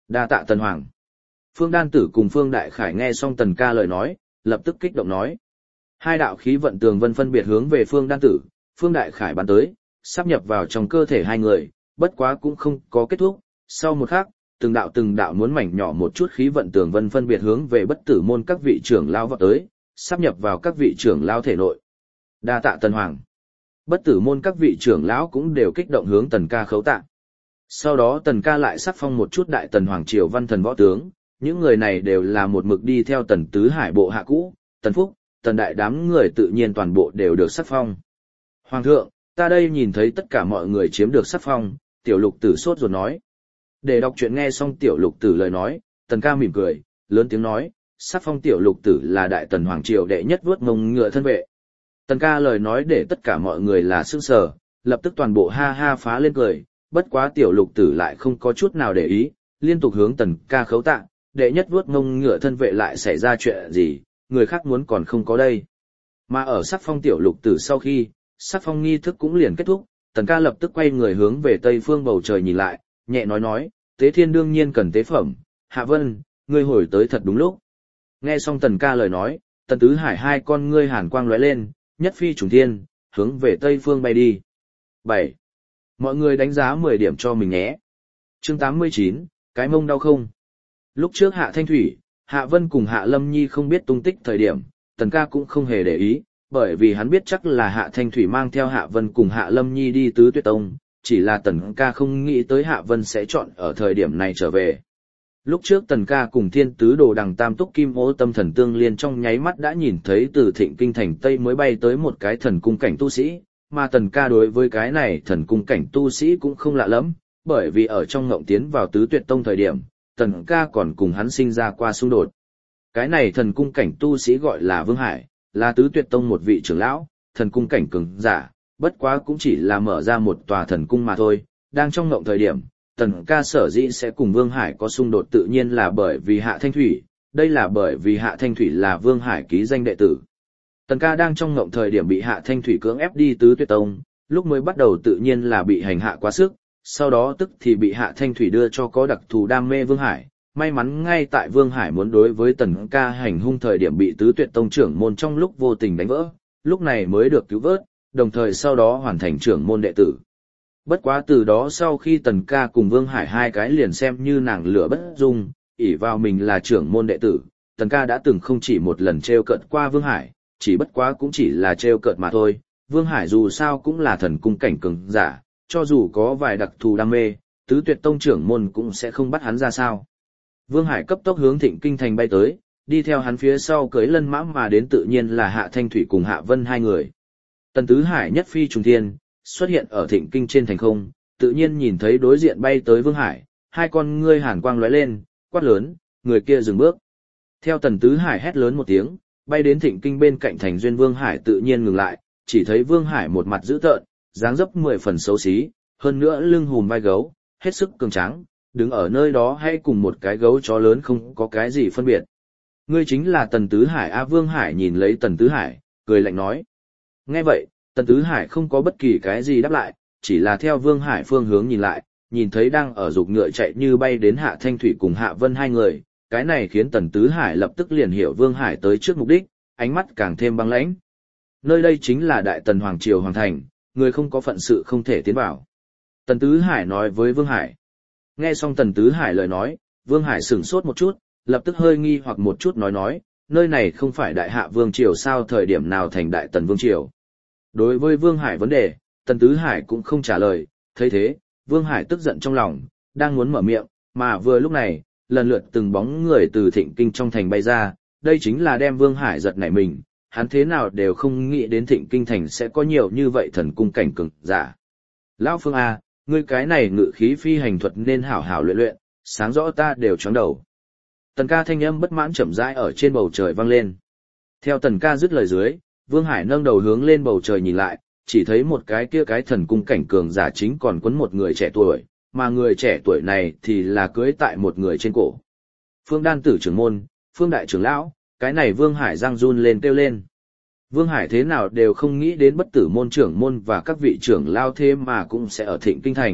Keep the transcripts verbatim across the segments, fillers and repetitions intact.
Đa tạ Tần Hoàng. Phương Đan Tử cùng Phương Đại Khải nghe xong Tần ca lời nói, lập tức kích động nói. Hai đạo khí vận tường vân phân biệt hướng về Phương Đan Tử, Phương Đại Khải bắn tới, sắp nhập vào trong cơ thể hai người, bất quá cũng không có kết thúc. Sau một khắc, từng đạo từng đạo muốn mảnh nhỏ một chút khí vận tường vân phân biệt hướng về bất tử môn các vị trưởng lao vọt tới, sắp nhập vào các vị trưởng lao thể nội. Đa tạ Tần Hoàng. Bất tử môn các vị trưởng lão cũng đều kích động hướng Tần ca khấu tạ. Sau đó Tần ca lại sắc phong một chút đại Tần Hoàng triều văn thần võ tướng, những người này đều là một mực đi theo Tần Tứ Hải bộ hạ cũ, Tần Phúc, Tần Đại đám người tự nhiên toàn bộ đều được sắc phong. Hoàng thượng, ta đây nhìn thấy tất cả mọi người chiếm được sắc phong, Tiểu Lục Tử sốt ruột nói. Để đọc chuyện nghe xong Tiểu Lục Tử lời nói, Tần ca mỉm cười, lớn tiếng nói, sắc phong Tiểu Lục Tử là đại Tần Hoàng triều đệ nhất vuốt ngông ngựa thân vệ. Tần ca lời nói để tất cả mọi người là sững sờ, lập tức toàn bộ ha ha phá lên cười, bất quá Tiểu Lục Tử lại không có chút nào để ý, liên tục hướng Tần ca khấu tạ, đệ nhất vuốt ngông ngựa thân vệ lại xảy ra chuyện gì, người khác muốn còn không có đây. Mà ở sắc phong Tiểu Lục Tử sau khi, sắc phong nghi thức cũng liền kết thúc, Tần ca lập tức quay người hướng về tây phương bầu trời nhìn lại, nhẹ nói nói, tế thiên đương nhiên cần tế phẩm, Hạ Vân, ngươi hồi tới thật đúng lúc. Nghe xong Tần ca lời nói, Tần Tứ Hải hai con ngươi hàn quang lóe lên, nhất phi trùng thiên, hướng về tây phương bay đi. bảy. Mọi người đánh giá mười điểm cho mình nhé. Chương tám mươi chín, cái mông đau không? Lúc trước Hạ Thanh Thủy, Hạ Vân cùng Hạ Lâm Nhi không biết tung tích thời điểm, Tần ca cũng không hề để ý, bởi vì hắn biết chắc là Hạ Thanh Thủy mang theo Hạ Vân cùng Hạ Lâm Nhi đi Tứ Tuyệt Tông, chỉ là Tần ca không nghĩ tới Hạ Vân sẽ chọn ở thời điểm này trở về. Lúc trước Tần ca cùng Thiên Tứ Đồ Đằng Tam Túc Kim Ô Tâm Thần Tương Liên trong nháy mắt đã nhìn thấy từ Thịnh Kinh thành Tây mới bay tới một cái thần cung cảnh tu sĩ, mà Tần ca đối với cái này thần cung cảnh tu sĩ cũng không lạ lắm, bởi vì ở trong ngộng tiến vào Tứ Tuyệt Tông thời điểm, Tần ca còn cùng hắn sinh ra qua xung đột. Cái này thần cung cảnh tu sĩ gọi là Vương Hải, là Tứ Tuyệt Tông một vị trưởng lão, thần cung cảnh cường giả, bất quá cũng chỉ là mở ra một tòa thần cung mà thôi, đang trong ngộng thời điểm. Tần ca sở dĩ sẽ cùng Vương Hải có xung đột tự nhiên là bởi vì Hạ Thanh Thủy, đây là bởi vì Hạ Thanh Thủy là Vương Hải ký danh đệ tử. Tần ca đang trong ngộng thời điểm bị Hạ Thanh Thủy cưỡng ép đi Tứ Tuyệt Tông, lúc mới bắt đầu tự nhiên là bị hành hạ quá sức, sau đó tức thì bị Hạ Thanh Thủy đưa cho có đặc thù đam mê Vương Hải. May mắn ngay tại Vương Hải muốn đối với Tần ca hành hung thời điểm bị Tứ Tuyệt Tông trưởng môn trong lúc vô tình đánh vỡ, lúc này mới được cứu vớt, đồng thời sau đó hoàn thành trưởng môn đệ tử. Bất quá từ đó sau khi Tần ca cùng Vương Hải hai cái liền xem như nàng lửa bất dung, ỷ vào mình là trưởng môn đệ tử, Tần ca đã từng không chỉ một lần trêu cợt qua Vương Hải, chỉ bất quá cũng chỉ là trêu cợt mà thôi. Vương Hải dù sao cũng là thần cung cảnh cường giả, cho dù có vài đặc thù đam mê, Tứ Tuyệt Tông trưởng môn cũng sẽ không bắt hắn ra sao. Vương Hải cấp tốc hướng Thịnh Kinh thành bay tới, đi theo hắn phía sau cưới lân mã mà đến tự nhiên là Hạ Thanh Thủy cùng Hạ Vân hai người. Tần Tứ Hải nhất phi trùng thiên, xuất hiện ở Thịnh Kinh trên thành không, tự nhiên nhìn thấy đối diện bay tới Vương Hải, hai con ngươi hàn quang lóe lên, quát lớn, người kia dừng bước. Theo Tần Tứ Hải hét lớn một tiếng, bay đến Thịnh Kinh bên cạnh thành duyên Vương Hải tự nhiên ngừng lại, chỉ thấy Vương Hải một mặt dữ tợn, dáng dấp mười phần xấu xí, hơn nữa lưng hùm vai gấu, hết sức cường tráng, đứng ở nơi đó hay cùng một cái gấu chó lớn không có cái gì phân biệt. Ngươi chính là Tần Tứ Hải a? Vương Hải nhìn lấy Tần Tứ Hải, cười lạnh nói. Nghe vậy, Tần Tứ Hải không có bất kỳ cái gì đáp lại, chỉ là theo Vương Hải phương hướng nhìn lại, nhìn thấy đang ở dục ngựa chạy như bay đến Hạ Thanh Thủy cùng Hạ Vân hai người, cái này khiến Tần Tứ Hải lập tức liền hiểu Vương Hải tới trước mục đích, ánh mắt càng thêm băng lãnh. Nơi đây chính là Đại Tần Hoàng Triều Hoàng Thành, người không có phận sự không thể tiến vào. Tần Tứ Hải nói với Vương Hải. Nghe xong Tần Tứ Hải lời nói, Vương Hải sửng sốt một chút, lập tức hơi nghi hoặc một chút nói nói, nơi này không phải Đại Hạ Vương Triều sao, thời điểm nào thành Đại Tần Vương Triều. Đối với Vương Hải vấn đề, Tần Tứ Hải cũng không trả lời, thấy thế, Vương Hải tức giận trong lòng, đang muốn mở miệng, mà vừa lúc này, lần lượt từng bóng người từ Thịnh Kinh trong thành bay ra, đây chính là đem Vương Hải giật nảy mình, hắn thế nào đều không nghĩ đến Thịnh Kinh thành sẽ có nhiều như vậy thần cung cảnh cường giả. Lão Phương A, ngươi cái này ngự khí phi hành thuật nên hảo hảo luyện luyện, sáng rõ ta đều chóng đầu. Tần ca thanh âm bất mãn chậm rãi ở trên bầu trời vang lên. Theo Tần ca dứt lời dưới, Vương Hải nâng đầu hướng lên bầu trời nhìn lại, chỉ thấy một cái kia cái thần cung cảnh cường giả chính còn quấn một người trẻ tuổi, mà người trẻ tuổi này thì là cưỡi tại một người trên cổ. Phương Đan Tử trưởng môn, Phương đại trưởng lão, cái này Vương Hải răng run lên kêu lên. Vương Hải thế nào đều không nghĩ đến bất tử môn trưởng môn và các vị trưởng lao thế mà cũng sẽ ở Thịnh Kinh thành,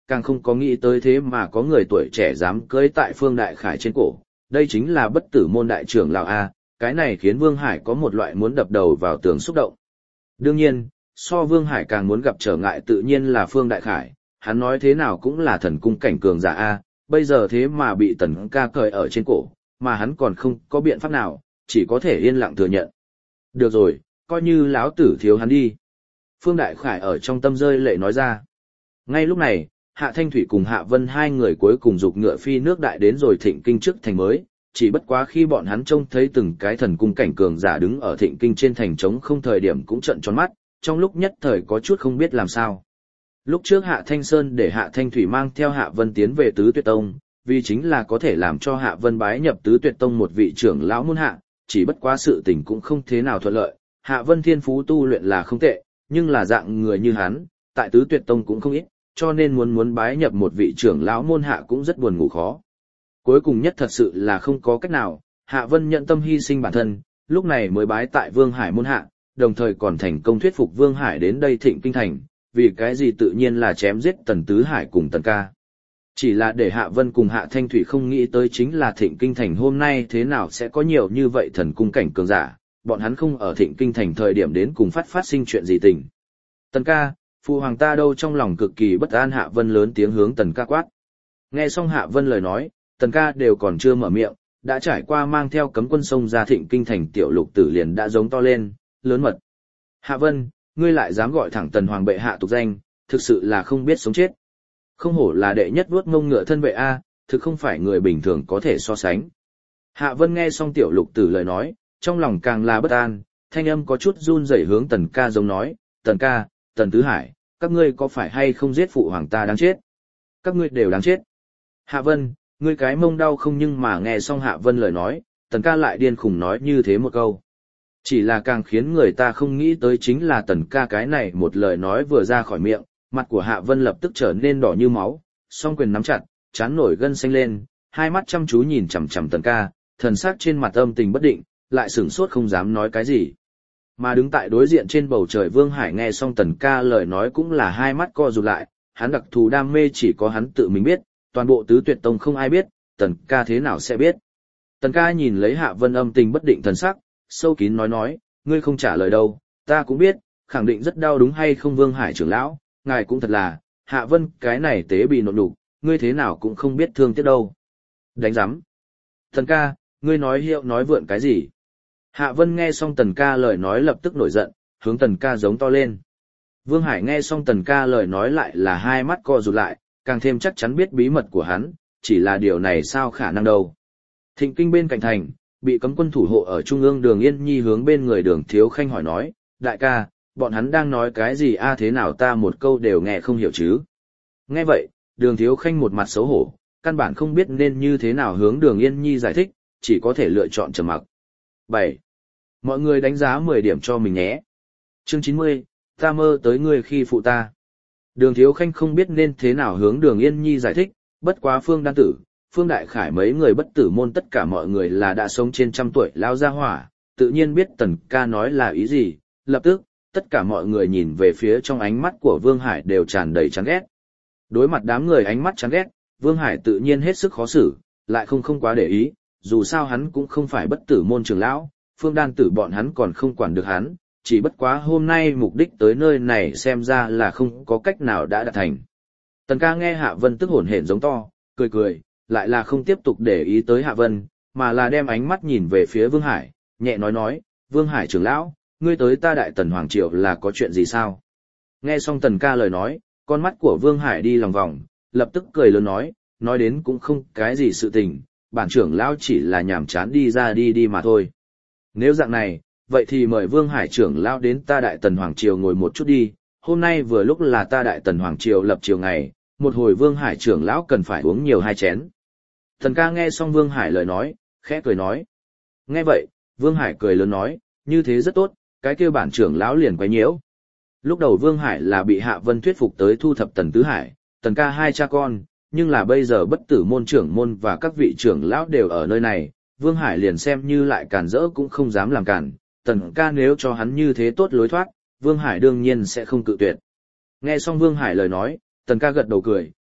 càng không có nghĩ tới thế mà có người tuổi trẻ dám cưỡi tại Phương Đại Khải trên cổ. Đây chính là bất tử môn đại trưởng lão A, cái này khiến Vương Hải có một loại muốn đập đầu vào tường xúc động. Đương nhiên, so Vương Hải càng muốn gặp trở ngại tự nhiên là Phương Đại Khải, hắn nói thế nào cũng là thần cung cảnh cường giả A, bây giờ thế mà bị Tần ca cởi ở trên cổ, mà hắn còn không có biện pháp nào, chỉ có thể yên lặng thừa nhận. Được rồi, coi như lão tử thiếu hắn đi. Phương Đại Khải ở trong tâm rơi lệ nói ra. Ngay lúc này, Hạ Thanh Thủy cùng Hạ Vân hai người cuối cùng dục ngựa phi nước đại đến rồi Thịnh Kinh trước thành mới, chỉ bất quá khi bọn hắn trông thấy từng cái thần cung cảnh cường giả đứng ở Thịnh Kinh trên thành trống không thời điểm cũng trợn tròn mắt, trong lúc nhất thời có chút không biết làm sao. Lúc trước Hạ Thanh Sơn để Hạ Thanh Thủy mang theo Hạ Vân tiến về Tứ Tuyệt Tông, vì chính là có thể làm cho Hạ Vân bái nhập Tứ Tuyệt Tông một vị trưởng lão môn hạ, chỉ bất quá sự tình cũng không thế nào thuận lợi, Hạ Vân thiên phú tu luyện là không tệ, nhưng là dạng người như hắn, tại Tứ Tuyệt Tông cũng không ít, cho nên muốn muốn bái nhập một vị trưởng lão môn hạ cũng rất buồn ngủ khó. Cuối cùng nhất thật sự là không có cách nào, Hạ Vân nhận tâm hy sinh bản thân, lúc này mới bái tại Vương Hải môn hạ, đồng thời còn thành công thuyết phục Vương Hải đến đây Thịnh Kinh thành, vì cái gì tự nhiên là chém giết Tần Tứ Hải cùng Tần Ca. Chỉ là để Hạ Vân cùng Hạ Thanh Thủy không nghĩ tới chính là Thịnh Kinh thành hôm nay thế nào sẽ có nhiều như vậy thần cung cảnh cường giả, bọn hắn không ở Thịnh Kinh thành thời điểm đến cùng phát phát sinh chuyện gì tình. Tần Ca, phụ hoàng ta đâu, trong lòng cực kỳ bất an. Hạ Vân lớn tiếng hướng Tần Ca quát. Nghe xong Hạ Vân lời nói, Tần Ca đều còn chưa mở miệng, đã trải qua mang theo cấm quân sông ra Thịnh Kinh thành tiểu lục tử liền đã giống to lên, lớn mật. Hạ Vân, ngươi lại dám gọi thẳng Tần hoàng bệ hạ tục danh, thực sự là không biết sống chết. Không hổ là đệ nhất vuốt ngông ngựa thân vệ A, thực không phải người bình thường có thể so sánh. Hạ Vân nghe xong tiểu lục tử lời nói, trong lòng càng là bất an, thanh âm có chút run rẩy hướng Tần Ca giống nói, Tần Ca, Tần Tứ Hải, các ngươi có phải hay không giết phụ hoàng ta đáng chết? Các ngươi đều đáng chết. Hạ Vân, ngươi cái mông đau không? Nhưng mà nghe xong Hạ Vân lời nói, Tần Ca lại điên khùng nói như thế một câu. Chỉ là càng khiến người ta không nghĩ tới chính là Tần Ca cái này một lời nói vừa ra khỏi miệng, mặt của Hạ Vân lập tức trở nên đỏ như máu, song quyền nắm chặt, trán nổi gân xanh lên, hai mắt chăm chú nhìn chằm chằm Tần Ca, thần sắc trên mặt âm tình bất định, lại sửng sốt không dám nói cái gì. Mà đứng tại đối diện trên bầu trời Vương Hải nghe xong Tần Ca lời nói cũng là hai mắt co rụt lại, hắn đặc thù đam mê chỉ có hắn tự mình biết, toàn bộ Tứ Tuyệt Tông không ai biết, Tần Ca thế nào sẽ biết. Tần Ca nhìn lấy Hạ Vân âm tình bất định thần sắc, sâu kín nói nói, ngươi không trả lời đâu, ta cũng biết, khẳng định rất đau đúng hay không Vương Hải trưởng lão, ngài cũng thật là, Hạ Vân cái này tế bị nộn đục, ngươi thế nào cũng không biết thương tiếc đâu. Đánh giám. Tần Ca, ngươi nói hiệu nói vượn cái gì? Hạ Vân nghe xong Tần Ca lời nói lập tức nổi giận, hướng Tần Ca giống to lên. Vương Hải nghe xong Tần Ca lời nói lại là hai mắt co rụt lại, càng thêm chắc chắn biết bí mật của hắn, chỉ là điều này sao khả năng đâu. Thịnh Kinh bên cạnh thành, bị cấm quân thủ hộ ở trung ương Đường Yên Nhi hướng bên người Đường Thiếu Khanh hỏi nói, đại ca, bọn hắn đang nói cái gì a? Thế nào ta một câu đều nghe không hiểu chứ? Nghe vậy, Đường Thiếu Khanh một mặt xấu hổ, căn bản không biết nên như thế nào hướng Đường Yên Nhi giải thích, chỉ có thể lựa chọn trầm mặc. bảy. Mọi người đánh giá mười điểm cho mình nhé. Chương chín mươi, ta mơ tới ngươi khi phụ ta. Đường Thiếu Khanh không biết nên thế nào hướng Đường Yên Nhi giải thích, bất quá Phương Đan Tử, Phương Đại Khải mấy người bất tử môn tất cả mọi người là đã sống trên trăm tuổi lao gia hỏa, tự nhiên biết Tần Ca nói là ý gì, lập tức, tất cả mọi người nhìn về phía trong ánh mắt của Vương Hải đều tràn đầy chán ghét. Đối mặt đám người ánh mắt chán ghét, Vương Hải tự nhiên hết sức khó xử, lại không không quá để ý, dù sao hắn cũng không phải bất tử môn trưởng lão, Phương Đan Tử bọn hắn còn không quản được hắn, chỉ bất quá hôm nay mục đích tới nơi này xem ra là không có cách nào đã đạt thành. Tần Ca nghe Hạ Vân tức hổn hển giống to, cười cười, lại là không tiếp tục để ý tới Hạ Vân, mà là đem ánh mắt nhìn về phía Vương Hải, nhẹ nói nói, Vương Hải trưởng lão, ngươi tới ta Đại Tần Hoàng Triều là có chuyện gì sao? Nghe xong Tần Ca lời nói, con mắt của Vương Hải đi lòng vòng, lập tức cười lớn nói, nói đến cũng không cái gì sự tình, bản trưởng lão chỉ là nhàm chán đi ra đi đi mà thôi. Nếu dạng này, vậy thì mời Vương Hải trưởng lão đến ta Đại Tần Hoàng Triều ngồi một chút đi, hôm nay vừa lúc là ta Đại Tần Hoàng Triều lập triều ngày, một hồi Vương Hải trưởng lão cần phải uống nhiều hai chén. Tần Ca nghe xong Vương Hải lời nói, khẽ cười nói. Nghe vậy, Vương Hải cười lớn nói, như thế rất tốt, cái kia bản trưởng lão liền quấy nhiễu. Lúc đầu Vương Hải là bị Hạ Vân thuyết phục tới thu thập Tần Tứ Hải, Tần Ca hai cha con, nhưng là bây giờ bất tử môn trưởng môn và các vị trưởng lão đều ở nơi này, Vương Hải liền xem như lại cản rỡ cũng không dám làm cản, Tần Ca nếu cho hắn như thế tốt lối thoát, Vương Hải đương nhiên sẽ không cự tuyệt. Nghe xong Vương Hải lời nói, Tần Ca gật đầu cười,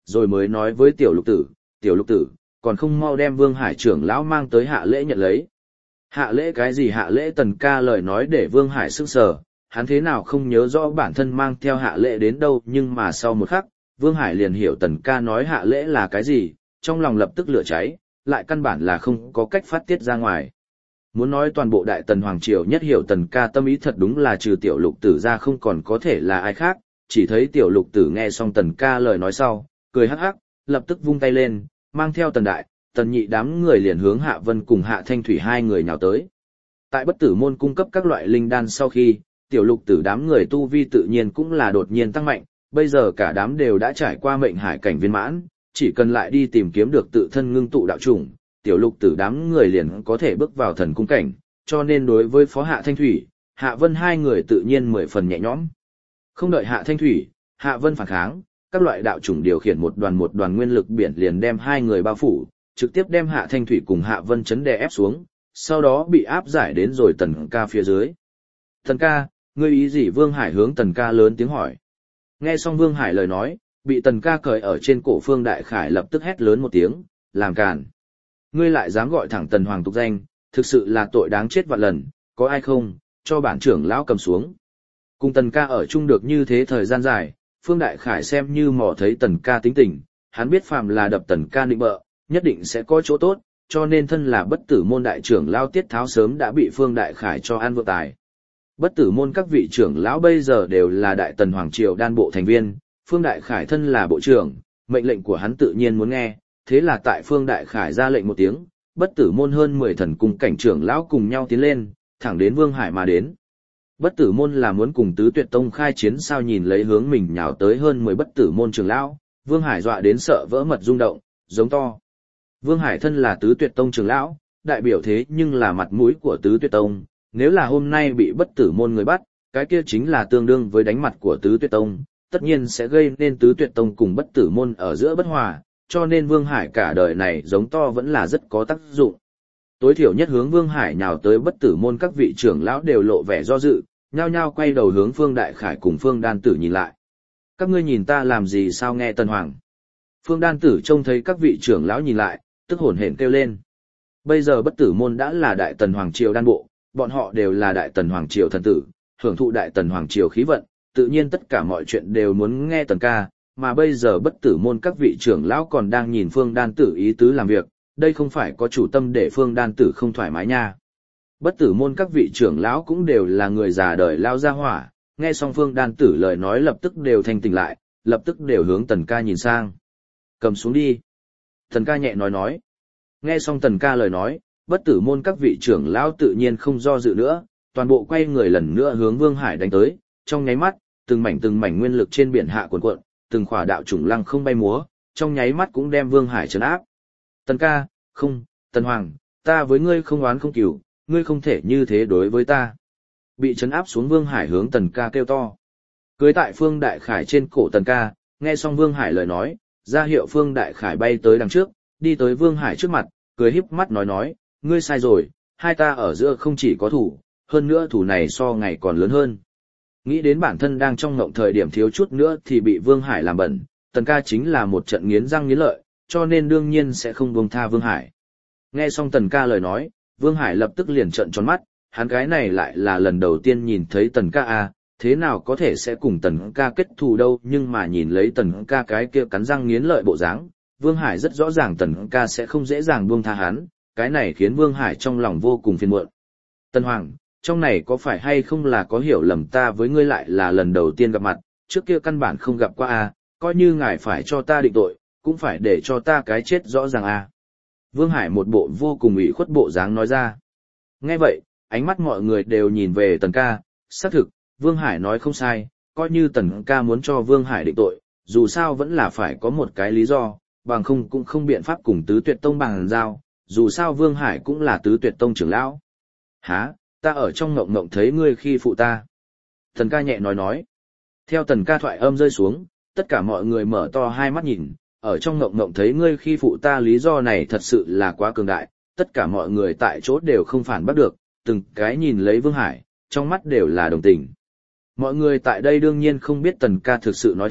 rồi mới nói với tiểu lục tử, tiểu lục tử, còn không mau đem Vương Hải trưởng lão mang tới hạ lễ nhận lấy. Hạ lễ cái gì hạ lễ? Tần ca lời nói để Vương Hải sững sờ, hắn thế nào không nhớ rõ bản thân mang theo hạ lễ đến đâu, nhưng mà sau một khắc, Vương Hải liền hiểu Tần ca nói hạ lễ là cái gì, trong lòng lập tức lửa cháy, lại căn bản là không có cách phát tiết ra ngoài. Muốn nói toàn bộ Đại Tần Hoàng Triều nhất hiểu Tần ca tâm ý thật đúng là trừ tiểu lục tử ra không còn có thể là ai khác, chỉ thấy tiểu lục tử nghe xong Tần ca lời nói sau, cười hắc hắc, lập tức vung tay lên, mang theo Tần đại, Tần nhị đám người liền hướng Hạ Vân cùng Hạ Thanh Thủy hai người nhào tới. Tại Bất Tử môn cung cấp các loại linh đan sau khi, tiểu lục tử đám người tu vi tự nhiên cũng là đột nhiên tăng mạnh, bây giờ cả đám đều đã trải qua mệnh hải cảnh viên mãn, chỉ cần lại đi tìm kiếm được tự thân ngưng tụ đạo chủng, tiểu lục tử đám người liền có thể bước vào thần cung cảnh, cho nên đối với Phó Hạ Thanh Thủy, Hạ Vân hai người tự nhiên mười phần nhẹ nhõm. Không đợi Hạ Thanh Thủy, Hạ Vân phản kháng, các loại đạo chủng điều khiển một đoàn một đoàn nguyên lực biển liền đem hai người bao phủ, trực tiếp đem Hạ Thanh Thủy cùng Hạ Vân chấn đè ép xuống, sau đó bị áp giải đến rồi Tần ca phía dưới. Tần ca, ngươi ý gì? Vương Hải hướng Tần ca lớn tiếng hỏi. Nghe xong Vương Hải lời nói, bị Tần ca cởi ở trên cổ Phương Đại Khải lập tức hét lớn một tiếng, làm càn. Ngươi lại dám gọi thẳng Tần Hoàng tục danh, thực sự là tội đáng chết vạn lần, có ai không, cho bản trưởng lão cầm xuống. Cùng Tần ca ở chung được như thế thời gian dài, Phương Đại Khải xem như mò thấy Tần ca tính tình, hắn biết phàm là đập Tần ca định bợ, nhất định sẽ có chỗ tốt, cho nên thân là Bất Tử môn đại trưởng lão Tiết Tháo sớm đã bị Phương Đại Khải cho ăn vượng tài. Bất Tử môn các vị trưởng lão bây giờ đều là Đại Tần Hoàng Triều đan bộ thành viên, Phương Đại Khải thân là bộ trưởng, mệnh lệnh của hắn tự nhiên muốn nghe, thế là tại Phương Đại Khải ra lệnh một tiếng, Bất Tử môn hơn mười thần cung cảnh trưởng lão cùng nhau tiến lên, thẳng đến Vương Hải mà đến. Bất Tử môn là muốn cùng Tứ Tuyệt Tông khai chiến sao? Nhìn lấy hướng mình nhào tới hơn mười Bất Tử môn trưởng lão, Vương Hải dọa đến sợ vỡ mật rung động, giống to. Vương Hải thân là Tứ Tuyệt Tông trưởng lão, đại biểu thế nhưng là mặt mũi của Tứ Tuyệt Tông, nếu là hôm nay bị Bất Tử môn người bắt, cái kia chính là tương đương với đánh mặt của Tứ Tuyệt Tông, tất nhiên sẽ gây nên Tứ Tuyệt Tông cùng Bất Tử môn ở giữa bất hòa, cho nên Vương Hải cả đời này giống to vẫn là rất có tác dụng. Tối thiểu nhất hướng Vương Hải nhào tới Bất Tử môn các vị trưởng lão đều lộ vẻ do dự, nhao nhao quay đầu hướng Phương Đại Khải cùng Phương Đan Tử nhìn lại. Các ngươi nhìn ta làm gì sao? Nghe Tần Hoàng. Phương Đan Tử trông thấy các vị trưởng lão nhìn lại, tức hổn hển kêu lên. Bây giờ Bất Tử môn đã là Đại Tần Hoàng Triều đan bộ, bọn họ đều là Đại Tần Hoàng Triều thần tử, hưởng thụ Đại Tần Hoàng Triều khí vận, tự nhiên tất cả mọi chuyện đều muốn nghe Tần ca, mà bây giờ Bất Tử môn các vị trưởng lão còn đang nhìn Phương Đan Tử ý tứ làm việc, đây không phải có chủ tâm để Phương Đan Tử không thoải mái nha. Bất Tử môn các vị trưởng lão cũng đều là người già đời lao ra hỏa, nghe xong Phương Đan Tử lời nói lập tức đều thanh tỉnh lại, lập tức đều hướng Tần ca nhìn sang. Cầm xuống đi. Tần ca nhẹ nói nói. Nghe xong Tần ca lời nói, Bất Tử môn các vị trưởng lão tự nhiên không do dự nữa, toàn bộ quay người lần nữa hướng Vương Hải đánh tới, trong nháy mắt, từng mảnh từng mảnh nguyên lực trên biển hạ cuồn cuộn, từng khỏa đạo chủng lăng không bay múa, trong nháy mắt cũng đem Vương Hải trấn áp. Tần ca, không, Tần Hoàng, ta với ngươi không oán không cừu, ngươi không thể như thế đối với ta. Bị trấn áp xuống Vương Hải hướng Tần ca kêu to. Cưới tại Phương Đại Khải trên cổ Tần ca, nghe xong Vương Hải lời nói, ra hiệu Phương Đại Khải bay tới đằng trước, đi tới Vương Hải trước mặt, cười híp mắt nói nói, ngươi sai rồi, hai ta ở giữa không chỉ có thủ, hơn nữa thủ này so ngày còn lớn hơn. Nghĩ đến bản thân đang trong ngộng thời điểm thiếu chút nữa thì bị Vương Hải làm bẩn, Tần ca chính là một trận nghiến răng nghiến lợi, cho nên đương nhiên sẽ không buông tha Vương Hải. Nghe xong Tần ca lời nói, Vương Hải lập tức liền trợn tròn mắt, hắn cái này lại là lần đầu tiên nhìn thấy Tần ca à, thế nào có thể sẽ cùng Tần ca kết thù đâu, nhưng mà nhìn lấy Tần ca cái kia cắn răng nghiến lợi bộ dáng, Vương Hải rất rõ ràng Tần ca sẽ không dễ dàng buông tha hắn, cái này khiến Vương Hải trong lòng vô cùng phiền muộn. Tần Hoàng, trong này có phải hay không là có hiểu lầm, ta với ngươi lại là lần đầu tiên gặp mặt, trước kia căn bản không gặp qua à, coi như ngài phải cho ta định tội, cũng phải để cho ta cái chết rõ ràng à. Vương Hải một bộ vô cùng ủy khuất bộ dáng nói ra. Nghe vậy, ánh mắt mọi người đều nhìn về Tần ca, xác thực, Vương Hải nói không sai, coi như Tần ca muốn cho Vương Hải định tội, dù sao vẫn là phải có một cái lý do, bằng không cũng không biện pháp cùng Tứ Tuyệt Tông bằng giao, dù sao Vương Hải cũng là Tứ Tuyệt Tông trưởng lão. Hả, ta ở trong ngộng ngộng thấy ngươi khi phụ ta. Tần ca nhẹ nói nói. Theo Tần ca thoại âm rơi xuống, tất cả mọi người mở to hai mắt nhìn, ở trong ngộng ngộng thấy ngươi khi phụ ta lý do này thật sự là quá cường đại, tất cả mọi người tại chỗ đều không phản bắt được, từng cái nhìn lấy Vương Hải, trong mắt đều là đồng tình. Mọi người tại đây đương nhiên không biết Tần ca thực sự nói thật,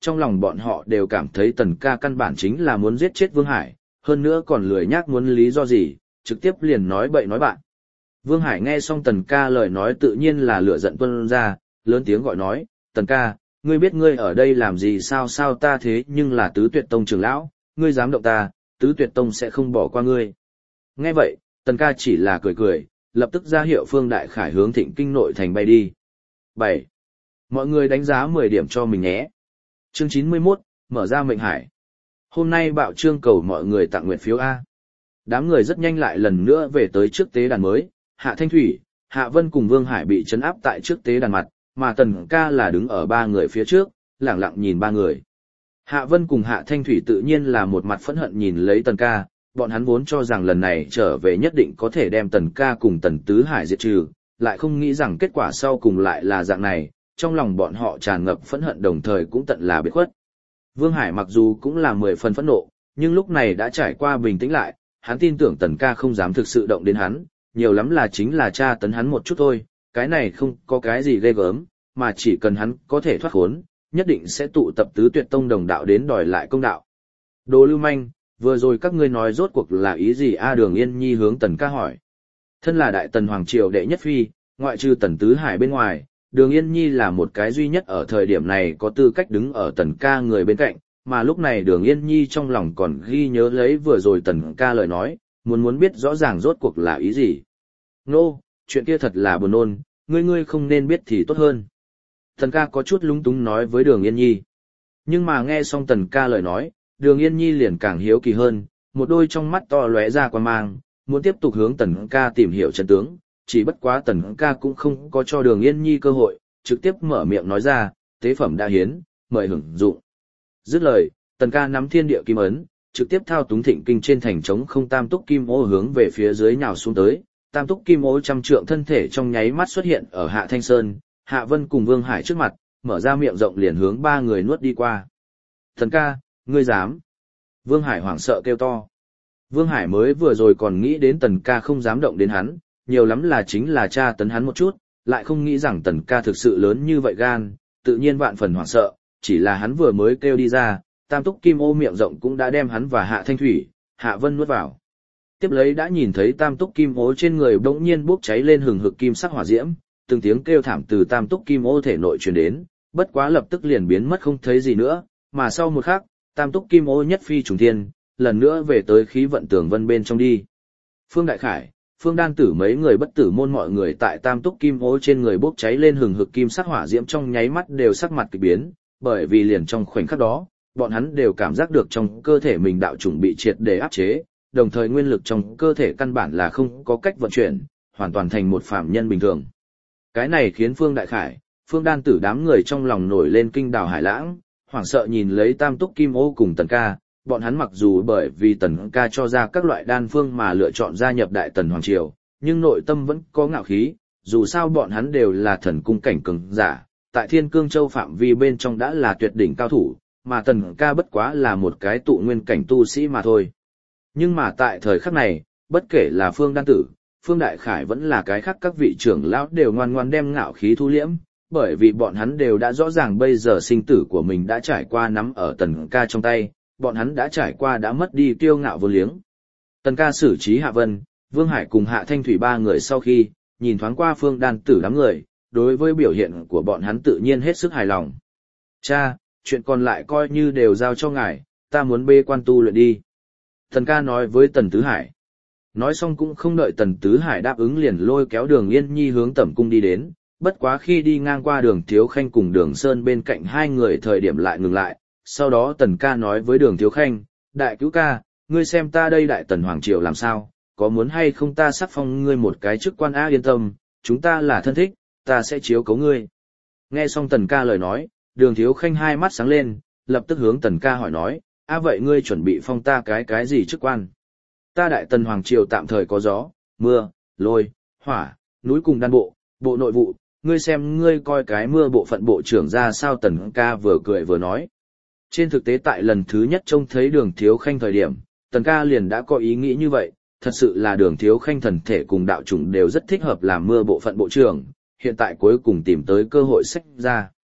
trong lòng bọn họ đều cảm thấy Tần ca căn bản chính là muốn giết chết Vương Hải, hơn nữa còn lười nhác muốn lý do gì, trực tiếp liền nói bậy nói bạn. Vương Hải nghe xong Tần ca lời nói tự nhiên là lửa giận tuôn ra, lớn tiếng gọi nói, Tần ca, ngươi biết ngươi ở đây làm gì sao sao ta thế nhưng là Tứ Tuyệt Tông trưởng lão, ngươi dám động ta, Tứ Tuyệt Tông sẽ không bỏ qua ngươi. Nghe vậy, Tần ca chỉ là cười cười, lập tức ra hiệu Phương Đại Khải hướng Thịnh Kinh nội thành bay đi. bảy. Mọi người đánh giá mười điểm cho mình nhé. Chương chín mươi mốt, mở ra mệnh hải. Hôm nay bạo trương cầu mọi người tặng nguyện phiếu A. Đám người rất nhanh lại lần nữa về tới trước tế đàn mới, Hạ Thanh Thủy, Hạ Vân cùng Vương Hải bị trấn áp tại trước tế đàn mặt, mà Tần ca là đứng ở ba người phía trước, lẳng lặng nhìn ba người. Hạ Vân cùng Hạ Thanh Thủy tự nhiên là một mặt phẫn hận nhìn lấy Tần ca, bọn hắn vốn cho rằng lần này trở về nhất định có thể đem Tần ca cùng Tần Tứ Hải diệt trừ, lại không nghĩ rằng kết quả sau cùng lại là dạng này, trong lòng bọn họ tràn ngập phẫn hận đồng thời cũng tận là biệt khuất. Vương Hải mặc dù cũng là mười phần phẫn nộ, nhưng lúc này đã trải qua bình tĩnh lại, hắn tin tưởng Tần ca không dám thực sự động đến hắn, nhiều lắm là chính là tra tấn hắn một chút thôi, cái này không có cái gì ghê gớm, mà chỉ cần hắn có thể thoát khốn, nhất định sẽ tụ tập Tứ Tuyệt Tông đồng đạo đến đòi lại công đạo. Đồ lưu manh, vừa rồi các ngươi nói rốt cuộc là ý gì a? Đường Yên Nhi hướng Tần ca hỏi. Thân là Đại Tần Hoàng Triều đệ nhất phi, ngoại trừ Tần Tứ Hải bên ngoài, Đường Yên Nhi là một cái duy nhất ở thời điểm này có tư cách đứng ở Tần ca người bên cạnh, mà lúc này Đường Yên Nhi trong lòng còn ghi nhớ lấy vừa rồi Tần ca lời nói, muốn muốn biết rõ ràng rốt cuộc là ý gì. Nô, chuyện kia thật là buồn nôn, ngươi ngươi không nên biết thì tốt hơn. Tần ca có chút lúng túng nói với Đường Yên Nhi. Nhưng mà nghe xong Tần ca lời nói, Đường Yên Nhi liền càng hiếu kỳ hơn, một đôi trong mắt to lóe ra quan mang, muốn tiếp tục hướng Tần ca tìm hiểu chân tướng, chỉ bất quá Tần ca cũng không có cho Đường Yên Nhi cơ hội, trực tiếp mở miệng nói ra, tế phẩm đã hiến, mời hưởng dụng. Dứt lời, Tần ca nắm thiên địa kim ấn, trực tiếp thao túng Thịnh Kinh trên thành trống không tam túc kim ô hướng về phía dưới nhào xuống tới, tam túc kim ô trăm trượng thân thể trong nháy mắt xuất hiện ở Hạ Thanh Sơn, Hạ Vân cùng Vương Hải trước mặt, mở ra miệng rộng liền hướng ba người nuốt đi qua. Tần ca, ngươi dám? Vương Hải hoảng sợ kêu to. Vương Hải mới vừa rồi còn nghĩ đến Tần ca không dám động đến hắn, nhiều lắm là chính là tra tấn hắn một chút, lại không nghĩ rằng Tần ca thực sự lớn như vậy gan, tự nhiên vạn phần hoảng sợ, chỉ là hắn vừa mới kêu đi ra, tam túc kim ô miệng rộng cũng đã đem hắn và Hạ Thanh Thủy, Hạ Vân nuốt vào. Tiếp lấy đã nhìn thấy tam túc kim ô trên người bỗng nhiên bốc cháy lên hừng hực kim sắc hỏa diễm, từng tiếng kêu thảm từ tam túc kim ô thể nội truyền đến, bất quá lập tức liền biến mất không thấy gì nữa, mà sau một khắc, tam túc kim ô nhất phi trùng thiên, lần nữa về tới khí vận tường vân bên trong đi. Phương Đại Khải, Phương Đan Tử mấy người bất tử môn mọi người tại tam túc kim ô trên người bốc cháy lên hừng hực kim sắc hỏa diễm trong nháy mắt đều sắc mặt kỳ biến, bởi vì liền trong khoảnh khắc đó, bọn hắn đều cảm giác được trong cơ thể mình đạo chủng bị triệt để áp chế, đồng thời nguyên lực trong cơ thể căn bản là không có cách vận chuyển, hoàn toàn thành một phàm nhân bình thường. Cái này khiến Phương Đại Khải, Phương Đan Tử đám người trong lòng nổi lên kinh đào hải lãng, hoảng sợ nhìn lấy tam túc kim ô cùng Tần ca, bọn hắn mặc dù bởi vì Tần ca cho ra các loại đan phương mà lựa chọn gia nhập Đại Tần Hoàng Triều, nhưng nội tâm vẫn có ngạo khí, dù sao bọn hắn đều là thần cung cảnh cường giả, tại Thiên Cương Châu phạm vi bên trong đã là tuyệt đỉnh cao thủ, mà Tần ca bất quá là một cái tụ nguyên cảnh tu sĩ mà thôi. Nhưng mà tại thời khắc này, bất kể là Phương Đan Tử, Phương Đại Khải vẫn là cái khác các vị trưởng lão đều ngoan ngoan đem ngạo khí thu liễm, bởi vì bọn hắn đều đã rõ ràng bây giờ sinh tử của mình đã trải qua nắm ở Tần ca trong tay, bọn hắn đã trải qua đã mất đi kiêu ngạo vô liếng. Tần ca xử trí Hạ Vân, Vương Hải cùng Hạ Thanh Thủy ba người sau khi, nhìn thoáng qua Phương Đan Tử đám người, đối với biểu hiện của bọn hắn tự nhiên hết sức hài lòng. Cha, chuyện còn lại coi như đều giao cho ngài, ta muốn bê quan tu luyện đi. Tần ca nói với Tần Tứ Hải. Nói xong cũng không đợi Tần Tứ Hải đáp ứng liền lôi kéo Đường Yên Nhi hướng Tẩm cung đi đến, bất quá khi đi ngang qua Đường Thiếu Khanh cùng Đường Sơn bên cạnh hai người thời điểm lại ngừng lại, sau đó Tần ca nói với Đường Thiếu Khanh, đại cứu ca, ngươi xem ta đây Đại Tần Hoàng Triều làm sao, có muốn hay không ta sắc phong ngươi một cái chức quan á? Yên tâm, chúng ta là thân thích, ta sẽ chiếu cố ngươi. Nghe xong Tần ca lời nói, Đường Thiếu Khanh hai mắt sáng lên, lập tức hướng Tần ca hỏi nói, a vậy ngươi chuẩn bị phong ta cái cái gì chức quan? Ta Đại Tần Hoàng Triều tạm thời có gió, mưa, lôi, hỏa, núi cùng đan bộ, bộ nội vụ, ngươi xem ngươi coi cái mưa bộ phận bộ trưởng ra sao? Tần ca vừa cười vừa nói. Trên thực tế tại lần thứ nhất trông thấy Đường Thiếu Khanh thời điểm, Tần ca liền đã có ý nghĩ như vậy, thật sự là Đường Thiếu Khanh thần thể cùng đạo chủng đều rất thích hợp làm mưa bộ phận bộ trưởng, hiện tại cuối cùng tìm tới cơ hội xách ra.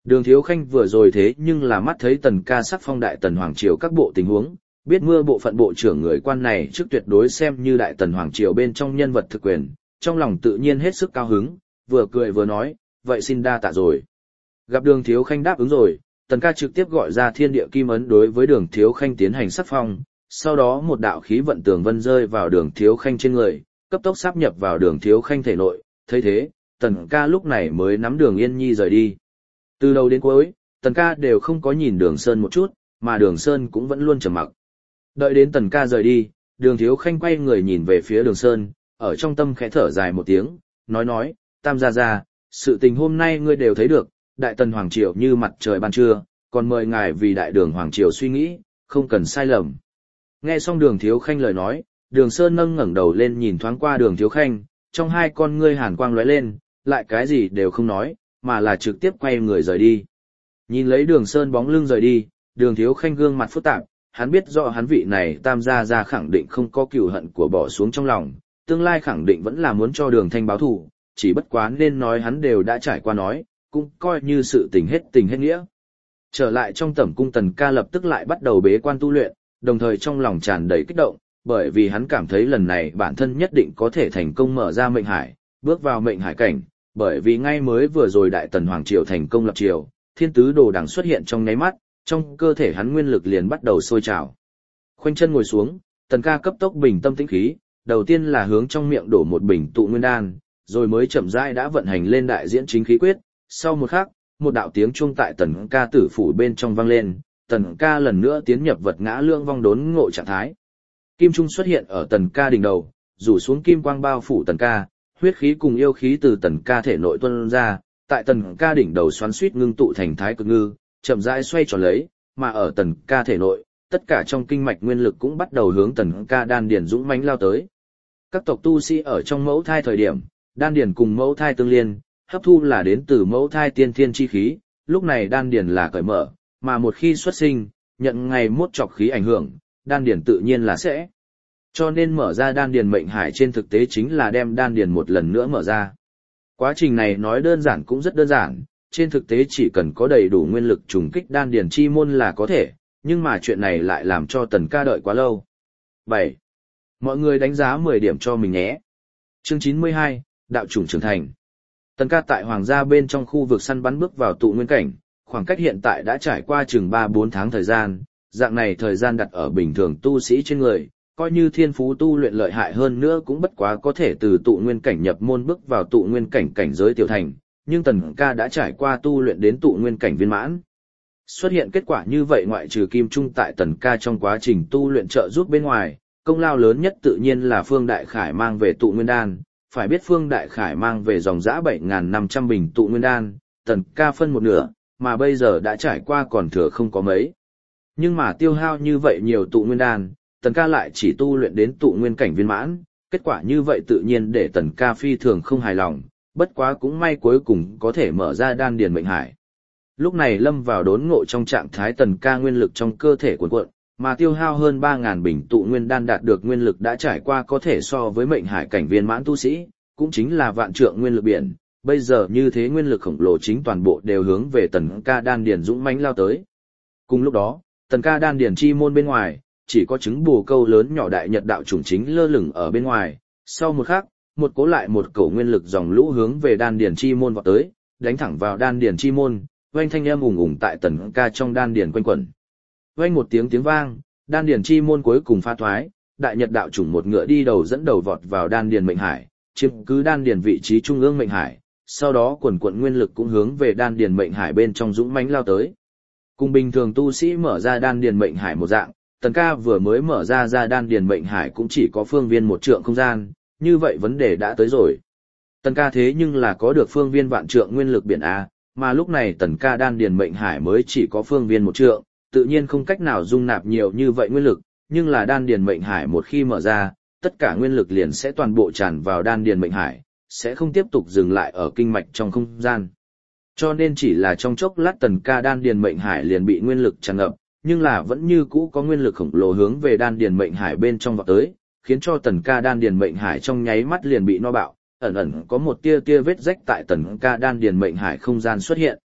Đường Thiếu Khanh vừa rồi thế nhưng là mắt thấy Tần Ca sắc phong Đại Tần Hoàng Triều các bộ tình huống, biết mưa bộ phận bộ trưởng người quan này trước tuyệt đối xem như Đại Tần Hoàng Triều bên trong nhân vật thực quyền, trong lòng tự nhiên hết sức cao hứng, vừa cười vừa nói, vậy xin đa tạ rồi. Gặp Đường Thiếu Khanh đáp ứng rồi, Tần Ca trực tiếp gọi ra thiên địa kim ấn đối với Đường Thiếu Khanh tiến hành sắc phong, sau đó một đạo khí vận tường vân rơi vào Đường Thiếu Khanh trên người, cấp tốc sáp nhập vào Đường Thiếu Khanh thể nội, thấy thế, Tần Ca lúc này mới nắm Đường Yên Nhi rời đi. Từ đầu đến cuối, Tần Ca đều không có nhìn Đường Sơn một chút, mà Đường Sơn cũng vẫn luôn trầm mặc. Đợi đến Tần Ca rời đi, Đường Thiếu Khanh quay người nhìn về phía Đường Sơn, ở trong tâm khẽ thở dài một tiếng, nói nói, Tam gia gia, sự tình hôm nay ngươi đều thấy được, Đại Tần Hoàng Triều như mặt trời ban trưa, còn mời ngài vì Đại Đường Hoàng Triều suy nghĩ, không cần sai lầm. Nghe xong Đường Thiếu Khanh lời nói, Đường Sơn nâng ngẩng đầu lên nhìn thoáng qua Đường Thiếu Khanh, trong hai con ngươi hàn quang lóe lên, lại cái gì đều không nói, mà là trực tiếp quay người rời đi. Nhìn lấy Đường Sơn bóng lưng rời đi, Đường Thiếu Khanh gương mặt phức tạp, hắn biết rõ hắn vị này Tam gia gia khẳng định không có cừu hận của bỏ xuống trong lòng, tương lai khẳng định vẫn là muốn cho Đường Thanh báo thù, chỉ bất quá nên nói hắn đều đã trải qua nói, cũng coi như sự tình hết tình hết nghĩa. Trở lại trong tẩm cung, Tần Ca lập tức lại bắt đầu bế quan tu luyện, đồng thời trong lòng tràn đầy kích động, bởi vì hắn cảm thấy lần này bản thân nhất định có thể thành công mở ra mệnh hải, bước vào mệnh hải cảnh, bởi vì ngay mới vừa rồi Đại Tần Hoàng Triều thành công lập triều, thiên tứ đồ đằng xuất hiện trong nháy mắt, trong cơ thể hắn nguyên lực liền bắt đầu sôi trào. Khoanh chân ngồi xuống, Tần Ca cấp tốc bình tâm tĩnh khí, đầu tiên là hướng trong miệng đổ một bình tụ nguyên đan, rồi mới chậm rãi đã vận hành lên đại diễn chính khí quyết. Sau một khắc, một đạo tiếng chuông tại Tần Ca tử phủ bên trong vang lên, Tần Ca lần nữa tiến nhập vật ngã lương vong đốn ngộ trạng thái. Kim trung xuất hiện ở Tần Ca đỉnh đầu, rủ xuống kim quang bao phủ Tần Ca, huyết khí cùng yêu khí từ Tần Ca thể nội tuôn ra, tại Tần Ca đỉnh đầu xoắn xuýt ngưng tụ thành thái cực ngư, chậm rãi xoay tròn lấy, mà ở Tần Ca thể nội, tất cả trong kinh mạch nguyên lực cũng bắt đầu hướng Tần Ca đan điền dũng mãnh lao tới. Các tộc tu sĩ ở trong mẫu thai thời điểm, đan điền cùng mẫu thai tương liên, hấp thu là đến từ mẫu thai tiên thiên chi khí, lúc này đan điền là cởi mở, mà một khi xuất sinh, nhận ngày mốt trọc khí ảnh hưởng, đan điền tự nhiên là sẽ. Cho nên mở ra đan điền mệnh hải trên thực tế chính là đem đan điền một lần nữa mở ra. Quá trình này nói đơn giản cũng rất đơn giản, trên thực tế chỉ cần có đầy đủ nguyên lực trùng kích đan điền chi môn là có thể, nhưng mà chuyện này lại làm cho Tần Ca đợi quá lâu. bảy. Mọi người đánh giá mười điểm cho mình nhé. Chương chín mươi hai, Đạo chủng trưởng thành. Tần Ca tại hoàng gia bên trong khu vực săn bắn bước vào tụ nguyên cảnh, khoảng cách hiện tại đã trải qua chừng ba bốn tháng thời gian, dạng này thời gian đặt ở bình thường tu sĩ trên người, coi như thiên phú tu luyện lợi hại hơn nữa cũng bất quá có thể từ tụ nguyên cảnh nhập môn bước vào tụ nguyên cảnh cảnh giới tiểu thành, nhưng Tần Ca đã trải qua tu luyện đến tụ nguyên cảnh viên mãn. Xuất hiện kết quả như vậy ngoại trừ Kim Trung tại Tần Ca trong quá trình tu luyện trợ giúp bên ngoài, công lao lớn nhất tự nhiên là Phương Đại Khải mang về tụ nguyên đan, phải biết Phương Đại Khải mang về dòng dã bảy nghìn năm trăm bình tụ nguyên đan, Tần Ca phân một nửa, mà bây giờ đã trải qua còn thừa không có mấy. Nhưng mà tiêu hao như vậy nhiều tụ nguyên đan, Tần Ca lại chỉ tu luyện đến tụ nguyên cảnh viên mãn, kết quả như vậy tự nhiên để Tần Ca phi thường không hài lòng, bất quá cũng may cuối cùng có thể mở ra đan điền mệnh hải. Lúc này lâm vào đốn ngộ trong trạng thái Tần Ca nguyên lực trong cơ thể cuồn cuộn, mà tiêu hao hơn ba nghìn bình tụ nguyên đan đạt được nguyên lực đã trải qua có thể so với mệnh hải cảnh viên mãn tu sĩ, cũng chính là vạn trượng nguyên lực biển, bây giờ như thế nguyên lực khổng lồ chính toàn bộ đều hướng về Tần Ca đan điền dũng mãnh lao tới. Cùng lúc đó, Tần Ca đan điền chi môn bên ngoài, chỉ có trứng bồ câu lớn nhỏ đại nhật đạo chủng chính lơ lửng ở bên ngoài, sau một khắc, một cố lại một cổ nguyên lực dòng lũ hướng về đan điền chi môn vọt tới, đánh thẳng vào đan điền chi môn, oanh thanh âm ùng ùng tại Tần Ca trong đan điền quanh quẩn. Oanh một tiếng tiếng vang, đan điền chi môn cuối cùng phá thoái, đại nhật đạo chủng một ngựa đi đầu dẫn đầu vọt vào đan điền mệnh hải, chiếm cứ đan điền vị trí trung ương mệnh hải, sau đó quần quần nguyên lực cũng hướng về đan điền mệnh hải bên trong dũng mãnh lao tới. Cùng bình thường tu sĩ mở ra đan điền mệnh hải một dạng, Tần Ca vừa mới mở ra ra đan điền mệnh hải cũng chỉ có phương viên một trượng không gian, như vậy vấn đề đã tới rồi. Tần Ca thế nhưng là có được phương viên vạn trượng nguyên lực biển A, mà lúc này Tần Ca đan điền mệnh hải mới chỉ có phương viên một trượng, tự nhiên không cách nào dung nạp nhiều như vậy nguyên lực, nhưng là đan điền mệnh hải một khi mở ra, tất cả nguyên lực liền sẽ toàn bộ tràn vào đan điền mệnh hải, sẽ không tiếp tục dừng lại ở kinh mạch trong không gian. Cho nên chỉ là trong chốc lát Tần Ca đan điền mệnh hải liền bị nguyên lực tràn ngập, nhưng là vẫn như cũ có nguyên lực khổng lồ hướng về đan điền mệnh hải bên trong vọt tới, khiến cho Tần Ca đan điền mệnh hải trong nháy mắt liền bị no bạo, ẩn ẩn có một tia tia vết rách tại Tần Ca đan điền mệnh hải không gian xuất hiện.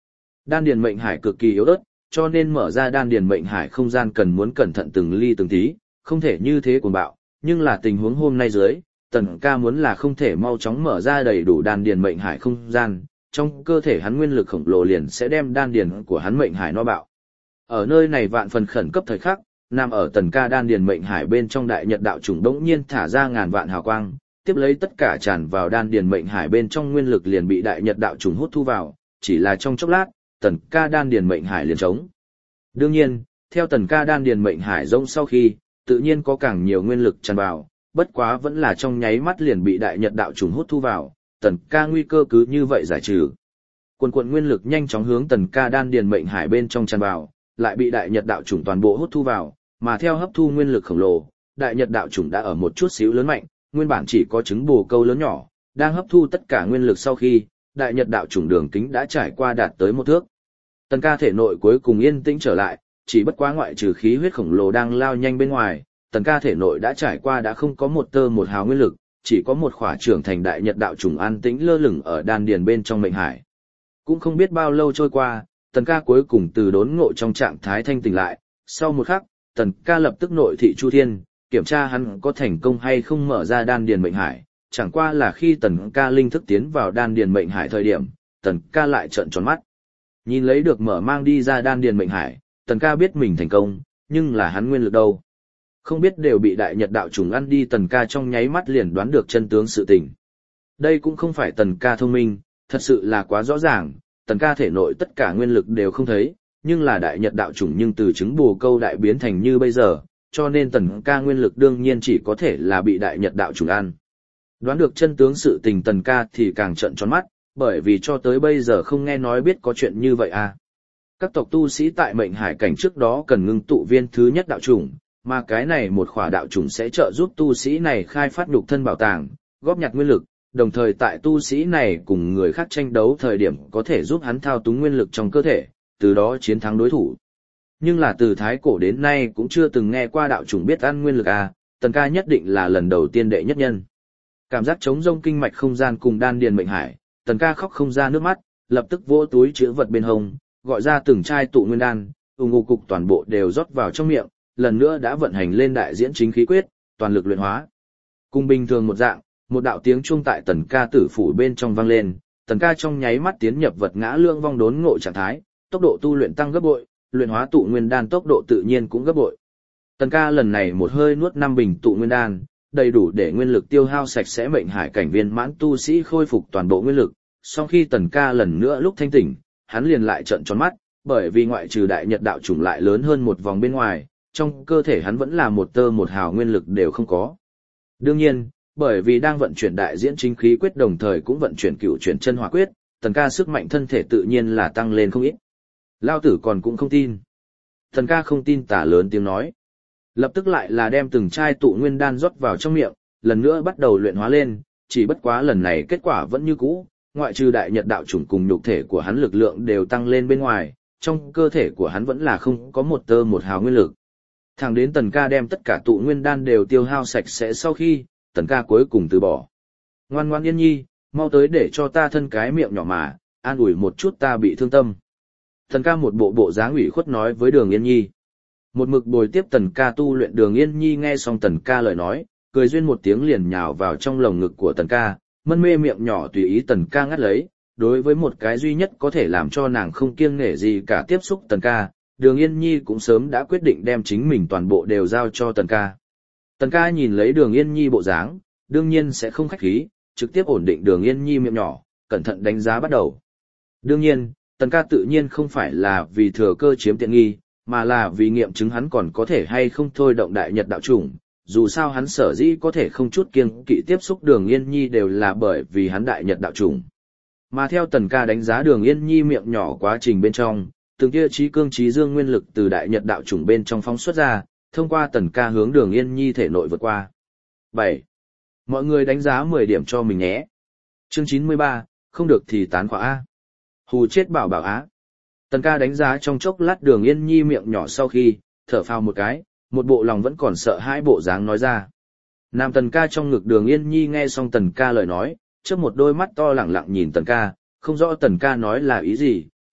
Đan điền mệnh hải cực kỳ yếu ớt, cho nên mở ra đan điền mệnh hải không gian cần muốn cẩn thận từng ly từng tí, không thể như thế cuồng bạo, nhưng là tình huống hôm nay dưới, Tần Ca muốn là không thể mau chóng mở ra đầy đủ đan điền mệnh hải không gian, trong cơ thể hắn nguyên lực khổng lồ liền sẽ đem đan điền của hắn mệnh hải no bạo. Ở nơi này vạn phần khẩn cấp thời khắc, nằm ở Tần Ca đan điền mệnh hải bên trong đại nhật đạo chủng đống nhiên thả ra ngàn vạn hào quang, tiếp lấy tất cả tràn vào đan điền mệnh hải bên trong nguyên lực liền bị đại nhật đạo chủng hút thu vào, chỉ là trong chốc lát, Tần Ca đan điền mệnh hải liền trống. Đương nhiên, theo Tần Ca đan điền mệnh hải rỗng sau khi, tự nhiên có càng nhiều nguyên lực tràn vào, bất quá vẫn là trong nháy mắt liền bị đại nhật đạo trùng hút thu vào, Tần Ca nguy cơ cứ như vậy giải trừ. Quần quần nguyên lực nhanh chóng hướng Tần Ca đan điền mệnh hải bên trong tràn vào, lại bị đại nhật đạo trùng toàn bộ hút thu vào, mà theo hấp thu nguyên lực khổng lồ, đại nhật đạo trùng đã ở một chút xíu lớn mạnh, nguyên bản chỉ có trứng bồ câu lớn nhỏ, đang hấp thu tất cả nguyên lực sau khi, đại nhật đạo trùng đường kính đã trải qua đạt tới một thước. Tần Ca thể nội cuối cùng yên tĩnh trở lại, chỉ bất quá ngoại trừ khí huyết khổng lồ đang lao nhanh bên ngoài, Tần Ca thể nội đã trải qua đã không có một tơ một hào nguyên lực, chỉ có một khỏa trưởng thành đại nhật đạo trùng an tĩnh lơ lửng ở đan điền bên trong mệnh hải. Cũng không biết bao lâu trôi qua, Tần Ca cuối cùng từ đốn ngộ trong trạng thái thanh tỉnh lại, sau một khắc, Tần Ca lập tức nội thị Chu Thiên, kiểm tra hắn có thành công hay không mở ra đan điền mệnh hải, chẳng qua là khi Tần Ca linh thức tiến vào đan điền mệnh hải thời điểm, Tần Ca lại trợn tròn mắt. Nhìn lấy được mở mang đi ra đan điền mệnh hải, Tần Ca biết mình thành công, nhưng là hắn nguyên lực đâu? Không biết đều bị đại nhật đạo trùng ăn đi. Tần Ca trong nháy mắt liền đoán được chân tướng sự tình. Đây cũng không phải Tần Ca thông minh, thật sự là quá rõ ràng, Tần Ca thể nội tất cả nguyên lực đều không thấy, nhưng là đại nhật đạo trùng nhưng từ trứng bồ câu đại biến thành như bây giờ, cho nên Tần Ca nguyên lực đương nhiên chỉ có thể là bị đại nhật đạo trùng ăn. Đoán được chân tướng sự tình Tần Ca thì càng trợn tròn mắt, bởi vì cho tới bây giờ không nghe nói biết có chuyện như vậy à. Các tộc tu sĩ tại mệnh hải cảnh trước đó cần ngưng tụ viên thứ nhất đạo chủng, mà cái này một khỏa đạo chủng sẽ trợ giúp tu sĩ này khai phát nhục thân bảo tàng, góp nhặt nguyên lực, đồng thời tại tu sĩ này cùng người khác tranh đấu thời điểm có thể giúp hắn thao túng nguyên lực trong cơ thể, từ đó chiến thắng đối thủ. Nhưng là từ thái cổ đến nay cũng chưa từng nghe qua đạo chủng biết ăn nguyên lực à, Tần Ca nhất định là lần đầu tiên đệ nhất nhân. Cảm giác trống rông kinh mạch không gian cùng đan điền mệnh hải, Tần Ca khóc không ra nước mắt, lập tức vỗ túi chứa vật bên hông, gọi ra từng chai tụ nguyên đan, ủng ngục cục toàn bộ đều rót vào trong miệng, lần nữa đã vận hành lên đại diễn chính khí quyết, toàn lực luyện hóa. Cùng bình thường một dạng, một đạo tiếng chuông tại Tần Ca tử phủ bên trong vang lên, Tần Ca trong nháy mắt tiến nhập vật ngã lương vong đốn ngộ trạng thái, tốc độ tu luyện tăng gấp bội, luyện hóa tụ nguyên đan tốc độ tự nhiên cũng gấp bội. Tần Ca lần này một hơi nuốt năm bình tụ nguyên đan, đầy đủ để nguyên lực tiêu hao sạch sẽ mệnh hải cảnh viên mãn tu sĩ khôi phục toàn bộ nguyên lực. Sau khi Tần Ca lần nữa lúc thanh tỉnh, hắn liền lại trợn tròn mắt, bởi vì ngoại trừ đại nhật đạo chủng lại lớn hơn một vòng bên ngoài, trong cơ thể hắn vẫn là một tơ một hào nguyên lực đều không có. Đương nhiên, bởi vì đang vận chuyển đại diễn chính khí quyết đồng thời cũng vận chuyển cửu chuyển chân hỏa quyết, Tần Ca sức mạnh thân thể tự nhiên là tăng lên không ít. Lao tử còn cũng không tin. Tần Ca không tin tả lớn tiếng nói. Lập tức lại là đem từng chai tụ nguyên đan rót vào trong miệng, lần nữa bắt đầu luyện hóa lên, chỉ bất quá lần này kết quả vẫn như cũ, ngoại trừ đại nhật đạo chủng cùng nhục thể của hắn lực lượng đều tăng lên bên ngoài, trong cơ thể của hắn vẫn là không có một tơ một hào nguyên lực. Thẳng đến Tần Ca đem tất cả tụ nguyên đan đều tiêu hao sạch sẽ sau khi, Tần Ca cuối cùng từ bỏ. Ngoan ngoan Yên Nhi, mau tới để cho ta thân cái miệng nhỏ mà, an ủi một chút ta bị thương tâm. Tần Ca một bộ bộ dáng ủy khuất nói với Đường Yên Nhi. Một mực bồi tiếp Tần Ca tu luyện Đường Yên Nhi nghe xong Tần Ca lời nói, cười duyên một tiếng liền nhào vào trong lồng ngực của Tần Ca, mân mê miệng nhỏ tùy ý Tần Ca ngắt lấy. Đối với một cái duy nhất có thể làm cho nàng không kiêng nể gì cả tiếp xúc Tần Ca, Đường Yên Nhi cũng sớm đã quyết định đem chính mình toàn bộ đều giao cho Tần Ca. Tần Ca nhìn lấy Đường Yên Nhi bộ dáng, đương nhiên sẽ không khách khí, trực tiếp ổn định Đường Yên Nhi miệng nhỏ, cẩn thận đánh giá bắt đầu. Đương nhiên, Tần Ca tự nhiên không phải là vì thừa cơ chiếm tiện nghi, mà là vì nghiệm chứng hắn còn có thể hay không thôi động đại nhật đạo chủng. Dù sao hắn sở dĩ có thể không chút kiêng kỵ tiếp xúc Đường Yên Nhi đều là bởi vì hắn đại nhật đạo chủng. Mà theo Tần Ca đánh giá Đường Yên Nhi miệng nhỏ quá trình bên trong, từng kia trí cương trí dương nguyên lực từ đại nhật đạo chủng bên trong phóng xuất ra, thông qua Tần Ca hướng Đường Yên Nhi thể nội vượt qua. bảy. Mọi người đánh giá mười điểm cho mình nhé. Chương chín mươi ba, không được thì tán khóa A. Hù chết bảo bảo á. Tần Ca đánh giá trong chốc lát Đường Yên Nhi miệng nhỏ sau khi, thở phào một cái, một bộ lòng vẫn còn sợ hãi bộ dáng nói ra. Nam Tần Ca trong ngực Đường Yên Nhi nghe xong Tần Ca lời nói, chớp một đôi mắt to lẳng lặng nhìn Tần Ca, không rõ Tần Ca nói là ý gì,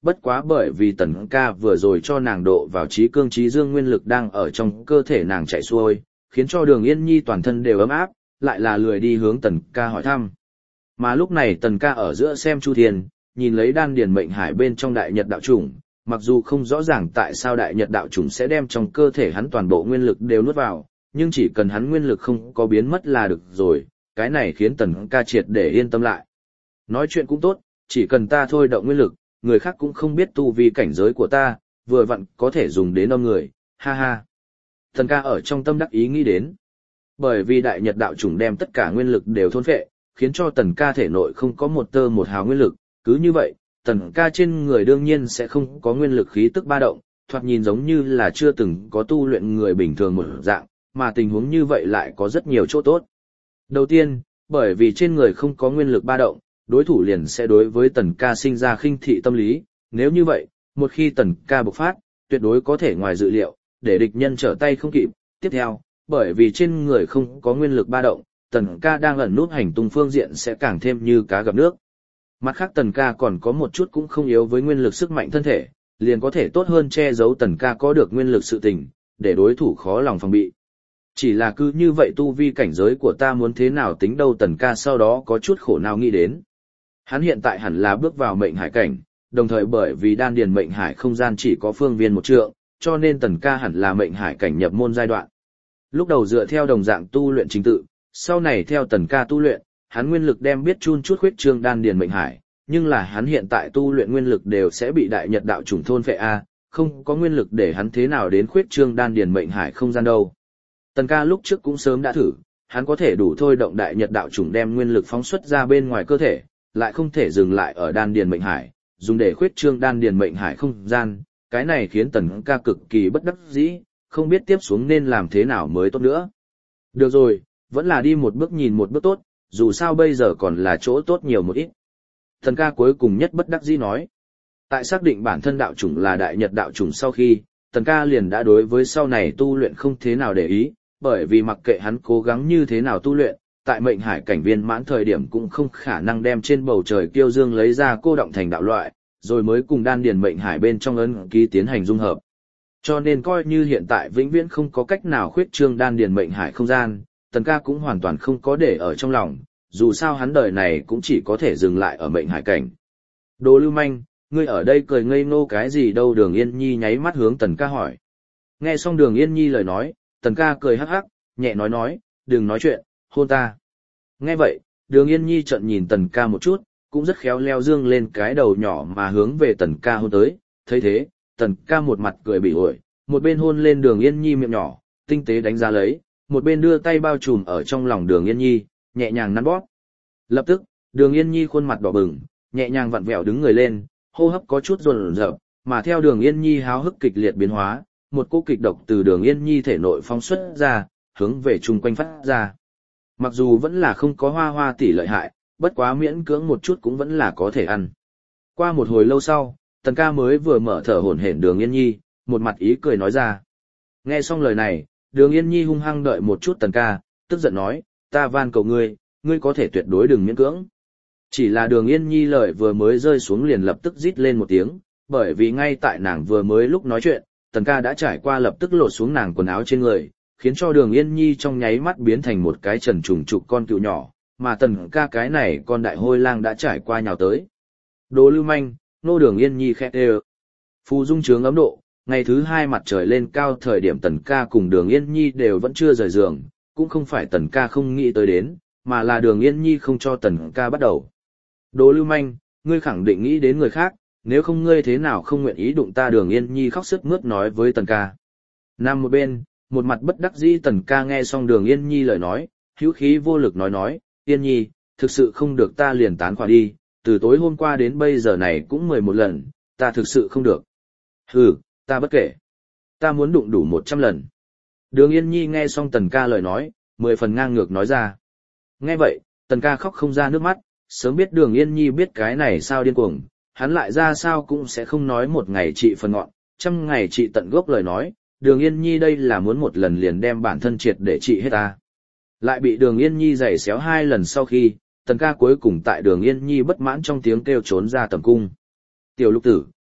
bất quá bởi vì tần ca vừa rồi cho nàng độ vào trí cương trí dương nguyên lực đang ở trong cơ thể nàng chạy xuôi, khiến cho Đường Yên Nhi toàn thân đều ấm áp, lại là lười đi hướng tần ca hỏi thăm. Mà lúc này tần ca ở giữa xem Chu Thiên, nhìn lấy đan điền mệnh hải bên trong đại nhật đạo chủng, mặc dù không rõ ràng tại sao đại nhật đạo chủng sẽ đem trong cơ thể hắn toàn bộ nguyên lực đều nuốt vào, nhưng chỉ cần hắn nguyên lực không có biến mất là được rồi, cái này khiến tần ca triệt để yên tâm lại. Nói chuyện cũng tốt, chỉ cần ta thôi động nguyên lực, người khác cũng không biết tu vi cảnh giới của ta, vừa vặn có thể dùng đến âm người, ha ha. Tần ca ở trong tâm đắc ý nghĩ đến. Bởi vì đại nhật đạo chủng đem tất cả nguyên lực đều thôn phệ, khiến cho tần ca thể nội không có một tơ một hào nguyên lực, cứ như vậy, tần ca trên người đương nhiên sẽ không có nguyên lực khí tức ba động, thoạt nhìn giống như là chưa từng có tu luyện người bình thường một dạng, mà tình huống như vậy lại có rất nhiều chỗ tốt. Đầu tiên, bởi vì trên người không có nguyên lực ba động, đối thủ liền sẽ đối với tần ca sinh ra khinh thị tâm lý, nếu như vậy, một khi tần ca bộc phát, tuyệt đối có thể ngoài dự liệu, để địch nhân trở tay không kịp. Tiếp theo, bởi vì trên người không có nguyên lực ba động, tần ca đang ẩn nút hành tung phương diện sẽ càng thêm như cá gặp nước. Mặt khác tần ca còn có một chút cũng không yếu với nguyên lực sức mạnh thân thể, liền có thể tốt hơn che giấu tần ca có được nguyên lực sự tình, để đối thủ khó lòng phòng bị. Chỉ là cứ như vậy tu vi cảnh giới của ta muốn thế nào tính đâu, tần ca sau đó có chút khổ nào nghĩ đến. Hắn hiện tại hẳn là bước vào mệnh hải cảnh, đồng thời bởi vì đan điền mệnh hải không gian chỉ có phương viên một trượng, cho nên tần ca hẳn là mệnh hải cảnh nhập môn giai đoạn. Lúc đầu dựa theo đồng dạng tu luyện trình tự, sau này theo tần ca tu luyện, hắn nguyên lực đem biết chun chút khuyết trương đan điền mệnh hải, nhưng là hắn hiện tại tu luyện nguyên lực đều sẽ bị đại nhật đạo chủng thôn phệ a, không có nguyên lực để hắn thế nào đến khuyết trương đan điền mệnh hải không gian đâu. Tần ca lúc trước cũng sớm đã thử, hắn có thể đủ thôi động đại nhật đạo chủng đem nguyên lực phóng xuất ra bên ngoài cơ thể, lại không thể dừng lại ở đan điền mệnh hải, dùng để khuyết trương đan điền mệnh hải không gian, cái này khiến tần ca cực kỳ bất đắc dĩ, không biết tiếp xuống nên làm thế nào mới tốt nữa. Được rồi, vẫn là đi một bước nhìn một bước tốt, dù sao bây giờ còn là chỗ tốt nhiều một ít. Tần ca cuối cùng nhất bất đắc dĩ nói. Tại xác định bản thân đạo chủng là đại nhật đạo chủng sau khi, tần ca liền đã đối với sau này tu luyện không thế nào để ý, bởi vì mặc kệ hắn cố gắng như thế nào tu luyện, tại mệnh hải cảnh viên mãn thời điểm cũng không khả năng đem trên bầu trời kiêu dương lấy ra cô động thành đạo loại, rồi mới cùng đan điền mệnh hải bên trong ấn ký tiến hành dung hợp. Cho nên coi như hiện tại vĩnh viễn không có cách nào khuyết trương đan điền mệnh hải không gian, tần ca cũng hoàn toàn không có để ở trong lòng, dù sao hắn đời này cũng chỉ có thể dừng lại ở mệnh hải cảnh. Đồ lưu manh, ngươi ở đây cười ngây ngô cái gì đâu? Đường Yên Nhi nháy mắt hướng tần ca hỏi. Nghe xong Đường Yên Nhi lời nói, tần ca cười hắc hắc, nhẹ nói nói, đừng nói chuyện, hôn ta. Nghe vậy, Đường Yên Nhi trợn nhìn tần ca một chút, cũng rất khéo leo dương lên cái đầu nhỏ mà hướng về tần ca hôn tới, thấy thế, tần ca một mặt cười bỉ ổi, một bên hôn lên Đường Yên Nhi miệng nhỏ, tinh tế đánh giá lấy, một bên đưa tay bao trùm ở trong lòng Đường Yên Nhi, nhẹ nhàng nắn bóp. Lập tức, Đường Yên Nhi khuôn mặt đỏ bừng, nhẹ nhàng vặn vẹo đứng người lên, hô hấp có chút run rợn, mà theo Đường Yên Nhi háo hức kịch liệt biến hóa, một cỗ kịch độc từ Đường Yên Nhi thể nội phóng xuất ra, hướng về chung quanh phát ra. Mặc dù vẫn là không có hoa hoa tỷ lợi hại, bất quá miễn cưỡng một chút cũng vẫn là có thể ăn. Qua một hồi lâu sau, tần ca mới vừa mở thở hổn hển Đường Yên Nhi, một mặt ý cười nói ra. Nghe xong lời này, Đường Yên Nhi hung hăng đợi một chút tần ca, tức giận nói, ta van cầu ngươi, ngươi có thể tuyệt đối đừng miễn cưỡng. Chỉ là Đường Yên Nhi lời vừa mới rơi xuống liền lập tức rít lên một tiếng, bởi vì ngay tại nàng vừa mới lúc nói chuyện, tần ca đã trải qua lập tức lột xuống nàng quần áo trên người, khiến cho Đường Yên Nhi trong nháy mắt biến thành một cái trần trùng trục con cừu nhỏ, mà tần ca cái này con đại hôi lang đã trải qua nhào tới. Đồ lưu manh, nô Đường Yên Nhi khét ê. Phù dung trướng ấm độ, ngày thứ hai mặt trời lên cao thời điểm tần ca cùng Đường Yên Nhi đều vẫn chưa rời giường, cũng không phải tần ca không nghĩ tới đến, mà là Đường Yên Nhi không cho tần ca bắt đầu. Đồ lưu manh, ngươi khẳng định nghĩ đến người khác, nếu không ngươi thế nào không nguyện ý đụng ta? Đường Yên Nhi khóc sướt mướt nói với tần ca. Nằm một bên, một mặt bất đắc dĩ tần ca nghe xong Đường Yên Nhi lời nói, hữu khí vô lực nói nói, Yên Nhi, thực sự không được ta liền tán khỏa đi, từ tối hôm qua đến bây giờ này cũng mười một lần, ta thực sự không được. Hừ, ta bất kể. Ta muốn đụng đủ một trăm lần. Đường Yên Nhi nghe xong tần ca lời nói, mười phần ngang ngược nói ra. Nghe vậy, tần ca khóc không ra nước mắt, sớm biết Đường Yên Nhi biết cái này sao điên cuồng, hắn lại ra sao cũng sẽ không nói một ngày trị phần ngọn, trăm ngày trị tận gốc lời nói, Đường Yên Nhi đây là muốn một lần liền đem bản thân triệt để trị hết ta. Lại bị Đường Yên Nhi giày xéo hai lần sau khi, tần ca cuối cùng tại Đường Yên Nhi bất mãn trong tiếng kêu trốn ra tầm cung. Tiểu lục tử,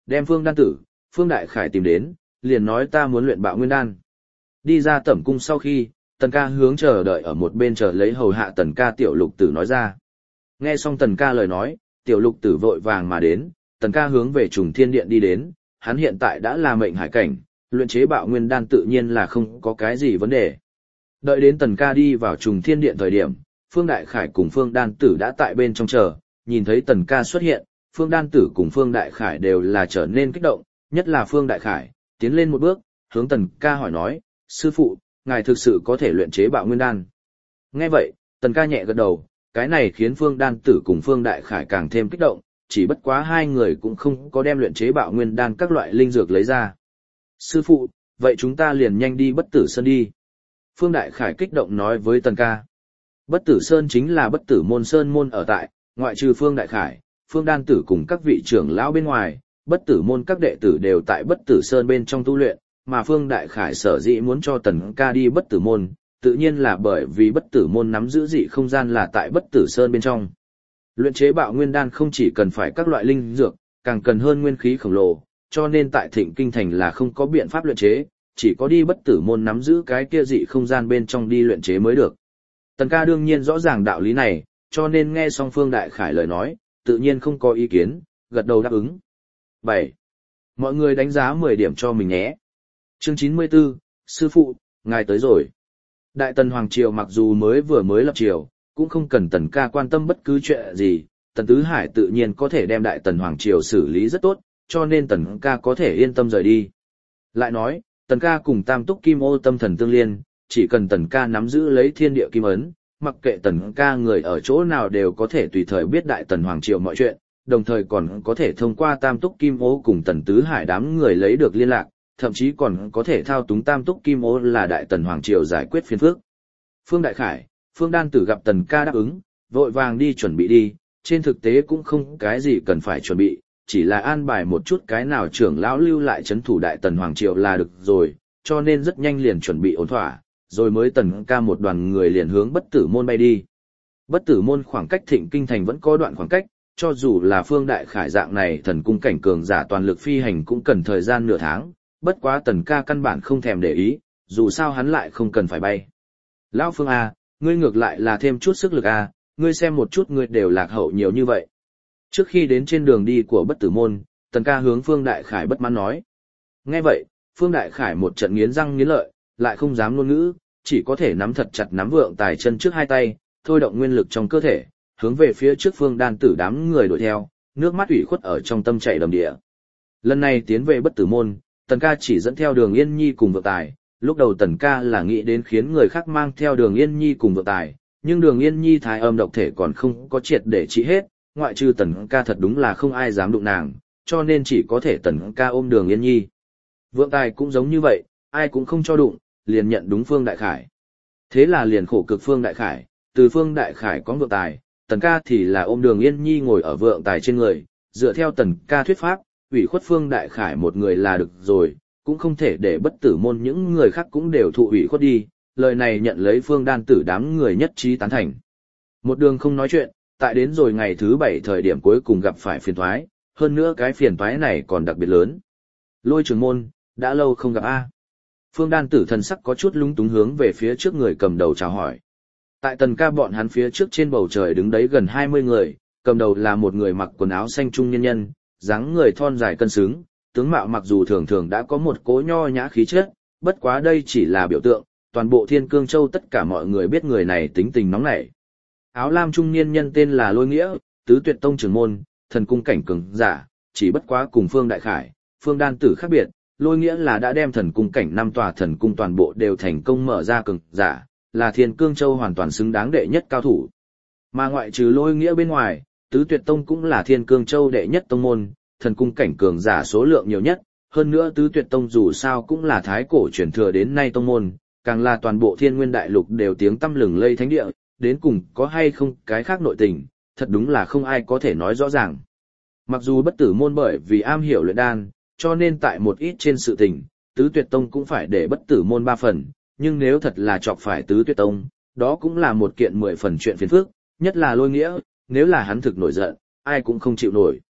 đem Phương Đan Tử, Phương Đại Khải tìm đến, liền nói ta muốn luyện Bạo Nguyên Đan. Đi ra tẩm cung sau khi, Tần Ca hướng chờ đợi ở một bên chờ lấy hầu hạ Tần Ca Tiểu Lục Tử nói ra. Nghe xong Tần Ca lời nói, Tiểu Lục Tử vội vàng mà đến, Tần Ca hướng về Trùng Thiên Điện đi đến, hắn hiện tại đã là mệnh hải cảnh, luyện chế Bạo Nguyên Đan tự nhiên là không có cái gì vấn đề. Đợi đến Tần Ca đi vào Trùng Thiên Điện thời điểm, Phương Đại Khải cùng Phương Đan Tử đã tại bên trong chờ, nhìn thấy Tần Ca xuất hiện, Phương Đan Tử cùng Phương Đại Khải đều là trở nên kích động, nhất là Phương Đại Khải, tiến lên một bước, hướng Tần Ca hỏi nói, sư phụ, ngài thực sự có thể luyện chế Bạo Nguyên Đan. Nghe vậy, Tần Ca nhẹ gật đầu, cái này khiến Phương Đan Tử cùng Phương Đại Khải càng thêm kích động, chỉ bất quá hai người cũng không có đem luyện chế Bạo Nguyên Đan các loại linh dược lấy ra. Sư phụ, vậy chúng ta liền nhanh đi Bất Tử Sơn đi. Phương Đại Khải kích động nói với Tần Ca. Bất Tử Sơn chính là Bất Tử Môn Sơn môn ở tại, ngoại trừ Phương Đại Khải, Phương Đan Tử cùng các vị trưởng lão bên ngoài, Bất Tử Môn các đệ tử đều tại Bất Tử Sơn bên trong tu luyện, mà Phương Đại Khải sở dĩ muốn cho Tần Ca đi Bất Tử Môn, tự nhiên là bởi vì Bất Tử Môn nắm giữ dị không gian là tại Bất Tử Sơn bên trong. Luyện chế Bạo Nguyên Đan không chỉ cần phải các loại linh dược, càng cần hơn nguyên khí khổng lồ, cho nên tại Thịnh Kinh Thành là không có biện pháp luyện chế, chỉ có đi Bất Tử Môn nắm giữ cái kia dị không gian bên trong đi luyện chế mới được. Tần Ca đương nhiên rõ ràng đạo lý này, cho nên nghe xong Phương Đại Khải lời nói, tự nhiên không có ý kiến, gật đầu đáp ứng. bảy. Mọi người đánh giá mười điểm cho mình nhé. Chương chín mươi tư, sư phụ, ngài tới rồi. Đại Tần Hoàng Triều mặc dù mới vừa mới lập triều, cũng không cần Tần Ca quan tâm bất cứ chuyện gì, Tần Tứ Hải tự nhiên có thể đem Đại Tần Hoàng Triều xử lý rất tốt, cho nên Tần Ca có thể yên tâm rời đi. Lại nói, Tần Ca cùng Tam Túc Kim Ô tâm thần tương liên, chỉ cần Tần Ca nắm giữ lấy thiên địa kim ấn, mặc kệ Tần Ca người ở chỗ nào đều có thể tùy thời biết Đại Tần Hoàng Triều mọi chuyện, đồng thời còn có thể thông qua Tam Túc Kim Ô cùng Tần Tứ Hải đám người lấy được liên lạc, thậm chí còn có thể thao túng Tam Túc Kim Ô là Đại Tần Hoàng Triều giải quyết phiền phức. Phương Đại Khải, Phương Đan Tử gặp Tần Ca đáp ứng, vội vàng đi chuẩn bị đi, trên thực tế cũng không cái gì cần phải chuẩn bị, chỉ là an bài một chút cái nào trưởng lão lưu lại trấn thủ Đại Tần Hoàng Triều là được rồi, cho nên rất nhanh liền chuẩn bị ổn thỏa, rồi mới Tần Ca một đoàn người liền hướng Bất Tử Môn bay đi. Bất Tử Môn khoảng cách Thịnh Kinh Thành vẫn có đoạn khoảng cách, cho dù là Phương Đại Khải dạng này thần cung cảnh cường giả toàn lực phi hành cũng cần thời gian nửa tháng, bất quá Tần Ca căn bản không thèm để ý, dù sao hắn lại không cần phải bay. Lão Phương A, ngươi ngược lại là thêm chút sức lực A, ngươi xem một chút ngươi đều lạc hậu nhiều như vậy. Trước khi đến trên đường đi của Bất Tử Môn, Tần Ca hướng Phương Đại Khải bất mãn nói. Nghe vậy, Phương Đại Khải một trận nghiến răng nghiến lợi, lại không dám ngôn ngữ, chỉ có thể nắm thật chặt nắm vượng tài chân trước hai tay, thôi động nguyên lực trong cơ thể, hướng về phía trước Phương Đan Tử đám người đuổi theo, nước mắt ủy khuất ở trong tâm chảy đầm địa. Lần này tiến về Bất Tử Môn, Tần Ca chỉ dẫn theo Đường Yên Nhi cùng vượng tài, lúc đầu Tần Ca là nghĩ đến khiến người khác mang theo Đường Yên Nhi cùng vượng tài, nhưng Đường Yên Nhi thái âm độc thể còn không có triệt để trị hết, ngoại trừ Tần Ca thật đúng là không ai dám đụng nàng, cho nên chỉ có thể Tần Ca ôm Đường Yên Nhi. Vượng tài cũng giống như vậy, ai cũng không cho đụng, liền nhận đúng Phương Đại Khải. Thế là liền khổ cực Phương Đại Khải, từ Phương Đại Khải có vượng tài, Tần Ca thì là ôm Đường Yên Nhi ngồi ở vượng tài trên người, dựa theo Tần Ca thuyết pháp, ủy khuất Phương Đại Khải một người là được rồi, cũng không thể để Bất Tử Môn những người khác cũng đều thụ ủy khuất đi, lời này nhận lấy Phương Đan Tử đám người nhất trí tán thành. Một đường không nói chuyện, tại đến rồi ngày thứ bảy thời điểm cuối cùng gặp phải phiền toái, hơn nữa cái phiền toái này còn đặc biệt lớn. Lôi Trường Môn, đã lâu không gặp a. Phương Đan Tử thần sắc có chút lúng túng hướng về phía trước người cầm đầu chào hỏi. Tại Tần Ca bọn hắn phía trước trên bầu trời đứng đấy gần hai mươi người, cầm đầu là một người mặc quần áo xanh trung nhân nhân, dáng người thon dài cân xứng, tướng mạo mặc dù thường thường đã có một cố nho nhã khí chất, bất quá đây chỉ là biểu tượng, toàn bộ Thiên Cương Châu tất cả mọi người biết người này tính tình nóng nảy. Áo lam trung niên nhân tên là Lôi Nghĩa, Tứ Tuyệt Tông trưởng môn, thần cung cảnh cường giả, chỉ bất quá cùng Phương Đại Khải, Phương Đan Tử khác biệt, Lôi Nghĩa là đã đem thần cung cảnh năm tòa thần cung toàn bộ đều thành công mở ra cường giả, là Thiên Cương Châu hoàn toàn xứng đáng đệ nhất cao thủ. Mà ngoại trừ Lôi Nghĩa bên ngoài, Tứ Tuyệt Tông cũng là Thiên Cương Châu đệ nhất tông môn, thần cung cảnh cường giả số lượng nhiều nhất, hơn nữa Tứ Tuyệt Tông dù sao cũng là thái cổ truyền thừa đến nay tông môn, càng là toàn bộ Thiên Nguyên Đại Lục đều tiếng tăm lừng lây thánh địa, đến cùng có hay không cái khác nội tình, thật đúng là không ai có thể nói rõ ràng. Mặc dù Bất Tử Môn bởi vì am hiểu luyện đan, cho nên tại một ít trên sự tình, Tứ Tuyệt Tông cũng phải để Bất Tử Môn ba phần, nhưng nếu thật là chọc phải Tứ Tuyệt Tông, đó cũng là một kiện mười phần chuyện phiền phức, nhất là Lôi Nghĩa, nếu là hắn thực nổi giận, ai cũng không chịu nổi.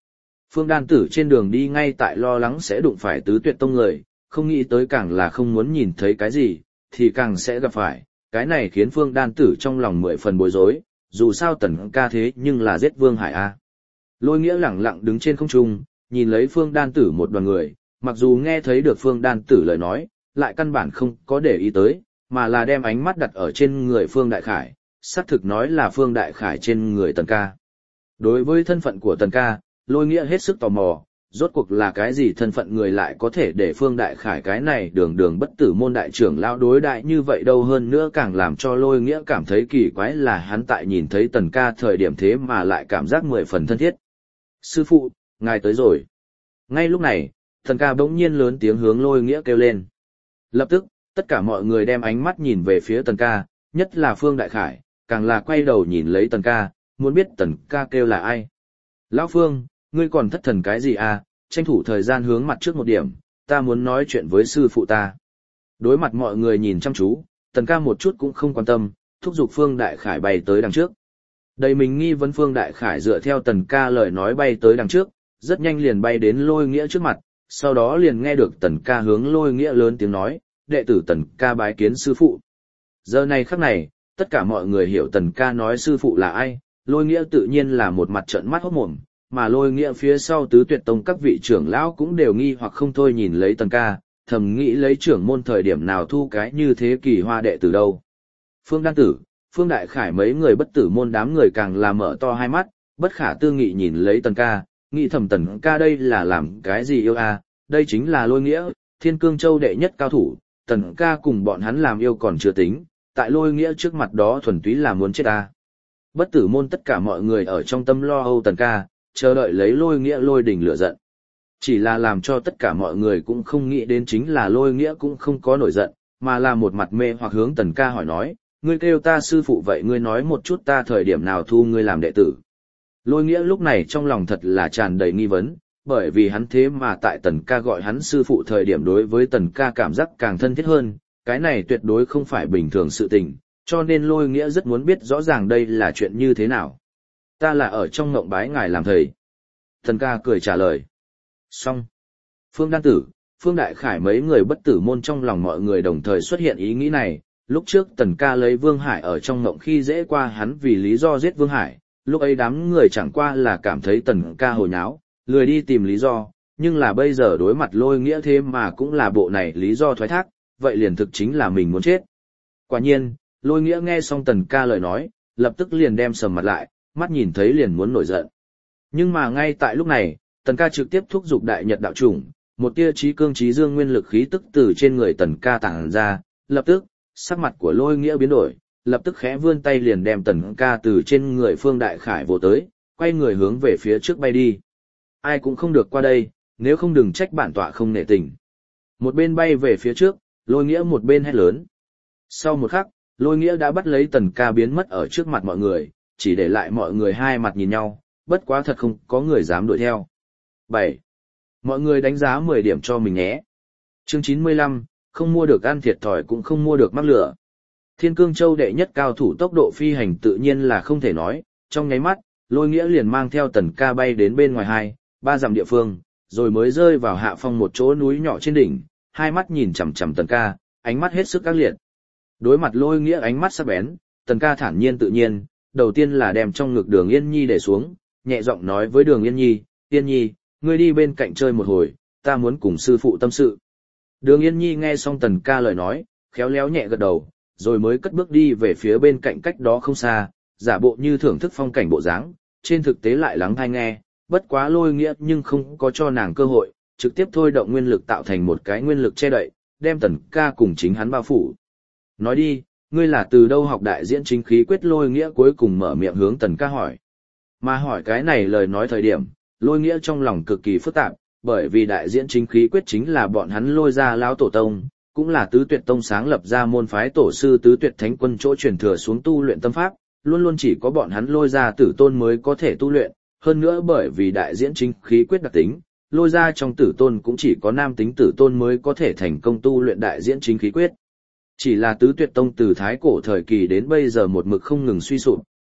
Phương Đan Tử trên đường đi ngay tại lo lắng sẽ đụng phải tứ tuyệt tông người, không nghĩ tới càng là không muốn nhìn thấy cái gì, thì càng sẽ gặp phải, cái này khiến Phương Đan Tử trong lòng mười phần bối rối, dù sao Tần ca thế nhưng là giết Vương Hải A. Lôi Nghĩa lẳng lặng đứng trên không trung, nhìn lấy Phương Đan Tử một đoàn người, mặc dù nghe thấy được Phương Đan Tử lời nói, lại căn bản không có để ý tới, mà là đem ánh mắt đặt ở trên người Phương Đại Khải, xác thực nói là Phương Đại Khải trên người Tần ca. Đối với thân phận của Tần ca, Lôi Nghĩa hết sức tò mò, rốt cuộc là cái gì thân phận người lại có thể để Phương Đại Khải cái này đường đường bất tử môn đại trưởng lão đối đại như vậy đâu, hơn nữa càng làm cho Lôi Nghĩa cảm thấy kỳ quái là hắn tại nhìn thấy Tần ca thời điểm thế mà lại cảm giác mười phần thân thiết. Sư phụ, ngài tới rồi. Ngay lúc này, Tần ca bỗng nhiên lớn tiếng hướng Lôi Nghĩa kêu lên. Lập tức, tất cả mọi người đem ánh mắt nhìn về phía Tần ca, nhất là Phương Đại Khải, càng là quay đầu nhìn lấy Tần ca, muốn biết Tần ca kêu là ai. Lão Phương, ngươi còn thất thần cái gì à, tranh thủ thời gian hướng mặt trước một điểm, ta muốn nói chuyện với sư phụ ta. Đối mặt mọi người nhìn chăm chú, Tần ca một chút cũng không quan tâm, thúc giục Phương Đại Khải bay tới đằng trước. Đầy mình nghi vấn Phương Đại Khải dựa theo Tần ca lời nói bay tới đằng trước, rất nhanh liền bay đến Lôi Nghĩa trước mặt, sau đó liền nghe được Tần ca hướng Lôi Nghĩa lớn tiếng nói, đệ tử Tần ca bái kiến sư phụ. Giờ này khắc này, tất cả mọi người hiểu Tần ca nói sư phụ là ai, Lôi Nghĩa tự nhiên là một mặt trợn mắt hốt mồm, mà Lôi Nghĩa phía sau tứ tuyệt tông các vị trưởng lão cũng đều nghi hoặc không thôi nhìn lấy Tần ca, thầm nghĩ lấy trưởng môn thời điểm nào thu cái như thế kỳ hoa đệ từ đâu. Phương Đan Tử, Phương Đại Khải mấy người bất tử môn đám người càng là mở to hai mắt, bất khả tư nghị nhìn lấy Tần ca, nghĩ thầm Tần ca đây là làm cái gì yêu a, đây chính là Lôi Nghĩa, Thiên Cương Châu đệ nhất cao thủ, Tần ca cùng bọn hắn làm yêu còn chưa tính, tại Lôi Nghĩa trước mặt đó thuần túy là muốn chết ta. Bất tử môn tất cả mọi người ở trong tâm lo âu Tần ca, chờ đợi lấy Lôi Nghĩa lôi đỉnh lửa giận. Chỉ là làm cho tất cả mọi người cũng không nghĩ đến chính là Lôi Nghĩa cũng không có nổi giận, mà là một mặt mê hoặc hướng Tần ca hỏi nói, ngươi kêu ta sư phụ vậy ngươi nói một chút ta thời điểm nào thu ngươi làm đệ tử. Lôi Nghĩa lúc này trong lòng thật là tràn đầy nghi vấn, bởi vì hắn thế mà tại Tần ca gọi hắn sư phụ thời điểm đối với Tần ca cảm giác càng thân thiết hơn, cái này tuyệt đối không phải bình thường sự tình, cho nên Lôi Nghĩa rất muốn biết rõ ràng đây là chuyện như thế nào. Ta là ở trong ngộng bái ngài làm thầy. Tần ca cười trả lời. Xong. Phương Đan Tử, Phương Đại Khải mấy người bất tử môn trong lòng mọi người đồng thời xuất hiện ý nghĩ này, lúc trước Tần ca lấy Vương Hải ở trong ngộng khi dễ qua hắn vì lý do giết Vương Hải, lúc ấy đám người chẳng qua là cảm thấy Tần ca hồi nháo, lười đi tìm lý do, nhưng là bây giờ đối mặt Lôi Nghĩa thế mà cũng là bộ này lý do thoái thác, vậy liền thực chính là mình muốn chết. Quả nhiên, Lôi Nghĩa nghe xong Tần ca lời nói, lập tức liền đem sầm mặt lại, mắt nhìn thấy liền muốn nổi giận. Nhưng mà ngay tại lúc này, Tần ca trực tiếp thúc giục đại nhật đạo chủng, một tia trí cương trí dương nguyên lực khí tức từ trên người Tần ca tản ra, lập tức, sắc mặt của Lôi Nghĩa biến đổi, lập tức khẽ vươn tay liền đem Tần ca từ trên người Phương Đại Khải vồ tới, quay người hướng về phía trước bay đi. Ai cũng không được qua đây, nếu không đừng trách bản tọa không nể tình. Một bên bay về phía trước, Lôi Nghĩa một bên hét lớn. Sau một khắc, Lôi Nghĩa đã bắt lấy Tần ca biến mất ở trước mặt mọi người, chỉ để lại mọi người hai mặt nhìn nhau, bất quá thật không có người dám đuổi theo. bảy. Mọi người đánh giá mười điểm cho mình nhé. Chương chín mươi lăm, không mua được ăn thiệt thòi cũng không mua được mắc lửa. Thiên Cương Châu đệ nhất cao thủ tốc độ phi hành tự nhiên là không thể nói, trong nháy mắt, Lôi Nghĩa liền mang theo Tần ca bay đến bên ngoài hai, ba dặm địa phương, rồi mới rơi vào hạ phong một chỗ núi nhỏ trên đỉnh, hai mắt nhìn chằm chằm Tần ca, ánh mắt hết sức ác liệt. Đối mặt Lôi Nghĩa ánh mắt sắc bén, Tần ca thản nhiên tự nhiên, đầu tiên là đem trong ngực Đường Yên Nhi để xuống, nhẹ giọng nói với Đường Yên Nhi, Yên Nhi, ngươi đi bên cạnh chơi một hồi, ta muốn cùng sư phụ tâm sự. Đường Yên Nhi nghe xong Tần ca lời nói, khéo léo nhẹ gật đầu, rồi mới cất bước đi về phía bên cạnh cách đó không xa, giả bộ như thưởng thức phong cảnh bộ dáng, trên thực tế lại lắng tai nghe, bất quá Lôi Nghĩa nhưng không có cho nàng cơ hội, trực tiếp thôi động nguyên lực tạo thành một cái nguyên lực che đậy, đem Tần ca cùng chính hắn bao phủ. Nói đi, ngươi là từ đâu học đại diễn chính khí quyết? Lôi Nghĩa cuối cùng mở miệng hướng Tần ca hỏi. Mà hỏi cái này lời nói thời điểm, Lôi Nghĩa trong lòng cực kỳ phức tạp, bởi vì đại diễn chính khí quyết chính là bọn hắn Lôi gia lão tổ tông, cũng là tứ tuyệt tông sáng lập ra môn phái tổ sư tứ tuyệt thánh quân chỗ truyền thừa xuống tu luyện tâm pháp, luôn luôn chỉ có bọn hắn Lôi gia tử tôn mới có thể tu luyện, hơn nữa bởi vì đại diễn chính khí quyết đặc tính, Lôi gia trong tử tôn cũng chỉ có nam tính tử tôn mới có thể thành công tu luyện đại diễn chính khí quyết. Chỉ là tứ tuyệt tông từ thái cổ thời kỳ đến bây giờ một mực không ngừng suy sụp,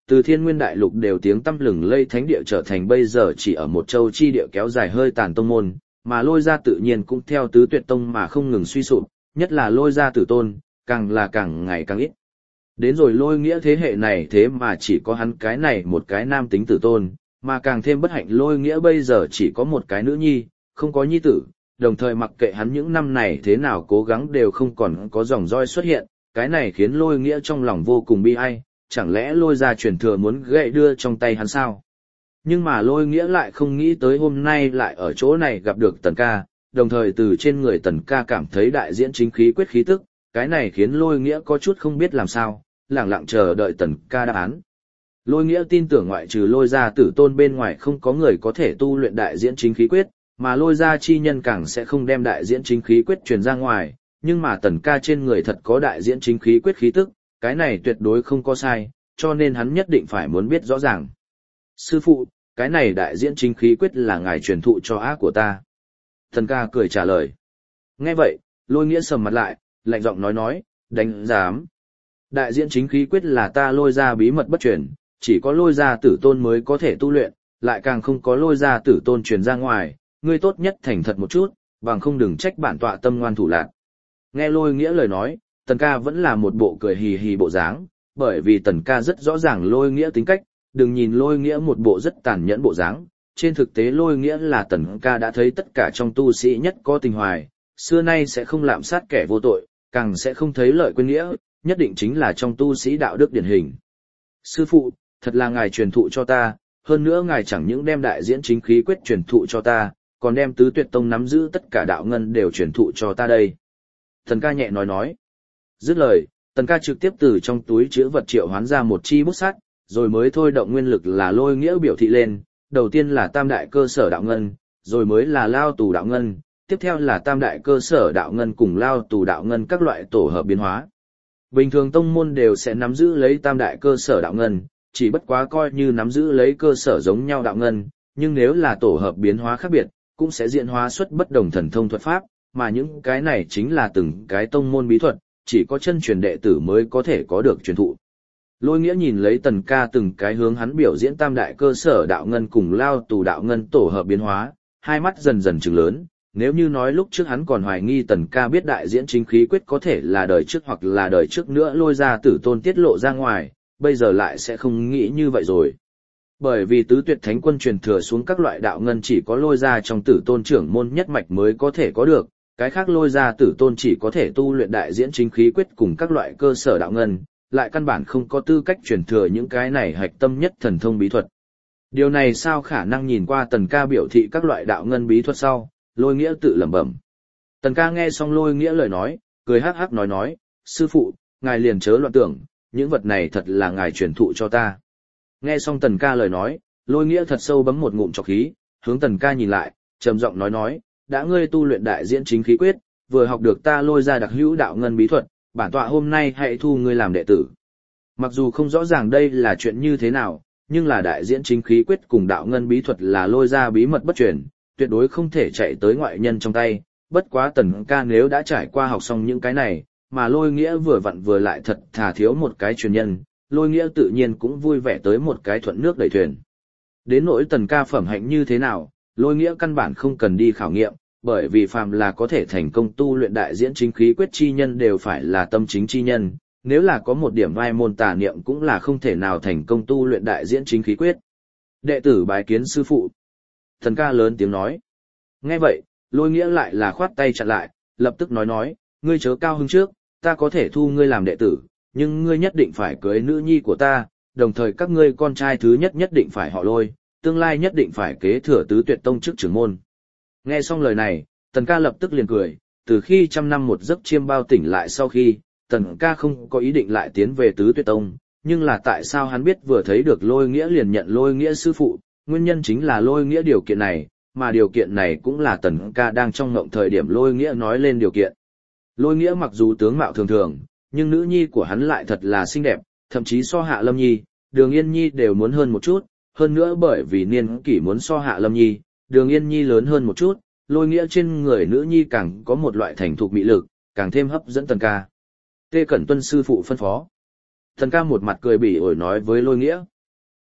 từ thiên nguyên đại lục đều tiếng tăm lừng lây thánh địa trở thành bây giờ chỉ ở một châu chi địa kéo dài hơi tàn tông môn, mà lôi gia tự nhiên cũng theo tứ tuyệt tông mà không ngừng suy sụp, nhất là lôi gia tử tôn, càng là càng ngày càng ít. Đến rồi lôi nghĩa thế hệ này thế mà chỉ có hắn cái này một cái nam tính tử tôn, mà càng thêm bất hạnh lôi nghĩa bây giờ chỉ có một cái nữ nhi, không có nhi tử, đồng thời mặc kệ hắn những năm này thế nào cố gắng đều không còn có dòng roi xuất hiện, cái này khiến lôi nghĩa trong lòng vô cùng bi ai, chẳng lẽ lôi gia truyền thừa muốn gậy đưa trong tay hắn sao? Nhưng mà lôi nghĩa lại không nghĩ tới hôm nay lại ở chỗ này gặp được tần ca, đồng thời từ trên người tần ca cảm thấy đại diễn chính khí quyết khí tức, cái này khiến lôi nghĩa có chút không biết làm sao, lẳng lặng chờ đợi tần ca đáp án. Lôi nghĩa tin tưởng ngoại trừ lôi gia tử tôn bên ngoài không có người có thể tu luyện đại diễn chính khí quyết, mà lôi gia chi nhân càng sẽ không đem đại diễn chính khí quyết truyền ra ngoài, nhưng mà tần ca trên người thật có đại diễn chính khí quyết khí tức, cái này tuyệt đối không có sai, cho nên hắn nhất định phải muốn biết rõ ràng. Sư phụ, cái này đại diễn chính khí quyết là ngài truyền thụ cho á của ta. Tần ca cười trả lời. Nghe vậy, lôi nghĩa sầm mặt lại, lạnh giọng nói nói, đánh giám. Đại diễn chính khí quyết là ta lôi ra bí mật bất truyền, chỉ có lôi ra tử tôn mới có thể tu luyện, lại càng không có lôi ra tử tôn truyền ra ngoài, ngươi tốt nhất thành thật một chút, bằng không đừng trách bản tọa tâm ngoan thủ lạc. Nghe lôi nghĩa lời nói, tần ca vẫn là một bộ cười hì hì bộ dáng, bởi vì tần ca rất rõ ràng lôi nghĩa tính cách, đừng nhìn lôi nghĩa một bộ rất tàn nhẫn bộ dáng, trên thực tế lôi nghĩa là tần ca đã thấy tất cả trong tu sĩ nhất có tình hoài, xưa nay sẽ không lạm sát kẻ vô tội, càng sẽ không thấy lợi quên nghĩa, nhất định chính là trong tu sĩ đạo đức điển hình. Sư phụ, thật là ngài truyền thụ cho ta, hơn nữa ngài chẳng những đem đại diễn chính khí quyết truyền thụ cho ta, còn đem tứ tuyệt tông nắm giữ tất cả đạo ngân đều truyền thụ cho ta đây. Tần ca nhẹ nói nói. Dứt lời, tần ca trực tiếp từ trong túi chữ vật triệu hoán ra một chi bút sắt, rồi mới thôi động nguyên lực là lôi nghĩa biểu thị lên, đầu tiên là tam đại cơ sở đạo ngân, rồi mới là lao tù đạo ngân, tiếp theo là tam đại cơ sở đạo ngân cùng lao tù đạo ngân các loại tổ hợp biến hóa. Bình thường tông môn đều sẽ nắm giữ lấy tam đại cơ sở đạo ngân, chỉ bất quá coi như nắm giữ lấy cơ sở giống nhau đạo ngân, nhưng nếu là tổ hợp biến hóa khác biệt, cũng sẽ diễn hóa xuất bất đồng thần thông thuật pháp, mà những cái này chính là từng cái tông môn bí thuật, chỉ có chân truyền đệ tử mới có thể có được truyền thụ. Lôi nghĩa nhìn lấy tần ca từng cái hướng hắn biểu diễn tam đại cơ sở đạo ngân cùng lao tù đạo ngân tổ hợp biến hóa, hai mắt dần dần trừng lớn, nếu như nói lúc trước hắn còn hoài nghi tần ca biết đại diễn chính khí quyết có thể là đời trước hoặc là đời trước nữa lôi ra tử tôn tiết lộ ra ngoài, bây giờ lại sẽ không nghĩ như vậy rồi. Bởi vì tứ tuyệt thánh quân truyền thừa xuống các loại đạo ngân chỉ có lôi ra trong tử tôn trưởng môn nhất mạch mới có thể có được, cái khác lôi ra tử tôn chỉ có thể tu luyện đại diễn chính khí quyết cùng các loại cơ sở đạo ngân, lại căn bản không có tư cách truyền thừa những cái này hạch tâm nhất thần thông bí thuật. Điều này sao khả năng? Nhìn qua tần ca biểu thị các loại đạo ngân bí thuật sau, lôi nghĩa tự lẩm bẩm. Tần ca nghe xong lôi nghĩa lời nói, cười hắc hắc nói nói, sư phụ, ngài liền chớ loạn tưởng, những vật này thật là ngài truyền thụ cho ta. Nghe xong tần ca lời nói, lôi nghĩa thật sâu bấm một ngụm trọc khí, hướng tần ca nhìn lại, trầm giọng nói nói, đã ngươi tu luyện đại diễn chính khí quyết, vừa học được ta lôi ra đặc hữu đạo ngân bí thuật, bản tọa hôm nay hãy thu ngươi làm đệ tử. Mặc dù không rõ ràng đây là chuyện như thế nào, nhưng là đại diễn chính khí quyết cùng đạo ngân bí thuật là lôi ra bí mật bất truyền, tuyệt đối không thể chạy tới ngoại nhân trong tay, bất quá tần ca nếu đã trải qua học xong những cái này, mà lôi nghĩa vừa vặn vừa lại thật thà thiếu một cái truyền nhân, lôi nghĩa tự nhiên cũng vui vẻ tới một cái thuận nước đẩy thuyền. Đến nỗi tần ca phẩm hạnh như thế nào, lôi nghĩa căn bản không cần đi khảo nghiệm, bởi vì phàm là có thể thành công tu luyện đại diễn chính khí quyết chi nhân đều phải là tâm chính chi nhân, nếu là có một điểm vai môn tà niệm cũng là không thể nào thành công tu luyện đại diễn chính khí quyết. Đệ tử bái kiến sư phụ. Tần ca lớn tiếng nói. Nghe vậy, lôi nghĩa lại là khoát tay chặn lại, lập tức nói nói, ngươi chớ cao hứng trước, ta có thể thu ngươi làm đệ tử, nhưng ngươi nhất định phải cưới nữ nhi của ta, đồng thời các ngươi con trai thứ nhất nhất định phải họ lôi, tương lai nhất định phải kế thừa tứ tuyệt tông chức trưởng môn. Nghe xong lời này, tần ca lập tức liền cười, từ khi trăm năm một giấc chiêm bao tỉnh lại sau khi, tần ca không có ý định lại tiến về tứ tuyệt tông, nhưng là tại sao hắn biết vừa thấy được lôi nghĩa liền nhận lôi nghĩa sư phụ, nguyên nhân chính là lôi nghĩa điều kiện này, mà điều kiện này cũng là tần ca đang trong ngộng thời điểm lôi nghĩa nói lên điều kiện. Lôi nghĩa mặc dù tướng mạo thường thường, nhưng nữ nhi của hắn lại thật là xinh đẹp, thậm chí so Hạ Lâm Nhi, Đường Yên Nhi đều muốn hơn một chút, hơn nữa bởi vì niên kỷ muốn so Hạ Lâm Nhi, Đường Yên Nhi lớn hơn một chút, lôi nghĩa trên người nữ nhi càng có một loại thành thục mỹ lực, càng thêm hấp dẫn tần ca. Tê Cẩn tuân sư phụ phân phó. Tần ca một mặt cười bỉ ổi nói với lôi nghĩa.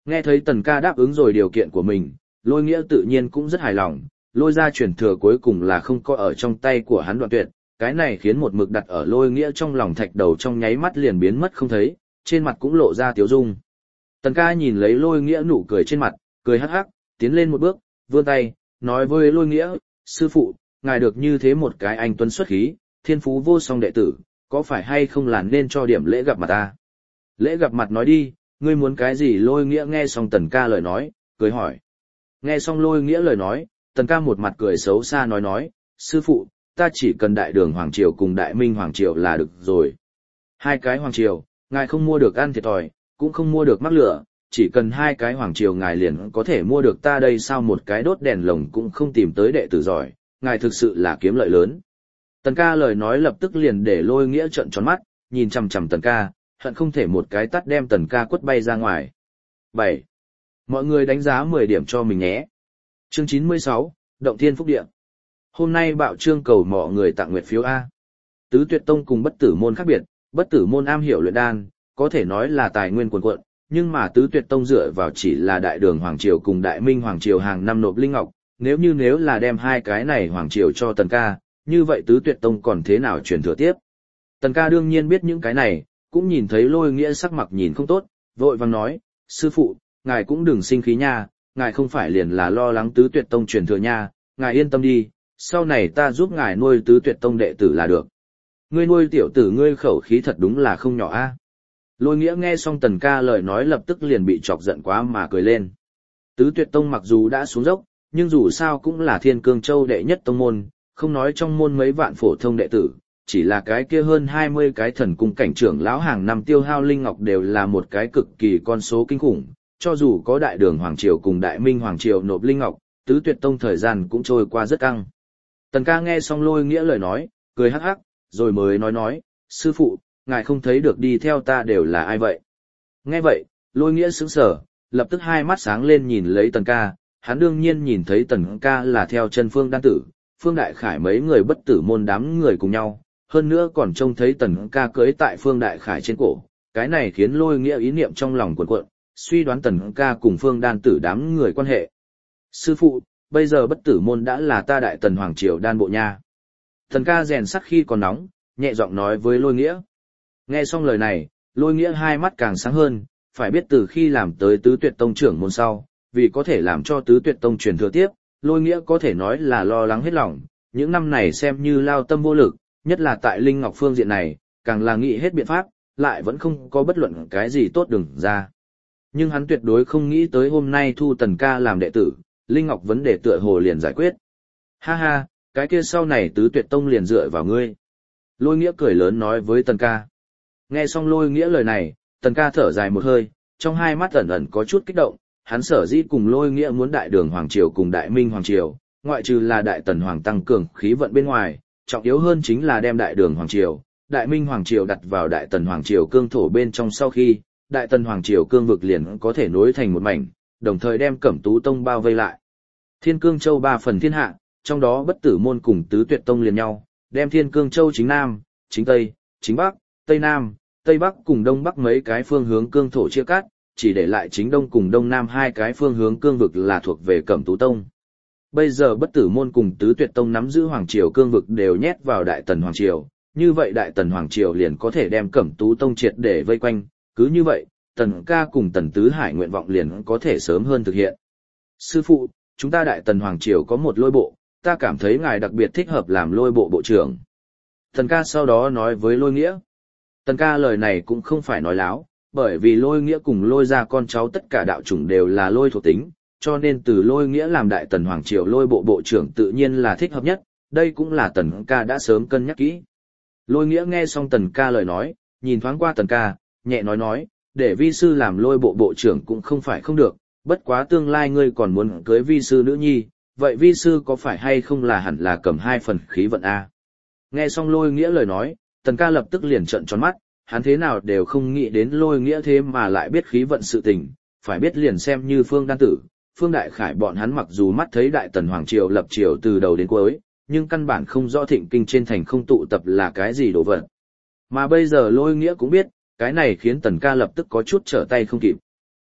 Nghe thấy tần ca đáp ứng rồi điều kiện của mình, lôi nghĩa tự nhiên cũng rất hài lòng, lôi ra truyền thừa cuối cùng là không có ở trong tay của hắn đoạn tuyệt, cái này khiến một mực đặt ở lôi nghĩa trong lòng thạch đầu trong nháy mắt liền biến mất không thấy, trên mặt cũng lộ ra tiếu dung. Tần ca nhìn lấy lôi nghĩa nụ cười trên mặt, cười hắc hắc, tiến lên một bước, vươn tay, nói với lôi nghĩa, sư phụ, ngài được như thế một cái anh tuấn xuất khí, thiên phú vô song đệ tử, có phải hay không là nên cho điểm lễ gặp mặt ta? Lễ gặp mặt nói đi, ngươi muốn cái gì? Lôi nghĩa nghe xong tần ca lời nói, cười hỏi. Nghe xong lôi nghĩa lời nói, tần ca một mặt cười xấu xa nói nói, sư phụ, ta chỉ cần đại đường Hoàng Triều cùng đại minh Hoàng Triều là được rồi. Hai cái Hoàng Triều, ngài không mua được ăn thiệt thòi, cũng không mua được mắc lửa, chỉ cần hai cái Hoàng Triều ngài liền có thể mua được ta đây sao một cái đốt đèn lồng cũng không tìm tới đệ tử giỏi, ngài thực sự là kiếm lợi lớn. Tần ca lời nói lập tức liền để lôi nghĩa trợn tròn mắt, nhìn chằm chằm tần ca, hận không thể một cái tắt đem tần ca quất bay ra ngoài. bảy. Mọi người đánh giá mười điểm cho mình nhé. Chương chín mươi sáu, Động Thiên Phúc Địa. Hôm nay bạo trương cầu mọi người tặng nguyệt phiếu A. Tứ Tuyệt Tông cùng Bất Tử Môn khác biệt, Bất Tử Môn am hiểu luyện đan, có thể nói là tài nguyên quần quận, nhưng mà Tứ Tuyệt Tông dựa vào chỉ là Đại Đường Hoàng Triều cùng Đại Minh Hoàng Triều hàng năm nộp linh ngọc, nếu như nếu là đem hai cái này Hoàng Triều cho Tần ca, như vậy Tứ Tuyệt Tông còn thế nào truyền thừa tiếp. Tần ca đương nhiên biết những cái này, cũng nhìn thấy lôi nghĩa sắc mặt nhìn không tốt, vội vàng nói, sư phụ, ngài cũng đừng sinh khí nha, ngài không phải liền là lo lắng Tứ Tuyệt Tông truyền thừa nha, ngài yên tâm đi, sau này ta giúp ngài nuôi Tứ Tuyệt Tông đệ tử là được. Ngươi nuôi tiểu tử ngươi khẩu khí thật đúng là không nhỏ a. Lôi nghĩa nghe xong tần ca lời nói lập tức liền bị chọc giận quá mà cười lên. Tứ Tuyệt Tông mặc dù đã xuống dốc, nhưng dù sao cũng là Thiên Cương Châu đệ nhất tông môn, không nói trong môn mấy vạn phổ thông đệ tử, chỉ là cái kia hơn hai mươi cái thần cung cảnh trưởng lão hàng năm tiêu hao linh ngọc đều là một cái cực kỳ con số kinh khủng, cho dù có Đại Đường Hoàng Triều cùng Đại Minh Hoàng Triều nộp linh ngọc, Tứ Tuyệt Tông thời gian cũng trôi qua rất căng. Tần ca nghe xong lôi nghĩa lời nói, cười hắc hắc, rồi mới nói nói, sư phụ, ngài không thấy được đi theo ta đều là ai vậy? Nghe vậy, lôi nghĩa sững sờ, lập tức hai mắt sáng lên nhìn lấy tần ca, hắn đương nhiên nhìn thấy tần ca là theo chân Phương Đan Tử, Phương Đại Khải mấy người Bất Tử Môn đám người cùng nhau, hơn nữa còn trông thấy tần ca cưới tại Phương Đại Khải trên cổ, cái này khiến lôi nghĩa ý niệm trong lòng cuộn cuộn, suy đoán tần ca cùng Phương Đan Tử đám người quan hệ. Sư phụ, bây giờ Bất Tử Môn đã là ta Đại Tần Hoàng Triều đan bộ nha. Tần ca rèn sắt khi còn nóng, nhẹ giọng nói với lôi nghĩa. Nghe xong lời này, lôi nghĩa hai mắt càng sáng hơn, phải biết từ khi làm tới Tứ Tuyệt Tông trưởng môn sau, vì có thể làm cho Tứ Tuyệt Tông truyền thừa tiếp, lôi nghĩa có thể nói là lo lắng hết lòng, những năm này xem như lao tâm vô lực, nhất là tại Linh Ngọc phương diện này, càng là nghĩ hết biện pháp, lại vẫn không có bất luận cái gì tốt đừng ra. Nhưng hắn tuyệt đối không nghĩ tới hôm nay thu tần ca làm đệ tử, Linh Ngọc vấn đề tựa hồ liền giải quyết. Ha ha, cái kia sau này Tứ Tuyệt Tông liền dựa vào ngươi. Lôi nghĩa cười lớn nói với tần ca. Nghe xong lôi nghĩa lời này, tần ca thở dài một hơi, trong hai mắt ẩn ẩn có chút kích động, hắn sở dĩ cùng lôi nghĩa muốn Đại Đường Hoàng Triều cùng Đại Minh Hoàng Triều, ngoại trừ là Đại Tần Hoàng tăng cường khí vận bên ngoài, trọng yếu hơn chính là đem Đại Đường Hoàng Triều, Đại Minh Hoàng Triều đặt vào Đại Tần Hoàng Triều cương thổ bên trong sau khi, Đại Tần Hoàng Triều cương vực liền có thể nối thành một mảnh, đồng thời đem Cẩm Tú Tông bao vây lại. Thiên Cương Châu ba phần thiên hạ, trong đó Bất Tử Môn cùng Tứ Tuyệt Tông liền nhau, đem Thiên Cương Châu chính Nam, chính Tây, chính Bắc, Tây Nam, Tây Bắc cùng Đông Bắc mấy cái phương hướng cương thổ chia cắt, chỉ để lại chính Đông cùng Đông Nam hai cái phương hướng cương vực là thuộc về Cẩm Tú Tông. Bây giờ Bất Tử Môn cùng Tứ Tuyệt Tông nắm giữ Hoàng Triều cương vực đều nhét vào Đại Tần Hoàng Triều, như vậy Đại Tần Hoàng Triều liền có thể đem Cẩm Tú Tông triệt để vây quanh, cứ như vậy, Tần ca cùng Tần Tứ Hải nguyện vọng liền có thể sớm hơn thực hiện. Sư phụ, chúng ta Đại Tần Hoàng Triều có một lôi bộ, ta cảm thấy ngài đặc biệt thích hợp làm lôi bộ bộ trưởng. Tần ca sau đó nói với lôi nghĩa. Tần ca lời này cũng không phải nói láo, bởi vì lôi nghĩa cùng lôi ra con cháu tất cả đạo chủng đều là lôi thuộc tính, cho nên từ lôi nghĩa làm Đại Tần Hoàng Triều lôi bộ bộ trưởng tự nhiên là thích hợp nhất, đây cũng là Tần ca đã sớm cân nhắc kỹ. Lôi nghĩa nghe xong Tần ca lời nói, nhìn thoáng qua Tần ca, nhẹ nói nói, để vi sư làm lôi bộ bộ trưởng cũng không phải không được, bất quá tương lai ngươi còn muốn cưới vi sư nữ nhi, vậy vi sư có phải hay không là hẳn là cầm hai phần khí vận A. Nghe xong lôi nghĩa lời nói, Tần ca lập tức liền trợn tròn mắt, hắn thế nào đều không nghĩ đến lôi nghĩa thế mà lại biết khí vận sự tình, phải biết liền xem như Phương Đan Tử, Phương Đại Khải bọn hắn mặc dù mắt thấy Đại Tần Hoàng Triều lập triều từ đầu đến cuối, nhưng căn bản không rõ thịnh kinh trên thành không tụ tập là cái gì đồ vật. Mà bây giờ lôi nghĩa cũng biết, cái này khiến Tần ca lập tức có chút trở tay không kịp.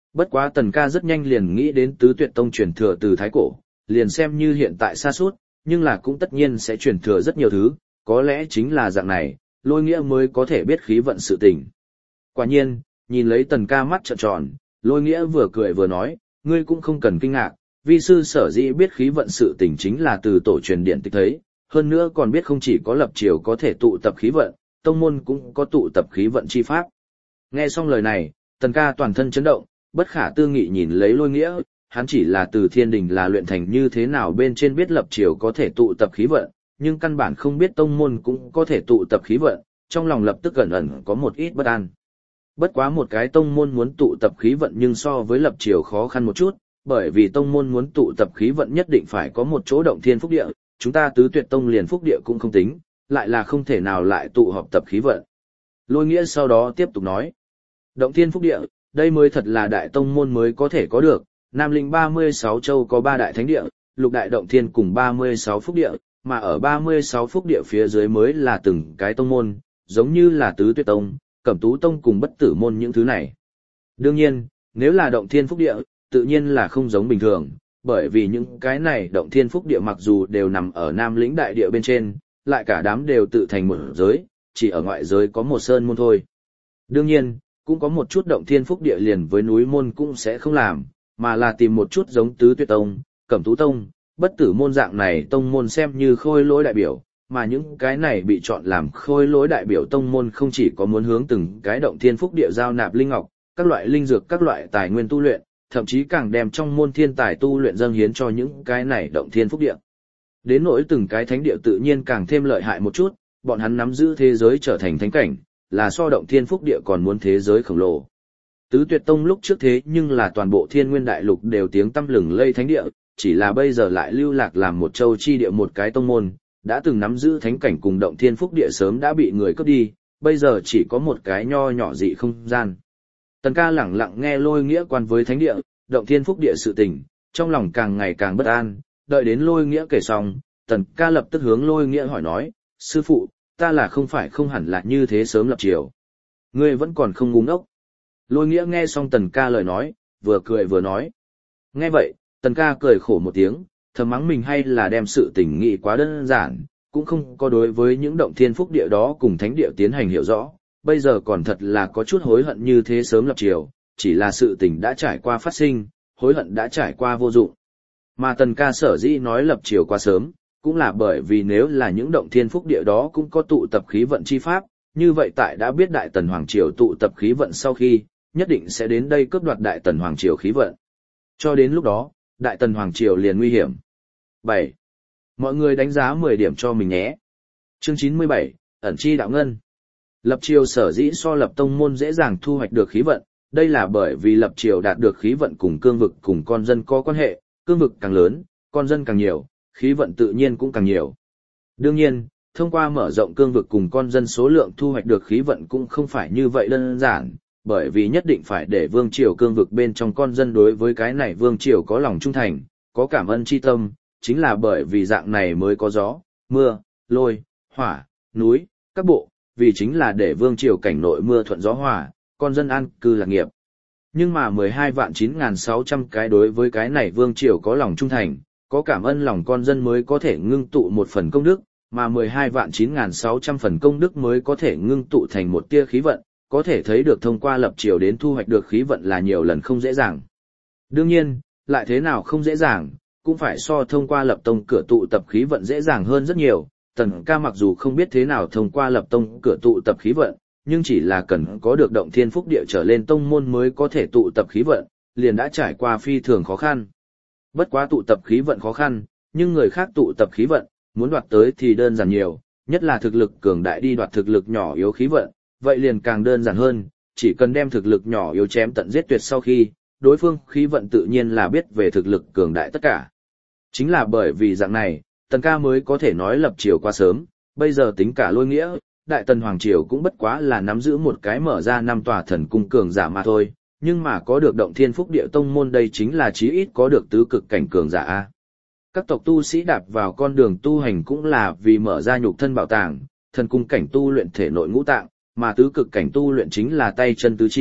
Bất quá Tần ca rất nhanh liền nghĩ đến tứ tuyệt tông truyền thừa từ thái cổ, liền xem như hiện tại xa suốt, nhưng là cũng tất nhiên sẽ truyền thừa rất nhiều thứ, có lẽ chính là dạng này, Lôi Nghĩa mới có thể biết khí vận sự tình. Quả nhiên, nhìn lấy Tần ca mắt trợn tròn, Lôi Nghĩa vừa cười vừa nói, ngươi cũng không cần kinh ngạc, vi sư sở dĩ biết khí vận sự tình chính là từ tổ truyền điện tích thấy, hơn nữa còn biết không chỉ có lập triều có thể tụ tập khí vận, tông môn cũng có tụ tập khí vận chi pháp. Nghe xong lời này, Tần ca toàn thân chấn động, bất khả tư nghị nhìn lấy Lôi Nghĩa, hắn chỉ là từ thiên đình là luyện thành như thế nào bên trên biết lập triều có thể tụ tập khí vận, nhưng căn bản không biết tông môn cũng có thể tụ tập khí vận, trong lòng lập tức ẩn ẩn có một ít bất an. Bất quá một cái tông môn muốn tụ tập khí vận nhưng so với lập triều khó khăn một chút, bởi vì tông môn muốn tụ tập khí vận nhất định phải có một chỗ động thiên phúc địa, chúng ta tứ tuyệt tông liền phúc địa cũng không tính, lại là không thể nào lại tụ họp tập khí vận. Lôi Nghĩa sau đó tiếp tục nói, động thiên phúc địa, đây mới thật là đại tông môn mới có thể có được, Nam Linh ba mươi sáu châu có ba đại thánh địa, lục đại động thiên cùng ba mươi sáu phúc địa, mà ở ba mươi sáu phúc địa phía dưới mới là từng cái tông môn, giống như là tứ tuyệt tông, cẩm tú tông cùng bất tử môn những thứ này. Đương nhiên, nếu là động thiên phúc địa, tự nhiên là không giống bình thường, bởi vì những cái này động thiên phúc địa mặc dù đều nằm ở Nam Lĩnh đại địa bên trên, lại cả đám đều tự thành một giới, chỉ ở ngoại giới có một sơn môn thôi. Đương nhiên, cũng có một chút động thiên phúc địa liền với núi môn cũng sẽ không làm, mà là tìm một chút giống tứ tuyệt tông, cẩm tú tông, bất tử môn dạng này tông môn xem như khôi lỗi đại biểu, mà những cái này bị chọn làm khôi lỗi đại biểu tông môn không chỉ có muốn hướng từng cái động thiên phúc địa giao nạp linh ngọc, các loại linh dược, các loại tài nguyên tu luyện, thậm chí càng đem trong môn thiên tài tu luyện dâng hiến cho những cái này động thiên phúc địa. Đến nỗi từng cái thánh địa tự nhiên càng thêm lợi hại một chút, bọn hắn nắm giữ thế giới trở thành thánh cảnh, là so động thiên phúc địa còn muốn thế giới khổng lồ. Tứ tuyệt tông lúc trước thế nhưng là toàn bộ thiên nguyên đại lục đều tiếng tăm lừng lây thánh địa, chỉ là bây giờ lại lưu lạc làm một châu chi địa một cái tông môn, đã từng nắm giữ thánh cảnh cùng động thiên phúc địa sớm đã bị người cướp đi, bây giờ chỉ có một cái nho nhỏ dị không gian. Tần ca lẳng lặng nghe Lôi Nghĩa quan với thánh địa, động thiên phúc địa sự tình, trong lòng càng ngày càng bất an, đợi đến Lôi Nghĩa kể xong, Tần ca lập tức hướng Lôi Nghĩa hỏi nói, sư phụ, ta là không phải không hẳn là như thế sớm lập triều. Ngươi vẫn còn không ngu ngốc. Lôi Nghĩa nghe xong Tần ca lời nói, vừa cười vừa nói. Nghe vậy, Tần ca cười khổ một tiếng, thầm mắng mình hay là đem sự tình nghị quá đơn giản, cũng không có đối với những động thiên phúc địa đó cùng thánh địa tiến hành hiểu rõ, bây giờ còn thật là có chút hối hận như thế sớm lập triều, chỉ là sự tình đã trải qua phát sinh, hối hận đã trải qua vô dụng. Mà Tần ca sở dĩ nói lập triều quá sớm, cũng là bởi vì nếu là những động thiên phúc địa đó cũng có tụ tập khí vận chi pháp, như vậy tại đã biết Đại Tần Hoàng Triều tụ tập khí vận sau khi, nhất định sẽ đến đây cướp đoạt Đại Tần Hoàng Triều khí vận. Cho đến lúc đó, Đại Tần Hoàng Triều liền nguy hiểm. bảy. Mọi người đánh giá mười điểm cho mình nhé. Chương chín mươi bảy, ẩn chi đạo ngân. Lập triều sở dĩ so lập tông môn dễ dàng thu hoạch được khí vận, đây là bởi vì lập triều đạt được khí vận cùng cương vực cùng con dân có quan hệ, cương vực càng lớn, con dân càng nhiều, khí vận tự nhiên cũng càng nhiều. Đương nhiên, thông qua mở rộng cương vực cùng con dân số lượng thu hoạch được khí vận cũng không phải như vậy đơn giản, bởi vì nhất định phải để vương triều cương vực bên trong con dân đối với cái này vương triều có lòng trung thành, có cảm ơn chi tâm, chính là bởi vì dạng này mới có gió, mưa, lôi, hỏa, núi, các bộ, vì chính là để vương triều cảnh nội mưa thuận gió hòa, con dân an cư lạc nghiệp. Nhưng mà mười hai vạn chín nghìn sáu trăm cái đối với cái này vương triều có lòng trung thành, có cảm ơn lòng con dân mới có thể ngưng tụ một phần công đức, mà mười hai vạn chín nghìn sáu trăm phần công đức mới có thể ngưng tụ thành một tia khí vận, có thể thấy được thông qua lập triều đến thu hoạch được khí vận là nhiều lần không dễ dàng. Đương nhiên, lại thế nào không dễ dàng, cũng phải so thông qua lập tông cửa tụ tập khí vận dễ dàng hơn rất nhiều. Tần ca mặc dù không biết thế nào thông qua lập tông cửa tụ tập khí vận, nhưng chỉ là cần có được động thiên phúc địa trở lên tông môn mới có thể tụ tập khí vận, liền đã trải qua phi thường khó khăn. Bất quá tụ tập khí vận khó khăn, nhưng người khác tụ tập khí vận, muốn đoạt tới thì đơn giản nhiều, nhất là thực lực cường đại đi đoạt thực lực nhỏ yếu khí vận, vậy liền càng đơn giản hơn, chỉ cần đem thực lực nhỏ yếu chém tận giết tuyệt sau khi, đối phương khí vận tự nhiên là biết về thực lực cường đại tất cả. Chính là bởi vì dạng này, Tần ca mới có thể nói lập triều quá sớm, bây giờ tính cả Lôi Nghĩa, Đại Tần Hoàng Triều cũng bất quá là nắm giữ một cái mở ra năm tòa thần cung cường giả mà thôi, nhưng mà có được động thiên phúc địa tông môn đây chính là chí ít có được tứ cực cảnh cường giả a. Các tộc tu sĩ đạp vào con đường tu hành cũng là vì mở ra nhục thân bảo tàng, thần cung cảnh tu luyện thể nội ngũ tạng, mà tứ cực cảnh tu luyện chính là tay chân tứ chi,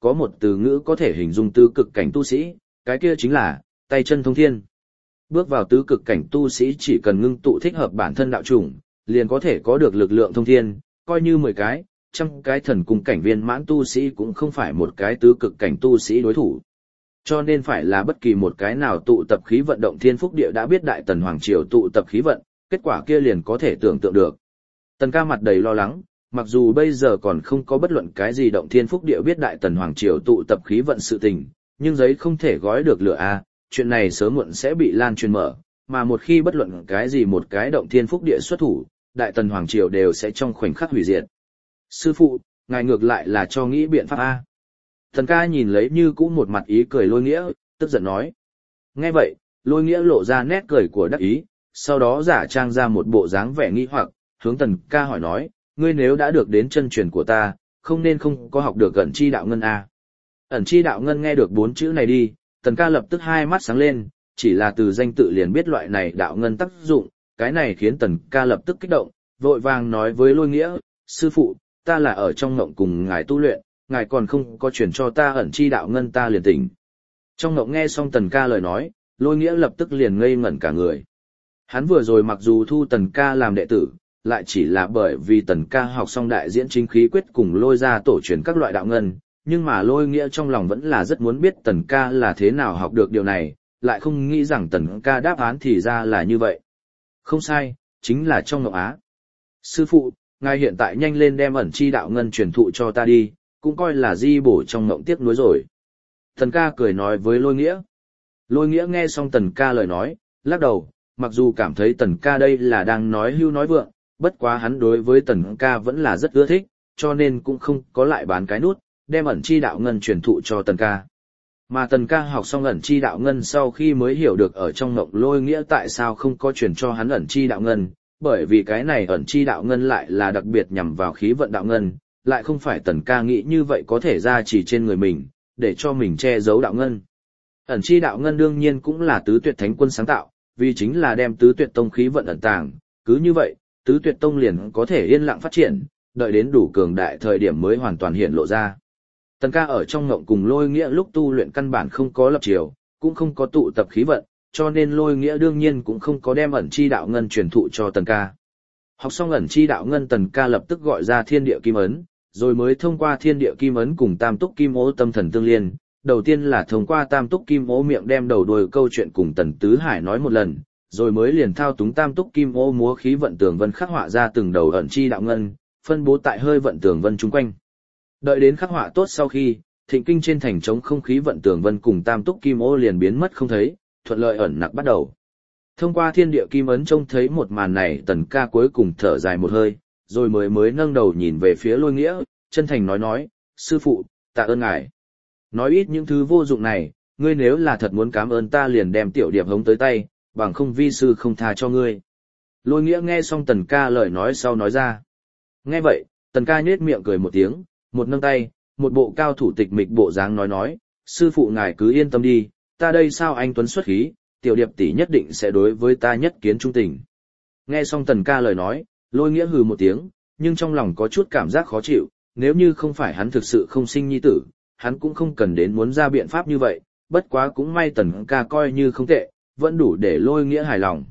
có một từ ngữ có thể hình dung tứ cực cảnh tu sĩ, cái kia chính là tay chân thông thiên. Bước vào tứ cực cảnh tu sĩ chỉ cần ngưng tụ thích hợp bản thân đạo chủng, liền có thể có được lực lượng thông thiên, coi như mười cái, trăm cái thần cung cảnh viên mãn tu sĩ cũng không phải một cái tứ cực cảnh tu sĩ đối thủ. Cho nên phải là bất kỳ một cái nào tụ tập khí vận động thiên phúc địa đã biết Đại Tần Hoàng Triều tụ tập khí vận, kết quả kia liền có thể tưởng tượng được. Tần Ca mặt đầy lo lắng, mặc dù bây giờ còn không có bất luận cái gì động thiên phúc địa biết Đại Tần Hoàng Triều tụ tập khí vận sự tình, nhưng giấy không thể gói được lửa a, chuyện này sớm muộn sẽ bị lan truyền mở, mà một khi bất luận cái gì một cái động thiên phúc địa xuất thủ, Đại Tần Hoàng Triều đều sẽ trong khoảnh khắc hủy diệt. Sư phụ, ngài ngược lại là cho nghĩ biện pháp a. Tần Ca nhìn lấy như cũ một mặt ý cười Lôi Nghĩa, tức giận nói. Nghe vậy, Lôi Nghĩa lộ ra nét cười của đắc ý, sau đó giả trang ra một bộ dáng vẻ nghi hoặc, hướng Tần Ca hỏi nói, ngươi nếu đã được đến chân truyền của ta, không nên không có học được ẩn chi đạo ngân a. Ẩn chi đạo ngân nghe được bốn chữ này đi, Tần Ca lập tức hai mắt sáng lên, chỉ là từ danh tự liền biết loại này đạo ngân tác dụng, cái này khiến Tần Ca lập tức kích động, vội vàng nói với Lôi Nghĩa, sư phụ, ta là ở trong ngộng cùng ngài tu luyện, ngài còn không có chuyển cho ta ẩn chi đạo ngân ta liền tỉnh. Trong ngộng nghe xong Tần Ca lời nói, Lôi Nghĩa lập tức liền ngây ngẩn cả người. Hắn vừa rồi mặc dù thu Tần Ca làm đệ tử, lại chỉ là bởi vì Tần Ca học xong đại diễn chính khí quyết cùng lôi ra tổ truyền các loại đạo ngân, nhưng mà Lôi Nghĩa trong lòng vẫn là rất muốn biết Tần Ca là thế nào học được điều này, lại không nghĩ rằng Tần Ca đáp án thì ra là như vậy. Không sai, chính là trong ngộng á. Sư phụ, ngài hiện tại nhanh lên đem ẩn chi đạo ngân truyền thụ cho ta đi, cũng coi là di bổ trong ngộng tiếc nuối rồi. Tần Ca cười nói với Lôi Nghĩa. Lôi Nghĩa nghe xong Tần Ca lời nói, lắc đầu, mặc dù cảm thấy Tần Ca đây là đang nói hưu nói vượng, bất quá hắn đối với Tần Ca vẫn là rất ưa thích, cho nên cũng không có lại bán cái nút, đem ẩn chi đạo ngân truyền thụ cho Tần Ca. Mà Tần Ca học xong ẩn chi đạo ngân sau khi mới hiểu được ở trong ngộng Lôi Nghĩa tại sao không có truyền cho hắn ẩn chi đạo ngân, bởi vì cái này ẩn chi đạo ngân lại là đặc biệt nhằm vào khí vận đạo ngân, lại không phải Tần Ca nghĩ như vậy có thể ra chỉ trên người mình, để cho mình che giấu đạo ngân. Ẩn chi đạo ngân đương nhiên cũng là tứ tuyệt thánh quân sáng tạo, vì chính là đem tứ tuyệt tông khí vận ẩn tàng, cứ như vậy, tứ tuyệt tông liền có thể yên lặng phát triển, đợi đến đủ cường đại thời điểm mới hoàn toàn hiện lộ ra. Tần Ca ở trong ngộng cùng Lôi Nghĩa lúc tu luyện căn bản không có lập chiều, cũng không có tụ tập khí vận, cho nên Lôi Nghĩa đương nhiên cũng không có đem ẩn chi đạo ngân truyền thụ cho Tần Ca. Học xong ẩn chi đạo ngân Tần Ca lập tức gọi ra thiên địa kim ấn, rồi mới thông qua thiên địa kim ấn cùng tam túc kim ô tâm thần tương liên. Đầu tiên là thông qua tam túc kim ô miệng đem đầu đuôi câu chuyện cùng Tần Tứ Hải nói một lần, rồi mới liền thao túng tam túc kim ô múa khí vận tường vân khắc họa ra từng đầu ẩn chi đạo ngân, phân bố tại hơi vận tường vân chung quanh. Đợi đến khắc họa tốt sau khi, thịnh kinh trên thành trống không khí vận tường vân cùng tam túc kim ô liền biến mất không thấy, thuận lợi ẩn nặc bắt đầu. Thông qua thiên địa kim ấn trông thấy một màn này Tần Ca cuối cùng thở dài một hơi, rồi mới mới nâng đầu nhìn về phía Lôi Nghĩa, chân thành nói nói, sư phụ, tạ ơn ngài. Nói ít những thứ vô dụng này, ngươi nếu là thật muốn cảm ơn ta liền đem tiểu điệp hống tới tay, bằng không vi sư không tha cho ngươi. Lôi Nghĩa nghe xong Tần Ca lời nói sau nói ra. Nghe vậy, Tần Ca nhếch miệng cười một tiếng, một nâng tay, một bộ cao thủ tịch mịch bộ dáng nói nói, sư phụ ngài cứ yên tâm đi, ta đây sao anh tuấn xuất khí, tiểu điệp tỷ nhất định sẽ đối với ta nhất kiến trung tình. Nghe xong Tần Ca lời nói, Lôi Nghĩa hừ một tiếng, nhưng trong lòng có chút cảm giác khó chịu, nếu như không phải hắn thực sự không sinh nhi tử, hắn cũng không cần đến muốn ra biện pháp như vậy, bất quá cũng may Tần Ca coi như không tệ, vẫn đủ để Lôi Nghĩa hài lòng.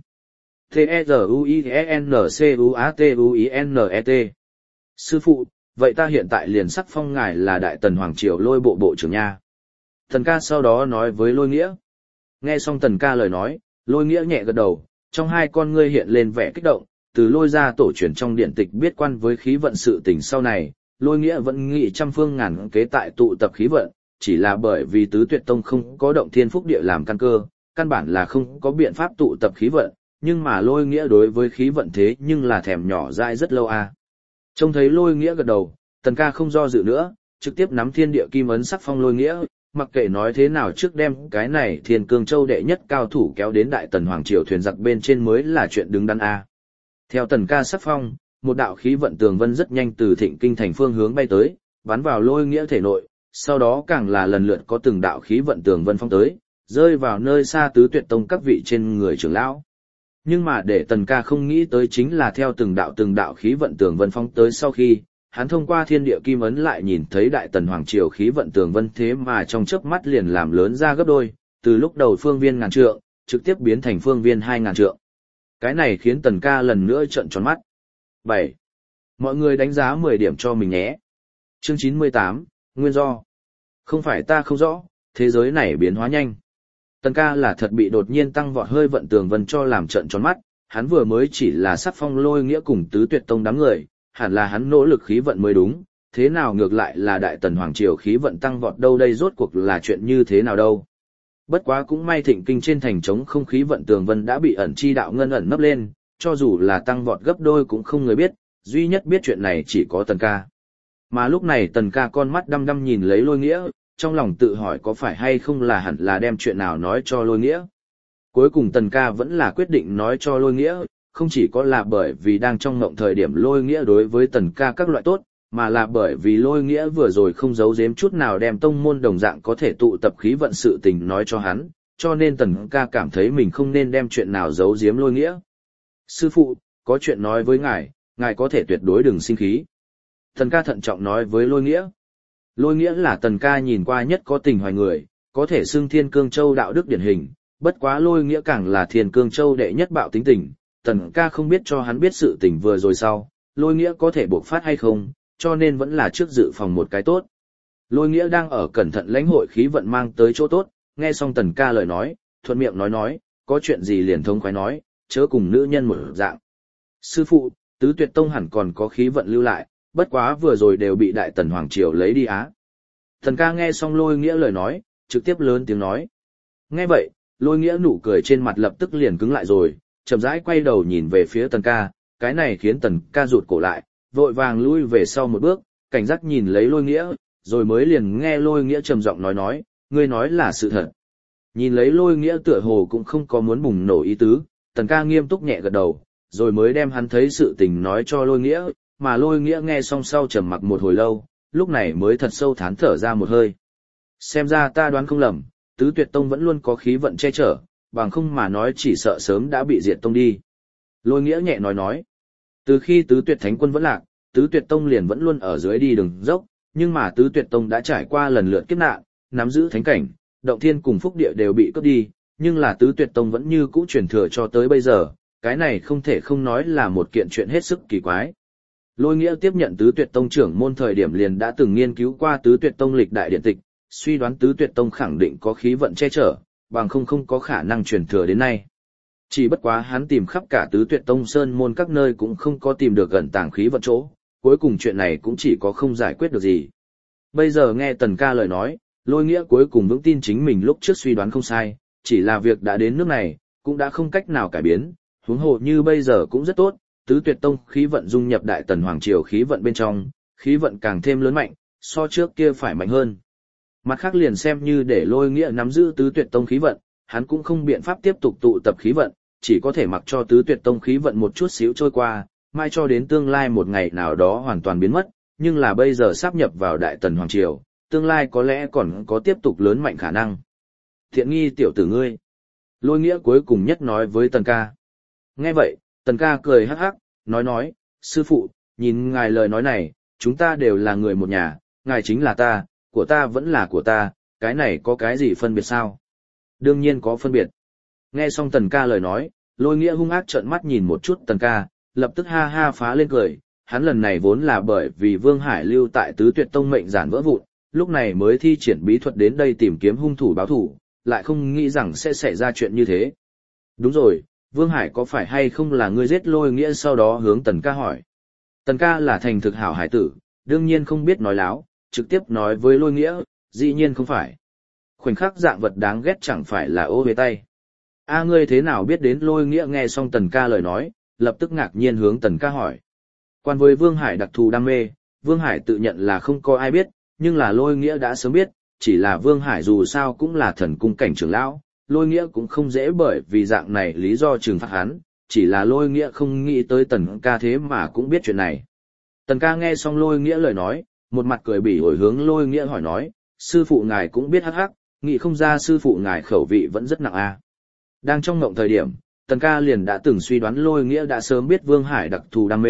T-E-Z-U-I-E-N-C-U-A-T-U-I-N-E-T Sư phụ, vậy ta hiện tại liền sắc phong ngài là Đại Tần Hoàng Triều Lôi bộ bộ trưởng nha. Tần Ca sau đó nói với Lôi Nghĩa. Nghe xong Tần Ca lời nói, Lôi Nghĩa nhẹ gật đầu, trong hai con ngươi hiện lên vẻ kích động, từ Lôi ra tổ truyền trong điện tịch biết quan với khí vận sự tình sau này, Lôi Nghĩa vẫn nghĩ trăm phương ngàn kế tại tụ tập khí vận, chỉ là bởi vì tứ tuyệt tông không có động thiên phúc địa làm căn cơ, căn bản là không có biện pháp tụ tập khí vận, nhưng mà Lôi Nghĩa đối với khí vận thế nhưng là thèm nhỏ dại rất lâu à. Trông thấy Lôi Nghĩa gật đầu, Tần Ca không do dự nữa, trực tiếp nắm thiên địa kim ấn sắc phong Lôi Nghĩa, mặc kệ nói thế nào trước đem cái này Thiên Cương Châu đệ nhất cao thủ kéo đến Đại Tần Hoàng Triều thuyền giặc bên trên mới là chuyện đứng đắn a. Theo Tần Ca sắc phong, một đạo khí vận tường vân rất nhanh từ Thịnh Kinh thành phương hướng bay tới, bắn vào Lôi Nghĩa thể nội, sau đó càng là lần lượt có từng đạo khí vận tường vân phong tới, rơi vào nơi xa tứ tuyệt tông các vị trên người trưởng lão. Nhưng mà để Tần Ca không nghĩ tới chính là theo từng đạo từng đạo khí vận tường vân phong tới sau khi, hắn thông qua thiên địa kim ấn lại nhìn thấy đại tần hoàng triều khí vận tường vân thế mà trong chớp mắt liền làm lớn ra gấp đôi, từ lúc đầu phương viên ngàn trượng, trực tiếp biến thành phương viên hai ngàn trượng. Cái này khiến Tần ca lần nữa trợn tròn mắt. bảy. Mọi người đánh giá mười điểm cho mình nhé. Chương chín mươi tám, Nguyên do. Không phải ta không rõ, thế giới này biến hóa nhanh. Tần ca là thật bị đột nhiên tăng vọt hơi vận tường vân cho làm trợn tròn mắt, hắn vừa mới chỉ là sắc phong Lôi Nghĩa cùng tứ tuyệt tông đám người, hẳn là hắn nỗ lực khí vận mới đúng, thế nào ngược lại là đại tần hoàng triều khí vận tăng vọt đâu, đây rốt cuộc là chuyện như thế nào đâu. Bất quá cũng may thịnh kinh trên thành trống không khí vận tường vân đã bị ẩn chi đạo ngân ẩn nấp lên, cho dù là tăng vọt gấp đôi cũng không người biết, duy nhất biết chuyện này chỉ có Tần ca. Mà lúc này Tần ca con mắt đăm đăm nhìn lấy Lôi Nghĩa, trong lòng tự hỏi có phải hay không là hẳn là đem chuyện nào nói cho Lôi Nghĩa. Cuối cùng Tần ca vẫn là quyết định nói cho Lôi Nghĩa, không chỉ có là bởi vì đang trong mộng thời điểm Lôi Nghĩa đối với Tần ca các loại tốt, mà là bởi vì Lôi Nghĩa vừa rồi không giấu giếm chút nào đem tông môn đồng dạng có thể tụ tập khí vận sự tình nói cho hắn, cho nên Tần ca cảm thấy mình không nên đem chuyện nào giấu giếm Lôi Nghĩa. Sư phụ, có chuyện nói với ngài, ngài có thể tuyệt đối đừng sinh khí. Tần ca thận trọng nói với Lôi Nghĩa. Lôi Nghĩa là Tần ca nhìn qua nhất có tình hoài người, có thể xưng Thiên Cương Châu đạo đức điển hình, bất quá Lôi Nghĩa càng là Thiên Cương Châu đệ nhất bạo tính tình, Tần ca không biết cho hắn biết sự tình vừa rồi sau, Lôi Nghĩa có thể bộc phát hay không, cho nên vẫn là trước dự phòng một cái tốt. Lôi Nghĩa đang ở cẩn thận lãnh hội khí vận mang tới chỗ tốt, nghe xong Tần ca lời nói, thuận miệng nói nói, có chuyện gì liền thông khoái nói, chớ cùng nữ nhân một dạng. Sư phụ, tứ tuyệt tông hẳn còn có khí vận lưu lại, bất quá vừa rồi đều bị đại tần hoàng triều lấy đi á. Tần ca nghe xong Lôi Nghĩa lời nói, trực tiếp lớn tiếng nói. Nghe vậy, Lôi Nghĩa nụ cười trên mặt lập tức liền cứng lại rồi, chậm rãi quay đầu nhìn về phía Tần ca, cái này khiến Tần ca rụt cổ lại, vội vàng lui về sau một bước, cảnh giác nhìn lấy Lôi Nghĩa, rồi mới liền nghe Lôi Nghĩa trầm giọng nói nói, ngươi nói là sự thật. Nhìn lấy Lôi Nghĩa tựa hồ cũng không có muốn bùng nổ ý tứ, Tần ca nghiêm túc nhẹ gật đầu, rồi mới đem hắn thấy sự tình nói cho Lôi Nghĩa, mà Lôi Nghĩa nghe xong sau trầm mặc một hồi lâu, lúc này mới thật sâu thán thở ra một hơi. Xem ra ta đoán không lầm, tứ tuyệt tông vẫn luôn có khí vận che chở, bằng không mà nói chỉ sợ sớm đã bị diệt tông đi. Lôi Nghĩa nhẹ nói nói, từ khi tứ tuyệt thánh quân vẫn lạc, tứ tuyệt tông liền vẫn luôn ở dưới đi đường dốc, nhưng mà tứ tuyệt tông đã trải qua lần lượt kiếp nạn, nắm giữ thánh cảnh, động thiên cùng phúc địa đều bị cướp đi, nhưng là tứ tuyệt tông vẫn như cũ truyền thừa cho tới bây giờ, cái này không thể không nói là một kiện chuyện hết sức kỳ quái. Lôi Nghĩa tiếp nhận tứ tuyệt tông trưởng môn thời điểm liền đã từng nghiên cứu qua tứ tuyệt tông lịch đại điện tịch, suy đoán tứ tuyệt tông khẳng định có khí vận che chở, bằng không không có khả năng truyền thừa đến nay. Chỉ bất quá hắn tìm khắp cả tứ tuyệt tông sơn môn các nơi cũng không có tìm được gần tàng khí vận chỗ, cuối cùng chuyện này cũng chỉ có không giải quyết được gì. Bây giờ nghe Tần ca lời nói, Lôi Nghĩa cuối cùng vững tin chính mình lúc trước suy đoán không sai, chỉ là việc đã đến nước này, cũng đã không cách nào cải biến, huống hồ như bây giờ cũng rất tốt, tứ tuyệt tông khí vận dung nhập đại tần hoàng triều khí vận bên trong, khí vận càng thêm lớn mạnh, so trước kia phải mạnh hơn. Mặt khác liền xem như để Lôi Nghĩa nắm giữ tứ tuyệt tông khí vận, hắn cũng không biện pháp tiếp tục tụ tập khí vận, chỉ có thể mặc cho tứ tuyệt tông khí vận một chút xíu trôi qua, mai cho đến tương lai một ngày nào đó hoàn toàn biến mất, nhưng là bây giờ sáp nhập vào đại tần hoàng triều, tương lai có lẽ còn có tiếp tục lớn mạnh khả năng. Thiện nghi tiểu tử ngươi. Lôi Nghĩa cuối cùng nhất nói với Tần ca. Nghe vậy, Tần ca cười hắc hắc, nói nói, sư phụ, nhìn ngài lời nói này, chúng ta đều là người một nhà, ngài chính là ta, của ta vẫn là của ta, cái này có cái gì phân biệt sao? Đương nhiên có phân biệt. Nghe xong Tần ca lời nói, Lôi Nghĩa hung ác trợn mắt nhìn một chút Tần ca, lập tức ha ha phá lên cười, hắn lần này vốn là bởi vì Vương Hải lưu tại tứ tuyệt tông mệnh giản vỡ vụn, lúc này mới thi triển bí thuật đến đây tìm kiếm hung thủ báo thủ, lại không nghĩ rằng sẽ xảy ra chuyện như thế. Đúng rồi, Vương Hải có phải hay không là ngươi giết Lôi Nghĩa sau đó hướng Tần ca hỏi. Tần ca là thành thực hảo hải tử, đương nhiên không biết nói láo, trực tiếp nói với Lôi Nghĩa, dĩ nhiên không phải. Khoảnh khắc dạng vật đáng ghét chẳng phải là ô về tay. A ngươi thế nào biết đến? Lôi Nghĩa nghe xong Tần ca lời nói, lập tức ngạc nhiên hướng Tần ca hỏi. Quan với Vương Hải đặc thù đam mê, Vương Hải tự nhận là không có ai biết, nhưng là Lôi Nghĩa đã sớm biết, chỉ là Vương Hải dù sao cũng là thần cung cảnh trưởng lão, Lôi Nghĩa cũng không dễ bởi vì dạng này lý do trừng phạt hắn, chỉ là Lôi Nghĩa không nghĩ tới Tần ca thế mà cũng biết chuyện này. Tần ca nghe xong Lôi Nghĩa lời nói, một mặt cười bỉ ổi hướng Lôi Nghĩa hỏi nói, sư phụ ngài cũng biết hắc hắc, nghĩ không ra sư phụ ngài khẩu vị vẫn rất nặng a. Đang trong ngộng thời điểm, Tần ca liền đã từng suy đoán Lôi Nghĩa đã sớm biết Vương Hải đặc thù đam mê,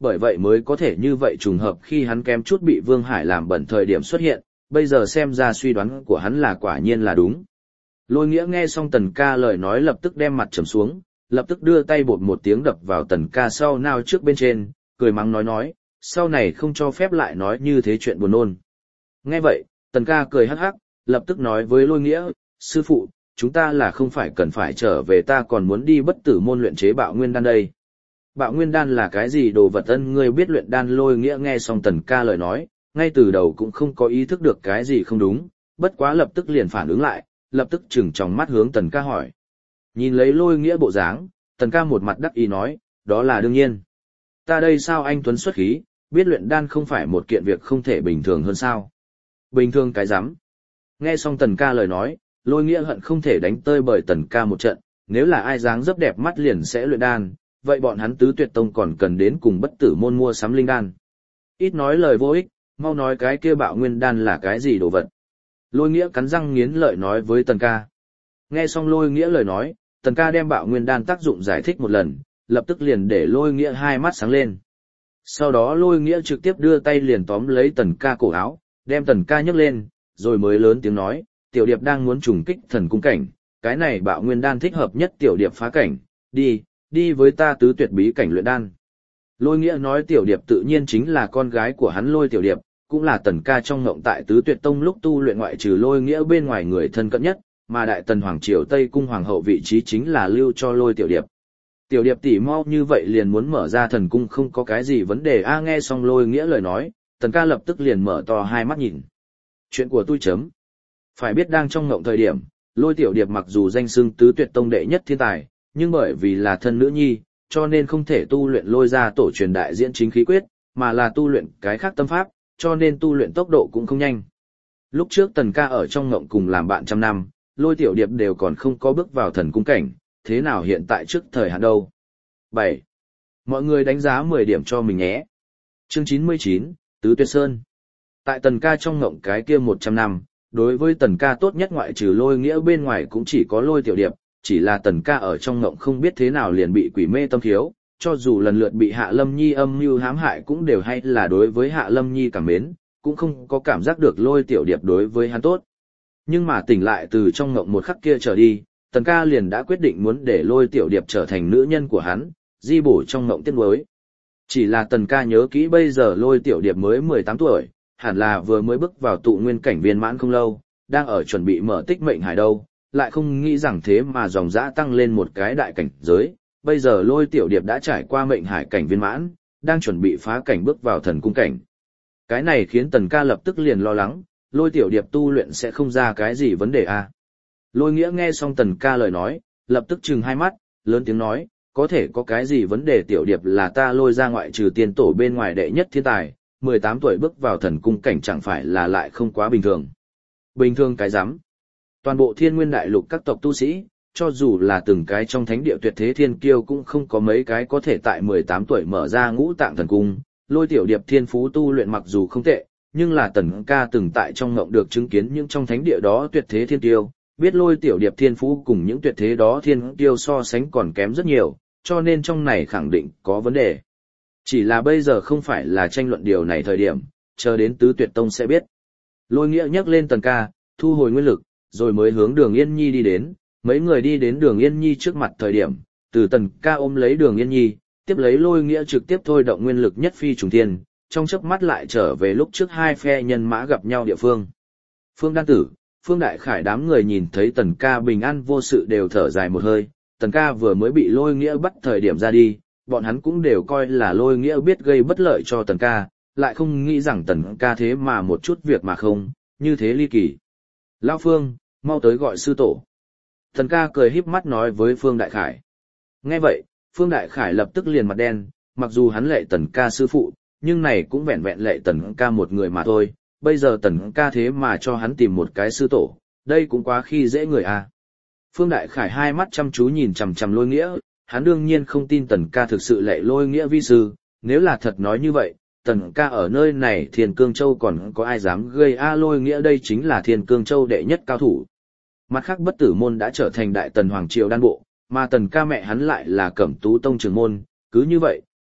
bởi vậy mới có thể như vậy trùng hợp khi hắn kém chút bị Vương Hải làm bẩn thời điểm xuất hiện, bây giờ xem ra suy đoán của hắn là quả nhiên là đúng. Lôi Nghĩa nghe xong Tần Ca lời nói lập tức đem mặt trầm xuống, lập tức đưa tay bột một tiếng đập vào Tần Ca sau nao trước bên trên, cười mắng nói nói, sau này không cho phép lại nói như thế chuyện buồn nôn. Nghe vậy, Tần Ca cười hắc hắc, lập tức nói với Lôi Nghĩa, sư phụ, chúng ta là không phải cần phải trở về, ta còn muốn đi bất tử môn luyện chế bạo nguyên đan đây. Bạo nguyên đan là cái gì đồ vật ân ngươi biết luyện đan? Lôi Nghĩa nghe xong Tần Ca lời nói, ngay từ đầu cũng không có ý thức được cái gì không đúng, bất quá lập tức liền phản ứng lại, lập tức chừng tròng mắt hướng Tần Ca hỏi. Nhìn lấy Lôi Nghĩa bộ dáng, Tần Ca một mặt đắc ý nói, đó là đương nhiên. Ta đây sao anh tuấn xuất khí, biết luyện đan không phải một kiện việc không thể bình thường hơn sao? Bình thường cái rắm. Nghe xong Tần Ca lời nói, Lôi Nghĩa hận không thể đánh tơi bởi Tần Ca một trận, nếu là ai dáng dấp đẹp mắt liền sẽ luyện đan, vậy bọn hắn Tứ Tuyệt Tông còn cần đến cùng bất tử môn mua sắm linh đan. Ít nói lời vô ích, mau nói cái kia bạo nguyên đan là cái gì đồ vật. Lôi Nghĩa cắn răng nghiến lợi nói với Tần Ca. Nghe xong Lôi Nghĩa lời nói, Tần Ca đem bạo nguyên đan tác dụng giải thích một lần, lập tức liền để Lôi Nghĩa hai mắt sáng lên. Sau đó Lôi Nghĩa trực tiếp đưa tay liền tóm lấy Tần Ca cổ áo, đem Tần Ca nhấc lên, rồi mới lớn tiếng nói, Tiểu Điệp đang muốn trùng kích thần cung cảnh, cái này bạo nguyên đan thích hợp nhất Tiểu Điệp phá cảnh, đi, đi với ta tứ tuyệt bí cảnh luyện đan. Lôi Nghĩa nói Tiểu Điệp tự nhiên chính là con gái của hắn Lôi Tiểu Điệp, cũng là Tần Ca trong ngộng tại Tứ Tuyệt Tông lúc tu luyện ngoại trừ Lôi Nghĩa bên ngoài người thân cận nhất, mà Đại Tần Hoàng Triều Tây Cung Hoàng hậu vị trí chính là lưu cho Lôi Tiểu Điệp. Tiểu Điệp tỷ mau như vậy liền muốn mở ra thần cung không có cái gì vấn đề a. Nghe xong Lôi Nghĩa lời nói, Tần Ca lập tức liền mở to hai mắt nhìn. Chuyện của tôi chấm. Phải biết đang trong ngộng thời điểm, Lôi Tiểu Điệp mặc dù danh xưng Tứ Tuyệt Tông đệ nhất thiên tài, nhưng bởi vì là thân nữ nhi, cho nên không thể tu luyện Lôi gia tổ truyền đại diễn chính khí quyết, mà là tu luyện cái khác tâm pháp, cho nên tu luyện tốc độ cũng không nhanh. Lúc trước Tần Ca ở trong ngộng cùng làm bạn trăm năm, Lôi Tiểu Điệp đều còn không có bước vào thần cung cảnh, thế nào hiện tại trước thời hạn đâu. bảy. Mọi người đánh giá mười điểm cho mình nhé. Chương chín mươi chín, Tứ Tuyệt Sơn. Tại Tần Ca trong ngộng cái kia một trăm năm, đối với Tần Ca tốt nhất ngoại trừ Lôi Nghĩa bên ngoài cũng chỉ có Lôi Tiểu Điệp, chỉ là Tần Ca ở trong ngộng không biết thế nào liền bị quỷ mê tâm thiếu, cho dù lần lượt bị Hạ Lâm Nhi âm mưu hãm hại cũng đều hay là đối với Hạ Lâm Nhi cảm mến, cũng không có cảm giác được Lôi Tiểu Điệp đối với hắn tốt. Nhưng mà tỉnh lại từ trong ngộng một khắc kia trở đi, Tần Ca liền đã quyết định muốn để Lôi Tiểu Điệp trở thành nữ nhân của hắn, di bổ trong ngộng tiếc nuối. Chỉ là Tần Ca nhớ kỹ bây giờ Lôi Tiểu Điệp mới mười tám tuổi, hẳn là vừa mới bước vào tụ nguyên cảnh viên mãn không lâu, đang ở chuẩn bị mở tích mệnh hải đâu, lại không nghĩ rằng thế mà dòng dã tăng lên một cái đại cảnh giới. Bây giờ Lôi Tiểu Điệp đã trải qua mệnh hải cảnh viên mãn, đang chuẩn bị phá cảnh bước vào thần cung cảnh. Cái này khiến Tần Ca lập tức liền lo lắng, Lôi Tiểu Điệp tu luyện sẽ không ra cái gì vấn đề à. Lôi Nghĩa nghe xong Tần Ca lời nói, lập tức trừng hai mắt, lớn tiếng nói, có thể có cái gì vấn đề? Tiểu Điệp là ta Lôi ra ngoại trừ tiên tổ bên ngoài đệ nhất thiên tài, mười tám tuổi bước vào thần cung cảnh chẳng phải là lại không quá bình thường. Bình thường cái rắm. Toàn bộ Thiên Nguyên Đại Lục các tộc tu sĩ, cho dù là từng cái trong thánh địa tuyệt thế thiên kiêu cũng không có mấy cái có thể tại mười tám tuổi mở ra ngũ tạng thần cung. Lôi Tiểu Điệp thiên phú tu luyện mặc dù không tệ, nhưng là Tần Ca từng tại trong ngộng được chứng kiến những trong thánh địa đó tuyệt thế thiên kiêu, biết Lôi Tiểu Điệp thiên phú cùng những tuyệt thế đó thiên kiêu so sánh còn kém rất nhiều, cho nên trong này khẳng định có vấn đề. Chỉ là bây giờ không phải là tranh luận điều này thời điểm, chờ đến Tứ Tuyệt Tông sẽ biết. Lôi Nghĩa nhắc lên Tần Ca, thu hồi nguyên lực, rồi mới hướng Đường Yên Nhi đi đến. Mấy người đi đến Đường Yên Nhi trước mặt thời điểm, từ Tần Ca ôm lấy Đường Yên Nhi, tiếp lấy Lôi Nghĩa trực tiếp thôi động nguyên lực nhất phi trùng thiên, trong chớp mắt lại trở về lúc trước hai phe nhân mã gặp nhau địa phương. Phương Đan Tử, Phương Đại Khải đám người nhìn thấy Tần Ca bình an vô sự đều thở dài một hơi. Tần Ca vừa mới bị Lôi Nghĩa bắt thời điểm ra đi, bọn hắn cũng đều coi là Lôi Nghĩa biết gây bất lợi cho Tần Ca, lại không nghĩ rằng Tần Ca thế mà một chút việc mà không, như thế ly kỳ. Lão Phương, mau tới gọi sư tổ. Tần Ca cười híp mắt nói với Phương Đại Khải. Nghe vậy, Phương Đại Khải lập tức liền mặt đen, mặc dù hắn lệ Tần Ca sư phụ, nhưng này cũng vẹn vẹn lệ Tần Ca một người mà thôi, bây giờ Tần Ca thế mà cho hắn tìm một cái sư tổ, đây cũng quá khi dễ người à. Phương Đại Khải hai mắt chăm chú nhìn chằm chằm Lôi Nghĩa, hắn đương nhiên không tin Tần Ca thực sự lệ Lôi Nghĩa vi sư, nếu là thật nói như vậy, Tần Ca ở nơi này Thiên Cương Châu còn có ai dám gây a. Lôi Nghĩa đây chính là Thiên Cương Châu đệ nhất cao thủ. Mặt khác Bất Tử môn đã trở thành Đại Tần Hoàng triều đan bộ, mà Tần Ca mẹ hắn lại là Cẩm Tú Tông trưởng môn, cứ như vậy,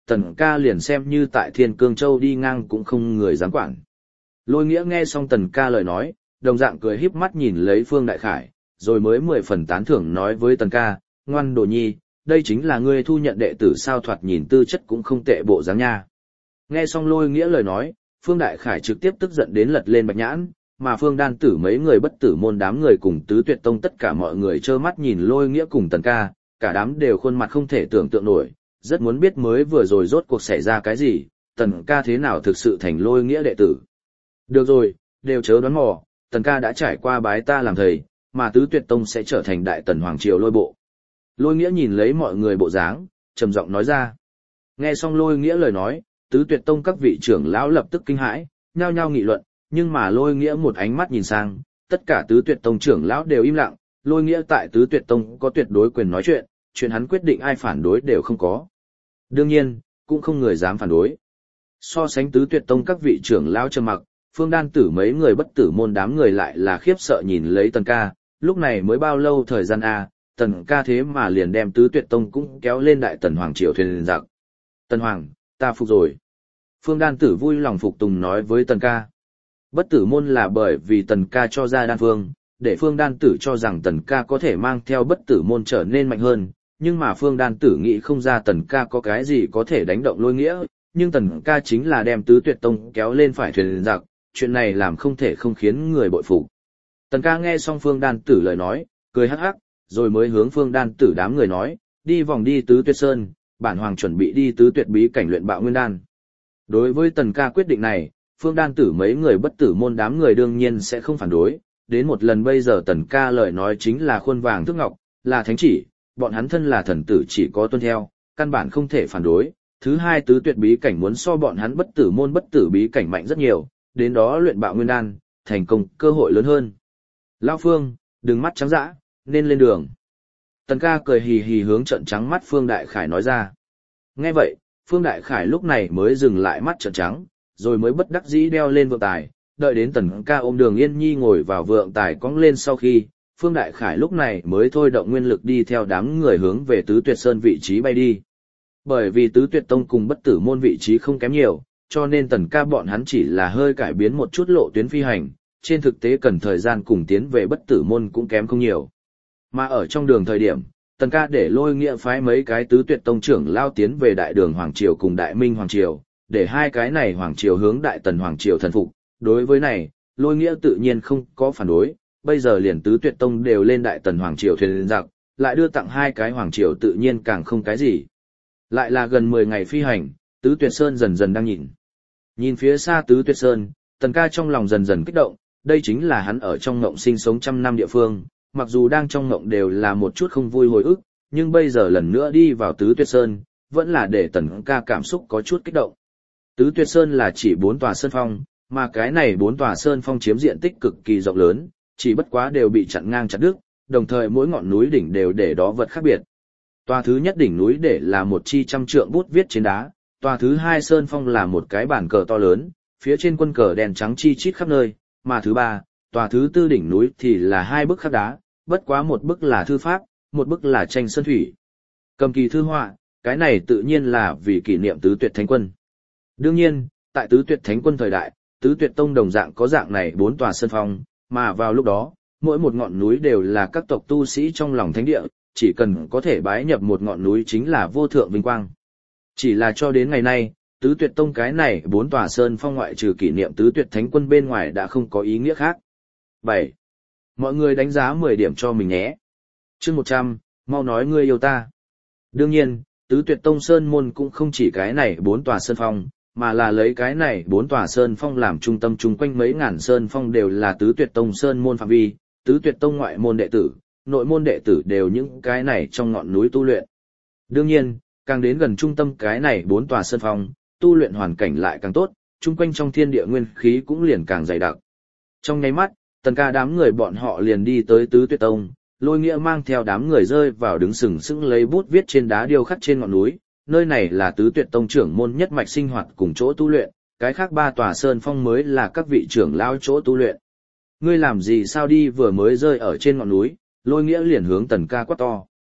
Tần ca liền xem như tại Thiên Cương Châu đi ngang cũng không người dám quản. Lôi Nghĩa nghe xong Tần ca lời nói, đồng dạng cười híp mắt nhìn lấy Phương Đại Khải, rồi mới mười phần tán thưởng nói với Tần ca, ngoan đồ nhi, đây chính là ngươi thu nhận đệ tử sao, thoạt nhìn tư chất cũng không tệ bộ dáng nha. Nghe xong Lôi Nghĩa lời nói, Phương Đại Khải trực tiếp tức giận đến lật lên bạch nhãn, mà Phương Đan Tử mấy người bất tử môn đám người cùng Tứ Tuyệt Tông tất cả mọi người trơ mắt nhìn Lôi Nghĩa cùng Tần ca, cả đám đều khuôn mặt không thể tưởng tượng nổi, rất muốn biết mới vừa rồi rốt cuộc xảy ra cái gì, Tần ca thế nào thực sự thành Lôi Nghĩa đệ tử. Được rồi, đều chớ đoán mò, Tần ca đã trải qua bái ta làm thầy, mà Tứ Tuyệt Tông sẽ trở thành Đại Tần Hoàng Triều Lôi Bộ. Lôi Nghĩa nhìn lấy mọi người bộ dáng, trầm giọng nói ra. Nghe xong Lôi Nghĩa lời nói, Tứ Tuyệt Tông các vị trưởng lão lập tức kinh hãi, nhao nhao nghị luận, nhưng mà Lôi Nghĩa một ánh mắt nhìn sang, tất cả Tứ Tuyệt Tông trưởng lão đều im lặng, Lôi Nghĩa tại Tứ Tuyệt Tông có tuyệt đối quyền nói chuyện, chuyện hắn quyết định ai phản đối đều không có. Đương nhiên, cũng không người dám phản đối. So sánh Tứ Tuyệt Tông các vị trưởng lão trầm mặc, Phương Đan Tử mấy người bất tử môn đám người lại là khiếp sợ nhìn lấy Tần ca, lúc này mới bao lâu thời gian a, Tần ca thế mà liền đem Tứ Tuyệt Tông cũng kéo lên Đại Tần Hoàng Triều thuyền giặc. Tần Hoàng, ta phục rồi. Phương Đan Tử vui lòng phục tùng nói với Tần ca. Bất tử môn là bởi vì Tần ca cho ra đan phương, để Phương Đan Tử cho rằng Tần ca có thể mang theo bất tử môn trở nên mạnh hơn, nhưng mà Phương Đan Tử nghĩ không ra Tần ca có cái gì có thể đánh động Lôi Nghĩa, nhưng Tần ca chính là đem Tứ Tuyệt Tông kéo lên phải thuyền giặc, chuyện này làm không thể không khiến người bội phục. Tần ca nghe xong Phương Đan Tử lời nói, cười hắc hắc, rồi mới hướng Phương Đan Tử đám người nói, đi vòng đi Tứ Tuyệt Sơn, bản hoàng chuẩn bị đi Tứ Tuyệt bí cảnh luyện bạo nguyên đan. Đối với Tần ca quyết định này, Phương Đan Tử mấy người bất tử môn đám người đương nhiên sẽ không phản đối, đến một lần bây giờ Tần ca lời nói chính là khuôn vàng thước ngọc, là thánh chỉ, bọn hắn thân là thần tử chỉ có tuân theo, căn bản không thể phản đối. Thứ hai, Tứ Tuyệt bí cảnh muốn so bọn hắn bất tử môn bất tử bí cảnh mạnh rất nhiều, đến đó luyện bạo nguyên đan, thành công cơ hội lớn hơn. Lão Phương, đừng mắt trắng dã, nên lên đường. Tần ca cười hì hì hướng trợn trắng mắt Phương Đại Khải nói ra. Nghe vậy, Phương Đại Khải lúc này mới dừng lại mắt trợn trắng, rồi mới bất đắc dĩ đeo lên vượng tài, đợi đến Tần ca ôm Đường Yên Nhi ngồi vào vượng tài cong lên sau khi, Phương Đại Khải lúc này mới thôi động nguyên lực đi theo đám người hướng về Tứ Tuyệt Sơn vị trí bay đi. Bởi vì Tứ Tuyệt Tông cùng bất tử môn vị trí không kém nhiều, cho nên Tần ca bọn hắn chỉ là hơi cải biến một chút lộ tuyến phi hành, trên thực tế cần thời gian cùng tiến về bất tử môn cũng kém không nhiều. Mà ở trong đường thời điểm, Tần ca để Lôi Nghĩa phái mấy cái Tứ Tuyệt Tông trưởng lao tiến về Đại Đường Hoàng Triều cùng Đại Minh Hoàng Triều, để hai cái này Hoàng Triều hướng Đại Tần Hoàng Triều thần phục. Đối với này, Lôi Nghĩa tự nhiên không có phản đối, bây giờ liền Tứ Tuyệt Tông đều lên Đại Tần Hoàng Triều thuyền giặc, lại đưa tặng hai cái Hoàng Triều tự nhiên càng không cái gì. Lại là gần mười ngày phi hành, Tứ Tuyệt Sơn dần dần đang nhìn. Nhìn phía xa Tứ Tuyệt Sơn, Tần ca trong lòng dần dần kích động, đây chính là hắn ở trong ngộng sinh sống trăm năm địa phương, mặc dù đang trong ngộng đều là một chút không vui hồi ức, nhưng bây giờ lần nữa đi vào Tứ Tuyệt Sơn, vẫn là để Tần ca cảm xúc có chút kích động. Tứ Tuyệt Sơn là chỉ bốn tòa sơn phong, mà cái này bốn tòa sơn phong chiếm diện tích cực kỳ rộng lớn, chỉ bất quá đều bị chặn ngang chặt đứt, đồng thời mỗi ngọn núi đỉnh đều để đó vật khác biệt. Tòa thứ nhất đỉnh núi để là một chi trăm trượng bút viết trên đá, tòa thứ hai sơn phong là một cái bàn cờ to lớn, phía trên quân cờ đèn trắng chi chít khắp nơi, mà thứ ba, tòa thứ tư đỉnh núi thì là hai bức khắc đá, bất quá một bức là thư pháp, một bức là tranh sơn thủy. Cầm kỳ thư họa, cái này tự nhiên là vì kỷ niệm Tứ Tuyệt Thánh Quân. Đương nhiên, tại Tứ Tuyệt Thánh Quân thời đại, Tứ Tuyệt Tông đồng dạng có dạng này bốn tòa sơn phong, mà vào lúc đó, mỗi một ngọn núi đều là các tộc tu sĩ trong lòng thánh địa, chỉ cần có thể bái nhập một ngọn núi chính là vô thượng vinh quang. Chỉ là cho đến ngày nay, Tứ Tuyệt Tông cái này bốn tòa sơn phong ngoại trừ kỷ niệm Tứ Tuyệt Thánh Quân bên ngoài đã không có ý nghĩa khác. bảy. Mọi người đánh giá mười điểm cho mình nhé. Chương một trăm, mau nói ngươi yêu ta. Đương nhiên, Tứ Tuyệt Tông sơn môn cũng không chỉ cái này bốn tòa sơn phong, mà là lấy cái này bốn tòa sơn phong làm trung tâm, chung quanh mấy ngàn sơn phong đều là Tứ Tuyệt Tông sơn môn phạm vi, Tứ Tuyệt Tông ngoại môn đệ tử, nội môn đệ tử đều những cái này trong ngọn núi tu luyện. Đương nhiên, càng đến gần trung tâm cái này bốn tòa sơn phong, tu luyện hoàn cảnh lại càng tốt, chung quanh trong thiên địa nguyên khí cũng liền càng dày đặc. Trong nháy mắt, Tần ca đám người bọn họ liền đi tới Tứ Tuyệt Tông, Lôi Nghĩa mang theo đám người rơi vào đứng sừng sững lấy bút viết trên đá điêu khắc trên ngọn núi, nơi này là Tứ Tuyệt Tông trưởng môn nhất mạch sinh hoạt cùng chỗ tu luyện, cái khác ba tòa sơn phong mới là các vị trưởng lão chỗ tu luyện. Ngươi làm gì sao đi vừa mới rơi ở trên ngọn núi, Lôi Nghĩa liền hướng Tần ca quát to.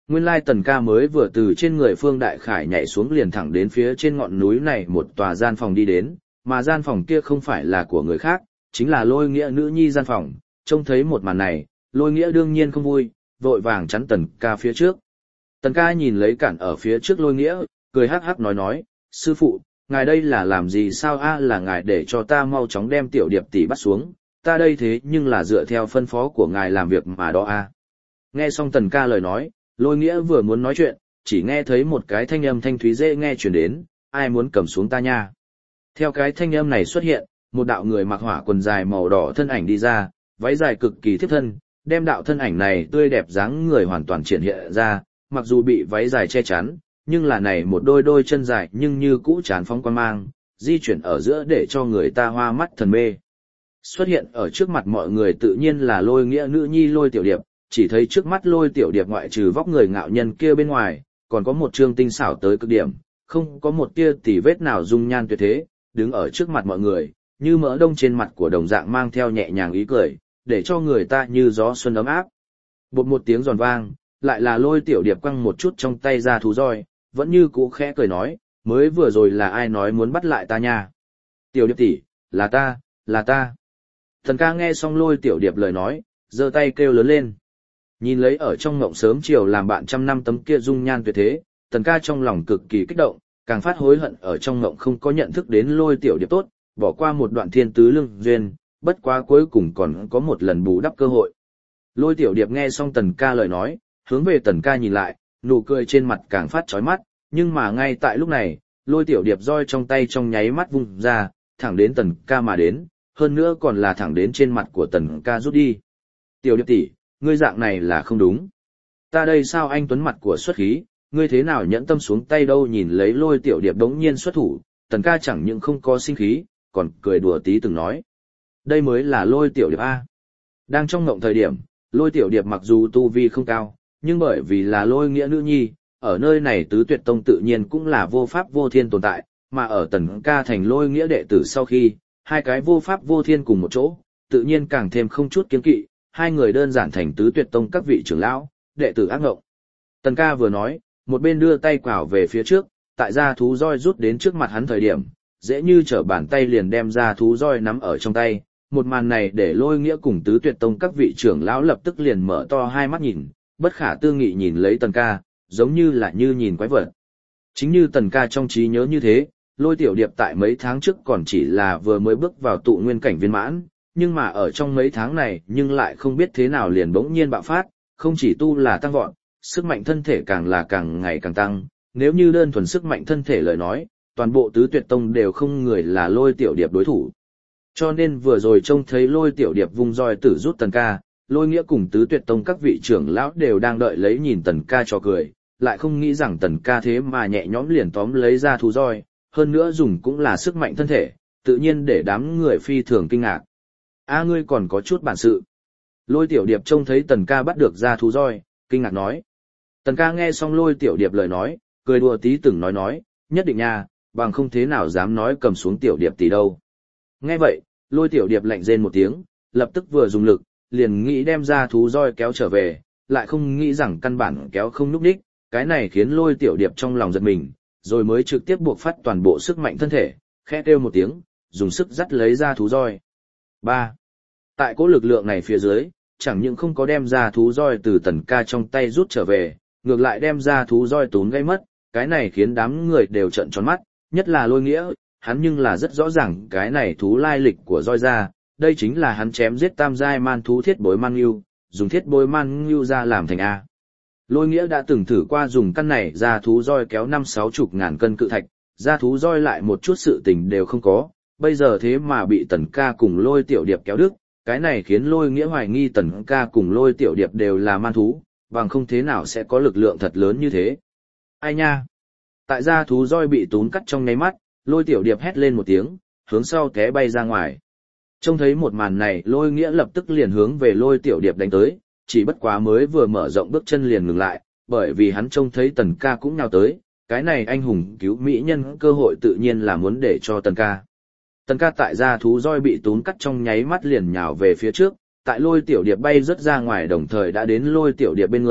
Nguyên lai Tần ca mới vừa từ trên người Phương Đại Khải nhảy xuống liền thẳng đến phía trên ngọn núi này một tòa gian phòng đi đến, mà gian phòng kia không phải là của người khác, chính là Lôi Nghĩa nữ nhi gian phòng. Trông thấy một màn này, Lôi Nghĩa đương nhiên không vui, vội vàng chắn Tần ca phía trước. Tần ca nhìn lấy cản ở phía trước Lôi Nghĩa, cười hắc hắc nói nói, sư phụ, ngài đây là làm gì sao a? Là ngài để cho ta mau chóng đem tiểu điệp tỷ bắt xuống, ta đây thế nhưng là dựa theo phân phó của ngài làm việc mà đó a. Nghe xong Tần ca lời nói, Lôi Nghĩa vừa muốn nói chuyện, chỉ nghe thấy một cái thanh âm thanh thúy dễ nghe truyền đến, ai muốn cầm xuống ta nha. Theo cái thanh âm này xuất hiện, một đạo người mặc hỏa quần dài màu đỏ thân ảnh đi ra, váy dài cực kỳ thiếp thân, đem đạo thân ảnh này tươi đẹp dáng người hoàn toàn triển hiện ra, mặc dù bị váy dài che chắn, nhưng là này một đôi đôi chân dài nhưng như cũ tràn phóng quan mang, di chuyển ở giữa để cho người ta hoa mắt thần mê. Xuất hiện ở trước mặt mọi người tự nhiên là Lôi Nghĩa nữ nhi Lôi Tiểu Điệp, chỉ thấy trước mắt Lôi Tiểu Điệp ngoại trừ vóc người ngạo nhân kia bên ngoài, còn có một trương tinh xảo tới cực điểm, không có một tia tỉ vết nào dung nhan tuyệt thế, đứng ở trước mặt mọi người, như mỡ đông trên mặt của đồng dạng mang theo nhẹ nhàng ý cười, để cho người ta như gió xuân ấm áp. Bột một tiếng giòn vang, lại là Lôi Tiểu Điệp quăng một chút trong tay ra thú roi, vẫn như cũ khẽ cười nói, mới vừa rồi là ai nói muốn bắt lại ta nha? Tiểu Điệp tỷ, là ta, là ta. Thần ca nghe xong Lôi Tiểu Điệp lời nói, giơ tay kêu lớn lên. Nhìn lấy ở trong ngộng sớm chiều làm bạn trăm năm tấm kia dung nhan tuyệt thế, Tần ca trong lòng cực kỳ kích động, càng phát hối hận ở trong ngộng không có nhận thức đến Lôi Tiểu Điệp tốt, bỏ qua một đoạn thiên tứ lương duyên, bất quá cuối cùng còn có một lần bù đắp cơ hội. Lôi Tiểu Điệp nghe xong Tần ca lời nói, hướng về Tần ca nhìn lại, nụ cười trên mặt càng phát chói mắt, nhưng mà ngay tại lúc này, Lôi Tiểu Điệp roi trong tay trong nháy mắt vung ra, thẳng đến Tần ca mà đến, hơn nữa còn là thẳng đến trên mặt của Tần ca rút đi. Tiểu Điệp tỷ, ngươi dạng này là không đúng. Ta đây sao anh tuấn mặt của xuất khí, ngươi thế nào nhẫn tâm xuống tay đâu? Nhìn lấy Lôi Tiểu Điệp đống nhiên xuất thủ, Tần ca chẳng những không có sinh khí, còn cười đùa tí từng nói. Đây mới là Lôi Tiểu Điệp A. Đang trong ngộng thời điểm, Lôi Tiểu Điệp mặc dù tu vi không cao, nhưng bởi vì là Lôi Nghĩa nữ nhi, ở nơi này tứ tuyệt tông tự nhiên cũng là vô pháp vô thiên tồn tại, mà ở Tần ca thành Lôi Nghĩa đệ tử sau khi, hai cái vô pháp vô thiên cùng một chỗ, tự nhiên càng thêm không chút kiêng kỵ, hai người đơn giản thành tứ tuyệt tông các vị trưởng lão, đệ tử ác ngộng. Tần ca vừa nói, một bên đưa tay quảo về phía trước, tại ra thú roi rút đến trước mặt hắn thời điểm, dễ như trở bàn tay liền đem ra thú roi nắm ở trong tay. Một màn này để Lôi Nghĩa cùng tứ tuyệt tông các vị trưởng lão lập tức liền mở to hai mắt nhìn, bất khả tư nghị nhìn lấy Tần ca, giống như là như nhìn quái vật. Chính như Tần ca trong trí nhớ như thế, Lôi Tiểu Điệp tại mấy tháng trước còn chỉ là vừa mới bước vào tụ nguyên cảnh viên mãn, nhưng mà ở trong mấy tháng này nhưng lại không biết thế nào liền bỗng nhiên bạo phát, không chỉ tu là tăng vọt, sức mạnh thân thể càng là càng ngày càng tăng, nếu như đơn thuần sức mạnh thân thể lời nói, toàn bộ tứ tuyệt tông đều không người là Lôi Tiểu Điệp đối thủ. Cho nên vừa rồi trông thấy Lôi Tiểu Điệp vung roi tử rút Tần ca, Lôi Nghĩa cùng tứ tuyệt tông các vị trưởng lão đều đang đợi lấy nhìn Tần ca cho cười, lại không nghĩ rằng Tần ca thế mà nhẹ nhõm liền tóm lấy ra thú roi, hơn nữa dùng cũng là sức mạnh thân thể, tự nhiên để đám người phi thường kinh ngạc. A ngươi còn có chút bản sự. Lôi Tiểu Điệp trông thấy Tần ca bắt được ra thú roi, kinh ngạc nói. Tần ca nghe xong Lôi Tiểu Điệp lời nói, cười đùa tí từng nói nói, nhất định nha, bằng không thế nào dám nói cầm xuống Tiểu Điệp tỷ đâu. Nghe vậy, Lôi Tiểu Điệp lạnh rên một tiếng, lập tức vừa dùng lực, liền nghĩ đem ra thú roi kéo trở về, lại không nghĩ rằng căn bản kéo không núc đích, cái này khiến Lôi Tiểu Điệp trong lòng giật mình, rồi mới trực tiếp buộc phát toàn bộ sức mạnh thân thể, khẽ kêu một tiếng, dùng sức dắt lấy ra thú roi. ba. Tại cỗ lực lượng này phía dưới, chẳng những không có đem ra thú roi từ Tần ca trong tay rút trở về, ngược lại đem ra thú roi tốn gây mất, cái này khiến đám người đều trợn tròn mắt, nhất là Lôi Nghĩa, hắn nhưng là rất rõ ràng cái này thú lai lịch của roi ra, đây chính là hắn chém giết tam giai man thú thiết bối man ngưu, dùng thiết bối man ngưu ra làm thành A. Lôi Nghĩa đã từng thử qua dùng căn này ra thú roi kéo năm sáu chục ngàn cân cự thạch, ra thú roi lại một chút sự tình đều không có, bây giờ thế mà bị Tần ca cùng Lôi Tiểu Điệp kéo đứt, cái này khiến Lôi Nghĩa hoài nghi Tần ca cùng Lôi Tiểu Điệp đều là man thú, bằng không thế nào sẽ có lực lượng thật lớn như thế. Ai nha? Tại ra thú roi bị tún cắt trong nháy mắt, Lôi Tiểu Điệp hét lên một tiếng, hướng sau té bay ra ngoài. Trông thấy một màn này, Lôi Nghĩa lập tức liền hướng về Lôi Tiểu Điệp đánh tới, chỉ bất quá mới vừa mở rộng bước chân liền ngừng lại, bởi vì hắn trông thấy Tần ca cũng nhào tới, cái này anh hùng cứu mỹ nhân cơ hội tự nhiên là muốn để cho Tần ca. Tần ca tại ra thú roi bị tún cắt trong nháy mắt liền nhào về phía trước, tại Lôi Tiểu Điệp bay rớt ra ngoài đồng thời đã đến Lôi Tiểu Điệp bên người,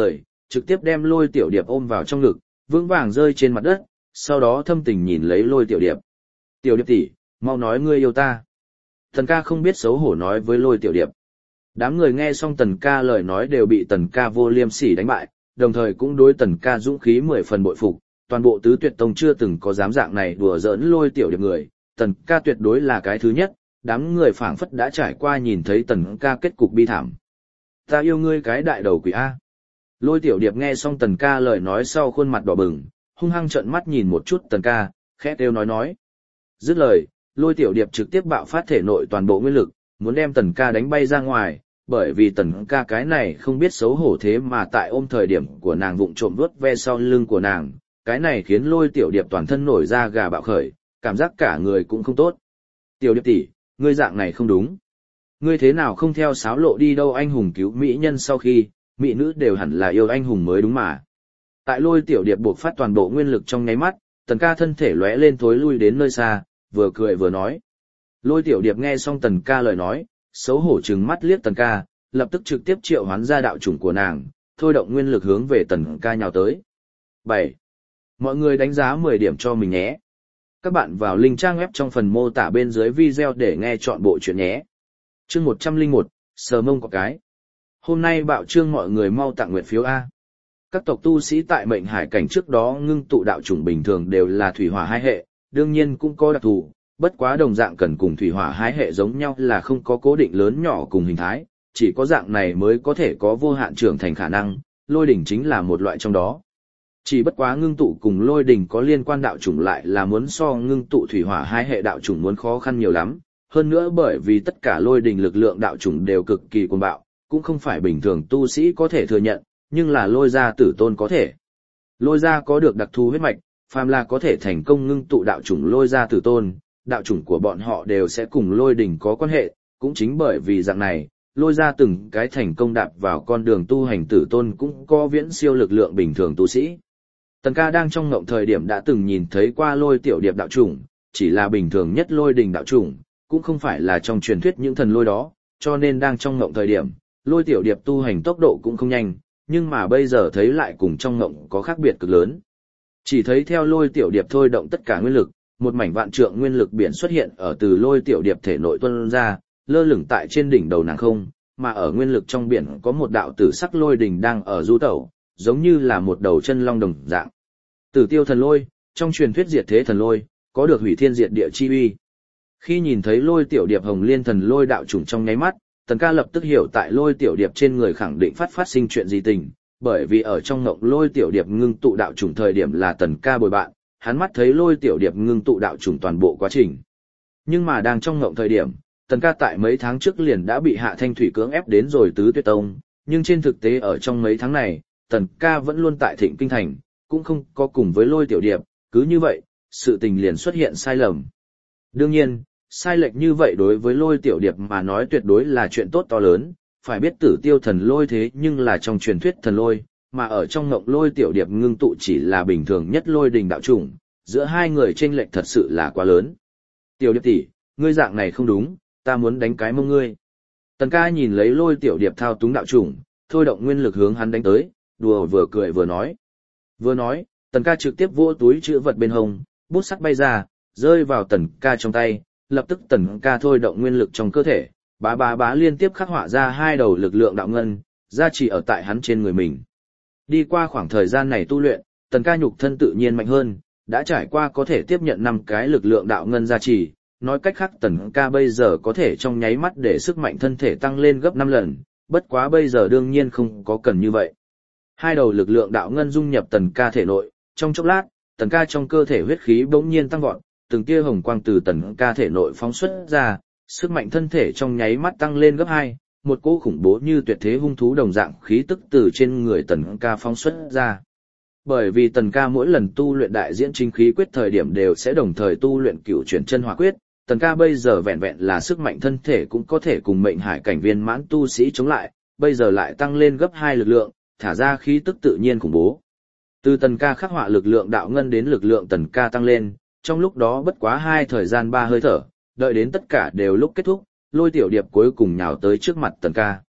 trực tiếp đem Lôi Tiểu Điệp ôm vào trong ngực, vững vàng rơi trên mặt đất, sau đó thâm tình nhìn lấy Lôi Tiểu Điệp. Tiểu Điệp tỷ, mau nói ngươi yêu ta. Tần ca không biết xấu hổ nói với Lôi Tiểu Điệp. Đám người nghe xong Tần ca lời nói đều bị Tần ca vô liêm sỉ đánh bại, đồng thời cũng đối Tần ca dũng khí mười phần bội phục. Toàn bộ tứ tuyệt tông chưa từng có dám dạng này đùa giỡn Lôi Tiểu Điệp người, Tần ca tuyệt đối là cái thứ nhất. Đám người phảng phất đã trải qua nhìn thấy Tần ca kết cục bi thảm. Ta yêu ngươi cái đại đầu quỷ A. Lôi Tiểu Điệp nghe xong Tần ca lời nói sau khuôn mặt đỏ bừng, hung hăng trợn mắt nhìn một chút Tần ca, khẽ kêu nói nói. Dứt lời, Lôi Tiểu Điệp trực tiếp bạo phát thể nội toàn bộ nguyên lực, muốn đem Tần ca đánh bay ra ngoài, bởi vì Tần ca cái này không biết xấu hổ thế mà tại ôm thời điểm của nàng vụng trộm vuốt ve sau lưng của nàng, cái này khiến Lôi Tiểu Điệp toàn thân nổi da gà bạo khởi, cảm giác cả người cũng không tốt. Tiểu Điệp tỷ, ngươi dạng này không đúng. Ngươi thế nào không theo sáo lộ đi đâu, anh hùng cứu mỹ nhân sau khi, mỹ nữ đều hẳn là yêu anh hùng mới đúng mà. Tại Lôi Tiểu Điệp buộc phát toàn bộ nguyên lực trong nháy mắt, Tần ca thân thể lóe lên thối lui đến nơi xa, vừa cười vừa nói. Lôi Tiểu Điệp nghe xong Tần ca lời nói, xấu hổ trừng mắt liếc Tần ca, lập tức trực tiếp triệu hoán ra đạo chủng của nàng, thôi động nguyên lực hướng về Tần ca nhào tới. bảy. Mọi người đánh giá mười điểm cho mình nhé. Các bạn vào link trang web trong phần mô tả bên dưới video để nghe chọn bộ chuyện nhé. Chương một trăm lẻ một, sờ mông có cái. Hôm nay bạo chương mọi người mau tặng nguyện phiếu A. Các tộc tu sĩ tại mệnh hải cảnh trước đó ngưng tụ đạo chủng bình thường đều là thủy hỏa hai hệ, đương nhiên cũng có đặc thù, bất quá đồng dạng cần cùng thủy hỏa hai hệ giống nhau là không có cố định lớn nhỏ cùng hình thái, chỉ có dạng này mới có thể có vô hạn trưởng thành khả năng, lôi đỉnh chính là một loại trong đó. Chỉ bất quá ngưng tụ cùng lôi đỉnh có liên quan đạo chủng lại là muốn so ngưng tụ thủy hỏa hai hệ đạo chủng muốn khó khăn nhiều lắm, hơn nữa bởi vì tất cả lôi đỉnh lực lượng đạo chủng đều cực kỳ cuồng bạo, cũng không phải bình thường tu sĩ có thể thừa nhận, nhưng là lôi gia tử tôn có thể. Lôi gia có được đặc thù huyết mạch, phàm là có thể thành công ngưng tụ đạo chủng lôi gia tử tôn, đạo chủng của bọn họ đều sẽ cùng lôi đỉnh có quan hệ, cũng chính bởi vì dạng này, lôi gia từng cái thành công đạp vào con đường tu hành tử tôn cũng có viễn siêu lực lượng bình thường tu sĩ. Tần ca đang trong ngộng thời điểm đã từng nhìn thấy qua Lôi Tiểu Điệp đạo chủng, chỉ là bình thường nhất lôi đỉnh đạo chủng, cũng không phải là trong truyền thuyết những thần lôi đó, cho nên đang trong ngộng thời điểm, Lôi Tiểu Điệp tu hành tốc độ cũng không nhanh, nhưng mà bây giờ thấy lại cùng trong ngộng có khác biệt cực lớn. Chỉ thấy theo Lôi Tiểu Điệp thôi động tất cả nguyên lực, một mảnh vạn trượng nguyên lực biển xuất hiện ở từ Lôi Tiểu Điệp thể nội tuôn ra, lơ lửng tại trên đỉnh đầu nàng không, mà ở nguyên lực trong biển có một đạo tử sắc lôi đỉnh đang ở du tẩu, giống như là một đầu chân long đồng dạng. Tử Tiêu thần lôi, trong truyền thuyết diệt thế thần lôi, có được hủy thiên diệt địa chi uy. Khi nhìn thấy Lôi Tiểu Điệp Hồng Liên thần lôi đạo chủng trong nháy mắt, Tần ca lập tức hiểu tại Lôi Tiểu Điệp trên người khẳng định phát phát sinh chuyện gì tình, bởi vì ở trong ngộng Lôi Tiểu Điệp ngưng tụ đạo chủng thời điểm là Tần ca bồi bạn, hắn mắt thấy Lôi Tiểu Điệp ngưng tụ đạo chủng toàn bộ quá trình. Nhưng mà đang trong ngộng thời điểm, Tần ca tại mấy tháng trước liền đã bị Hạ Thanh Thủy cưỡng ép đến rồi tứ tuyệt tông, nhưng trên thực tế ở trong mấy tháng này, Tần ca vẫn luôn tại Thịnh Kinh Thành, cũng không có cùng với Lôi Tiểu Điệp, cứ như vậy, sự tình liền xuất hiện sai lầm. Đương nhiên, sai lệch như vậy đối với Lôi Tiểu Điệp mà nói tuyệt đối là chuyện tốt to lớn, phải biết Tử Tiêu thần lôi thế nhưng là trong truyền thuyết thần lôi, mà ở trong ngộng Lôi Tiểu Điệp ngưng tụ chỉ là bình thường nhất lôi đình đạo chủng, giữa hai người chênh lệch thật sự là quá lớn. Tiểu Điệp tỷ, ngươi dạng này không đúng, ta muốn đánh cái mông ngươi. Tần ca nhìn lấy Lôi Tiểu Điệp thao túng đạo chủng, thôi động nguyên lực hướng hắn đánh tới, đùa vừa cười vừa nói. Vừa nói, Tần ca trực tiếp vỗ túi chữ vật bên hông, bút sắt bay ra, rơi vào Tần ca trong tay, lập tức Tần ca thôi động nguyên lực trong cơ thể, bá bá bá liên tiếp khắc họa ra hai đầu lực lượng đạo ngân, gia trì ở tại hắn trên người mình. Đi qua khoảng thời gian này tu luyện, Tần ca nhục thân tự nhiên mạnh hơn, đã trải qua có thể tiếp nhận năm cái lực lượng đạo ngân gia trì, nói cách khác Tần ca bây giờ có thể trong nháy mắt để sức mạnh thân thể tăng lên gấp năm lần, bất quá bây giờ đương nhiên không có cần như vậy. Hai đầu lực lượng đạo ngân dung nhập Tần ca thể nội, trong chốc lát, Tần ca trong cơ thể huyết khí bỗng nhiên tăng vọt, từng tia hồng quang từ Tần ca thể nội phóng xuất ra, sức mạnh thân thể trong nháy mắt tăng lên gấp hai, một cỗ khủng bố như tuyệt thế hung thú đồng dạng khí tức từ trên người Tần ca phóng xuất ra. Bởi vì Tần ca mỗi lần tu luyện đại diễn chính khí quyết thời điểm đều sẽ đồng thời tu luyện cửu chuyển chân hỏa quyết, Tần ca bây giờ vẹn vẹn là sức mạnh thân thể cũng có thể cùng mệnh hải cảnh viên mãn tu sĩ chống lại, bây giờ lại tăng lên gấp hai lực lượng, thả ra khí tức tự nhiên khủng bố. Từ Tần ca khắc họa lực lượng đạo ngân đến lực lượng Tần ca tăng lên, trong lúc đó bất quá hai thời gian ba hơi thở, đợi đến tất cả đều lúc kết thúc, Lôi Tiểu Điệp cuối cùng nhào tới trước mặt Tần ca.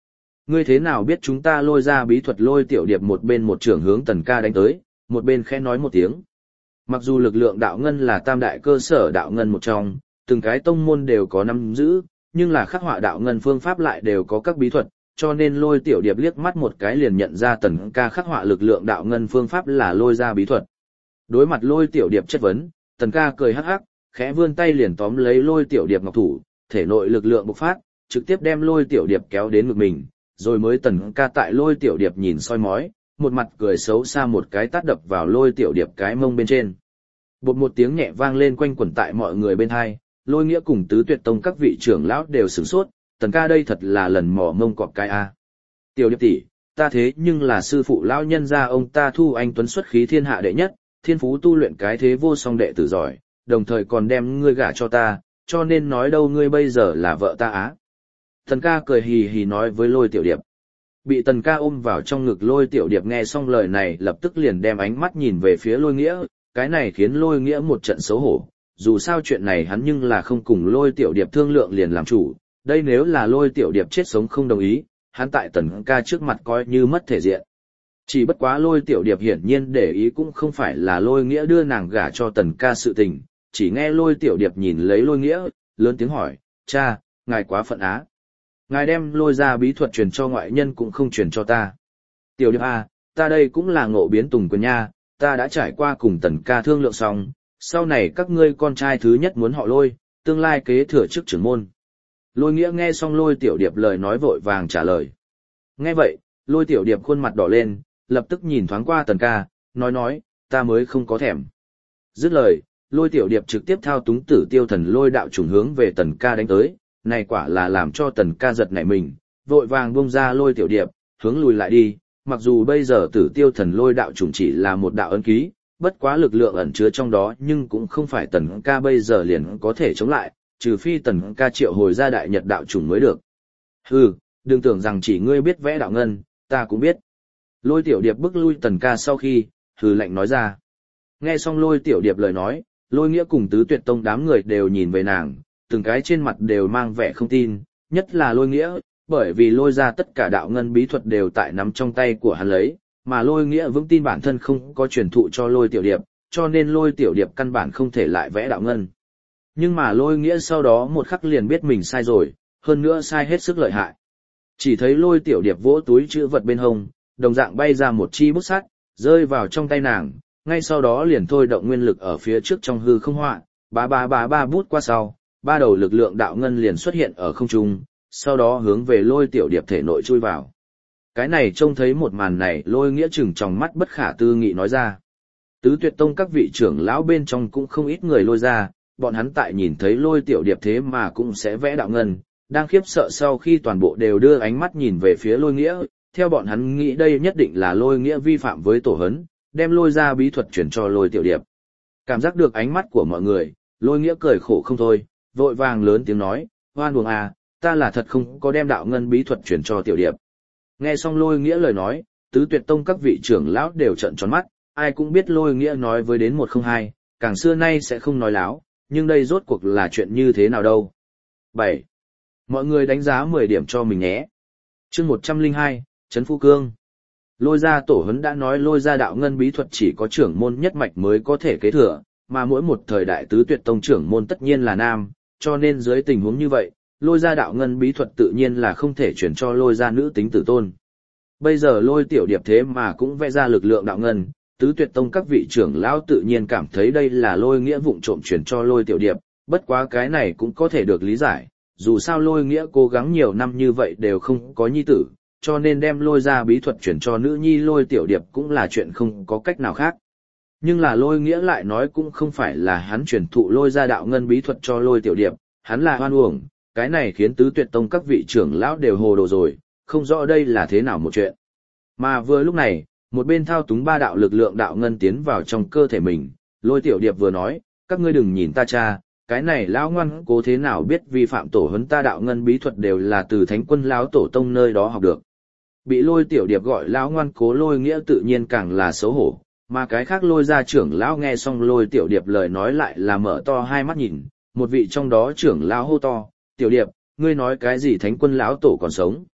Ngươi thế nào biết chúng ta lôi ra bí thuật? Lôi tiểu điệp một bên một trưởng hướng Tần Ca đánh tới, một bên khẽ nói một tiếng. Mặc dù lực lượng đạo ngân là tam đại cơ sở đạo ngân một trong, từng cái tông môn đều có nắm giữ, nhưng là khắc họa đạo ngân phương pháp lại đều có các bí thuật, cho nên lôi tiểu điệp liếc mắt một cái liền nhận ra Tần Ca khắc họa lực lượng đạo ngân phương pháp là lôi ra bí thuật. Đối mặt lôi tiểu điệp chất vấn, Tần Ca cười hắc hắc, khẽ vươn tay liền tóm lấy lôi tiểu điệp ngọc thủ, thể nội lực lượng bộc phát, trực tiếp đem lôi tiểu điệp kéo đến ngực mình, rồi mới Tần Ca tại lôi tiểu điệp nhìn soi mói, một mặt cười xấu xa một cái tát đập vào lôi tiểu điệp cái mông bên trên. Bột một tiếng nhẹ vang lên quanh quẩn tại mọi người bên hai, Lôi Nghĩa cùng Tứ Tuyệt Tông các vị trưởng lão đều sửng sốt, Tần Ca đây thật là lần mò mông cọp cái a. Tiểu điệp tỷ, ta thế nhưng là sư phụ lão nhân gia ông ta Thu Anh Tuấn xuất khí thiên hạ đệ nhất, thiên phú tu luyện cái thế vô song đệ tử giỏi, đồng thời còn đem ngươi gả cho ta, cho nên nói đâu ngươi bây giờ là vợ ta á. Tần Ca cười hì hì nói với Lôi Tiểu Điệp. Bị Tần Ca ôm vào trong ngực Lôi Tiểu Điệp nghe xong lời này lập tức liền đem ánh mắt nhìn về phía Lôi Nghĩa, cái này khiến Lôi Nghĩa một trận xấu hổ, dù sao chuyện này hắn nhưng là không cùng Lôi Tiểu Điệp thương lượng liền làm chủ, đây nếu là Lôi Tiểu Điệp chết sống không đồng ý, hắn tại Tần Ca trước mặt coi như mất thể diện. Chỉ bất quá Lôi Tiểu Điệp hiển nhiên để ý cũng không phải là Lôi Nghĩa đưa nàng gả cho Tần Ca sự tình, chỉ nghe Lôi Tiểu Điệp nhìn lấy Lôi Nghĩa, lớn tiếng hỏi, cha, ngài quá phận á. Ngài đem lôi ra bí thuật truyền cho ngoại nhân cũng không truyền cho ta. Tiểu Điệp à, ta đây cũng là ngộ biến tùng quyền nha, ta đã trải qua cùng Tần Ca thương lượng xong, sau này các ngươi con trai thứ nhất muốn họ Lôi, tương lai kế thừa chức trưởng môn. Lôi Nghĩa nghe xong Lôi Tiểu Điệp lời nói vội vàng trả lời. Nghe vậy, Lôi Tiểu Điệp khuôn mặt đỏ lên, lập tức nhìn thoáng qua Tần Ca, nói nói, ta mới không có thèm. Dứt lời, Lôi Tiểu Điệp trực tiếp thao túng Tử Tiêu Thần Lôi đạo trùng hướng về Tần Ca đánh tới, này quả là làm cho Tần Ca giật nảy mình, vội vàng buông ra Lôi Tiểu Điệp, hướng lùi lại đi, mặc dù bây giờ Tử Tiêu Thần Lôi đạo trùng chỉ là một đạo ấn ký, bất quá lực lượng ẩn chứa trong đó nhưng cũng không phải Tần Ca bây giờ liền có thể chống lại, trừ phi Tần Ca triệu hồi ra đại nhật đạo trùng mới được. Hừ, đừng tưởng rằng chỉ ngươi biết vẽ đạo ngân, ta cũng biết. Lôi Tiểu Điệp bức lui Tần Ca sau khi, hừ lạnh nói ra. Nghe xong Lôi Tiểu Điệp lời nói, Lôi Nghĩa cùng Tứ Tuyệt Tông đám người đều nhìn về nàng, từng cái trên mặt đều mang vẻ không tin, nhất là Lôi Nghĩa, bởi vì lôi ra tất cả đạo ngân bí thuật đều tại nắm trong tay của hắn lấy, mà Lôi Nghĩa vững tin bản thân không có truyền thụ cho Lôi Tiểu Điệp, cho nên Lôi Tiểu Điệp căn bản không thể lại vẽ đạo ngân. Nhưng mà Lôi Nghĩa sau đó một khắc liền biết mình sai rồi, hơn nữa sai hết sức lợi hại. Chỉ thấy Lôi Tiểu Điệp vỗ túi chữ vật bên hông, đồng dạng bay ra một chi bút sắt, rơi vào trong tay nàng, ngay sau đó liền thôi động nguyên lực ở phía trước trong hư không họa, ba ba ba ba bút qua sau, ba đầu lực lượng đạo ngân liền xuất hiện ở không trung, sau đó hướng về Lôi Tiểu Điệp thể nội chui vào. Cái này trông thấy một màn này, Lôi Nghĩa chừng trong mắt bất khả tư nghị nói ra. Tứ Tuyệt Tông các vị trưởng lão bên trong cũng không ít người Lôi ra, bọn hắn tại nhìn thấy Lôi Tiểu Điệp thế mà cũng sẽ vẽ đạo ngân, đang khiếp sợ sau khi toàn bộ đều đưa ánh mắt nhìn về phía Lôi Nghĩa, theo bọn hắn nghĩ đây nhất định là Lôi Nghĩa vi phạm với tổ hấn, đem lôi ra bí thuật chuyển cho Lôi Tiểu Điệp. Cảm giác được ánh mắt của mọi người, Lôi Nghĩa cười khổ không thôi, vội vàng lớn tiếng nói, hoan uổng à, ta là thật không có đem đạo ngân bí thuật chuyển cho Tiểu Điệp. Nghe xong Lôi Nghĩa lời nói, Tứ Tuyệt Tông các vị trưởng lão đều trợn tròn mắt, ai cũng biết Lôi Nghĩa nói với đến một không hai, càng xưa nay sẽ không nói láo, nhưng đây rốt cuộc là chuyện như thế nào đâu. bảy. Mọi người đánh giá mười điểm cho mình nhé. Chương một trăm lẻ hai, Trấn Phu Cương. Lôi ra tổ huấn đã nói lôi ra đạo ngân bí thuật chỉ có trưởng môn nhất mạch mới có thể kế thừa, mà mỗi một thời đại Tứ Tuyệt Tông trưởng môn tất nhiên là nam, cho nên dưới tình huống như vậy, lôi ra đạo ngân bí thuật tự nhiên là không thể chuyển cho lôi ra nữ tính tử tôn. Bây giờ Lôi Tiểu Điệp thế mà cũng vẽ ra lực lượng đạo ngân, Tứ Tuyệt Tông các vị trưởng lão tự nhiên cảm thấy đây là Lôi Nghĩa vụng trộm chuyển cho Lôi Tiểu Điệp, bất quá cái này cũng có thể được lý giải, dù sao Lôi Nghĩa cố gắng nhiều năm như vậy đều không có nhi tử, cho nên đem lôi ra bí thuật chuyển cho nữ nhi Lôi Tiểu Điệp cũng là chuyện không có cách nào khác. Nhưng là Lôi Nghĩa lại nói cũng không phải là hắn chuyển thụ lôi ra đạo ngân bí thuật cho Lôi Tiểu Điệp, hắn là hoan uổng, cái này khiến Tứ Tuyệt Tông các vị trưởng lão đều hồ đồ rồi, không rõ đây là thế nào một chuyện. Mà vừa lúc này, một bên thao túng ba đạo lực lượng đạo ngân tiến vào trong cơ thể mình, Lôi Tiểu Điệp vừa nói, các ngươi đừng nhìn ta cha, cái này lão ngoan cố thế nào biết vi phạm tổ huấn ta đạo ngân bí thuật đều là từ Thánh Quân lão tổ tông nơi đó học được. Bị Lôi Tiểu Điệp gọi lão ngoan cố Lôi Nghĩa tự nhiên càng là xấu hổ, mà cái khác Lôi gia trưởng lão nghe xong Lôi Tiểu Điệp lời nói lại là mở to hai mắt nhìn, một vị trong đó trưởng lão hô to, Tiểu Điệp, ngươi nói cái gì Thánh Quân lão tổ còn sống?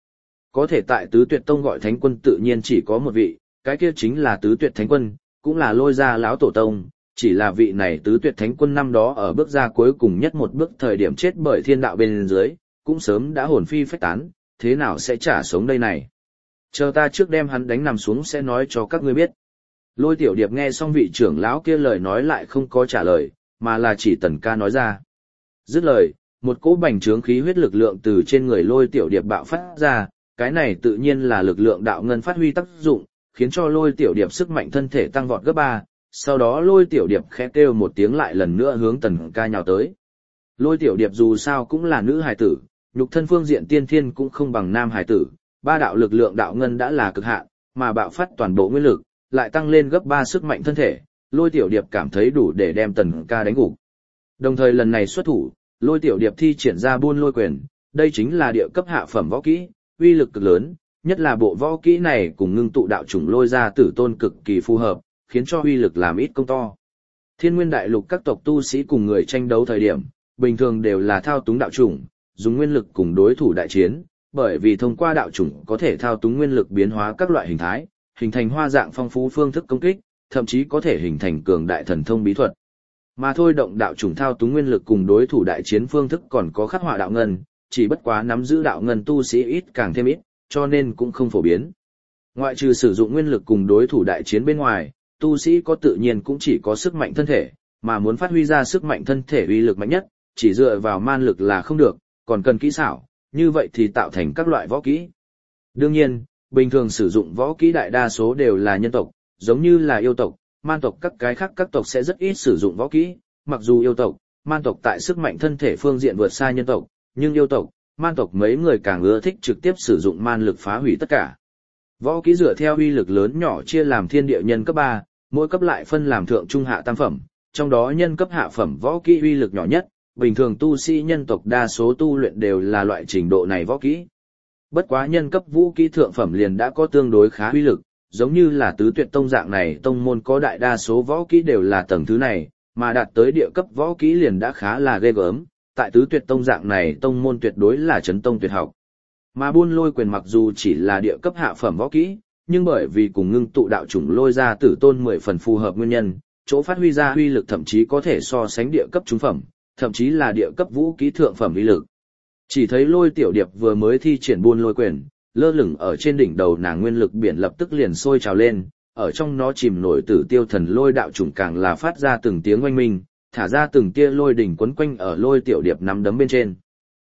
Có thể tại Tứ Tuyệt Tông gọi thánh quân tự nhiên chỉ có một vị, cái kia chính là Tứ Tuyệt Thánh Quân, cũng là Lôi Gia lão tổ tông, chỉ là vị này Tứ Tuyệt Thánh Quân năm đó ở bước ra cuối cùng nhất một bước thời điểm chết bởi thiên đạo bên dưới, cũng sớm đã hồn phi phách tán, thế nào sẽ trả sống đây này. Chờ ta trước đem hắn đánh nằm xuống sẽ nói cho các ngươi biết. Lôi Tiểu Điệp nghe xong vị trưởng lão kia lời nói lại không có trả lời, mà là chỉ Tần Ca nói ra. Dứt lời, một cỗ bành trướng khí huyết lực lượng từ trên người Lôi Tiểu Điệp bạo phát ra, cái này tự nhiên là lực lượng đạo ngân phát huy tác dụng, khiến cho Lôi Tiểu Điệp sức mạnh thân thể tăng vọt gấp ba. Sau đó Lôi Tiểu Điệp khẽ kêu một tiếng lại lần nữa hướng Tần Ca nhào tới. Lôi Tiểu Điệp dù sao cũng là nữ hài tử, nhục thân phương diện tiên thiên cũng không bằng nam hài tử, ba đạo lực lượng đạo ngân đã là cực hạn, mà bạo phát toàn bộ nguyên lực, lại tăng lên gấp ba sức mạnh thân thể, Lôi Tiểu Điệp cảm thấy đủ để đem Tần Ca đánh gục. Đồng thời lần này xuất thủ, Lôi Tiểu Điệp thi triển ra Buôn Lôi Quyền, đây chính là địa cấp hạ phẩm võ kỹ, uy lực cực lớn, nhất là bộ võ kỹ này cùng ngưng tụ đạo chủng Lôi Gia Tử Tôn cực kỳ phù hợp, khiến cho uy lực làm ít công to. Thiên Nguyên Đại Lục các tộc tu sĩ cùng người tranh đấu thời điểm, bình thường đều là thao túng đạo chủng, dùng nguyên lực cùng đối thủ đại chiến, bởi vì thông qua đạo chủng có thể thao túng nguyên lực biến hóa các loại hình thái, hình thành hoa dạng phong phú phương thức công kích, thậm chí có thể hình thành cường đại thần thông bí thuật. Mà thôi động đạo chủng thao túng nguyên lực cùng đối thủ đại chiến phương thức còn có khắc họa đạo ngân, chỉ bất quá nắm giữ đạo ngân tu sĩ ít càng thêm ít, cho nên cũng không phổ biến. Ngoại trừ sử dụng nguyên lực cùng đối thủ đại chiến bên ngoài, tu sĩ có tự nhiên cũng chỉ có sức mạnh thân thể, mà muốn phát huy ra sức mạnh thân thể uy lực mạnh nhất, chỉ dựa vào man lực là không được, còn cần kỹ xảo, như vậy thì tạo thành các loại võ kỹ. Đương nhiên, bình thường sử dụng võ kỹ đại đa số đều là nhân tộc, giống như là yêu tộc, man tộc các cái khác các tộc sẽ rất ít sử dụng võ kỹ, mặc dù yêu tộc, man tộc tại sức mạnh thân thể phương diện vượt xa nhân tộc, nhưng yêu tộc, man tộc mấy người càng ưa thích trực tiếp sử dụng man lực phá hủy tất cả. Võ kỹ dựa theo uy lực lớn nhỏ chia làm thiên địa nhân cấp ba, mỗi cấp lại phân làm thượng trung hạ tam phẩm, trong đó nhân cấp hạ phẩm võ kỹ uy lực nhỏ nhất, bình thường tu sĩ nhân tộc đa số tu luyện đều là loại trình độ này võ kỹ. Bất quá nhân cấp vũ kỹ thượng phẩm liền đã có tương đối khá uy lực, giống như là Tứ Tuyệt Tông dạng này tông môn có đại đa số võ kỹ đều là tầng thứ này, mà đạt tới địa cấp võ kỹ liền đã khá là ghê gớm, tại Tứ Tuyệt Tông dạng này tông môn tuyệt đối là chấn tông tuyệt học. Mà Buôn Lôi Quyền mặc dù chỉ là địa cấp hạ phẩm võ kỹ, nhưng bởi vì cùng ngưng tụ đạo chủng Lôi Gia Tử Tôn mười phần phù hợp nguyên nhân, chỗ phát huy ra uy lực thậm chí có thể so sánh địa cấp trung phẩm, thậm chí là địa cấp vũ kỹ thượng phẩm uy lực. Chỉ thấy Lôi Tiểu Điệp vừa mới thi triển Buôn Lôi Quyền, lơ lửng ở trên đỉnh đầu nàng nguyên lực biển lập tức liền sôi trào lên, ở trong nó chìm nổi Tử Tiêu Thần Lôi đạo chủng càng là phát ra từng tiếng oanh minh, thả ra từng tia lôi đỉnh quấn quanh ở Lôi Tiểu Điệp nắm đấm bên trên.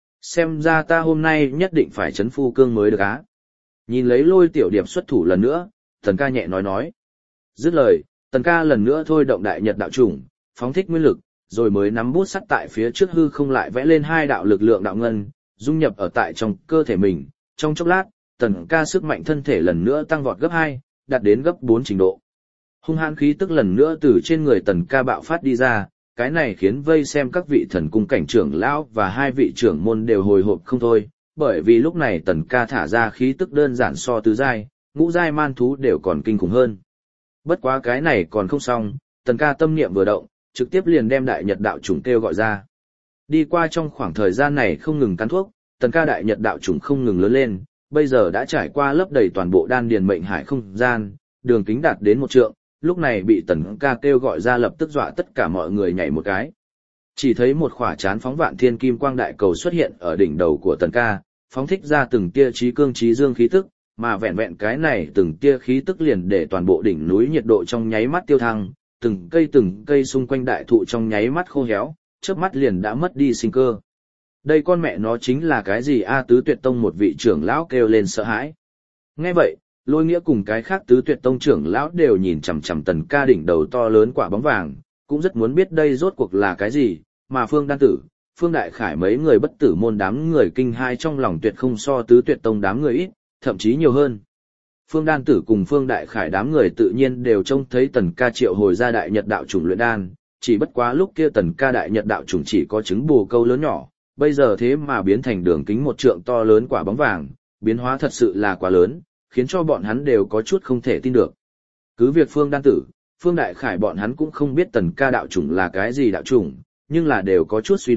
Xem ra ta hôm nay nhất định phải chấn phu cương mới được á. Nhìn lấy Lôi Tiểu Điệp xuất thủ lần nữa, Tần Ca nhẹ nói nói. Dứt lời, Tần Ca lần nữa thôi động Đại Nhật đạo chủng, phóng thích nguyên lực, rồi mới nắm bút sắt tại phía trước hư không lại vẽ lên hai đạo lực lượng đạo ngân, dung nhập ở tại trong cơ thể mình. Trong chốc lát, Tần Ca sức mạnh thân thể lần nữa tăng vọt gấp hai, đạt đến gấp bốn trình độ. Hung hãn khí tức lần nữa từ trên người Tần Ca bạo phát đi ra, cái này khiến vây xem các vị thần cung cảnh trưởng lão và hai vị trưởng môn đều hồi hộp không thôi, bởi vì lúc này Tần Ca thả ra khí tức đơn giản so tứ giai, ngũ giai man thú đều còn kinh khủng hơn. Bất quá cái này còn không xong, Tần Ca tâm niệm vừa động, trực tiếp liền đem Đại Nhật đạo chủng kêu gọi ra. Đi qua trong khoảng thời gian này không ngừng cắn thuốc, Tần Ca Đại Nhật đạo chủng không ngừng lớn lên, bây giờ đã trải qua lấp đầy toàn bộ đan điền mệnh hải không gian, đường kính đạt đến một trượng, lúc này bị Tần Ca kêu gọi ra lập tức dọa tất cả mọi người nhảy một cái. Chỉ thấy một khỏa chán phóng vạn thiên kim quang đại cầu xuất hiện ở đỉnh đầu của Tần Ca, phóng thích ra từng tia trí cương trí dương khí tức, mà vẹn vẹn cái này từng tia khí tức liền để toàn bộ đỉnh núi nhiệt độ trong nháy mắt tiêu thăng, từng cây từng cây xung quanh đại thụ trong nháy mắt khô héo, chớp mắt liền đã mất đi sinh cơ. Đây con mẹ nó chính là cái gì a? Tứ Tuyệt Tông một vị trưởng lão kêu lên sợ hãi. Nghe vậy, Lôi Nghĩa cùng cái khác Tứ Tuyệt Tông trưởng lão đều nhìn chằm chằm Tần Ca đỉnh đầu to lớn quả bóng vàng, cũng rất muốn biết đây rốt cuộc là cái gì, mà Phương Đan Tử, Phương Đại Khải mấy người bất tử môn đám người kinh hai trong lòng tuyệt không so Tứ Tuyệt Tông đám người ít, thậm chí nhiều hơn. Phương Đan Tử cùng Phương Đại Khải đám người tự nhiên đều trông thấy Tần Ca triệu hồi ra Đại Nhật đạo chủng luyện đan, chỉ bất quá lúc kia Tần Ca Đại Nhật đạo chủng chỉ có trứng bồ câu lớn nhỏ, bây giờ thế mà biến thành đường kính một trượng to lớn quả bóng vàng, biến hóa thật sự là quá lớn, khiến cho bọn hắn đều có chút không thể tin được. Cứ việc Phương Đan Tử, Phương Đại Khải bọn hắn cũng không biết Tần Ca đạo chủng là cái gì đạo chủng, nhưng là đều có chút suy đoán,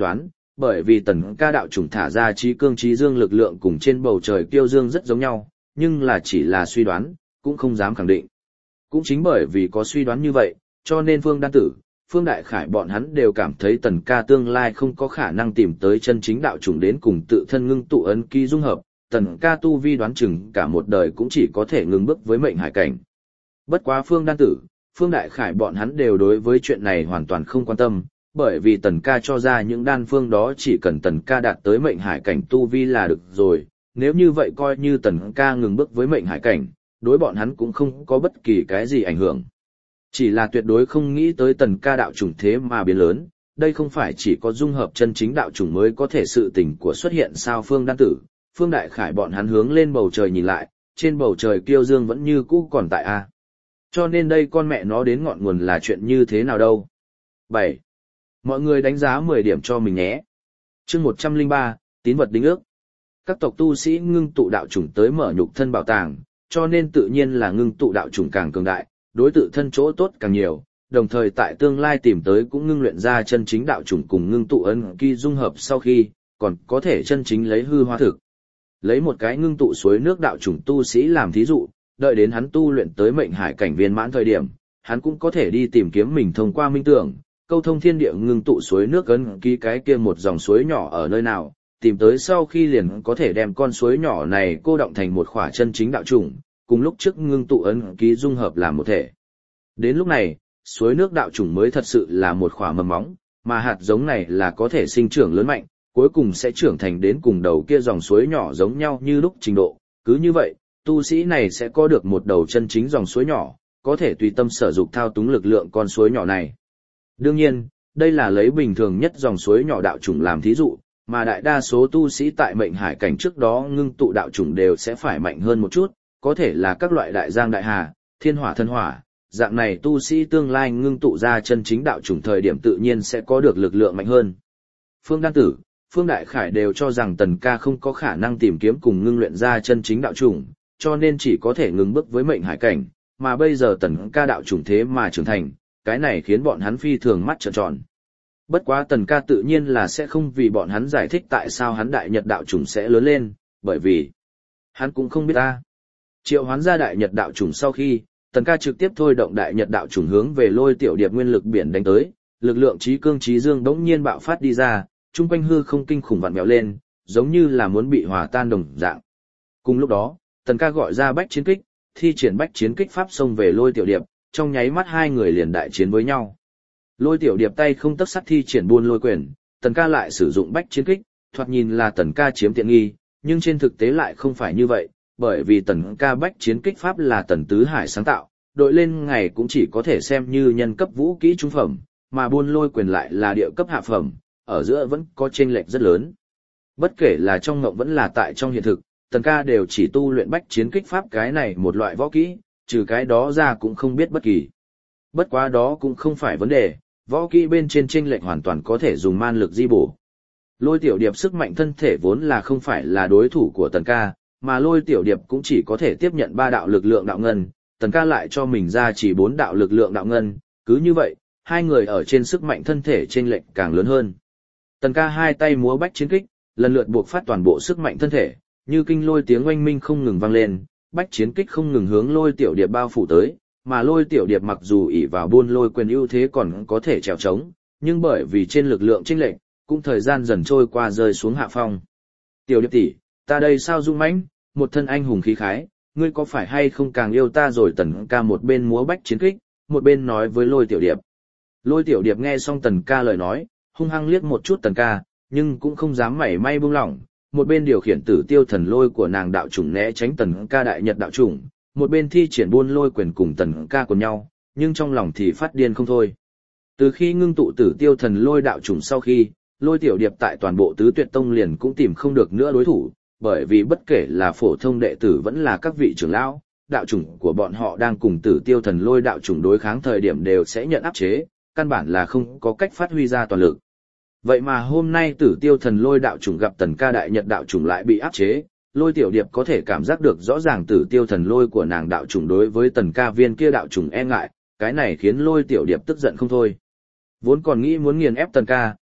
bởi vì tần ca đạo chủng thả ra trí cương trí dương lực lượng cùng trên bầu trời kiêu dương rất giống nhau, nhưng là chỉ là suy đoán, cũng không dám khẳng định. Cũng chính bởi vì có suy đoán như vậy, cho nên Phương Đan Tử, Phương Đại Khải bọn hắn đều cảm thấy tần ca tương lai không có khả năng tìm tới chân chính đạo chủng đến cùng tự thân ngưng tụ ấn ký dung hợp, tần ca tu vi đoán chừng cả một đời cũng chỉ có thể ngừng bước với mệnh hải cảnh. Bất quá Phương Đan Tử, Phương Đại Khải bọn hắn đều đối với chuyện này hoàn toàn không quan tâm, bởi vì tần ca cho ra những đan phương đó chỉ cần tần ca đạt tới mệnh hải cảnh tu vi là được rồi, nếu như vậy coi như tần ca ngừng bước với mệnh hải cảnh, đối bọn hắn cũng không có bất kỳ cái gì ảnh hưởng. Chỉ là tuyệt đối không nghĩ tới tần ca đạo chủng thế mà biến lớn, đây không phải chỉ có dung hợp chân chính đạo chủng mới có thể sự tình của xuất hiện sao. Phương Đan Tử, Phương Đại Khải bọn hắn hướng lên bầu trời nhìn lại, trên bầu trời kiêu dương vẫn như cũ còn tại a. Cho nên đây con mẹ nó đến ngọn nguồn là chuyện như thế nào đâu. bảy. Mọi người đánh giá mười điểm cho mình nhé. Chương một trăm lẻ ba, tín vật đính ước. Các tộc tu sĩ ngưng tụ đạo chủng tới mở nhục thân bảo tàng, cho nên tự nhiên là ngưng tụ đạo chủng càng cường đại, đối tự thân chỗ tốt càng nhiều, đồng thời tại tương lai tìm tới cũng ngưng luyện ra chân chính đạo chủng cùng ngưng tụ ấn ký dung hợp sau khi, còn có thể chân chính lấy hư hóa thực. Lấy một cái ngưng tụ suối nước đạo chủng tu sĩ làm thí dụ, đợi đến hắn tu luyện tới mệnh hải cảnh viên mãn thời điểm, hắn cũng có thể đi tìm kiếm mình thông qua minh tưởng, câu thông thiên địa ngưng tụ suối nước ấn ký cái kia một dòng suối nhỏ ở nơi nào, tìm tới sau khi liền có thể đem con suối nhỏ này cô động thành một khỏa chân chính đạo chủng, cùng lúc trước ngưng tụ ấn ký dung hợp làm một thể. Đến lúc này, suối nước đạo chủng mới thật sự là một khỏa mầm móng, mà hạt giống này là có thể sinh trưởng lớn mạnh, cuối cùng sẽ trưởng thành đến cùng đầu kia dòng suối nhỏ giống nhau như lúc trình độ. Cứ như vậy, tu sĩ này sẽ có được một đầu chân chính dòng suối nhỏ, có thể tùy tâm sở dục thao túng lực lượng con suối nhỏ này. Đương nhiên, đây là lấy bình thường nhất dòng suối nhỏ đạo chủng làm thí dụ, mà đại đa số tu sĩ tại mệnh hải cảnh trước đó ngưng tụ đạo chủng đều sẽ phải mạnh hơn một chút, có thể là các loại đại giang đại hà, thiên hỏa thân hỏa, dạng này tu sĩ tương lai ngưng tụ ra chân chính đạo chủng thời điểm tự nhiên sẽ có được lực lượng mạnh hơn. Phương Đan Tử, Phương Đại Khải đều cho rằng tần ca không có khả năng tìm kiếm cùng ngưng luyện ra chân chính đạo chủng, cho nên chỉ có thể ngừng bước với mệnh hải cảnh, mà bây giờ tần ca đạo chủng thế mà trưởng thành, cái này khiến bọn hắn phi thường mắt trợn tròn. Bất quá tần ca tự nhiên là sẽ không vì bọn hắn giải thích tại sao hắn đại nhật đạo chủng sẽ lớn lên, bởi vì hắn cũng không biết ta. Triệu hoán ra đại nhật đạo chủng sau khi, tần ca trực tiếp thôi động đại nhật đạo chủng hướng về Lôi Tiểu Điệp nguyên lực biển đánh tới, lực lượng trí cương trí dương đống nhiên bạo phát đi ra, trung quanh hư không kinh khủng vặn vẹo lên, giống như là muốn bị hòa tan đồng dạng. Cùng lúc đó, tần ca gọi ra bách chiến kích, thi triển bách chiến kích pháp xông về Lôi Tiểu Điệp, trong nháy mắt hai người liền đại chiến với nhau. Lôi Tiểu Điệp tay không tấc sắt thi triển buôn lôi quyền, tần ca lại sử dụng bách chiến kích, thoạt nhìn là tần ca chiếm tiện nghi, nhưng trên thực tế lại không phải như vậy, bởi vì tần ca bách chiến kích pháp là tần tứ hải sáng tạo, đội lên ngày cũng chỉ có thể xem như nhân cấp vũ kỹ trung phẩm, mà buôn lôi quyền lại là địa cấp hạ phẩm, ở giữa vẫn có chênh lệch rất lớn. Bất kể là trong ngộng vẫn là tại trong hiện thực, tần ca đều chỉ tu luyện bách chiến kích pháp cái này một loại võ kỹ, trừ cái đó ra cũng không biết bất kỳ. Bất quá đó cũng không phải vấn đề, võ kỹ bên trên chênh lệch hoàn toàn có thể dùng man lực di bổ. Lôi Tiểu Điệp sức mạnh thân thể vốn là không phải là đối thủ của tần ca, mà Lôi Tiểu Điệp cũng chỉ có thể tiếp nhận ba đạo lực lượng đạo ngân, tần ca lại cho mình ra chỉ bốn đạo lực lượng đạo ngân, cứ như vậy, hai người ở trên sức mạnh thân thể chênh lệch càng lớn hơn. Tần ca hai tay múa bách chiến kích, lần lượt buộc phát toàn bộ sức mạnh thân thể, như kinh lôi tiếng oanh minh không ngừng vang lên, bách chiến kích không ngừng hướng Lôi Tiểu Điệp bao phủ tới, mà Lôi Tiểu Điệp mặc dù ỷ vào buôn lôi quyền ưu thế còn có thể trèo trống, nhưng bởi vì trên lực lượng chênh lệch, cũng thời gian dần trôi qua rơi xuống hạ phong. Tiểu Điệp tỷ, ta đây sao dung mãnh, một thân anh hùng khí khái, ngươi có phải hay không càng yêu ta rồi? Tần ca một bên múa bách chiến kích, một bên nói với Lôi Tiểu Điệp. Lôi Tiểu Điệp nghe xong tần ca lời nói, hung hăng liếc một chút tần ca, nhưng cũng không dám mảy may buông lỏng, một bên điều khiển tử tiêu thần lôi của nàng đạo chủng né tránh tần ca đại nhật đạo chủng, một bên thi triển buôn lôi quyền cùng tần ca của nhau, nhưng trong lòng thì phát điên không thôi. Từ khi ngưng tụ tử tiêu thần lôi đạo chủng sau khi, Lôi Tiểu Điệp tại toàn bộ tứ tuyệt tông liền cũng tìm không được nữa đối thủ, bởi vì bất kể là phổ thông đệ tử vẫn là các vị trưởng lão, đạo chủng của bọn họ đang cùng tử tiêu thần lôi đạo chủng đối kháng thời điểm đều sẽ nhận áp chế, căn bản là không có cách phát huy ra toàn lực. Vậy mà hôm nay tử tiêu thần lôi đạo chủng gặp tần ca đại nhật đạo chủng lại bị áp chế, Lôi Tiểu Điệp có thể cảm giác được rõ ràng tử tiêu thần lôi của nàng đạo chủng đối với tần ca viên kia đạo chủng e ngại, cái này khiến Lôi Tiểu Điệp tức giận không thôi. Vốn còn nghĩ muốn nghiền ép tần ca,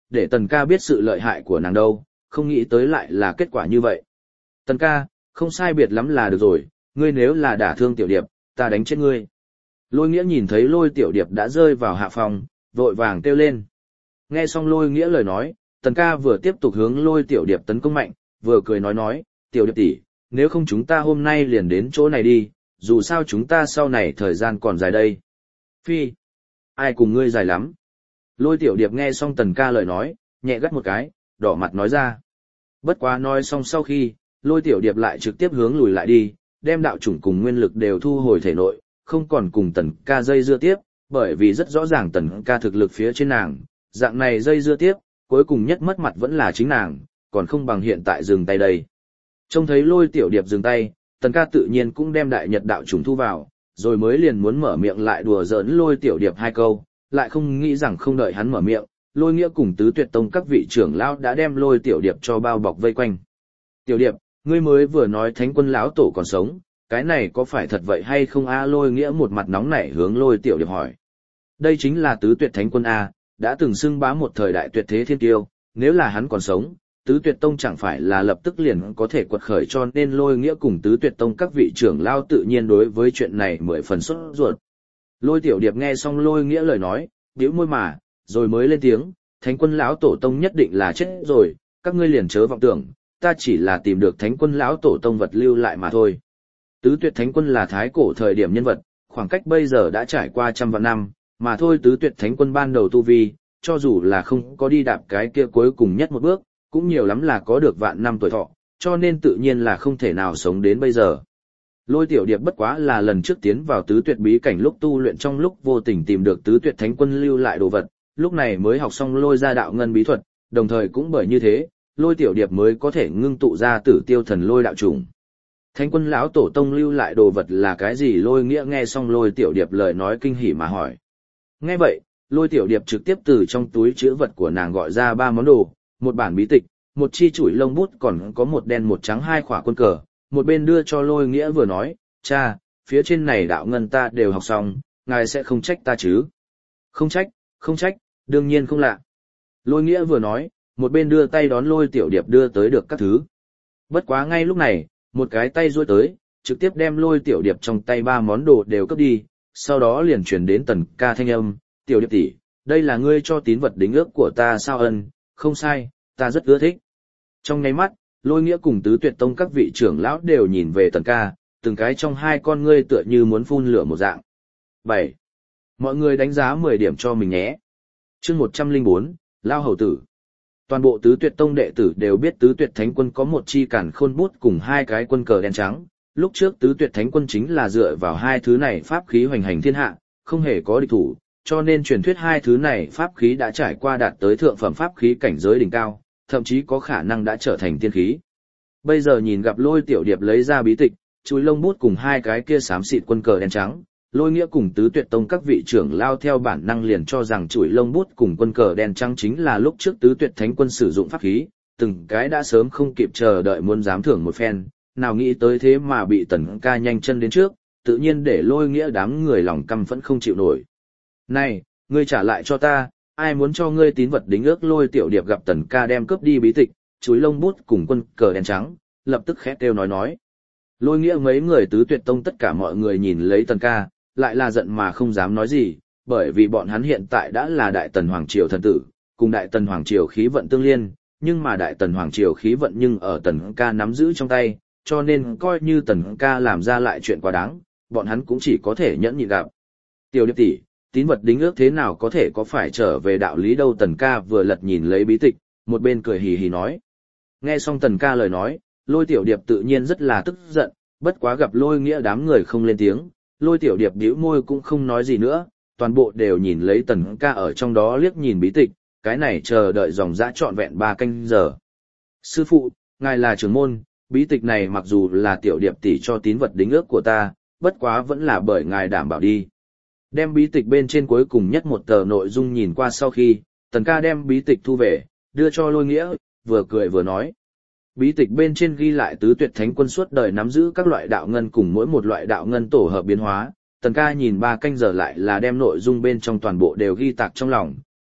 để tần ca biết sự lợi hại của nàng đâu, không nghĩ tới lại là kết quả như vậy. Tần ca, không sai biệt lắm là được rồi, ngươi nếu là đả thương tiểu điệp, ta đánh chết ngươi. Lôi nghĩa nhìn thấy lôi tiểu điệp đã rơi vào hạ phòng, vội vàng kêu lên. Nghe xong lôi nghĩa lời nói, tần ca vừa tiếp tục hướng lôi tiểu điệp tấn công mạnh, vừa cười nói nói, tiểu điệp tỷ, nếu không chúng ta hôm nay liền đến chỗ này đi, dù sao chúng ta sau này thời gian còn dài đây. Phi, ai cùng ngươi dài lắm. Lôi tiểu điệp nghe xong tần ca lời nói, nhẹ gắt một cái, đỏ mặt nói ra. Bất quá nói xong sau khi, lôi tiểu điệp lại trực tiếp hướng lùi lại đi, đem đạo chủng cùng nguyên lực đều thu hồi thể nội, không còn cùng tần ca dây dưa tiếp, bởi vì rất rõ ràng tần ca thực lực phía trên nàng, dạng này dây dưa tiếp, cuối cùng nhất mất mặt vẫn là chính nàng, còn không bằng hiện tại dừng tay đây. Trông thấy lôi tiểu điệp dừng tay, tần ca tự nhiên cũng đem đại nhật đạo chủng thu vào, rồi mới liền muốn mở miệng lại đùa giỡn lôi tiểu điệp hai câu, lại không nghĩ rằng không đợi hắn mở miệng, lôi nghĩa cùng tứ tuyệt tông các vị trưởng lão đã đem lôi tiểu điệp cho bao bọc vây quanh. Tiểu điệp, ngươi mới vừa nói thánh quân lão tổ còn sống, cái này có phải thật vậy hay không a? Lôi nghĩa một mặt nóng nảy hướng lôi tiểu điệp hỏi. Đây chính là tứ tuyệt thánh quân a, đã từng xưng bá một thời đại tuyệt thế thiên tiêu, nếu là hắn còn sống, tứ tuyệt tông chẳng phải là lập tức liền có thể quật khởi, cho nên lôi nghĩa cùng tứ tuyệt tông các vị trưởng lao tự nhiên đối với chuyện này mười phần sốt ruột. Lôi tiểu điệp nghe xong lôi nghĩa lời nói, bĩu môi mà, rồi mới lên tiếng, thánh quân lão tổ tông nhất định là chết rồi, các ngươi liền chớ vọng tưởng, ta chỉ là tìm được thánh quân lão tổ tông vật lưu lại mà thôi. Tứ tuyệt thánh quân là thái cổ thời điểm nhân vật, khoảng cách bây giờ đã trải qua trăm vạn năm, mà thôi tứ tuyệt thánh quân ban đầu tu vi, cho dù là không có đi đạp cái kia cuối cùng nhất một bước, cũng nhiều lắm là có được vạn năm tuổi thọ, cho nên tự nhiên là không thể nào sống đến bây giờ. Lôi tiểu điệp bất quá là lần trước tiến vào tứ tuyệt bí cảnh lúc tu luyện trong lúc vô tình tìm được tứ tuyệt thánh quân lưu lại đồ vật, lúc này mới học xong lôi ra đạo ngân bí thuật, đồng thời cũng bởi như thế, lôi tiểu điệp mới có thể ngưng tụ ra tử tiêu thần lôi đạo trùng. Thánh quân lão tổ tông lưu lại đồ vật là cái gì? Lôi nghĩa nghe xong lôi tiểu điệp lời nói kinh hỉ mà hỏi. Nghe vậy, lôi tiểu điệp trực tiếp từ trong túi chữ vật của nàng gọi ra ba món đồ, một bản bí tịch, một chi chủi lông bút, còn có một đen một trắng hai khỏa quân cờ, một bên đưa cho lôi nghĩa vừa nói, cha, phía trên này đạo ngân ta đều học xong, ngài sẽ không trách ta chứ? Không trách, không trách, đương nhiên không lạ. Lôi nghĩa vừa nói, một bên đưa tay đón lôi tiểu điệp đưa tới được các thứ. Bất quá ngay lúc này, một cái tay duỗi tới, trực tiếp đem lôi tiểu điệp trong tay ba món đồ đều cướp đi, sau đó liền truyền đến tần ca thanh âm, tiểu điệp tỷ, đây là ngươi cho tín vật đính ước của ta sao? Ân, không sai, ta rất ưa thích. Trong nháy mắt, lôi nghĩa cùng tứ tuyệt tông các vị trưởng lão đều nhìn về tần ca, từng cái trong hai con ngươi tựa như muốn phun lửa một dạng. bảy. Mọi người đánh giá mười điểm cho mình nhé. Chương một trăm lẻ bốn, Lao Hầu Tử. Toàn bộ tứ tuyệt tông đệ tử đều biết tứ tuyệt thánh quân có một chi cản khôn bút cùng hai cái quân cờ đen trắng. Lúc trước tứ tuyệt thánh quân chính là dựa vào hai thứ này pháp khí hoành hành thiên hạ, không hề có địch thủ, cho nên truyền thuyết hai thứ này pháp khí đã trải qua đạt tới thượng phẩm pháp khí cảnh giới đỉnh cao, thậm chí có khả năng đã trở thành tiên khí. Bây giờ nhìn gặp lôi tiểu điệp lấy ra bí tịch, chuôi lông bút cùng hai cái kia xám xịt quân cờ đen trắng, lôi nghĩa cùng tứ tuyệt tông các vị trưởng lao theo bản năng liền cho rằng chuôi lông bút cùng quân cờ đen trắng chính là lúc trước tứ tuyệt thánh quân sử dụng pháp khí, từng cái đã sớm không kịp chờ đợi muốn dám thưởng một phen, nào nghĩ tới thế mà bị tần ca nhanh chân đến trước, tự nhiên để lôi nghĩa đám người lòng căm phẫn không chịu nổi. Này, ngươi trả lại cho ta, ai muốn cho ngươi tín vật đính ước? Lôi tiểu điệp gặp tần ca đem cướp đi bí tịch, chuối lông bút cùng quân cờ đen trắng, lập tức khẽ kêu nói nói. Lôi nghĩa mấy người tứ tuyệt tông tất cả mọi người nhìn lấy tần ca, lại là giận mà không dám nói gì, bởi vì bọn hắn hiện tại đã là đại tần hoàng triều thần tử, cùng đại tần hoàng triều khí vận tương liên, nhưng mà đại tần hoàng triều khí vận nhưng ở tần ca nắm giữ trong tay, cho nên coi như tần ca làm ra lại chuyện quá đáng, bọn hắn cũng chỉ có thể nhẫn nhịn gặp. Tiểu điệp tỷ, tín vật đính ước thế nào có thể có phải trở về đạo lý đâu? Tần ca vừa lật nhìn lấy bí tịch, một bên cười hì hì nói. Nghe xong tần ca lời nói, lôi tiểu điệp tự nhiên rất là tức giận, bất quá gặp lôi nghĩa đám người không lên tiếng, lôi tiểu điệp bĩu môi cũng không nói gì nữa, toàn bộ đều nhìn lấy tần ca ở trong đó liếc nhìn bí tịch, cái này chờ đợi dòng dã trọn vẹn ba canh giờ. Sư phụ, ngài là trưởng môn, bí tịch này mặc dù là tiểu điệp tỷ cho tín vật đính ước của ta, bất quá vẫn là bởi ngài đảm bảo đi. Đem bí tịch bên trên cuối cùng nhất một tờ nội dung nhìn qua sau khi, tần ca đem bí tịch thu về, đưa cho lôi nghĩa, vừa cười vừa nói. Bí tịch bên trên ghi lại tứ tuyệt thánh quân suốt đời nắm giữ các loại đạo ngân cùng mỗi một loại đạo ngân tổ hợp biến hóa, tần ca nhìn ba canh giờ lại là đem nội dung bên trong toàn bộ đều ghi tạc trong lòng,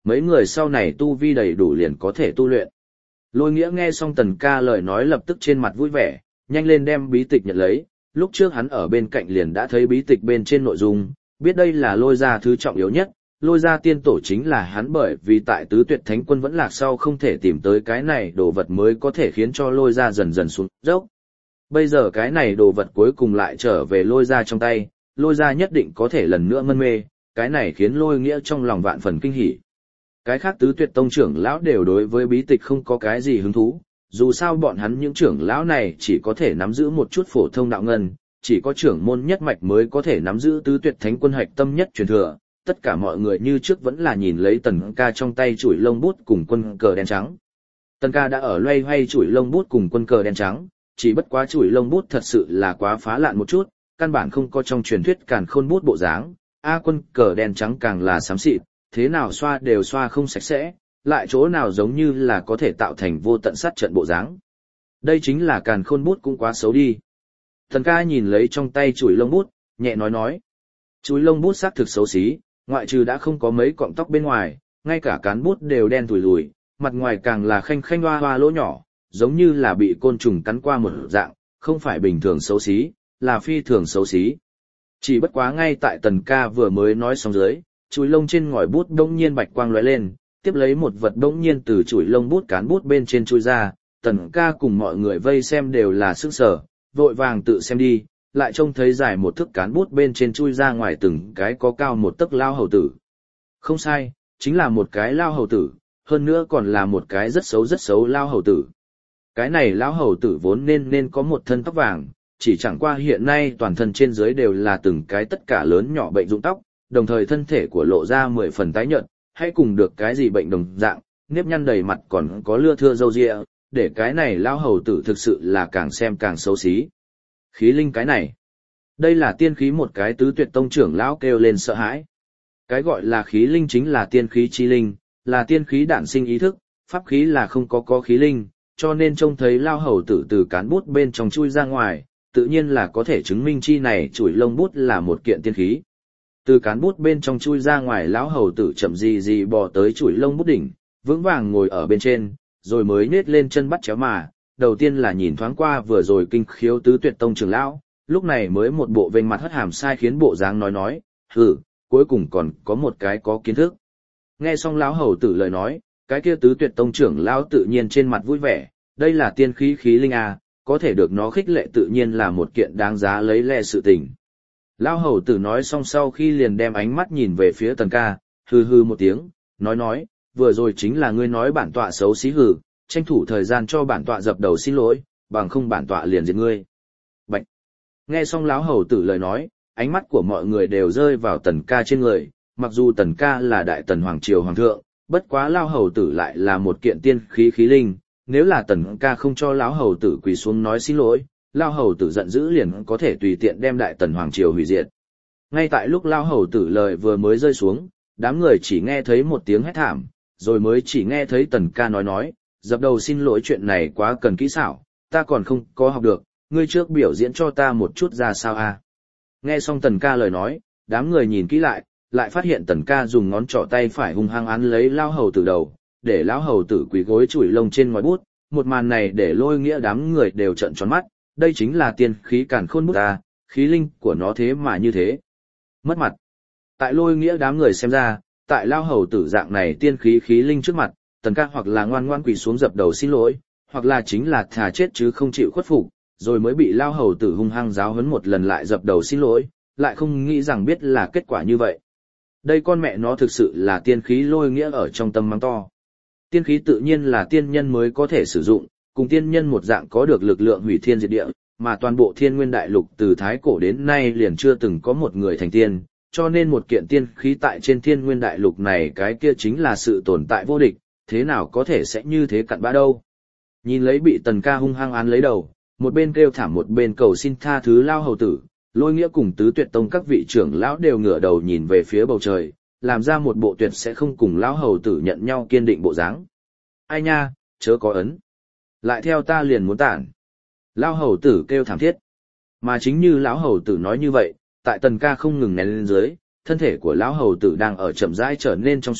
mấy người sau này tu vi đầy đủ liền có thể tu luyện. Lôi Nghĩa nghe xong Tần Ca lời nói lập tức trên mặt vui vẻ, nhanh lên đem bí tịch nhận lấy, lúc trước hắn ở bên cạnh liền đã thấy bí tịch bên trên nội dung, biết đây là Lôi gia thứ trọng yếu nhất, Lôi gia tiên tổ chính là hắn bởi vì tại tứ tuyệt thánh quân vẫn lạc sau không thể tìm tới cái này đồ vật mới có thể khiến cho Lôi gia dần dần xuống dốc. Bây giờ cái này đồ vật cuối cùng lại trở về Lôi gia trong tay, Lôi gia nhất định có thể lần nữa mân mê, cái này khiến Lôi Nghĩa trong lòng vạn phần kinh hỉ. Cái khác tứ tuyệt tông trưởng lão đều đối với bí tịch không có cái gì hứng thú, dù sao bọn hắn những trưởng lão này chỉ có thể nắm giữ một chút phổ thông đạo ngân, chỉ có trưởng môn nhất mạch mới có thể nắm giữ tứ tuyệt thánh quân hạch tâm nhất truyền thừa. Tất cả mọi người như trước vẫn là nhìn lấy Tần Ca trong tay chủi lông bút cùng quân cờ đen trắng. Tần Ca đã ở loay hoay chủi lông bút cùng quân cờ đen trắng, chỉ bất quá chủi lông bút thật sự là quá phá lạn một chút, căn bản không có trong truyền thuyết càn khôn bút bộ dáng, a quân cờ đen trắng càng là xám xịt, thế nào xoa đều xoa không sạch sẽ, lại chỗ nào giống như là có thể tạo thành vô tận sát trận bộ dáng. Đây chính là càn khôn bút cũng quá xấu đi. Tần Ca nhìn lấy trong tay chủi lông bút, nhẹ nói nói. Chủi lông bút xác thực xấu xí, ngoại trừ đã không có mấy cọng tóc bên ngoài, ngay cả cán bút đều đen tủi lùi, mặt ngoài càng là khanh khanh hoa hoa lỗ nhỏ, giống như là bị côn trùng cắn qua một dạng, không phải bình thường xấu xí, là phi thường xấu xí. Chỉ bất quá ngay tại Tần Ca vừa mới nói xong dưới, chùi lông trên ngòi bút đống nhiên bạch quang lóe lên, tiếp lấy một vật đống nhiên từ chùi lông bút cán bút bên trên chui ra, Tần Ca cùng mọi người vây xem đều là sức sở, vội vàng tự xem đi, lại trông thấy dài một thước cán bút bên trên chui ra ngoài từng cái có cao một tấc lao hầu tử. Không sai, chính là một cái lao hầu tử, hơn nữa còn là một cái rất xấu rất xấu lao hầu tử. Cái này lao hầu tử vốn nên nên có một thân tóc vàng, chỉ chẳng qua hiện nay toàn thân trên dưới đều là từng cái tất cả lớn nhỏ bệnh rụng tóc, đồng thời thân thể của lộ ra mười phần tái nhợt, hay cùng được cái gì bệnh đồng dạng, nếp nhăn đầy mặt còn có lưa thưa râu ria, để cái này lao hầu tử thực sự là càng xem càng xấu xí. Khí linh cái này, đây là tiên khí, một cái tứ tuyệt tông trưởng lão kêu lên sợ hãi. Cái gọi là khí linh chính là tiên khí chi linh, là tiên khí đản sinh ý thức, pháp khí là không có có khí linh, cho nên trông thấy lao hầu tử từ cán bút bên trong chui ra ngoài, tự nhiên là có thể chứng minh chi này chủi lông bút là một kiện tiên khí. Từ cán bút bên trong chui ra ngoài, lão hầu tử chậm gì gì bò tới chủi lông bút đỉnh, vững vàng ngồi ở bên trên, rồi mới nết lên chân bắt chéo mà, đầu tiên là nhìn thoáng qua vừa rồi kinh khiếu tứ tuyệt tông trưởng lão, lúc này mới một bộ vênh mặt hất hàm sai khiến bộ dáng nói nói, hừ, cuối cùng còn có một cái có kiến thức. Nghe xong lão hầu tử lời nói, cái kia tứ tuyệt tông trưởng lão tự nhiên trên mặt vui vẻ, đây là tiên khí khí linh à, có thể được nó khích lệ tự nhiên là một kiện đáng giá lấy lệ sự tình. Lão hầu tử nói xong sau khi liền đem ánh mắt nhìn về phía Tần Ca, hừ hừ một tiếng, nói nói, vừa rồi chính là ngươi nói bản tọa xấu xí hừ, tranh thủ thời gian cho bản tọa dập đầu xin lỗi, bằng không bản tọa liền giết ngươi. Bạch. Nghe xong lão hầu tử lời nói, ánh mắt của mọi người đều rơi vào Tần Ca trên người, mặc dù Tần Ca là đại tần hoàng triều hoàng thượng, bất quá lão hầu tử lại là một kiện tiên khí khí linh, nếu là Tần Ca không cho lão hầu tử quỳ xuống nói xin lỗi, lão hầu tử giận dữ liền có thể tùy tiện đem đại tần hoàng triều hủy diệt. Ngay tại lúc lão hầu tử lời vừa mới rơi xuống, đám người chỉ nghe thấy một tiếng hét thảm, rồi mới chỉ nghe thấy Tần Ca nói nói, dập đầu xin lỗi chuyện này quá cần kỹ xảo, ta còn không có học được, ngươi trước biểu diễn cho ta một chút ra sao a. Nghe xong Tần Ca lời nói, đám người nhìn kỹ lại, lại phát hiện Tần Ca dùng ngón trỏ tay phải hung hăng án lấy lão hầu tử đầu, để lão hầu tử quỳ gối chùi lông trên ngòi bút, một màn này để Lôi Nghĩa đám người đều trợn tròn mắt, đây chính là tiên khí càn khôn bút ta, khí linh của nó thế mà như thế. Mất mặt. Tại Lôi Nghĩa đám người xem ra, tại lão hầu tử dạng này tiên khí khí linh trước mặt, Tần Ca hoặc là ngoan ngoan quỳ xuống dập đầu xin lỗi, hoặc là chính là thà chết chứ không chịu khuất phục, rồi mới bị lão hầu tử hung hăng giáo huấn một lần lại dập đầu xin lỗi, lại không nghĩ rằng biết là kết quả như vậy. Đây con mẹ nó thực sự là tiên khí. Lôi Nghĩa ở trong tâm mắng to. Tiên khí tự nhiên là tiên nhân mới có thể sử dụng, cùng tiên nhân một dạng có được lực lượng hủy thiên diệt địa, mà toàn bộ thiên nguyên đại lục từ thái cổ đến nay liền chưa từng có một người thành tiên, cho nên một kiện tiên khí tại trên thiên nguyên đại lục này cái kia chính là sự tồn tại vô địch, thế nào có thể sẽ như thế cặn bã đâu. Nhìn lấy bị Tần Ca hung hăng án lấy đầu, một bên kêu thảm một bên cầu xin tha thứ lao hầu tử, Lôi Nghĩa cùng tứ tuyệt tông các vị trưởng lão đều ngửa đầu nhìn về phía bầu trời, làm ra một bộ tuyệt sẽ không cùng lão hầu tử nhận nhau kiên định bộ dáng. Ai nha, chớ có ấn. Lại theo ta liền muốn tản. Lão hầu tử kêu thảm thiết. Mà chính như lão hầu tử nói như vậy, tại Tần Ca không ngừng nén lên dưới, thân thể của lão hầu tử đang ở chậm rãi trở nên trong suốt,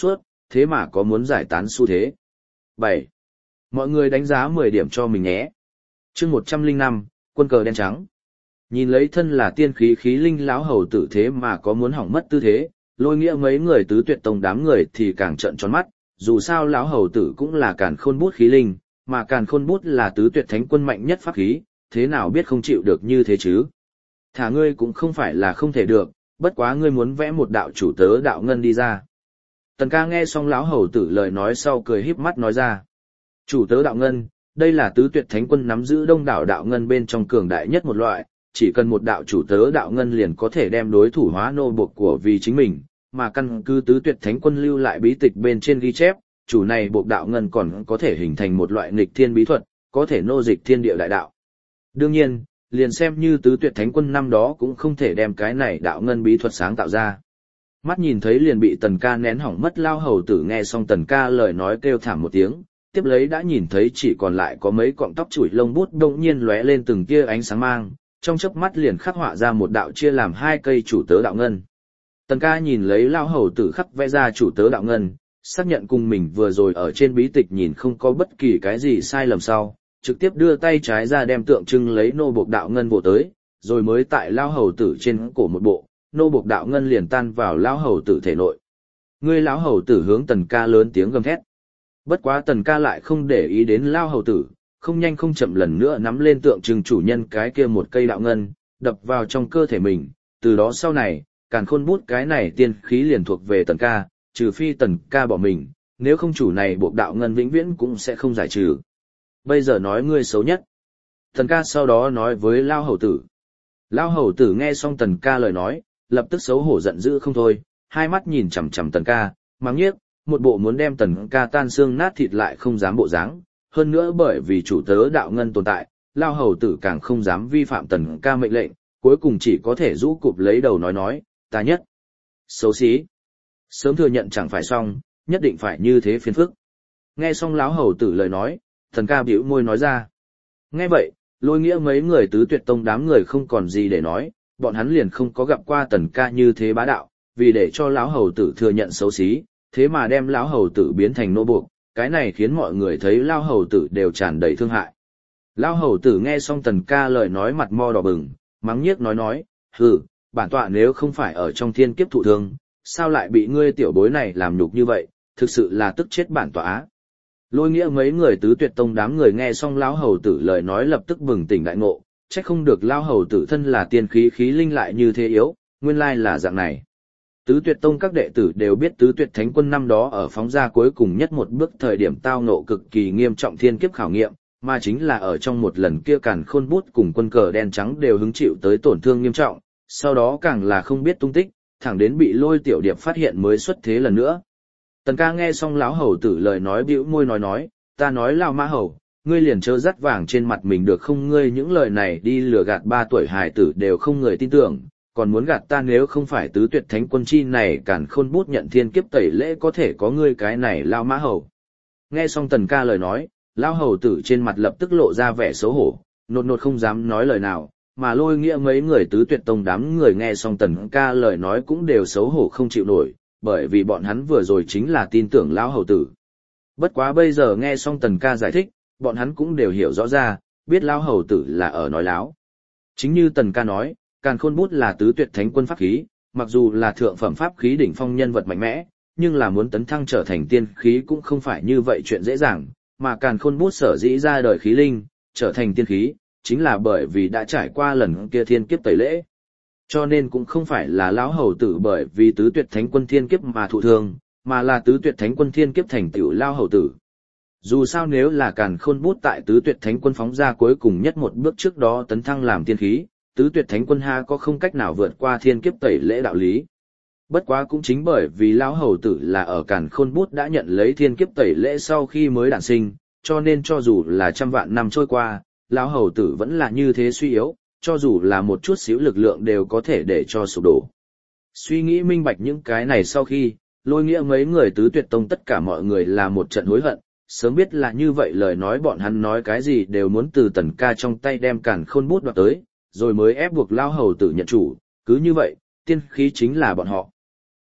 thế mà có muốn giải tán xu thế. bảy. Mọi người đánh giá mười điểm cho mình nhé. Chương một trăm lẻ năm, quân cờ đen trắng. Nhìn lấy thân là tiên khí khí linh lão hầu tử thế mà có muốn hỏng mất tư thế, Lôi Nghĩa mấy người tứ tuyệt tông đám người thì càng trợn tròn mắt, dù sao lão hầu tử cũng là càn khôn bút khí linh, mà càn khôn bút là tứ tuyệt thánh quân mạnh nhất pháp khí, thế nào biết không chịu được như thế chứ? Thả ngươi cũng không phải là không thể được, bất quá ngươi muốn vẽ một đạo chủ tớ đạo ngân đi ra. Tần Ca nghe xong lão hầu tử lời nói sau cười híp mắt nói ra. Chủ tớ đạo ngân, đây là tứ tuyệt thánh quân nắm giữ đông đảo đạo ngân bên trong cường đại nhất một loại, chỉ cần một đạo chủ tớ đạo ngân liền có thể đem đối thủ hóa nô buộc của vì chính mình, mà căn cứ tứ tuyệt thánh quân lưu lại bí tịch bên trên ghi chép, chủ này buộc đạo ngân còn có thể hình thành một loại nghịch thiên bí thuật, có thể nô dịch thiên địa đại đạo. Đương nhiên, liền xem như tứ tuyệt thánh quân năm đó cũng không thể đem cái này đạo ngân bí thuật sáng tạo ra. Mắt nhìn thấy liền bị Tần Ca nén hỏng mất lao hầu tử nghe xong Tần Ca lời nói kêu thảm một tiếng, tiếp lấy đã nhìn thấy chỉ còn lại có mấy cọng tóc chủi lông bút đột nhiên lóe lên từng tia ánh sáng mang, trong chớp mắt liền khắc họa ra một đạo chia làm hai cây chủ tớ đạo ngân. Tần Ca nhìn lấy lao hầu tử khắc vẽ ra chủ tớ đạo ngân, xác nhận cùng mình vừa rồi ở trên bí tịch nhìn không có bất kỳ cái gì sai lầm sau, trực tiếp đưa tay trái ra đem tượng trưng lấy nô buộc đạo ngân bộ tới, rồi mới tại lao hầu tử trên cổ một bộ, nô buộc đạo ngân liền tan vào lao hầu tử thể nội. Ngươi lão hầu tử hướng Tần Ca lớn tiếng gầm thét. Bất quá Tần Ca lại không để ý đến lao hầu tử, không nhanh không chậm lần nữa nắm lên tượng trưng chủ nhân cái kia một cây đạo ngân, đập vào trong cơ thể mình, từ đó sau này, càn khôn bút cái này tiên khí liền thuộc về Tần Ca, trừ phi Tần Ca bỏ mình, nếu không chủ này buộc đạo ngân vĩnh viễn cũng sẽ không giải trừ. Bây giờ nói ngươi xấu nhất. Tần Ca sau đó nói với lao hầu tử. Lao hầu tử nghe xong Tần Ca lời nói, lập tức xấu hổ giận dữ không thôi, hai mắt nhìn chằm chằm Tần Ca, mắng nhiếc, một bộ muốn đem Tần Ca tan xương nát thịt lại không dám bộ dáng. Hơn nữa bởi vì chủ tớ đạo ngân tồn tại, lao hầu tử càng không dám vi phạm Tần Ca mệnh lệnh, cuối cùng chỉ có thể rũ cụp lấy đầu nói nói, ta nhất. Xấu xí. Sớm thừa nhận chẳng phải xong, nhất định phải như thế phiền phức. Nghe xong lão hầu tử lời nói, Tần Ca bĩu môi nói ra. Nghe vậy, Lôi Nghĩa mấy người tứ tuyệt tông đám người không còn gì để nói, bọn hắn liền không có gặp qua Tần Ca như thế bá đạo, vì để cho lão hầu tử thừa nhận xấu xí, thế mà đem lão hầu tử biến thành nô buộc, cái này khiến mọi người thấy lão hầu tử đều tràn đầy thương hại. Lão hầu tử nghe xong Tần Ca lời nói mặt mo đỏ bừng, mắng nhiếc nói nói, hừ, bản tọa nếu không phải ở trong thiên kiếp thụ thương, sao lại bị ngươi tiểu bối này làm nhục như vậy, thực sự là tức chết bản tọa. Lôi Nghĩa mấy người tứ tuyệt tông đám người nghe xong lão hầu tử lời nói lập tức bừng tỉnh đại ngộ, trách không được lão hầu tử thân là tiên khí khí linh lại như thế yếu, nguyên lai là dạng này. Tứ tuyệt tông các đệ tử đều biết tứ tuyệt thánh quân năm đó ở phóng ra cuối cùng nhất một bước thời điểm tao ngộ cực kỳ nghiêm trọng thiên kiếp khảo nghiệm, mà chính là ở trong một lần kia càn khôn bút cùng quân cờ đen trắng đều hứng chịu tới tổn thương nghiêm trọng, sau đó càng là không biết tung tích, thẳng đến bị Lôi Tiểu Điệp phát hiện mới xuất thế lần nữa. Tần Ca nghe xong lão hầu tử lời nói bĩu môi nói nói, ta nói lão mã hầu, ngươi liền chớ dắt vàng trên mặt mình được không, ngươi những lời này đi lừa gạt ba tuổi hài tử đều không người tin tưởng, còn muốn gạt ta, nếu không phải tứ tuyệt thánh quân chi này càn khôn bút nhận thiên kiếp tẩy lễ có thể có ngươi cái này lão mã hầu. Nghe xong Tần Ca lời nói, lão hầu tử trên mặt lập tức lộ ra vẻ xấu hổ, nột nột không dám nói lời nào, mà Lôi Nghĩa mấy người tứ tuyệt tông đám người nghe xong Tần Ca lời nói cũng đều xấu hổ không chịu nổi, bởi vì bọn hắn vừa rồi chính là tin tưởng lão hầu tử. Bất quá bây giờ nghe xong Tần Ca giải thích, bọn hắn cũng đều hiểu rõ ra, biết lão hầu tử là ở nói láo. Chính như Tần Ca nói, càn khôn bút là tứ tuyệt thánh quân pháp khí, mặc dù là thượng phẩm pháp khí đỉnh phong nhân vật mạnh mẽ, nhưng là muốn tấn thăng trở thành tiên khí cũng không phải như vậy chuyện dễ dàng, mà càn khôn bút sở dĩ ra đời khí linh, trở thành tiên khí, chính là bởi vì đã trải qua lần kia thiên kiếp tẩy lễ. Cho nên cũng không phải là lão hầu tử bởi vì tứ tuyệt thánh quân thiên kiếp mà thụ thương, mà là tứ tuyệt thánh quân thiên kiếp thành tựu lão hầu tử. Dù sao nếu là càn khôn bút tại tứ tuyệt thánh quân phóng ra cuối cùng nhất một bước trước đó tấn thăng làm tiên khí, tứ tuyệt thánh quân ha có không cách nào vượt qua thiên kiếp tẩy lễ đạo lý. Bất quá cũng chính bởi vì lão hầu tử là ở càn khôn bút đã nhận lấy thiên kiếp tẩy lễ sau khi mới đản sinh, cho nên cho dù là trăm vạn năm trôi qua, lão hầu tử vẫn là như thế suy yếu, cho dù là một chút xíu lực lượng đều có thể để cho sụp đổ. Suy nghĩ minh bạch những cái này sau khi, Lôi Nghĩa mấy người tứ tuyệt tông tất cả mọi người là một trận hối hận, sớm biết là như vậy lời nói bọn hắn nói cái gì đều muốn từ Tần Ca trong tay đem càn khôn bút đoạt tới, rồi mới ép buộc lão hầu tử nhận chủ, cứ như vậy, tiên khí chính là bọn họ.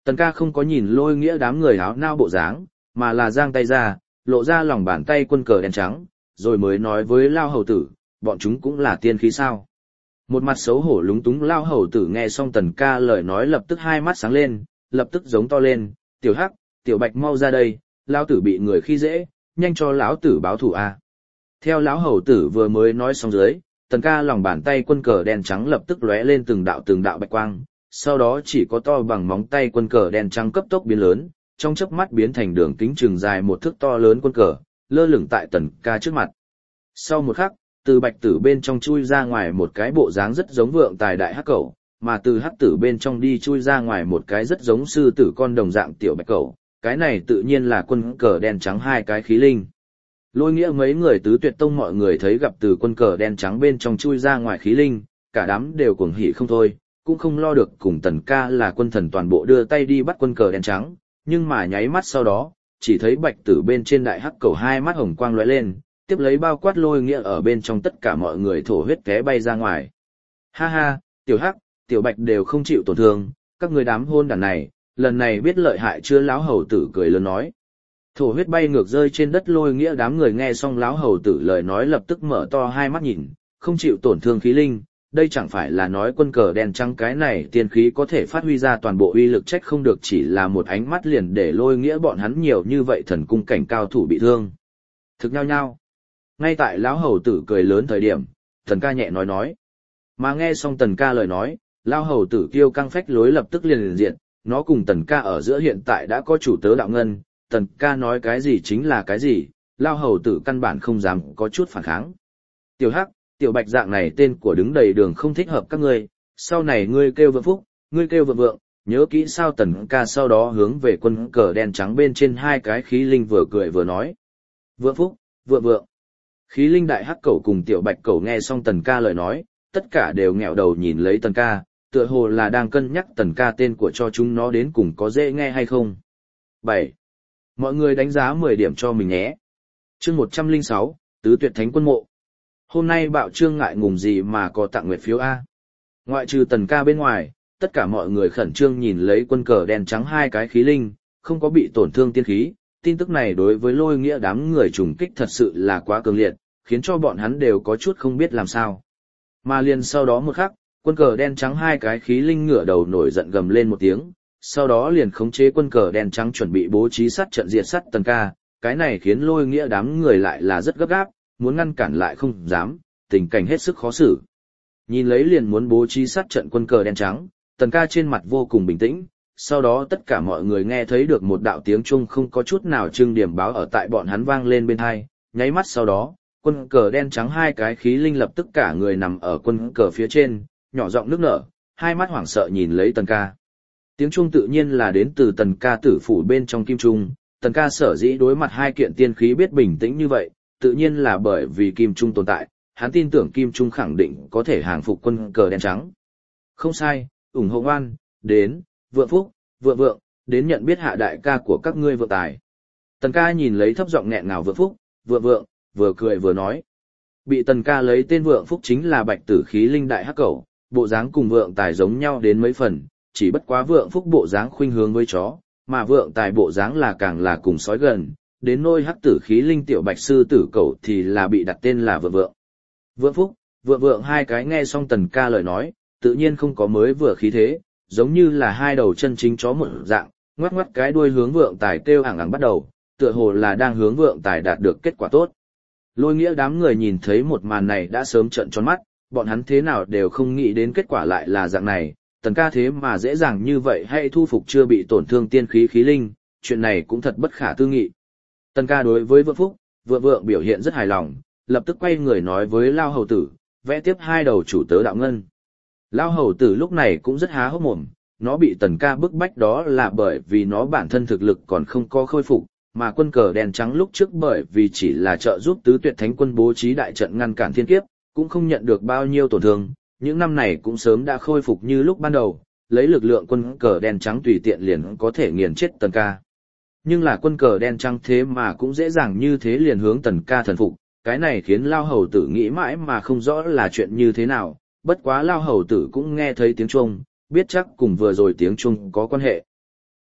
Tần ca không có nhìn Lôi Nghĩa đám người áo nao bộ dáng, mà là giang tay ra, lộ ra lòng bàn tay quân cờ đen trắng, rồi mới nói với Lao Hầu Tử, bọn chúng cũng là tiên khí sao. Một mặt xấu hổ lúng túng Lao Hầu Tử nghe xong Tần ca lời nói lập tức hai mắt sáng lên, lập tức giống to lên, tiểu hắc, tiểu bạch mau ra đây, Lao Tử bị người khi dễ, nhanh cho lão Tử báo thù a. Theo Lão Hầu Tử vừa mới nói xong dưới, Tần ca lòng bàn tay quân cờ đen trắng lập tức lóe lên từng đạo từng đạo bạch quang, sau đó chỉ có to bằng móng tay quân cờ đen trắng cấp tốc biến lớn, trong chớp mắt biến thành đường kính chừng dài một thước to lớn quân cờ, lơ lửng tại Tần ca trước mặt. Sau một khắc, từ bạch tử bên trong chui ra ngoài một cái bộ dáng rất giống vượng tài đại hắc cẩu, mà từ hắc tử bên trong đi chui ra ngoài một cái rất giống sư tử con đồng dạng tiểu bạch cẩu, cái này tự nhiên là quân cờ đen trắng hai cái khí linh. Lôi Nghĩa mấy người tứ tuyệt tông mọi người thấy gặp từ quân cờ đen trắng bên trong chui ra ngoài khí linh, cả đám đều cuồng hỉ không thôi, cũng không lo được cùng Tần ca là quân thần toàn bộ đưa tay đi bắt quân cờ đen trắng, nhưng mà nháy mắt sau đó, chỉ thấy bạch tử bên trên đại hắc cầu hai mắt hồng quang lóe lên, tiếp lấy bao quát Lôi Nghĩa ở bên trong tất cả mọi người thổ huyết té bay ra ngoài. Ha ha, tiểu hắc, tiểu bạch đều không chịu tổn thương, các người đám hôn đàn này, lần này biết lợi hại chưa? Lão Hầu Tử cười lớn nói. Thổ huyết bay ngược rơi trên đất Lôi Nghĩa đám người nghe xong Lão Hầu Tử lời nói lập tức mở to hai mắt nhìn, không chịu tổn thương khí linh, đây chẳng phải là nói quân cờ đen trắng cái này tiên khí có thể phát huy ra toàn bộ uy lực, trách không được chỉ là một ánh mắt liền để Lôi Nghĩa bọn hắn nhiều như vậy thần cung cảnh cao thủ bị thương. Thực nhau nhau. Ngay tại Lão Hầu Tử cười lớn thời điểm, Tần ca nhẹ nói nói. Mà nghe xong Tần ca lời nói, Lão Hầu Tử kiêu căng phách lối lập tức liền liền diện, nó cùng Tần ca ở giữa hiện tại đã có chủ tớ đạo ngân, Tần ca nói cái gì chính là cái gì, Lão Hầu Tử căn bản không dám có chút phản kháng. Tiểu hắc, tiểu bạch dạng này tên của đứng đầy đường không thích hợp các ngươi, sau này ngươi kêu vượng phúc, ngươi kêu vượng vượng, nhớ kỹ sao? Tần ca sau đó hướng về quân cờ đen trắng bên trên hai cái khí linh vừa cười vừa nói. Vượng phúc, vượng vượng. Khí linh đại hắc cẩu cùng tiểu bạch cẩu nghe xong Tần ca lời nói, tất cả đều nghẹo đầu nhìn lấy Tần ca, tựa hồ là đang cân nhắc Tần ca tên của cho chúng nó đến cùng có dễ nghe hay không. bảy. Mọi người đánh giá mười điểm cho mình nhé. Chương một trăm lẻ sáu, Tứ Tuyệt Thánh Quân Mộ. Hôm nay bạo trương ngại ngùng gì mà có tặng nguyệt phiếu A. Ngoại trừ Tần ca bên ngoài, tất cả mọi người khẩn trương nhìn lấy quân cờ đen trắng hai cái khí linh, không có bị tổn thương tiên khí. Tin tức này đối với Lôi Nghĩa đám người trùng kích thật sự là quá cường liệt, khiến cho bọn hắn đều có chút không biết làm sao. Mà liền sau đó một khắc, quân cờ đen trắng hai cái khí linh ngửa đầu nổi giận gầm lên một tiếng, sau đó liền khống chế quân cờ đen trắng chuẩn bị bố trí sát trận diệt sát Tần ca, cái này khiến Lôi Nghĩa đám người lại là rất gấp gáp, muốn ngăn cản lại không dám, tình cảnh hết sức khó xử. Nhìn lấy liền muốn bố trí sát trận quân cờ đen trắng, Tần ca trên mặt vô cùng bình tĩnh, sau đó tất cả mọi người nghe thấy được một đạo tiếng chuông không có chút nào trưng điểm báo ở tại bọn hắn vang lên bên tai, nháy mắt sau đó, quân cờ đen trắng hai cái khí linh lập tức cả người nằm ở quân cờ phía trên, nhỏ giọng nức nở, hai mắt hoảng sợ nhìn lấy Tần ca. Tiếng chuông tự nhiên là đến từ Tần ca tử phủ bên trong kim trung, Tần ca sở dĩ đối mặt hai kiện tiên khí biết bình tĩnh như vậy, tự nhiên là bởi vì kim trung tồn tại, hắn tin tưởng kim trung khẳng định có thể hàng phục quân cờ đen trắng. Không sai, ủng hộ ngoan, đến, vượng phúc, vượng vượng, đến nhận biết hạ đại ca của các ngươi vượng tài. Tần ca nhìn lấy thấp giọng nghẹn ngào vượng phúc, vượng vượng, vừa cười vừa nói. Bị Tần ca lấy tên vượng phúc chính là bạch tử khí linh đại hắc cẩu, bộ dáng cùng vượng tài giống nhau đến mấy phần, chỉ bất quá vượng phúc bộ dáng khuynh hướng với chó, mà vượng tài bộ dáng là càng là cùng sói gần, đến nôi hắc tử khí linh tiểu bạch sư tử cẩu thì là bị đặt tên là vượng vượng. Vượng phúc, vượng vượng hai cái nghe xong Tần ca lời nói, tự nhiên không có mới vừa khí thế, giống như là hai đầu chân chính chó một dạng, ngoắc ngoắc cái đuôi hướng vượng tài kêu ảng ảng bắt đầu, tựa hồ là đang hướng vượng tài đạt được kết quả tốt. Lôi Nghĩa đám người nhìn thấy một màn này đã sớm trợn tròn mắt, bọn hắn thế nào đều không nghĩ đến kết quả lại là dạng này, Tần ca thế mà dễ dàng như vậy hay thu phục chưa bị tổn thương tiên khí khí linh, chuyện này cũng thật bất khả tư nghị. Tần ca đối với vượng phúc, vượng vượng biểu hiện rất hài lòng, lập tức quay người nói với Lao Hầu Tử, vẽ tiếp hai đầu chủ tớ đạo ngân. Lao Hầu Tử lúc này cũng rất há hốc mồm, nó bị Tần ca bức bách đó là bởi vì nó bản thân thực lực còn không có khôi phục, mà quân cờ đen trắng lúc trước bởi vì chỉ là trợ giúp tứ tuyệt thánh quân bố trí đại trận ngăn cản thiên kiếp, cũng không nhận được bao nhiêu tổn thương, những năm này cũng sớm đã khôi phục như lúc ban đầu, lấy lực lượng quân cờ đen trắng tùy tiện liền có thể nghiền chết Tần ca. Nhưng là quân cờ đen trắng thế mà cũng dễ dàng như thế liền hướng Tần ca thần phục, cái này khiến Lao Hầu Tử nghĩ mãi mà không rõ là chuyện như thế nào, bất quá Lao Hầu Tử cũng nghe thấy tiếng chuông, biết chắc cùng vừa rồi tiếng chuông có quan hệ.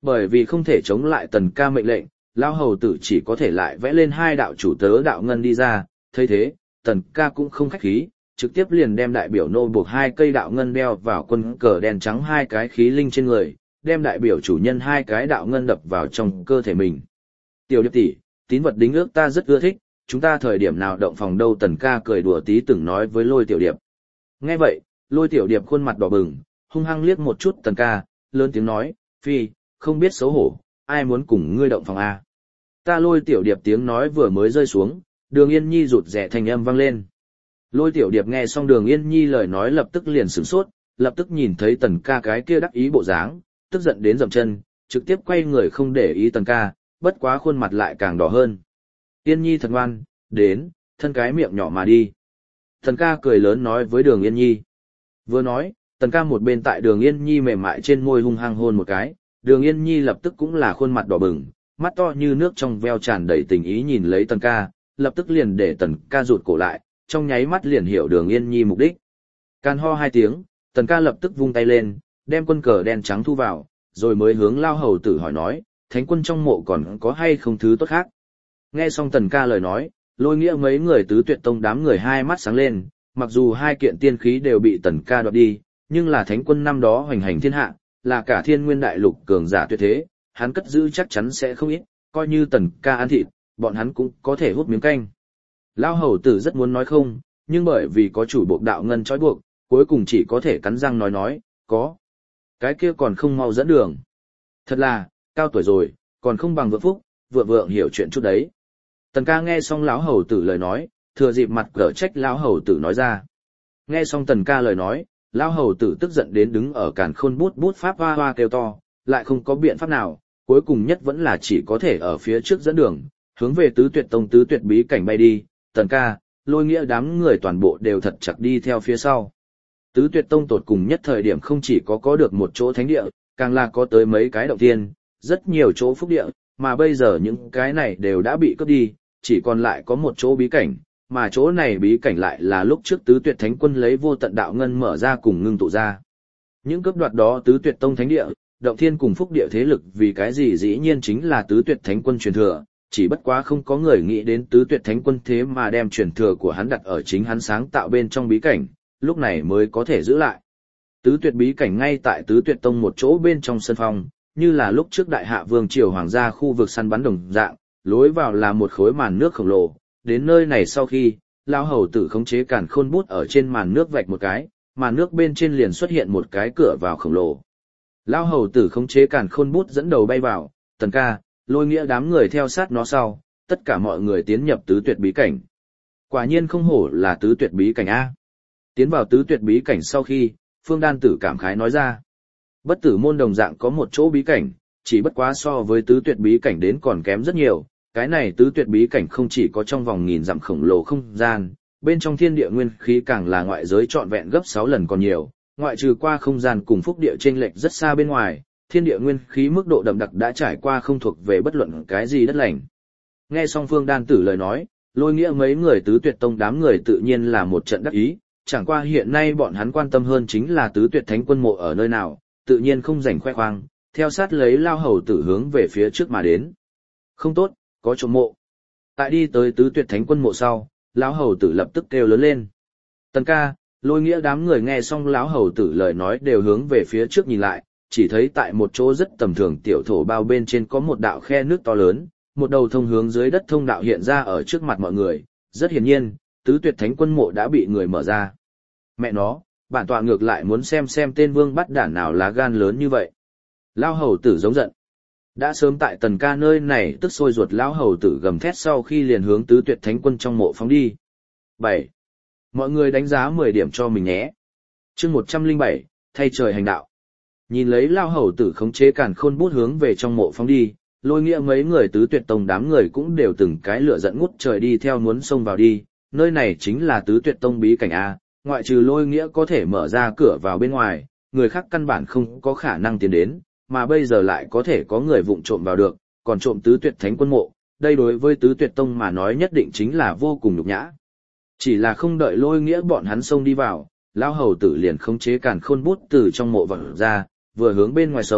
Bởi vì không thể chống lại Tần Ca mệnh lệnh, lão hầu tử chỉ có thể lại vẽ lên hai đạo chủ tớ đạo ngân đi ra, thấy thế, Tần Ca cũng không khách khí, trực tiếp liền đem đại biểu nô buộc hai cây đạo ngân đeo vào quân cờ đen trắng hai cái khí linh trên người, đem đại biểu chủ nhân hai cái đạo ngân đập vào trong cơ thể mình. Tiểu Điệp tỷ, tín vật đính ước ta rất ưa thích, chúng ta thời điểm nào động phòng đâu? Tần Ca cười đùa tí từng nói với Lôi Tiểu Điệp. Nghe vậy, Lôi Tiểu Điệp khuôn mặt đỏ bừng, hung hăng liếc một chút Tần Ca, lớn tiếng nói, phi, không biết xấu hổ, ai muốn cùng ngươi động phòng a? Ta. Lôi Tiểu Điệp tiếng nói vừa mới rơi xuống, Đường Yên Nhi rụt rè thành âm vang lên. Lôi Tiểu Điệp nghe xong Đường Yên Nhi lời nói lập tức liền sửng sốt, lập tức nhìn thấy Tần Ca cái kia đắc ý bộ dáng, tức giận đến dậm chân, trực tiếp quay người không để ý Tần Ca, bất quá khuôn mặt lại càng đỏ hơn. Yên Nhi thật ngoan, đến, thân cái miệng nhỏ mà đi. Tần Ca cười lớn nói với Đường Yên Nhi. Vừa nói, Tần Ca một bên tại Đường Yên Nhi mềm mại trên môi hung hăng hôn một cái, Đường Yên Nhi lập tức cũng là khuôn mặt đỏ bừng, mắt to như nước trong veo tràn đầy tình ý nhìn lấy Tần Ca, lập tức liền để Tần Ca rụt cổ lại, trong nháy mắt liền hiểu Đường Yên Nhi mục đích. Can ho hai tiếng, Tần Ca lập tức vung tay lên, đem quân cờ đen trắng thu vào, rồi mới hướng Lao hầu tử hỏi nói, thánh quân trong mộ còn có hay không thứ tốt khác. Nghe xong Tần Ca lời nói, Lôi Nghĩa mấy người tứ tuyệt tông đám người hai mắt sáng lên, mặc dù hai kiện tiên khí đều bị Tần Ca đoạt đi, nhưng là thánh quân năm đó hoành hành thiên hạ, là cả thiên nguyên đại lục cường giả tuyệt thế, hắn cất giữ chắc chắn sẽ không ít, coi như Tần Ca ăn thịt, bọn hắn cũng có thể hút miếng canh. Lao hầu tử rất muốn nói không, nhưng bởi vì có chủ buộc đạo ngân trói buộc, cuối cùng chỉ có thể cắn răng nói nói, có. Cái kia còn không mau dẫn đường. Thật là, cao tuổi rồi, còn không bằng vượng phúc, vượng vượng hiểu chuyện chút đấy. Tần Ca nghe xong lão hầu tử lời nói, thừa dịp mặt cở trách lão hầu tử nói ra. Nghe xong Tần Ca lời nói, lão hầu tử tức giận đến đứng ở càn khôn bút bút pháp hoa hoa kêu to, lại không có biện pháp nào, cuối cùng nhất vẫn là chỉ có thể ở phía trước dẫn đường, hướng về tứ tuyệt tông tứ tuyệt bí cảnh bay đi. Tần Ca, Lôi Nghĩa đám người toàn bộ đều thật chặt đi theo phía sau. Tứ tuyệt tông tột cùng nhất thời điểm không chỉ có có được một chỗ thánh địa, càng là có tới mấy cái động thiên, rất nhiều chỗ phúc địa, mà bây giờ những cái này đều đã bị cướp đi, chỉ còn lại có một chỗ bí cảnh, mà chỗ này bí cảnh lại là lúc trước tứ tuyệt thánh quân lấy vô tận đạo ngân mở ra cùng ngưng tụ ra. Những cướp đoạt đó tứ tuyệt tông thánh địa, động thiên cùng phúc địa thế lực vì cái gì dĩ nhiên chính là tứ tuyệt thánh quân truyền thừa, chỉ bất quá không có người nghĩ đến tứ tuyệt thánh quân thế mà đem truyền thừa của hắn đặt ở chính hắn sáng tạo bên trong bí cảnh, lúc này mới có thể giữ lại. Tứ tuyệt bí cảnh ngay tại tứ tuyệt tông một chỗ bên trong sân phong, như là lúc trước đại hạ vương triều hoàng gia khu vực săn bắn đồng dạng, lối vào là một khối màn nước khổng lồ, đến nơi này sau khi, lão hầu tử khống chế càn khôn bút ở trên màn nước vạch một cái, màn nước bên trên liền xuất hiện một cái cửa vào khổng lồ. Lão hầu tử khống chế càn khôn bút dẫn đầu bay vào, Tần Ca, Lôi Nghĩa đám người theo sát nó sau, tất cả mọi người tiến nhập tứ tuyệt bí cảnh. Quả nhiên không hổ là tứ tuyệt bí cảnh A. Tiến vào tứ tuyệt bí cảnh sau khi, Phương Đan Tử cảm khái nói ra. Bất tử môn đồng dạng có một chỗ bí cảnh, chỉ bất quá so với tứ tuyệt bí cảnh đến còn kém rất nhiều. Cái này tứ tuyệt bí cảnh không chỉ có trong vòng nghìn dặm khổng lồ không gian, bên trong thiên địa nguyên khí càng là ngoại giới trọn vẹn gấp sáu lần còn nhiều, ngoại trừ qua không gian cùng phúc địa chênh lệch rất xa bên ngoài, thiên địa nguyên khí mức độ đậm đặc đã trải qua không thuộc về bất luận cái gì đất lành. Nghe xong Phương Đan Tử lời nói, Lôi Nghĩa mấy người tứ tuyệt tông đám người tự nhiên là một trận đắc ý, chẳng qua hiện nay bọn hắn quan tâm hơn chính là tứ tuyệt thánh quân mộ ở nơi nào, tự nhiên không rảnh khoe khoang, theo sát lấy lao hầu tử hướng về phía trước mà đến. Không tốt, có trộm mộ. Tại đi tới tứ tuyệt thánh quân mộ sau, lão hầu tử lập tức kêu lớn lên. Tần Ca, Lôi Nghĩa đám người nghe xong lão hầu tử lời nói đều hướng về phía trước nhìn lại, chỉ thấy tại một chỗ rất tầm thường tiểu thổ bao bên trên có một đạo khe nước to lớn, một đầu thông hướng dưới đất thông đạo hiện ra ở trước mặt mọi người, rất hiển nhiên, tứ tuyệt thánh quân mộ đã bị người mở ra. Mẹ nó, bản tọa ngược lại muốn xem xem tên vương bắt đản nào lá gan lớn như vậy. Lão hầu tử giống giận. Đã sớm tại Tần Ca nơi này tức sôi ruột lão hầu tử gầm thét sau khi liền hướng tứ tuyệt thánh quân trong mộ phóng đi. bảy. Mọi người đánh giá mười điểm cho mình nhé. Chương một trăm lẻ bảy, thay trời hành đạo. Nhìn lấy lão hầu tử khống chế càn khôn bút hướng về trong mộ phóng đi, Lôi Nghĩa mấy người tứ tuyệt tông đám người cũng đều từng cái lửa giận ngút trời đi theo muốn xông vào đi, nơi này chính là tứ tuyệt tông bí cảnh A, ngoại trừ Lôi Nghĩa có thể mở ra cửa vào bên ngoài, người khác căn bản không có khả năng tiến đến, mà bây giờ lại có thể có người vụng trộm vào được, còn trộm tứ tuyệt thánh quân mộ, đây đối với tứ tuyệt tông mà nói nhất định chính là vô cùng nhục nhã. Chỉ là không đợi Lôi Nghĩa bọn hắn xông đi vào, lão hầu tử liền khống chế càn khôn bút từ trong mộ vật ra, vừa hướng bên ngoài sông,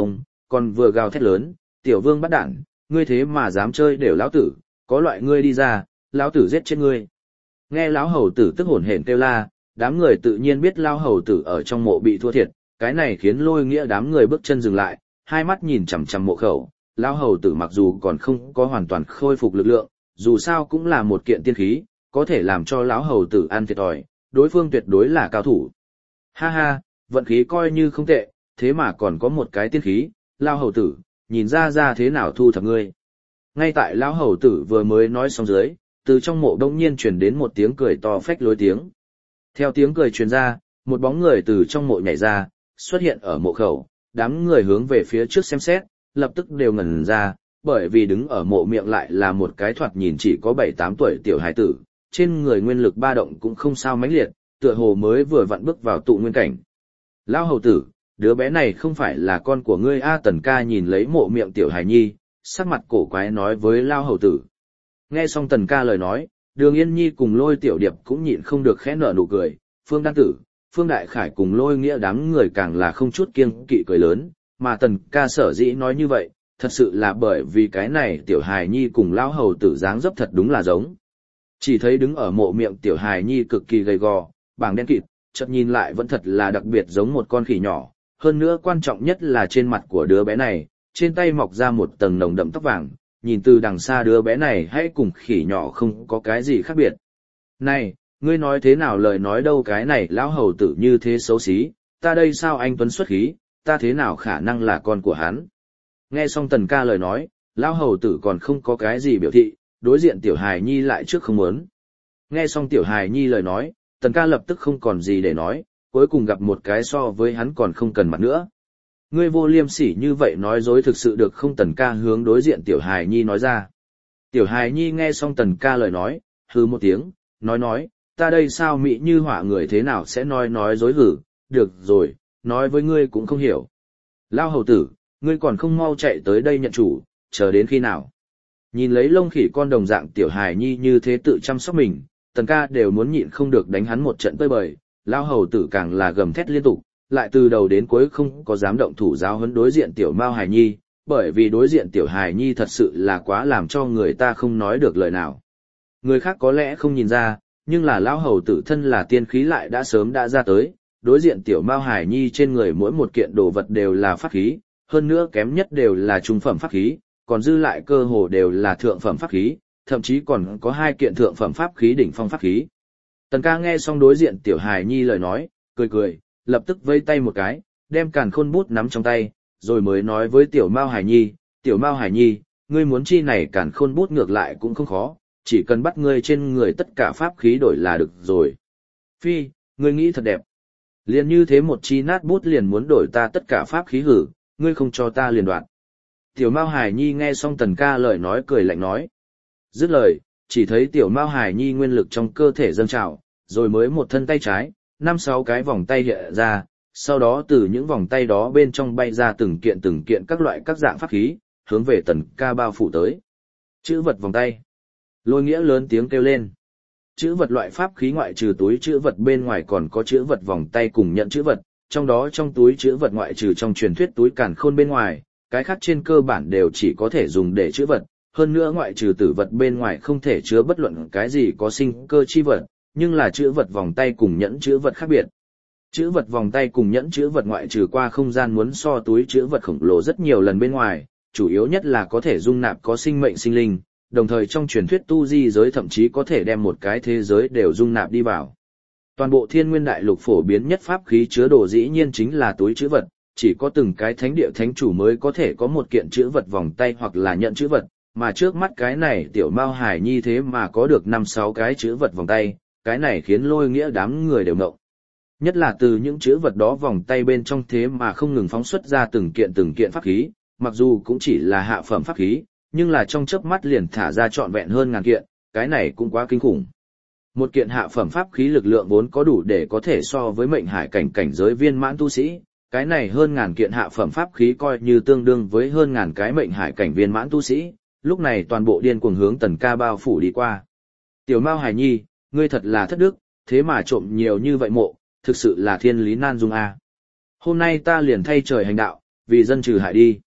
còn vừa gào thét lớn, tiểu vương bắt đản, ngươi thế mà dám chơi đều lão tử, có loại ngươi đi ra, lão tử giết chết ngươi. Nghe lão hầu tử tức hổn hển kêu la, đám người tự nhiên biết lão hầu tử ở trong mộ bị thua thiệt, cái này khiến Lôi Nghĩa đám người bước chân dừng lại, hai mắt nhìn chằm chằm mộ khẩu. Lão hầu tử mặc dù còn không có hoàn toàn khôi phục lực lượng, dù sao cũng là một kiện tiên khí, có thể làm cho lão hầu tử ăn thiệt thòi, đối phương tuyệt đối là cao thủ. Ha ha, vận khí coi như không tệ, thế mà còn có một cái tiên khí, lão hầu tử, nhìn ra ra thế nào thu thập ngươi. Ngay tại lão hầu tử vừa mới nói xong dưới, từ trong mộ đông nhiên truyền đến một tiếng cười to phách lối tiếng. Theo tiếng cười truyền ra, một bóng người từ trong mộ nhảy ra, xuất hiện ở mộ khẩu, đám người hướng về phía trước xem xét, lập tức đều ngẩn ra, bởi vì đứng ở mộ miệng lại là một cái thoạt nhìn chỉ có bảy tám tuổi tiểu hài tử, trên người nguyên lực ba động cũng không sao mãnh liệt, tựa hồ mới vừa vặn bước vào tụ nguyên cảnh. Lão hầu tử, đứa bé này không phải là con của ngươi a? Tần Ca nhìn lấy mộ miệng tiểu hài nhi, sắc mặt cổ quái nói với Lão hầu tử. Nghe xong Tần Ca lời nói, Đường Yên Nhi cùng Lôi Tiểu Điệp cũng nhịn không được khẽ nở nụ cười, Phương Đan Tử, Phương Đại Khải cùng Lôi Nghĩa đám người càng là không chút kiêng kỵ cười lớn, mà Tần Ca sở dĩ nói như vậy, thật sự là bởi vì cái này tiểu hài nhi cùng lão hầu tử dáng dấp thật đúng là giống. Chỉ thấy đứng ở mộ miệng tiểu hài nhi cực kỳ gầy gò, bảng đen kịt, chợt nhìn lại vẫn thật là đặc biệt giống một con khỉ nhỏ, hơn nữa quan trọng nhất là trên mặt của đứa bé này, trên tay mọc ra một tầng nồng đậm tóc vàng, nhìn từ đằng xa đứa bé này hãy cùng khỉ nhỏ không có cái gì khác biệt. Này, ngươi nói thế nào lời nói đâu, cái này lão hầu tử như thế xấu xí, ta đây sao anh tuấn xuất khí, ta thế nào khả năng là con của hắn. Nghe xong Tần Ca lời nói, lão hầu tử còn không có cái gì biểu thị, đối diện tiểu hài nhi lại trước không muốn. Nghe xong tiểu hài nhi lời nói, Tần Ca lập tức không còn gì để nói, cuối cùng gặp một cái so với hắn còn không cần mặt nữa. Ngươi vô liêm sỉ như vậy nói dối thực sự được không? Tần Ca hướng đối diện tiểu hài nhi nói ra. Tiểu hài nhi nghe xong Tần Ca lời nói, hừ một tiếng, nói nói, ta đây sao mỹ như họa người thế nào sẽ nói nói dối hử, được rồi, nói với ngươi cũng không hiểu. Lao hầu tử, ngươi còn không mau chạy tới đây nhận chủ, chờ đến khi nào? Nhìn lấy lông khỉ con đồng dạng tiểu hài nhi như thế tự chăm sóc mình, Tần Ca đều muốn nhịn không được đánh hắn một trận tơi bời, Lao hầu tử càng là gầm thét liên tục, lại từ đầu đến cuối không có dám động thủ giáo huấn đối diện tiểu Mao hài nhi, bởi vì đối diện tiểu hài nhi thật sự là quá làm cho người ta không nói được lời nào. Người khác có lẽ không nhìn ra, nhưng là lão hầu tử thân là tiên khí lại đã sớm đã ra tới, đối diện tiểu Mao hài nhi trên người mỗi một kiện đồ vật đều là pháp khí, hơn nữa kém nhất đều là trung phẩm pháp khí, còn dư lại cơ hồ đều là thượng phẩm pháp khí, thậm chí còn có hai kiện thượng phẩm pháp khí đỉnh phong pháp khí. Tần Ca nghe xong đối diện tiểu hài nhi lời nói, cười cười, lập tức vây tay một cái, đem càn khôn bút nắm trong tay, rồi mới nói với tiểu Mao hài nhi, tiểu Mao hài nhi, ngươi muốn chi này càn khôn bút ngược lại cũng không khó, chỉ cần bắt ngươi trên người tất cả pháp khí đổi là được rồi. Phi, ngươi nghĩ thật đẹp. Liền như thế một chi nát bút liền muốn đổi ta tất cả pháp khí hử, ngươi không cho ta liền đoạn. Tiểu Mao hài nhi nghe xong Tần Ca lời nói cười lạnh nói. Dứt lời, chỉ thấy tiểu Mao hài nhi nguyên lực trong cơ thể dâng trào, rồi mới một thân tay trái, năm sáu cái vòng tay hiện ra, sau đó từ những vòng tay đó bên trong bay ra từng kiện từng kiện các loại các dạng pháp khí, hướng về Tần Ca bao phủ tới. Chữ vật vòng tay. Lôi Nghĩa lớn tiếng kêu lên. Chữ vật loại pháp khí ngoại trừ túi chữ vật bên ngoài còn có chữ vật vòng tay cùng nhận chữ vật, trong đó trong túi chữ vật ngoại trừ trong truyền thuyết túi càn khôn bên ngoài, cái khác trên cơ bản đều chỉ có thể dùng để chữ vật, hơn nữa ngoại trừ tử vật bên ngoài không thể chứa bất luận cái gì có sinh cơ chi vật, nhưng là chữ vật vòng tay cùng nhẫn chữ vật khác biệt. Chữ vật vòng tay cùng nhẫn chữ vật ngoại trừ qua không gian muốn so túi chữ vật khổng lồ rất nhiều lần bên ngoài, chủ yếu nhất là có thể dung nạp có sinh mệnh sinh linh, đồng thời trong truyền thuyết tu di giới thậm chí có thể đem một cái thế giới đều dung nạp đi vào. Toàn bộ Thiên Nguyên Đại Lục phổ biến nhất pháp khí chứa đồ dĩ nhiên chính là túi chữ vật, chỉ có từng cái thánh địa thánh chủ mới có thể có một kiện chữ vật vòng tay hoặc là nhận chữ vật, mà trước mắt cái này tiểu Mao hài nhi thế mà có được năm sáu cái chữ vật vòng tay, cái này khiến Lôi Nghĩa đám người đều ngộng. Nhất là từ những chữ vật đó vòng tay bên trong thế mà không ngừng phóng xuất ra từng kiện từng kiện pháp khí, mặc dù cũng chỉ là hạ phẩm pháp khí, nhưng là trong chớp mắt liền thả ra trọn vẹn hơn ngàn kiện, cái này cũng quá kinh khủng. Một kiện hạ phẩm pháp khí lực lượng vốn có đủ để có thể so với mệnh hải cảnh cảnh giới viên mãn tu sĩ, cái này hơn ngàn kiện hạ phẩm pháp khí coi như tương đương với hơn ngàn cái mệnh hải cảnh viên mãn tu sĩ, lúc này toàn bộ điên cuồng hướng Tần Ca bao phủ đi qua. Tiểu Mao hài nhi, ngươi thật là thất đức, thế mà trộm nhiều như vậy mộ, thực sự là thiên lý nan dung a. Hôm nay ta liền thay trời hành đạo, vì dân trừ hại đi.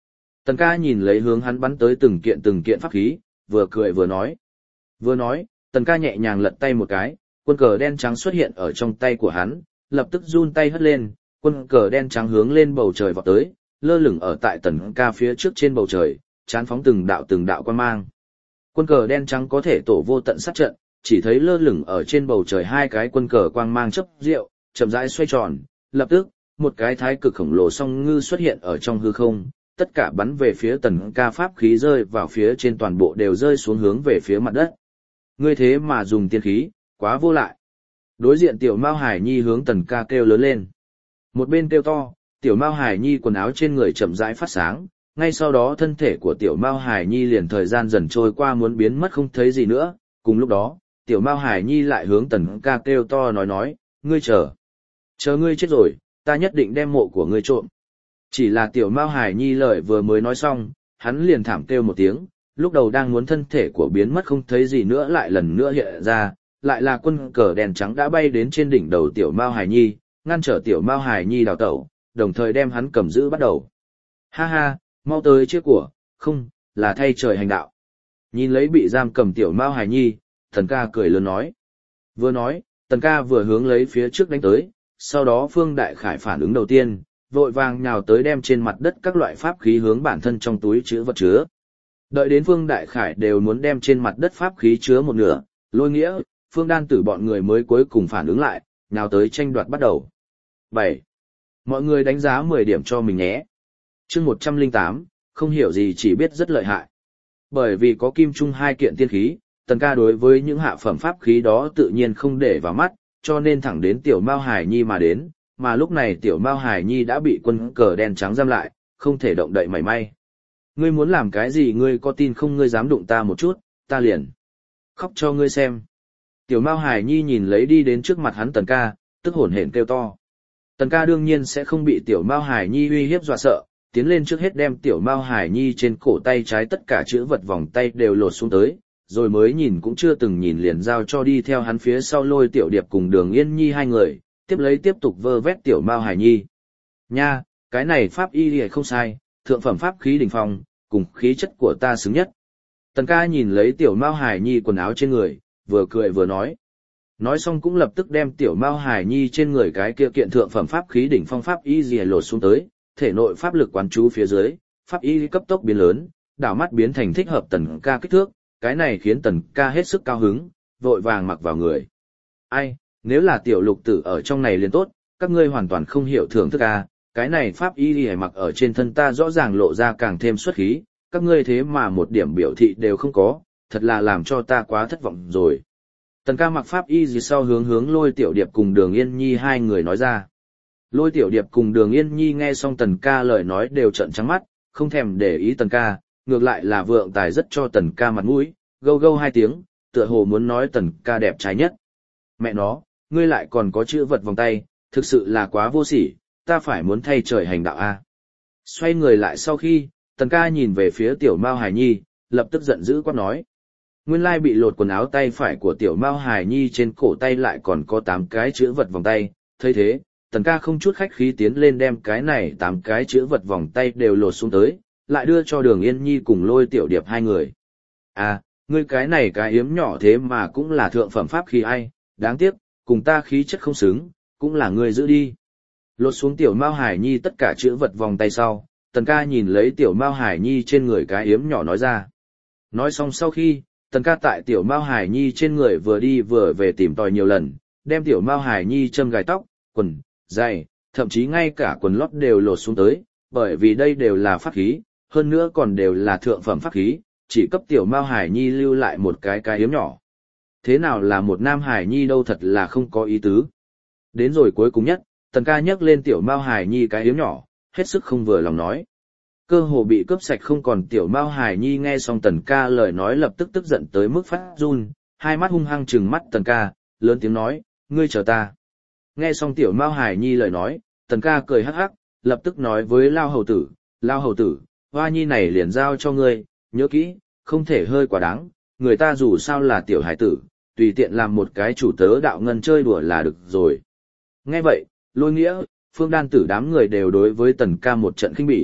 Tần ca nhìn lấy hướng hắn bắn tới từng kiện từng kiện pháp khí, vừa cười vừa nói. Vừa nói, tần ca nhẹ nhàng lật tay một cái, quân cờ đen trắng xuất hiện ở trong tay của hắn, lập tức run tay hất lên, quân cờ đen trắng hướng lên bầu trời vọt tới, lơ lửng ở tại tần ca phía trước trên bầu trời, chán phóng từng đạo từng đạo quang mang. Quân cờ đen trắng có thể tổ vô tận sát trận, chỉ thấy lơ lửng ở trên bầu trời hai cái quân cờ quang mang chớp rượu, chậm rãi xoay tròn, lập tức, một cái thái cực khổng lồ song ngư xuất hiện ở trong hư không, tất cả bắn về phía tần ca pháp khí rơi vào phía trên toàn bộ đều rơi xuống hướng về phía mặt đất. Ngươi thế mà dùng tiên khí, quá vô lại. Đối diện tiểu Mao Hải Nhi hướng tần ca kêu lớn lên. Một bên kêu to, tiểu Mao Hải Nhi quần áo trên người chậm rãi phát sáng, ngay sau đó thân thể của tiểu Mao Hải Nhi liền thời gian dần trôi qua muốn biến mất không thấy gì nữa, cùng lúc đó, tiểu Mao Hải Nhi lại hướng tần ca kêu to nói nói, ngươi chờ. Chờ ngươi chết rồi, ta nhất định đem mộ của ngươi trộm. Chỉ là tiểu Mao Hải Nhi lời vừa mới nói xong, hắn liền thảm kêu một tiếng, lúc đầu đang muốn thân thể của biến mất không thấy gì nữa lại lần nữa hiện ra, lại là quân cờ đèn trắng đã bay đến trên đỉnh đầu tiểu Mao Hải Nhi, ngăn trở tiểu Mao Hải Nhi đào tẩu, đồng thời đem hắn cầm giữ bắt đầu. Ha ha, mau tới chiếc của, không, là thay trời hành đạo. Nhìn lấy bị giam cầm tiểu Mao Hải Nhi, Tần ca cười lớn nói. Vừa nói, Tần ca vừa hướng lấy phía trước đánh tới, sau đó Phương Đại Khải phản ứng đầu tiên, vội vàng nhào tới đem trên mặt đất các loại pháp khí hướng bản thân trong túi chứa vật chứa. Đợi đến Phương Đại Khải đều muốn đem trên mặt đất pháp khí chứa một nửa, Lôi Nghĩa, Phương Đan Tử bọn người mới cuối cùng phản ứng lại, nhào tới tranh đoạt bắt đầu. bảy. Mọi người đánh giá mười điểm cho mình nhé. Chương một trăm lẻ tám, không hiểu gì chỉ biết rất lợi hại. Bởi vì có kim trung hai kiện tiên khí, Tần ca đối với những hạ phẩm pháp khí đó tự nhiên không để vào mắt, cho nên thẳng đến tiểu Mao Hải Nhi mà đến, mà lúc này tiểu Mao Hải Nhi đã bị quân cờ đen trắng giam lại, không thể động đậy mảy may. Ngươi muốn làm cái gì ngươi có tin không ngươi dám đụng ta một chút, ta liền khóc cho ngươi xem. Tiểu Mao Hải Nhi nhìn lấy đi đến trước mặt hắn Tần ca, tức hổn hển kêu to. Tần ca đương nhiên sẽ không bị tiểu Mao Hải Nhi uy hiếp dọa sợ, tiến lên trước hết đem tiểu Mao Hải Nhi trên cổ tay trái tất cả chữ vật vòng tay đều lột xuống tới, rồi mới nhìn cũng chưa từng nhìn liền giao cho đi theo hắn phía sau Lôi Tiểu Điệp cùng Đường Yên Nhi hai người, tiếp lấy tiếp tục vơ vét tiểu Mao Hải Nhi. Nha, cái này pháp y thì không sai, thượng phẩm pháp khí đỉnh phong, cùng khí chất của ta xứng nhất. Tần ca nhìn lấy tiểu Mao Hải Nhi quần áo trên người, vừa cười vừa nói. Nói xong cũng lập tức đem tiểu Mao Hải Nhi trên người cái kia kiện thượng phẩm pháp khí đỉnh phong pháp y gì lột xuống tới, thể nội pháp lực quán chú phía dưới, pháp y cấp tốc biến lớn, đảo mắt biến thành thích hợp Tần ca kích thước, cái này khiến Tần ca hết sức cao hứng, vội vàng mặc vào người. Ai, nếu là tiểu lục tử ở trong này liền tốt, các ngươi hoàn toàn không hiểu thưởng thức a, cái này pháp y lìa mặc ở trên thân ta rõ ràng lộ ra càng thêm xuất khí, các ngươi thế mà một điểm biểu thị đều không có, thật là làm cho ta quá thất vọng rồi. Tần ca mặc pháp y gì sau hướng hướng Lôi Tiểu Điệp cùng Đường Yên Nhi hai người nói ra. Lôi Tiểu Điệp cùng Đường Yên Nhi nghe xong Tần ca lời nói đều trợn trắng mắt, không thèm để ý Tần ca, ngược lại là vượng tài rất cho Tần ca mặt mũi, gâu gâu hai tiếng, tựa hồ muốn nói Tần ca đẹp trai nhất. Mẹ nó, ngươi lại còn có chữ vật vòng tay, thực sự là quá vô sỉ, ta phải muốn thay trời hành đạo a. Xoay người lại sau khi, Tần ca nhìn về phía tiểu Mao Hải Nhi, lập tức giận dữ quát nói. Nguyên lai bị lột quần áo tay phải của tiểu Mao Hải Nhi trên cổ tay lại còn có tám cái chữ vật vòng tay, thấy thế, Tần ca không chút khách khí tiến lên đem cái này tám cái chữ vật vòng tay đều lột xuống tới, lại đưa cho Đường Yên Nhi cùng Lôi Tiểu Điệp hai người. À, ngươi cái này cái yếm nhỏ thế mà cũng là thượng phẩm pháp khí ai, đáng tiếc, cùng ta khí chất không xứng, cũng là ngươi giữ đi. Lột xuống tiểu Mao Hải Nhi tất cả chữ vật vòng tay sau, Tần ca nhìn lấy tiểu Mao Hải Nhi trên người cái yếm nhỏ nói ra. Nói xong sau khi, Tần ca tại tiểu Mao Hải Nhi trên người vừa đi vừa về tìm tòi nhiều lần, đem tiểu Mao Hải Nhi châm gài tóc, quần, giày, thậm chí ngay cả quần lót đều lột xuống tới, bởi vì đây đều là pháp khí, hơn nữa còn đều là thượng phẩm pháp khí, chỉ cấp tiểu Mao Hải Nhi lưu lại một cái cái yếm nhỏ. Thế nào là một nam Hải Nhi đâu thật là không có ý tứ. Đến rồi cuối cùng nhất, Tần ca nhấc lên tiểu Mao Hải Nhi cái yếm nhỏ, hết sức không vừa lòng nói. Cơ hồ bị cướp sạch không còn tiểu Mao Hải Nhi nghe xong Tần ca lời nói lập tức tức giận tới mức phát run, hai mắt hung hăng trừng mắt Tần ca, lớn tiếng nói, ngươi chờ ta. Nghe xong tiểu Mao Hải Nhi lời nói, Tần ca cười hắc hắc, lập tức nói với Lao Hầu Tử, Lao Hầu Tử, Hoa Nhi này liền giao cho ngươi, nhớ kỹ, không thể hơi quá đáng, người ta dù sao là tiểu hải tử, tùy tiện làm một cái chủ tớ đạo ngân chơi đùa là được rồi. Nghe vậy, Lôi Nghĩa, Phương Đan Tử đám người đều đối với Tần ca một trận khinh bỉ,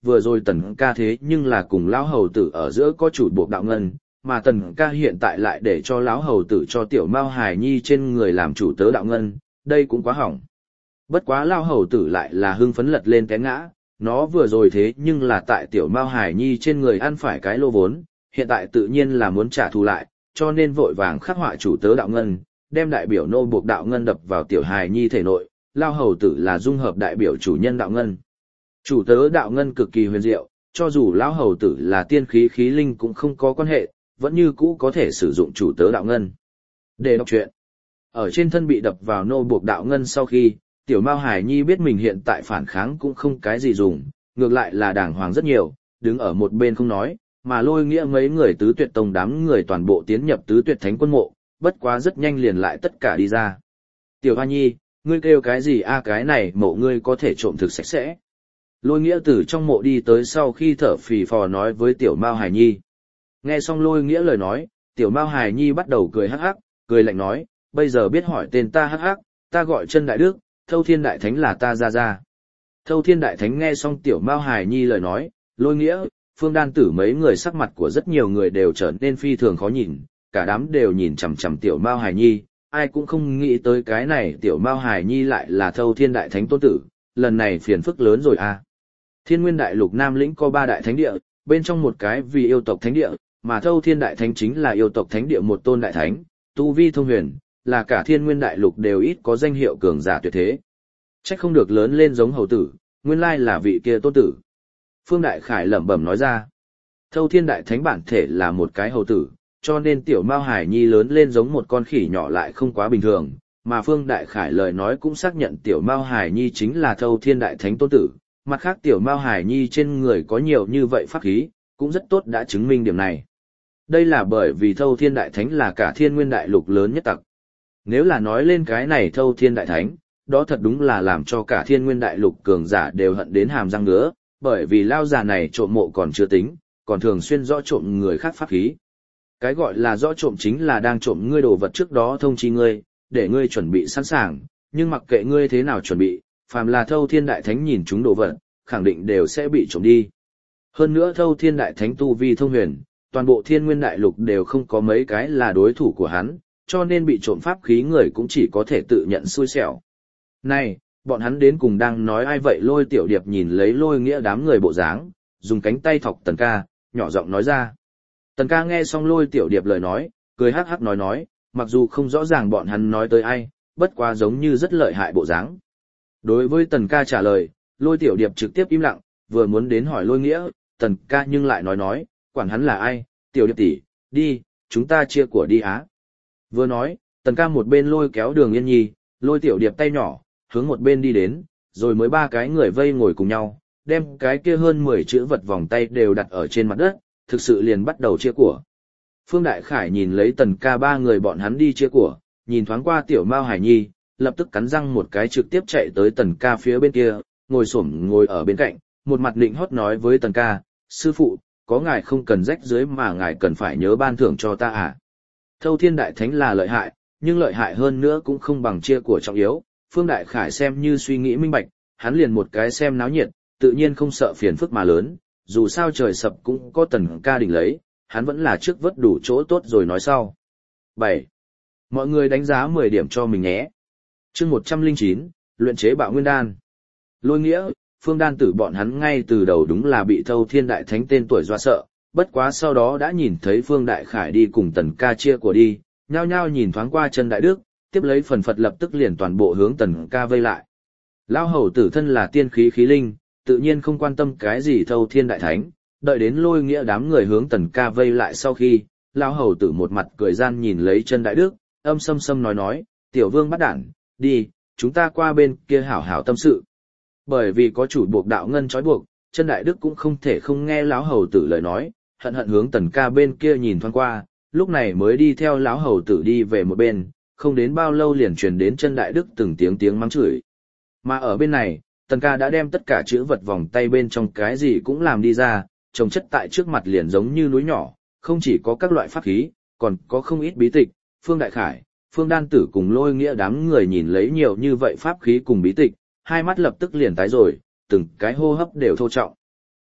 vừa rồi tần ca thế nhưng là cùng lão hầu tử ở giữa có chủ buộc đạo ngân, mà tần ca hiện tại lại để cho lão hầu tử cho tiểu mao hài nhi trên người làm chủ tớ đạo ngân, đây cũng quá hỏng. Bất quá lão hầu tử lại là hưng phấn lật lên té ngã, nó vừa rồi thế nhưng là tại tiểu mao hài nhi trên người ăn phải cái lô vốn, hiện tại tự nhiên là muốn trả thù lại, cho nên vội vàng khắc họa chủ tớ đạo ngân, đem đại biểu nô buộc đạo ngân đập vào tiểu hài nhi thể nội, lão hầu tử là dung hợp đại biểu chủ nhân đạo ngân. Chủ tớ đạo ngân cực kỳ huyền diệu, cho dù lão hầu tử là tiên khí khí linh cũng không có quan hệ, vẫn như cũ có thể sử dụng chủ tớ đạo ngân. Để đọc truyện. Ở trên thân bị đập vào nô buộc đạo ngân sau khi, tiểu mao hải nhi biết mình hiện tại phản kháng cũng không cái gì dùng, ngược lại là đàng hoàng rất nhiều, đứng ở một bên không nói, mà Lôi Nghĩa mấy người tứ tuyệt tông đám người toàn bộ tiến nhập tứ tuyệt thánh quân mộ, bất quá rất nhanh liền lại tất cả đi ra. Tiểu Hoa Nhi, ngươi kêu cái gì a? Cái này mộ ngươi có thể trộm thực sạch sẽ. Lôi Nghĩa từ trong mộ đi tới sau khi thở phì phò nói với tiểu mao hải nhi. Nghe xong Lôi Nghĩa lời nói, tiểu mao hải nhi bắt đầu cười hắc hắc, cười lạnh nói, bây giờ biết hỏi tên ta hắc hắc, ta gọi Chân Đại Đức, Thâu Thiên Đại Thánh là ta ra ra. Thâu Thiên Đại Thánh nghe xong tiểu mao hải nhi lời nói, Lôi Nghĩa, Phương Đan Tử mấy người sắc mặt của rất nhiều người đều trở nên phi thường khó nhìn, cả đám đều nhìn chằm chằm tiểu mao hải nhi, ai cũng không nghĩ tới cái này tiểu mao hải nhi lại là Thâu Thiên Đại Thánh tôn tử, lần này phiền phức lớn rồi à. Thiên Nguyên Đại Lục Nam lĩnh có ba đại thánh địa, bên trong một cái vì yêu tộc thánh địa, mà Thâu Thiên Đại Thánh chính là yêu tộc thánh địa một tôn đại thánh, tu vi thông huyền, là cả Thiên Nguyên Đại Lục đều ít có danh hiệu cường giả tuyệt thế. Trách không được lớn lên giống hầu tử, nguyên lai là vị kia tôn tử. Phương Đại Khải lẩm bẩm nói ra. Thâu Thiên Đại Thánh bản thể là một cái hầu tử, cho nên tiểu Mao Hải Nhi lớn lên giống một con khỉ nhỏ lại không quá bình thường, mà Phương Đại Khải lời nói cũng xác nhận tiểu Mao Hải Nhi chính là Thâu Thiên Đại Thánh tôn tử. Mặt khác tiểu Mao Hải Nhi trên người có nhiều như vậy pháp khí, cũng rất tốt đã chứng minh điểm này. Đây là bởi vì Thâu Thiên Đại Thánh là cả Thiên Nguyên Đại Lục lớn nhất tặc. Nếu là nói lên cái này Thâu Thiên Đại Thánh, đó thật đúng là làm cho cả Thiên Nguyên Đại Lục cường giả đều hận đến hàm răng ngứa, bởi vì lao già này trộm mộ còn chưa tính, còn thường xuyên rõ trộm người khác pháp khí. Cái gọi là rõ trộm chính là đang trộm ngươi đồ vật trước đó thông chi ngươi, để ngươi chuẩn bị sẵn sàng, nhưng mặc kệ ngươi thế nào chuẩn bị, phàm là Thâu Thiên Đại Thánh nhìn chúng đồ vật, khẳng định đều sẽ bị trộm đi. Hơn nữa Thâu Thiên Đại Thánh tu vi thông huyền, toàn bộ Thiên Nguyên Đại Lục đều không có mấy cái là đối thủ của hắn, cho nên bị trộm pháp khí người cũng chỉ có thể tự nhận xui xẻo. Này, bọn hắn đến cùng đang nói ai vậy? Lôi Tiểu Điệp nhìn lấy Lôi Nghĩa đám người bộ dáng, dùng cánh tay thọc Tần Ca, nhỏ giọng nói ra. Tần Ca nghe xong Lôi Tiểu Điệp lời nói, cười hắc hắc nói nói, mặc dù không rõ ràng bọn hắn nói tới ai, bất quá giống như rất lợi hại bộ dáng. Đối với Tần Ca trả lời, Lôi Tiểu Điệp trực tiếp im lặng, vừa muốn đến hỏi Lôi Nghĩa, Tần Ca nhưng lại nói nói, quản hắn là ai, Tiểu Điệp tỷ, đi, chúng ta chia của đi á. Vừa nói, Tần Ca một bên lôi kéo Đường Yên Nhi, Lôi Tiểu Điệp tay nhỏ, hướng một bên đi đến, rồi mới ba cái người vây ngồi cùng nhau, đem cái kia hơn mười chữ vật vòng tay đều đặt ở trên mặt đất, thực sự liền bắt đầu chia của. Phương Đại Khải nhìn lấy Tần Ca ba người bọn hắn đi chia của, nhìn thoáng qua tiểu Mao Hải Nhi, lập tức cắn răng một cái trực tiếp chạy tới Tần Ca phía bên kia, ngồi xổm ngồi ở bên cạnh, một mặt định hót nói với Tần Ca, sư phụ, có ngài không cần rách dưới mà ngài cần phải nhớ ban thưởng cho ta à. Thâu Thiên Đại Thánh là lợi hại, nhưng lợi hại hơn nữa cũng không bằng chia của trọng yếu. Phương Đại Khải xem như suy nghĩ minh bạch, hắn liền một cái xem náo nhiệt, tự nhiên không sợ phiền phức mà lớn, dù sao trời sập cũng có Tần Ca đỉnh lấy, hắn vẫn là trước vớt đủ chỗ tốt rồi nói sau. bảy. Mọi người đánh giá mười điểm cho mình nhé. Chương một trăm lẻ chín, luyện chế Bạo Nguyên Đan. Lôi Nghĩa, Phương Đan Tử bọn hắn ngay từ đầu đúng là bị Thâu Thiên Đại Thánh tên tuổi dọa sợ, bất quá sau đó đã nhìn thấy Phương Đại Khải đi cùng Tần Ca chia của đi, nhao nhao nhìn thoáng qua Chân Đại Đức, tiếp lấy phần phật lập tức liền toàn bộ hướng Tần Ca vây lại. Lão hầu tử thân là tiên khí khí linh, tự nhiên không quan tâm cái gì Thâu Thiên Đại Thánh, đợi đến Lôi Nghĩa đám người hướng Tần Ca vây lại sau khi, lão hầu tử một mặt cười gian nhìn lấy Chân Đại Đức, âm sâm sâm nói nói, tiểu vương bắt đản, đi, chúng ta qua bên kia hảo hảo tâm sự. Bởi vì có chủ buộc đạo ngân trói buộc, Chân Đại Đức cũng không thể không nghe lão hầu tử lời nói, hận hận hướng Tần Ca bên kia nhìn thoáng qua, lúc này mới đi theo lão hầu tử đi về một bên, không đến bao lâu liền truyền đến Chân Đại Đức từng tiếng tiếng mắng chửi. Mà ở bên này, Tần Ca đã đem tất cả chữ vật vòng tay bên trong cái gì cũng làm đi ra, trồng chất tại trước mặt liền giống như núi nhỏ, không chỉ có các loại pháp khí, còn có không ít bí tịch. Phương Đại Khải, Phương Đan Tử cùng Lôi Nghĩa đám người nhìn lấy nhiều như vậy pháp khí cùng bí tịch, hai mắt lập tức liền tái rồi, từng cái hô hấp đều thô trọng.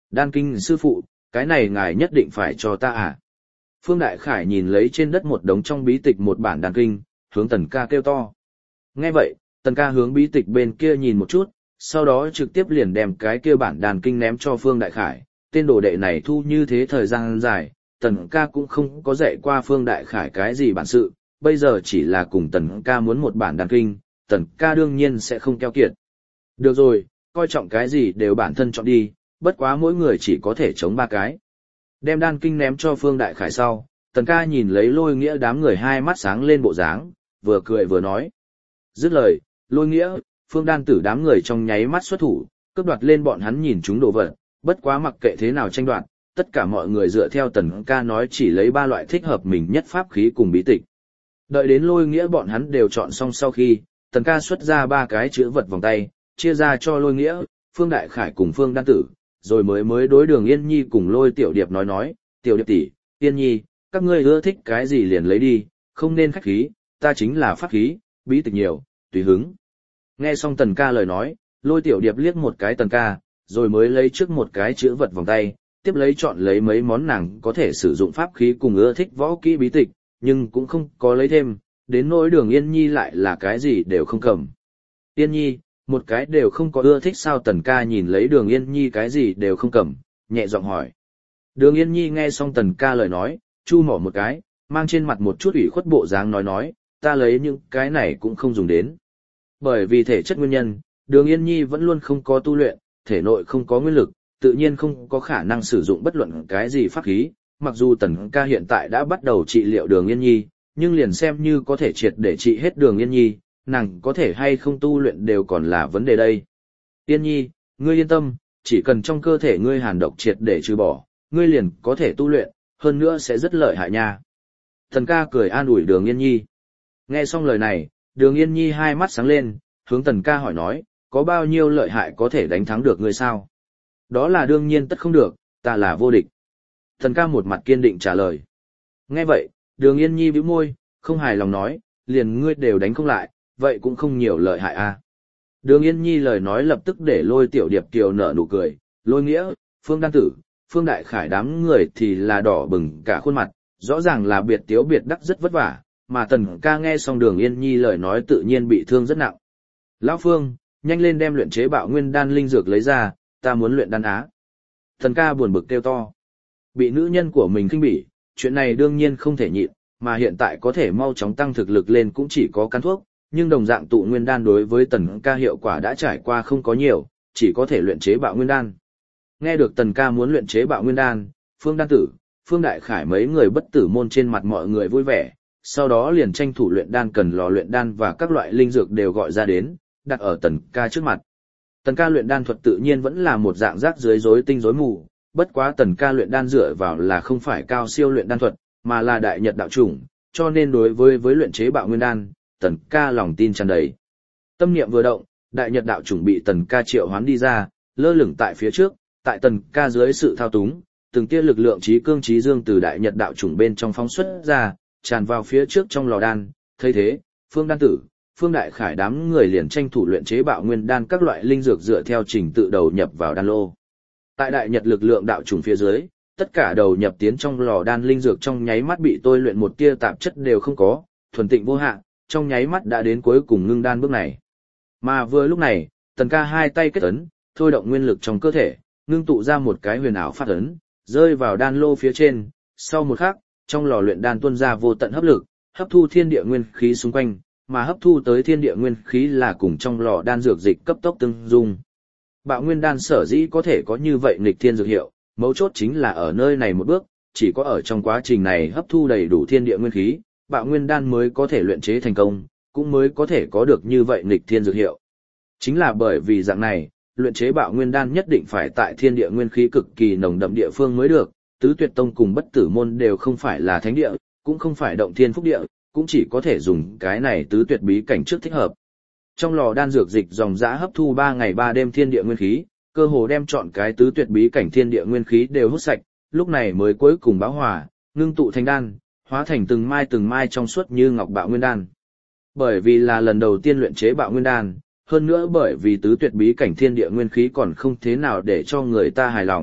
Đan kinh sư phụ, cái này ngài nhất định phải cho ta à? Phương Đại Khải nhìn lấy trên đất một đống trong bí tịch một bản đan kinh, hướng Tần ca kêu to. Nghe vậy, Tần ca hướng bí tịch bên kia nhìn một chút, sau đó trực tiếp liền đem cái kia bản đàn kinh ném cho Phương Đại Khải. Tên đồ đệ này thu như thế thời gian dài, Tần ca cũng không có dạy qua Phương Đại Khải cái gì bản sự, bây giờ chỉ là cùng Tần ca muốn một bản đàn kinh, Tần ca đương nhiên sẽ không keo kiệt. Được rồi, coi trọng cái gì đều bản thân chọn đi, bất quá mỗi người chỉ có thể chống ba cái. Đem đan kinh ném cho Phương Đại Khải sau, Tần ca nhìn lấy Lôi Nghĩa đám người hai mắt sáng lên bộ dáng, vừa cười vừa nói. Dứt lời, Lôi Nghĩa, Phương Đan Tử đám người trong nháy mắt xuất thủ, cướp đoạt lên bọn hắn nhìn chúng đồ vật, bất quá mặc kệ thế nào tranh đoạt, tất cả mọi người dựa theo Tần ca nói chỉ lấy ba loại thích hợp mình nhất pháp khí cùng bí tịch. Đợi đến Lôi Nghĩa bọn hắn đều chọn xong sau khi, Tần ca xuất ra ba cái chữ vật vòng tay, chia ra cho Lôi Nghĩa, Phương Đại Khải cùng Phương Đan Tử, rồi mới mới đối Đường Yên Nhi cùng Lôi Tiểu Điệp nói nói, Tiểu Điệp tỷ, Yên Nhi, các ngươi ưa thích cái gì liền lấy đi, không nên khách khí, ta chính là pháp khí, bí tịch nhiều, tùy hứng. Nghe xong Tần ca lời nói, Lôi Tiểu Điệp liếc một cái Tần ca, rồi mới lấy trước một cái chữ vật vòng tay, tiếp lấy chọn lấy mấy món nàng có thể sử dụng pháp khí cùng ưa thích võ kỹ bí tịch, nhưng cũng không có lấy thêm, đến nỗi Đường Yên Nhi lại là cái gì đều không cầm. Yên Nhi, một cái đều không có ưa thích sao? Tần ca nhìn lấy Đường Yên Nhi cái gì đều không cầm, nhẹ giọng hỏi. Đường Yên Nhi nghe xong Tần ca lời nói, chu mỏ một cái, mang trên mặt một chút ủy khuất bộ dáng nói nói, ta lấy những cái này cũng không dùng đến. Bởi vì thể chất nguyên nhân, Đường Yên Nhi vẫn luôn không có tu luyện, thể nội không có nguyên lực, tự nhiên không có khả năng sử dụng bất luận cái gì pháp khí. Mặc dù Tần ca hiện tại đã bắt đầu trị liệu Đường Yên Nhi, nhưng liền xem như có thể triệt để trị hết Đường Yên Nhi, nàng có thể hay không tu luyện đều còn là vấn đề đây. Yên Nhi, ngươi yên tâm, chỉ cần trong cơ thể ngươi hàn độc triệt để trừ bỏ, ngươi liền có thể tu luyện, hơn nữa sẽ rất lợi hại nha. Tần ca cười an ủi Đường Yên Nhi. Nghe xong lời này, Đường Yên Nhi hai mắt sáng lên, hướng Tần ca hỏi nói, có bao nhiêu lợi hại có thể đánh thắng được ngươi sao? Đó là đương nhiên tất không được, ta là vô địch. Tần ca một mặt kiên định trả lời. Nghe vậy, Đường Yên Nhi bĩu môi, không hài lòng nói, liền ngươi đều đánh không lại, vậy cũng không nhiều lợi hại à. Đường Yên Nhi lời nói lập tức để Lôi Tiểu Điệp kiều nở nụ cười, Lôi Nghĩa, Phương Đan Tử, Phương Đại Khải đám người thì là đỏ bừng cả khuôn mặt, rõ ràng là biệt tiếu biệt đắc rất vất vả, mà Tần ca nghe xong Đường Yên Nhi lời nói tự nhiên bị thương rất nặng. Lão Phương, nhanh lên đem luyện chế bạo nguyên đan linh dược lấy ra, ta muốn luyện đan á. Tần ca buồn bực kêu to. Bị nữ nhân của mình khinh bỉ, chuyện này đương nhiên không thể nhịn, mà hiện tại có thể mau chóng tăng thực lực lên cũng chỉ có cắn thuốc, nhưng đồng dạng tụ nguyên đan đối với Tần ca hiệu quả đã trải qua không có nhiều, chỉ có thể luyện chế bạo nguyên đan. Nghe được Tần ca muốn luyện chế bạo nguyên đan, Phương Đan Tử, Phương Đại Khải mấy người bất tử môn trên mặt mọi người vui vẻ, sau đó liền tranh thủ luyện đan cần lò luyện đan và các loại linh dược đều gọi ra đến, đặt ở Tần ca trước mặt. Tần ca luyện đan thuật tự nhiên vẫn là một dạng rác dưới rối tinh rối mù, bất quá Tần ca luyện đan dựa vào là không phải cao siêu luyện đan thuật, mà là đại nhật đạo chủng, cho nên đối với với luyện chế bạo nguyên đan, Tần ca lòng tin tràn đầy. Tâm niệm vừa động, đại nhật đạo chủng bị Tần ca triệu hoán đi ra, lơ lửng tại phía trước, tại Tần ca dưới sự thao túng, từng tia lực lượng trí cương trí dương từ đại nhật đạo chủng bên trong phóng xuất ra, tràn vào phía trước trong lò đan. Thấy thế, Phương Đan Tử, Phương Đại Khải đám người liền tranh thủ luyện chế bạo nguyên đan các loại linh dược dựa theo trình tự đầu nhập vào đan lô. Tại đại nhật lực lượng đạo chủng phía dưới, tất cả đầu nhập tiến trong lò đan linh dược trong nháy mắt bị tôi luyện một tia tạp chất đều không có, thuần tịnh vô hạn, trong nháy mắt đã đến cuối cùng ngưng đan bước này. Mà vừa lúc này, Tần ca hai tay kết ấn, thôi động nguyên lực trong cơ thể, ngưng tụ ra một cái huyền ảo pháp ấn, rơi vào đan lô phía trên. Sau một khắc, trong lò luyện đan tuôn ra vô tận hấp lực, hấp thu thiên địa nguyên khí xung quanh, mà hấp thu tới thiên địa nguyên khí là cùng trong lò đan dược dịch cấp tốc tương dung. Bạo nguyên đan sở dĩ có thể có như vậy nghịch thiên dược hiệu, mấu chốt chính là ở nơi này một bước, chỉ có ở trong quá trình này hấp thu đầy đủ thiên địa nguyên khí, bạo nguyên đan mới có thể luyện chế thành công, cũng mới có thể có được như vậy nghịch thiên dược hiệu. Chính là bởi vì dạng này, luyện chế bạo nguyên đan nhất định phải tại thiên địa nguyên khí cực kỳ nồng đậm địa phương mới được, tứ tuyệt tông cùng bất tử môn đều không phải là thánh địa, cũng không phải động thiên phúc địa, cũng chỉ có thể dùng cái này tứ tuyệt bí cảnh trước thích hợp. Trong lò đan dược dịch dòng dã hấp thu ba ngày ba đêm thiên địa nguyên khí, cơ hồ đem chọn cái tứ tuyệt bí cảnh thiên địa nguyên khí đều hút sạch, lúc này mới cuối cùng bão hòa, ngưng tụ thành đan, hóa thành từng mai từng mai trong suốt như ngọc bạo nguyên đan. Bởi vì là lần đầu tiên luyện chế bạo nguyên đan, hơn nữa bởi vì tứ tuyệt bí cảnh thiên địa nguyên khí còn không thế nào để cho người ta hài lòng,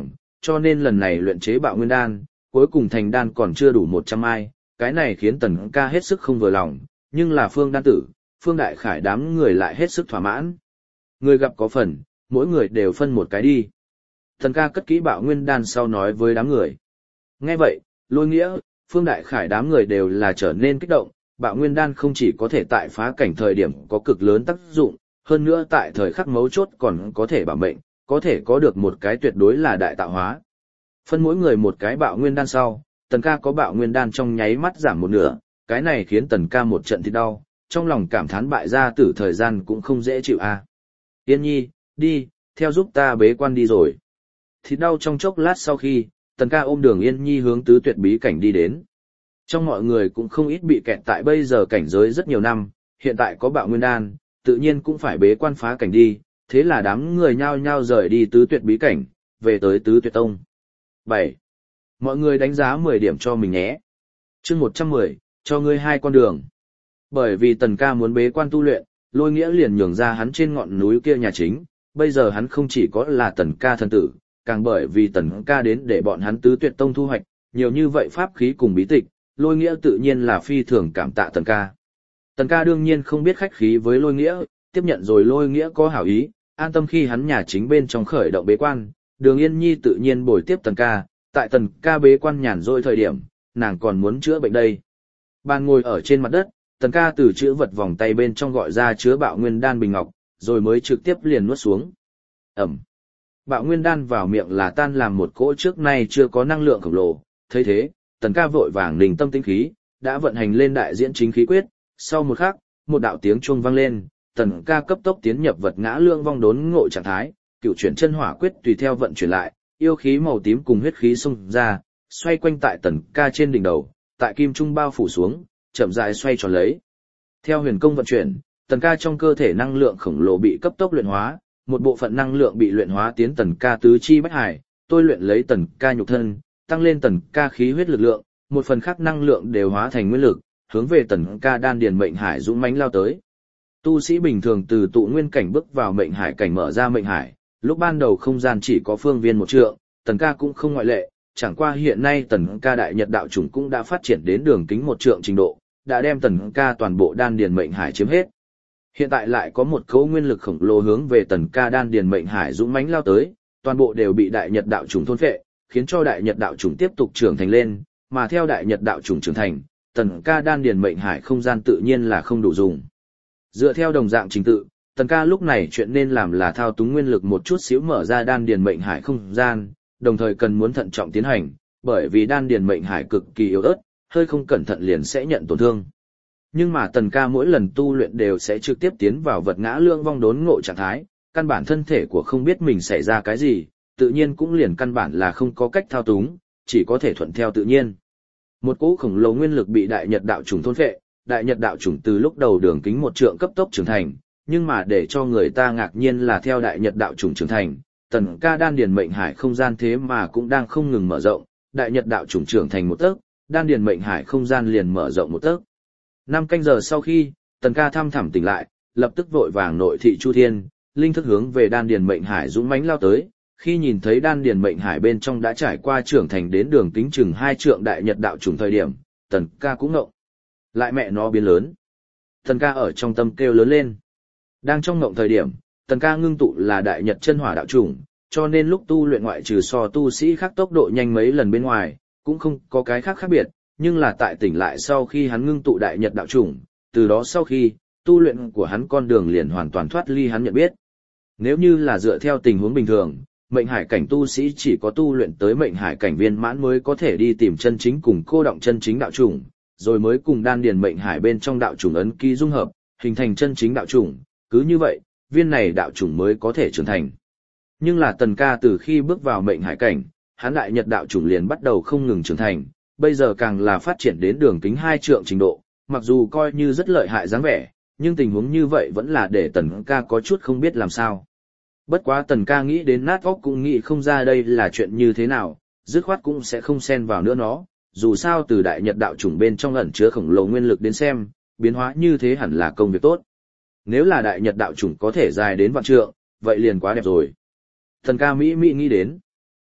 cho nên lần này luyện chế bạo nguyên đan, cuối cùng thành đan còn chưa đủ một trăm ai, cái này khiến Tần ca hết sức không vừa lòng, nhưng là Phương đan tử, Phương Đại Khải đám người lại hết sức thỏa mãn. Người gặp có phần, mỗi người đều phân một cái đi. Tần ca cất kỹ bạo nguyên đan sau nói với đám người. Nghe vậy, Lôi Nghĩa, Phương Đại Khải đám người đều là trở nên kích động, bạo nguyên đan không chỉ có thể tại phá cảnh thời điểm có cực lớn tác dụng, hơn nữa tại thời khắc mấu chốt còn có thể bảo mệnh, có thể có được một cái tuyệt đối là đại tạo hóa. Phân mỗi người một cái bạo nguyên đan sau, Tần ca có bạo nguyên đan trong nháy mắt giảm một nửa, cái này khiến Tần ca một trận thì đau, trong lòng cảm thán bại gia tử thời gian cũng không dễ chịu a. À. Yên Nhi, đi, theo giúp ta bế quan đi rồi. Thịt đau trong chốc lát sau khi, Tần ca ôm Đường Yên Nhi hướng tứ tuyệt bí cảnh đi đến. Trong mọi người cũng không ít bị kẹt tại bây giờ cảnh giới rất nhiều năm, hiện tại có bạo nguyên đan, tự nhiên cũng phải bế quan phá cảnh đi, thế là đám người nhao nhao rời đi tứ tuyệt bí cảnh, về tới tứ tuyệt tông. bảy. Mọi người đánh giá mười điểm cho mình nhé. Chương một trăm mười, cho ngươi hai con đường. Bởi vì Tần ca muốn bế quan tu luyện, Lôi Nghĩa liền nhường ra hắn trên ngọn núi kia nhà chính, bây giờ hắn không chỉ có là Tần ca thân tử, càng bởi vì Tần ca đến để bọn hắn tứ tuyệt tông thu hoạch, nhiều như vậy pháp khí cùng bí tịch, Lôi Nghĩa tự nhiên là phi thường cảm tạ Tần ca. Tần ca đương nhiên không biết khách khí với Lôi Nghĩa, tiếp nhận rồi Lôi Nghĩa có hảo ý, an tâm khi hắn nhà chính bên trong khởi động bế quan, Đường Yên Nhi tự nhiên bồi tiếp Tần ca, tại Tần ca bế quan nhàn rỗi thời điểm, nàng còn muốn chữa bệnh đây. Bàn ngồi ở trên mặt đất, Tần ca từ chữ vật vòng tay bên trong gọi ra chứa bạo nguyên đan bình ngọc, rồi mới trực tiếp liền nuốt xuống. Ẩm. Bạo nguyên đan vào miệng là tan làm một cỗ trước nay chưa có năng lượng khổng lồ, thấy thế, Tần ca vội vàng ninh tâm tinh khí, đã vận hành lên đại diễn chính khí quyết, sau một khắc, một đạo tiếng chuông vang lên, Tần ca cấp tốc tiến nhập vật ngã lương vong đốn ngộ trạng thái, cựu chuyển chân hỏa quyết tùy theo vận chuyển lại, yêu khí màu tím cùng huyết khí xung ra, xoay quanh tại Tần ca trên đỉnh đầu, tại kim trung bao phủ xuống, chậm rãi xoay tròn lấy. Theo huyền công vận chuyển, Tần ca trong cơ thể năng lượng khổng lồ bị cấp tốc luyện hóa, một bộ phận năng lượng bị luyện hóa tiến Tần ca tứ chi bách hải, tôi luyện lấy Tần ca nhục thân, tăng lên Tần ca khí huyết lực lượng, một phần khác năng lượng đều hóa thành nguyên lực, hướng về Tần ca đan điền mệnh hải dũng mãnh lao tới. Tu sĩ bình thường từ tụ nguyên cảnh bước vào mệnh hải cảnh mở ra mệnh hải, lúc ban đầu không gian chỉ có phương viên một trượng, Tần ca cũng không ngoại lệ, chẳng qua hiện nay Tần ca đại nhật đạo chủng cũng đã phát triển đến đường kính một trượng trình độ, đã đem Tần ca toàn bộ đan điền mệnh hải chiếm hết. Hiện tại lại có một cấu nguyên lực khổng lồ hướng về Tần ca đan điền mệnh hải dũng mãnh lao tới, toàn bộ đều bị đại nhật đạo chủng thôn phệ, khiến cho đại nhật đạo chủng tiếp tục trưởng thành lên, mà theo đại nhật đạo chủng trưởng thành, Tần ca đan điền mệnh hải không gian tự nhiên là không đủ dùng. Dựa theo đồng dạng trình tự, Tần ca lúc này chuyện nên làm là thao túng nguyên lực một chút xíu mở ra đan điền mệnh hải không gian, đồng thời cần muốn thận trọng tiến hành, bởi vì đan điền mệnh hải cực kỳ yếu ớt, hơi không cẩn thận liền sẽ nhận tổn thương. Nhưng mà Tần ca mỗi lần tu luyện đều sẽ trực tiếp tiến vào vật ngã lương vong đốn ngộ trạng thái, căn bản thân thể của không biết mình xảy ra cái gì, tự nhiên cũng liền căn bản là không có cách thao túng, chỉ có thể thuận theo tự nhiên. Một cỗ khổng lồ nguyên lực bị đại nhật đạo chủng thôn phệ, đại nhật đạo chủng từ lúc đầu đường kính một trượng cấp tốc trưởng thành, nhưng mà để cho người ta ngạc nhiên là theo đại nhật đạo chủng trưởng thành, Tần ca đan điền mệnh hải không gian thế mà cũng đang không ngừng mở rộng, đại nhật đạo chủng trưởng thành một tấc, đan điền mệnh hải không gian liền mở rộng một tấc. Năm canh giờ sau khi, Tần ca thăm thẳm tỉnh lại, lập tức vội vàng nội thị Chu Thiên, linh thức hướng về đan điền mệnh hải dũng mãnh lao tới, khi nhìn thấy đan điền mệnh hải bên trong đã trải qua trưởng thành đến đường kính chừng hai trượng đại nhật đạo chủng thời điểm, Tần ca cũng ngộng. Lại mẹ nó biến lớn. Tần ca ở trong tâm kêu lớn lên. Đang trong ngộng thời điểm, Tần ca ngưng tụ là đại nhật chân hỏa đạo chủng, cho nên lúc tu luyện ngoại trừ so tu sĩ khác tốc độ nhanh mấy lần bên ngoài, cũng không có cái khác khác biệt, nhưng là tại tỉnh lại sau khi hắn ngưng tụ đại nhật đạo chủng, từ đó sau khi, tu luyện của hắn con đường liền hoàn toàn thoát ly hắn nhận biết. Nếu như là dựa theo tình huống bình thường, mệnh hải cảnh tu sĩ chỉ có tu luyện tới mệnh hải cảnh viên mãn mới có thể đi tìm chân chính cùng cô động chân chính đạo chủng, rồi mới cùng đan điền mệnh hải bên trong đạo chủng ấn ký dung hợp, hình thành chân chính đạo chủng, cứ như vậy, viên này đạo chủng mới có thể trưởng thành. Nhưng là Tần ca từ khi bước vào mệnh hải cảnh, hắn đại nhật đạo chủng liền bắt đầu không ngừng trưởng thành, bây giờ càng là phát triển đến đường kính hai trượng trình độ, mặc dù coi như rất lợi hại dáng vẻ, nhưng tình huống như vậy vẫn là để Tần ca có chút không biết làm sao. Bất quá Tần ca nghĩ đến nát óc cũng nghĩ không ra đây là chuyện như thế nào, dứt khoát cũng sẽ không xen vào nữa nó, dù sao từ đại nhật đạo chủng bên trong ẩn chứa khổng lồ nguyên lực đến xem, biến hóa như thế hẳn là công việc tốt. Nếu là đại nhật đạo chủng có thể dài đến vạn trượng, vậy liền quá đẹp rồi. Tần ca mỹ mỹ nghĩ đến.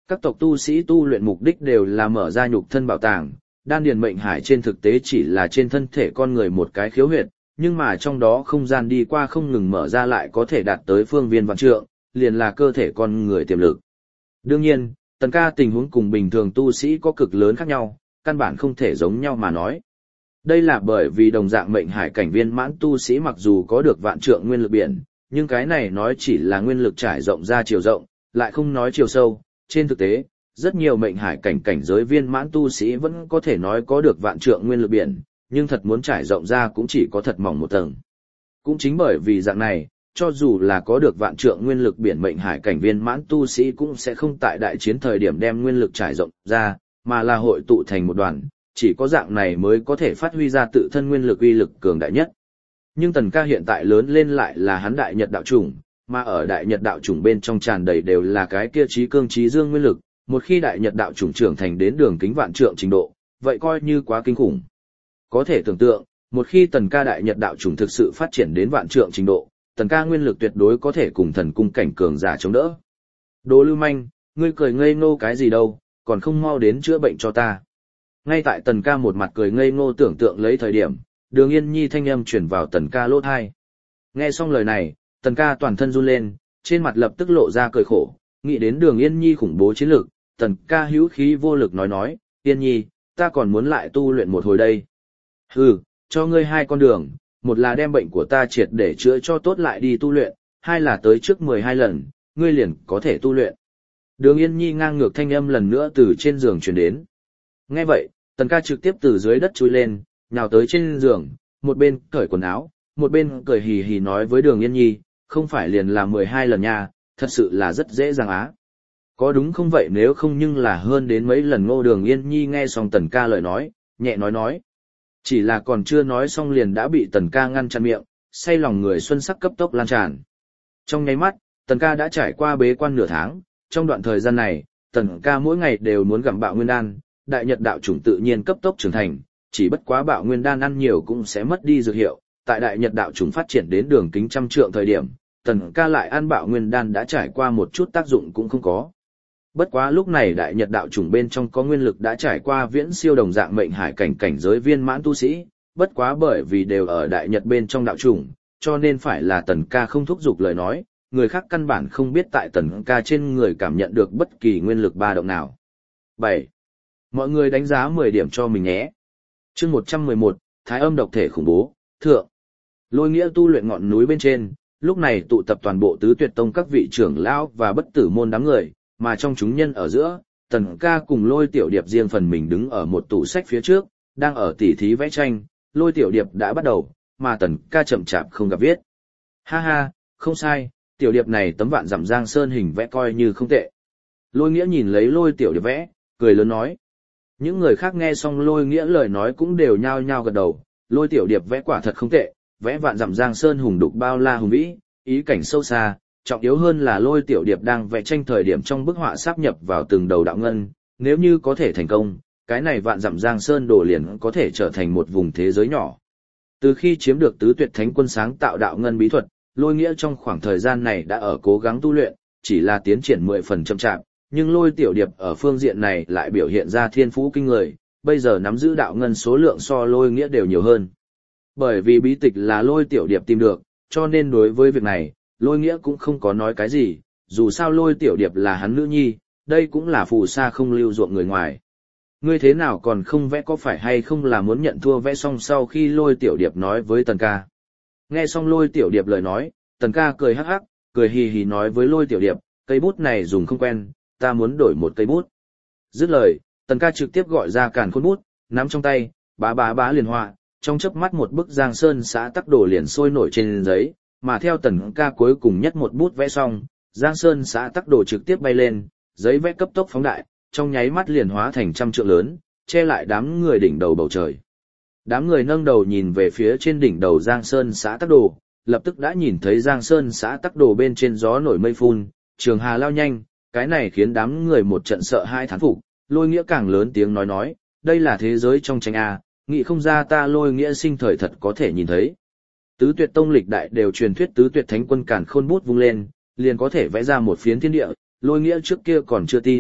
Các tộc tu sĩ tu luyện mục đích đều là mở ra nhục thân bảo tàng, đan điền mệnh hải trên thực tế chỉ là trên thân thể con người một cái khiếu huyệt, nhưng mà trong đó không gian đi qua không ngừng mở ra lại có thể đạt tới phương viên vạn trượng, liền là cơ thể con người tiềm lực. Đương nhiên, Tần Ca tình huống cùng bình thường tu sĩ có cực lớn khác nhau, căn bản không thể giống nhau mà nói. Đây là bởi vì đồng dạng mệnh hải cảnh viên mãn tu sĩ mặc dù có được vạn trượng nguyên lực biển, nhưng cái này nói chỉ là nguyên lực trải rộng ra chiều rộng, lại không nói chiều sâu. Trên thực tế, rất nhiều mệnh hải cảnh cảnh giới viên mãn tu sĩ vẫn có thể nói có được vạn trượng nguyên lực biển, nhưng thật muốn trải rộng ra cũng chỉ có thật mỏng một tầng. Cũng chính bởi vì dạng này, cho dù là có được vạn trượng nguyên lực biển mệnh hải cảnh viên mãn tu sĩ cũng sẽ không tại đại chiến thời điểm đem nguyên lực trải rộng ra, mà là hội tụ thành một đoàn, chỉ có dạng này mới có thể phát huy ra tự thân nguyên lực uy lực cường đại nhất. Nhưng Tần Ca hiện tại lớn lên lại là hắn đại nhật đạo chủng, mà ở đại nhật đạo chủng bên trong tràn đầy đều là cái kia trí cương trí dương nguyên lực, một khi đại nhật đạo chủng trưởng thành đến đường kính vạn trượng trình độ, vậy coi như quá kinh khủng. Có thể tưởng tượng, một khi Tần Ca đại nhật đạo chủng thực sự phát triển đến vạn trượng trình độ, Tần Ca nguyên lực tuyệt đối có thể cùng thần cung cảnh cường giả chống đỡ. Đồ lưu manh, ngươi cười ngây ngô cái gì đâu, còn không mau đến chữa bệnh cho ta. Ngay tại Tần Ca một mặt cười ngây ngô tưởng tượng lấy thời điểm, Đường Yên Nhi thanh âm truyền vào Tần Ca lỗ tai. Nghe xong lời này, Tần Ca toàn thân run lên, trên mặt lập tức lộ ra cười khổ, nghĩ đến Đường Yên Nhi khủng bố chiến lược, Tần Ca hữu khí vô lực nói nói, Yên Nhi, ta còn muốn lại tu luyện một hồi đây. Hừ, cho ngươi hai con đường, một là đem bệnh của ta triệt để chữa cho tốt lại đi tu luyện, hai là tới trước mười hai lần, ngươi liền có thể tu luyện. Đường Yên Nhi ngang ngược thanh âm lần nữa từ trên giường truyền đến. Nghe vậy, Tần Ca trực tiếp từ dưới đất chui lên, nhào tới trên giường, một bên cởi quần áo, một bên cười hì hì nói với Đường Yên Nhi, không phải liền là mười hai lần nha, thật sự là rất dễ dàng á. Có đúng không vậy nếu không nhưng là hơn đến mấy lần. Ngô Đường Yên Nhi nghe xong Tần Ca lời nói, nhẹ nói nói. Chỉ là còn chưa nói xong liền đã bị Tần Ca ngăn chặn miệng, say lòng người xuân sắc cấp tốc lan tràn. Trong nháy mắt, Tần Ca đã trải qua bế quan nửa tháng, trong đoạn thời gian này, Tần Ca mỗi ngày đều muốn gặm bạo nguyên đan, đại nhật đạo chủng tự nhiên cấp tốc trưởng thành, chỉ bất quá bạo nguyên đan ăn nhiều cũng sẽ mất đi dược hiệu, tại đại nhật đạo chủng phát triển đến đường kính trăm trượng thời điểm, Tần Ca lại ăn bạo nguyên đan đã trải qua một chút tác dụng cũng không có. Bất quá lúc này đại nhật đạo chủng bên trong có nguyên lực đã trải qua viễn siêu đồng dạng mệnh hải cảnh cảnh giới viên mãn tu sĩ, bất quá bởi vì đều ở đại nhật bên trong đạo chủng, cho nên phải là Tần Ca không thúc giục lời nói, người khác căn bản không biết tại Tần Ca trên người cảm nhận được bất kỳ nguyên lực ba động nào. bảy. Mọi người đánh giá mười điểm cho mình nhé. Chương một trăm mười một, Thái âm độc thể khủng bố, thượng. Lôi nghĩa tu luyện ngọn núi bên trên, lúc này tụ tập toàn bộ tứ tuyệt tông các vị trưởng lão và bất tử môn đám người, mà trong chúng nhân ở giữa, Tần Ca cùng Lôi Tiểu Điệp riêng phần mình đứng ở một tủ sách phía trước, đang ở tỉ thí vẽ tranh, Lôi Tiểu Điệp đã bắt đầu, mà Tần Ca chậm chạp không gặp viết. Ha ha, không sai, Tiểu Điệp này tấm vạn dặm giang sơn hình vẽ coi như không tệ. Lôi Nghĩa nhìn lấy Lôi Tiểu Điệp vẽ, cười lớn nói. Những người khác nghe xong Lôi Nghĩa lời nói cũng đều nhao nhao gật đầu, Lôi Tiểu Điệp vẽ quả thật không tệ, vẽ vạn dặm giang sơn hùng đục bao la hùng vĩ, ý cảnh sâu xa, trọng yếu hơn là Lôi Tiểu Điệp đang vẽ tranh thời điểm trong bức họa sáp nhập vào từng đầu đạo ngân, nếu như có thể thành công, cái này vạn dặm giang sơn đồ liền có thể trở thành một vùng thế giới nhỏ. Từ khi chiếm được tứ tuyệt thánh quân sáng tạo đạo ngân bí thuật, Lôi Nghĩa trong khoảng thời gian này đã ở cố gắng tu luyện, chỉ là tiến triển mười phần chậm chạp, nhưng Lôi Tiểu Điệp ở phương diện này lại biểu hiện ra thiên phú kinh người, bây giờ nắm giữ đạo ngân số lượng so Lôi Nghĩa đều nhiều hơn. Bởi vì bí tịch là Lôi Tiểu Điệp tìm được, cho nên đối với việc này, Lôi Nghĩa cũng không có nói cái gì, dù sao Lôi Tiểu Điệp là hắn nữ nhi, đây cũng là phù sa không lưu ruộng người ngoài. Ngươi thế nào còn không vẽ, có phải hay không là muốn nhận thua? Vẽ xong sau khi Lôi Tiểu Điệp nói với Tần Ca. Nghe xong Lôi Tiểu Điệp lời nói, Tần Ca cười hắc hắc, cười hì hì nói với Lôi Tiểu Điệp, cây bút này dùng không quen, ta muốn đổi một cây bút. Dứt lời, Tần Ca trực tiếp gọi ra càn khôn bút, nắm trong tay, bá bá bá liền họa, trong chớp mắt một bức Giang Sơn xã tắc đồ liền sôi nổi trên giấy, mà theo Tần Ca cuối cùng nhất một bút vẽ xong, Giang Sơn xã tắc đồ trực tiếp bay lên, giấy vẽ cấp tốc phóng đại, trong nháy mắt liền hóa thành trăm trượng lớn, che lại đám người đỉnh đầu bầu trời. Đám người nâng đầu nhìn về phía trên đỉnh đầu Giang Sơn xã tắc đồ, lập tức đã nhìn thấy Giang Sơn xã tắc đồ bên trên gió nổi mây phun, trường hà lao nhanh, cái này khiến đám người một trận sợ hai thán phục. Lôi Nghĩa càng lớn tiếng nói nói, đây là thế giới trong tranh A, nghĩ không ra ta Lôi Nghĩa sinh thời thật có thể nhìn thấy. Tứ tuyệt tông lịch đại đều truyền thuyết tứ tuyệt thánh quân càn khôn bút vung lên, liền có thể vẽ ra một phiến thiên địa, Lôi Nghĩa trước kia còn chưa tin,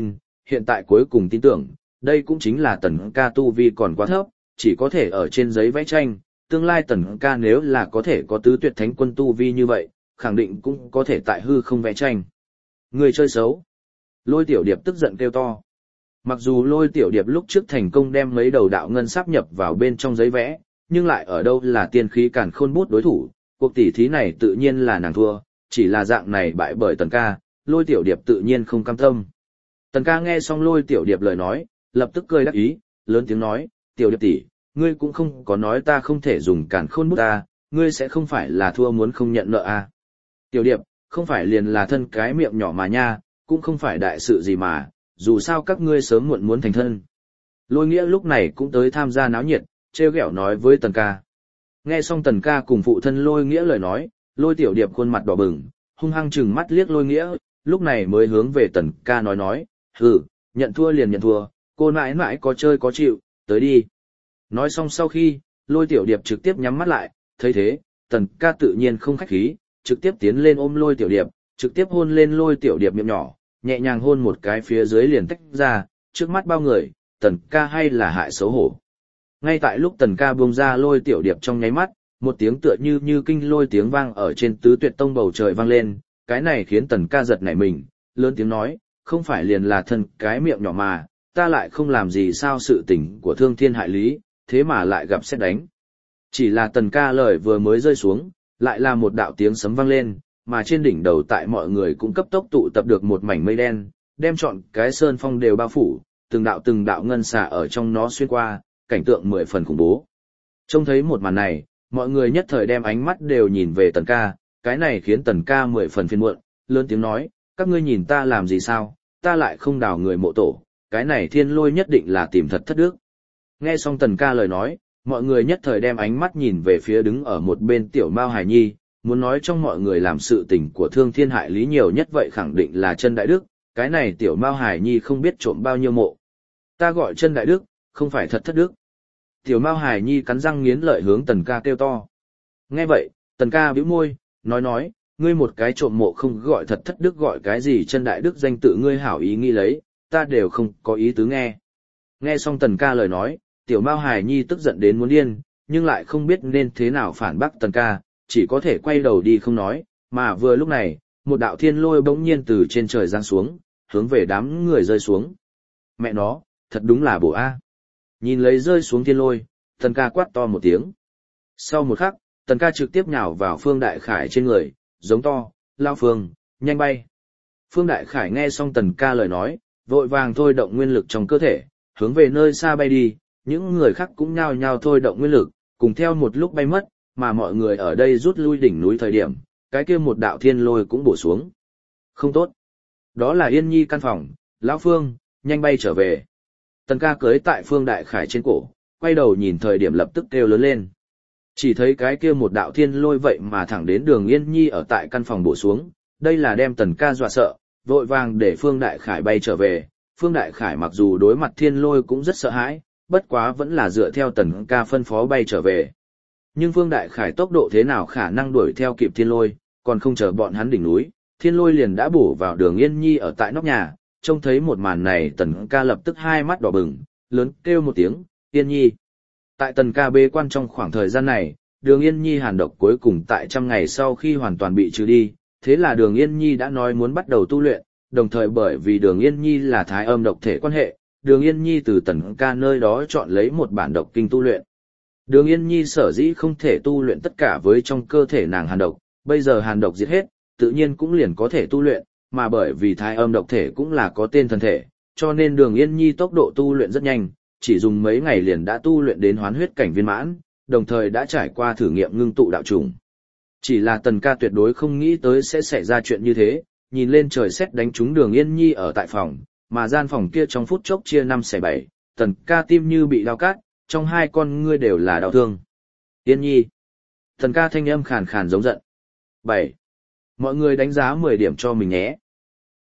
hiện tại cuối cùng tin tưởng, đây cũng chính là tần ca tu vi còn quá thấp, chỉ có thể ở trên giấy vẽ tranh, tương lai tần ca nếu là có thể có tứ tuyệt thánh quân tu vi như vậy, khẳng định cũng có thể tại hư không vẽ tranh. Người chơi xấu. Lôi Tiểu Điệp tức giận kêu to. Mặc dù Lôi Tiểu Điệp lúc trước thành công đem mấy đầu đạo ngân sáp nhập vào bên trong giấy vẽ, nhưng lại ở đâu là tiên khí càn khôn bút đối thủ, cuộc tỷ thí này tự nhiên là nàng thua, chỉ là dạng này bại bởi tần ca, Lôi Tiểu Điệp tự nhiên không cam tâm. Tần ca nghe xong Lôi Tiểu Điệp lời nói, lập tức cười đắc ý, lớn tiếng nói, Tiểu Điệp tỷ, ngươi cũng không có nói ta không thể dùng càn khôn bút ta, ngươi sẽ không phải là thua muốn không nhận nợ à. Tiểu Điệp, không phải liền là thân cái miệng nhỏ mà nha, cũng không phải đại sự gì mà, dù sao các ngươi sớm muộn muốn thành thân. Lôi Nghĩa lúc này cũng tới tham gia náo nhiệt, trêu ghẹo nói với Tần ca. Nghe xong Tần ca cùng phụ thân Lôi Nghĩa lời nói, Lôi Tiểu Điệp khuôn mặt đỏ bừng, hung hăng chừng mắt liếc Lôi Nghĩa, lúc này mới hướng về Tần ca nói nói, hừ, nhận thua liền nhận thua, cô nãi nãi có chơi có chịu, tới đi. Nói xong sau khi, Lôi Tiểu Điệp trực tiếp nhắm mắt lại, thấy thế, Tần ca tự nhiên không khách khí, trực tiếp tiến lên ôm Lôi Tiểu Điệp, trực tiếp hôn lên Lôi Tiểu Điệp miệng nhỏ, nhẹ nhàng hôn một cái phía dưới liền tách ra, trước mắt bao người, Tần ca hay là hại xấu hổ. Ngay tại lúc Tần ca buông ra Lôi Tiểu Điệp trong nháy mắt, một tiếng tựa như như kinh lôi tiếng vang ở trên tứ tuyệt tông bầu trời vang lên, cái này khiến Tần ca giật nảy mình, lớn tiếng nói, không phải liền là thân cái miệng nhỏ mà, ta lại không làm gì sao sự tình của thương thiên hại lý, thế mà lại gặp xét đánh. Chỉ là Tần ca lời vừa mới rơi xuống, lại là một đạo tiếng sấm vang lên, mà trên đỉnh đầu tại mọi người cũng cấp tốc tụ tập được một mảnh mây đen, đem trọn cái sơn phong đều bao phủ, từng đạo từng đạo ngân xà ở trong nó xuyên qua, cảnh tượng mười phần khủng bố. Trông thấy một màn này, mọi người nhất thời đem ánh mắt đều nhìn về Tần ca, cái này khiến Tần ca mười phần phiền muộn, lớn tiếng nói, các ngươi nhìn ta làm gì sao, ta lại không đào người mộ tổ, cái này thiên lôi nhất định là tìm thật thất đức. Nghe xong Tần ca lời nói, mọi người nhất thời đem ánh mắt nhìn về phía đứng ở một bên tiểu Mao Hải Nhi, muốn nói trong mọi người làm sự tình của thương thiên hại lý nhiều nhất vậy khẳng định là chân đại đức, cái này tiểu Mao Hải Nhi không biết trộm bao nhiêu mộ. Ta gọi chân đại đức, không phải thật thất đức. Tiểu Mao Hải Nhi cắn răng nghiến lợi hướng Tần ca kêu to. Nghe vậy, Tần ca bĩu môi, nói nói, ngươi một cái trộm mộ không gọi thật thất đức gọi cái gì chân đại đức danh tự ngươi hảo ý nghĩ lấy, ta đều không có ý tứ nghe. Nghe xong Tần ca lời nói, tiểu Mao Hải Nhi tức giận đến muốn điên, nhưng lại không biết nên thế nào phản bác Tần ca, chỉ có thể quay đầu đi không nói, mà vừa lúc này, một đạo thiên lôi bỗng nhiên từ trên trời giáng xuống, hướng về đám người rơi xuống. Mẹ nó, thật đúng là bổ a. Nhìn lấy rơi xuống thiên lôi, Tần ca quát to một tiếng. Sau một khắc, Tần ca trực tiếp nhào vào Phương Đại Khải trên người, giống to, lao Phương, nhanh bay. Phương Đại Khải nghe xong Tần ca lời nói, vội vàng thôi động nguyên lực trong cơ thể, hướng về nơi xa bay đi, những người khác cũng nhao nhao thôi động nguyên lực, cùng theo một lúc bay mất, mà mọi người ở đây rút lui đỉnh núi thời điểm, cái kia một đạo thiên lôi cũng bổ xuống. Không tốt. Đó là Yên Nhi căn phòng, lão Phương, nhanh bay trở về. Tần ca cưới tại Phương Đại Khải trên cổ, quay đầu nhìn thời điểm lập tức kêu lớn lên. Chỉ thấy cái kia một đạo thiên lôi vậy mà thẳng đến đường Yên Nhi ở tại căn phòng bổ xuống, đây là đem Tần ca dọa sợ, vội vàng để Phương Đại Khải bay trở về. Phương Đại Khải mặc dù đối mặt thiên lôi cũng rất sợ hãi, bất quá vẫn là dựa theo Tần ca phân phó bay trở về. Nhưng Phương Đại Khải tốc độ thế nào khả năng đuổi theo kịp thiên lôi, còn không chờ bọn hắn đỉnh núi, thiên lôi liền đã bổ vào đường Yên Nhi ở tại nóc nhà, trông thấy một màn này Tần ca lập tức hai mắt đỏ bừng, lớn kêu một tiếng, Yên Nhi. Tại Tần ca bế quan trong khoảng thời gian này, đường Yên Nhi hàn độc cuối cùng tại trăm ngày sau khi hoàn toàn bị trừ đi, thế là đường Yên Nhi đã nói muốn bắt đầu tu luyện, đồng thời bởi vì đường Yên Nhi là thái âm độc thể quan hệ, đường Yên Nhi từ Tần ca nơi đó chọn lấy một bản độc kinh tu luyện. Đường Yên Nhi sở dĩ không thể tu luyện tất cả với trong cơ thể nàng hàn độc, bây giờ hàn độc diệt hết, tự nhiên cũng liền có thể tu luyện, mà bởi vì thái âm độc thể cũng là có tên thần thể, cho nên Đường Yên Nhi tốc độ tu luyện rất nhanh, chỉ dùng mấy ngày liền đã tu luyện đến hoán huyết cảnh viên mãn, đồng thời đã trải qua thử nghiệm ngưng tụ đạo trùng. Chỉ là Tần ca tuyệt đối không nghĩ tới sẽ xảy ra chuyện như thế, nhìn lên trời sét đánh trúng Đường Yên Nhi ở tại phòng, mà gian phòng kia trong phút chốc chia năm xẻ bảy, Tần ca tim như bị đau cắt, trong hai con ngươi đều là đau thương. Yên Nhi. Tần ca thanh âm khàn khàn giống giận. bảy. Mọi người đánh giá mười điểm cho mình nhé.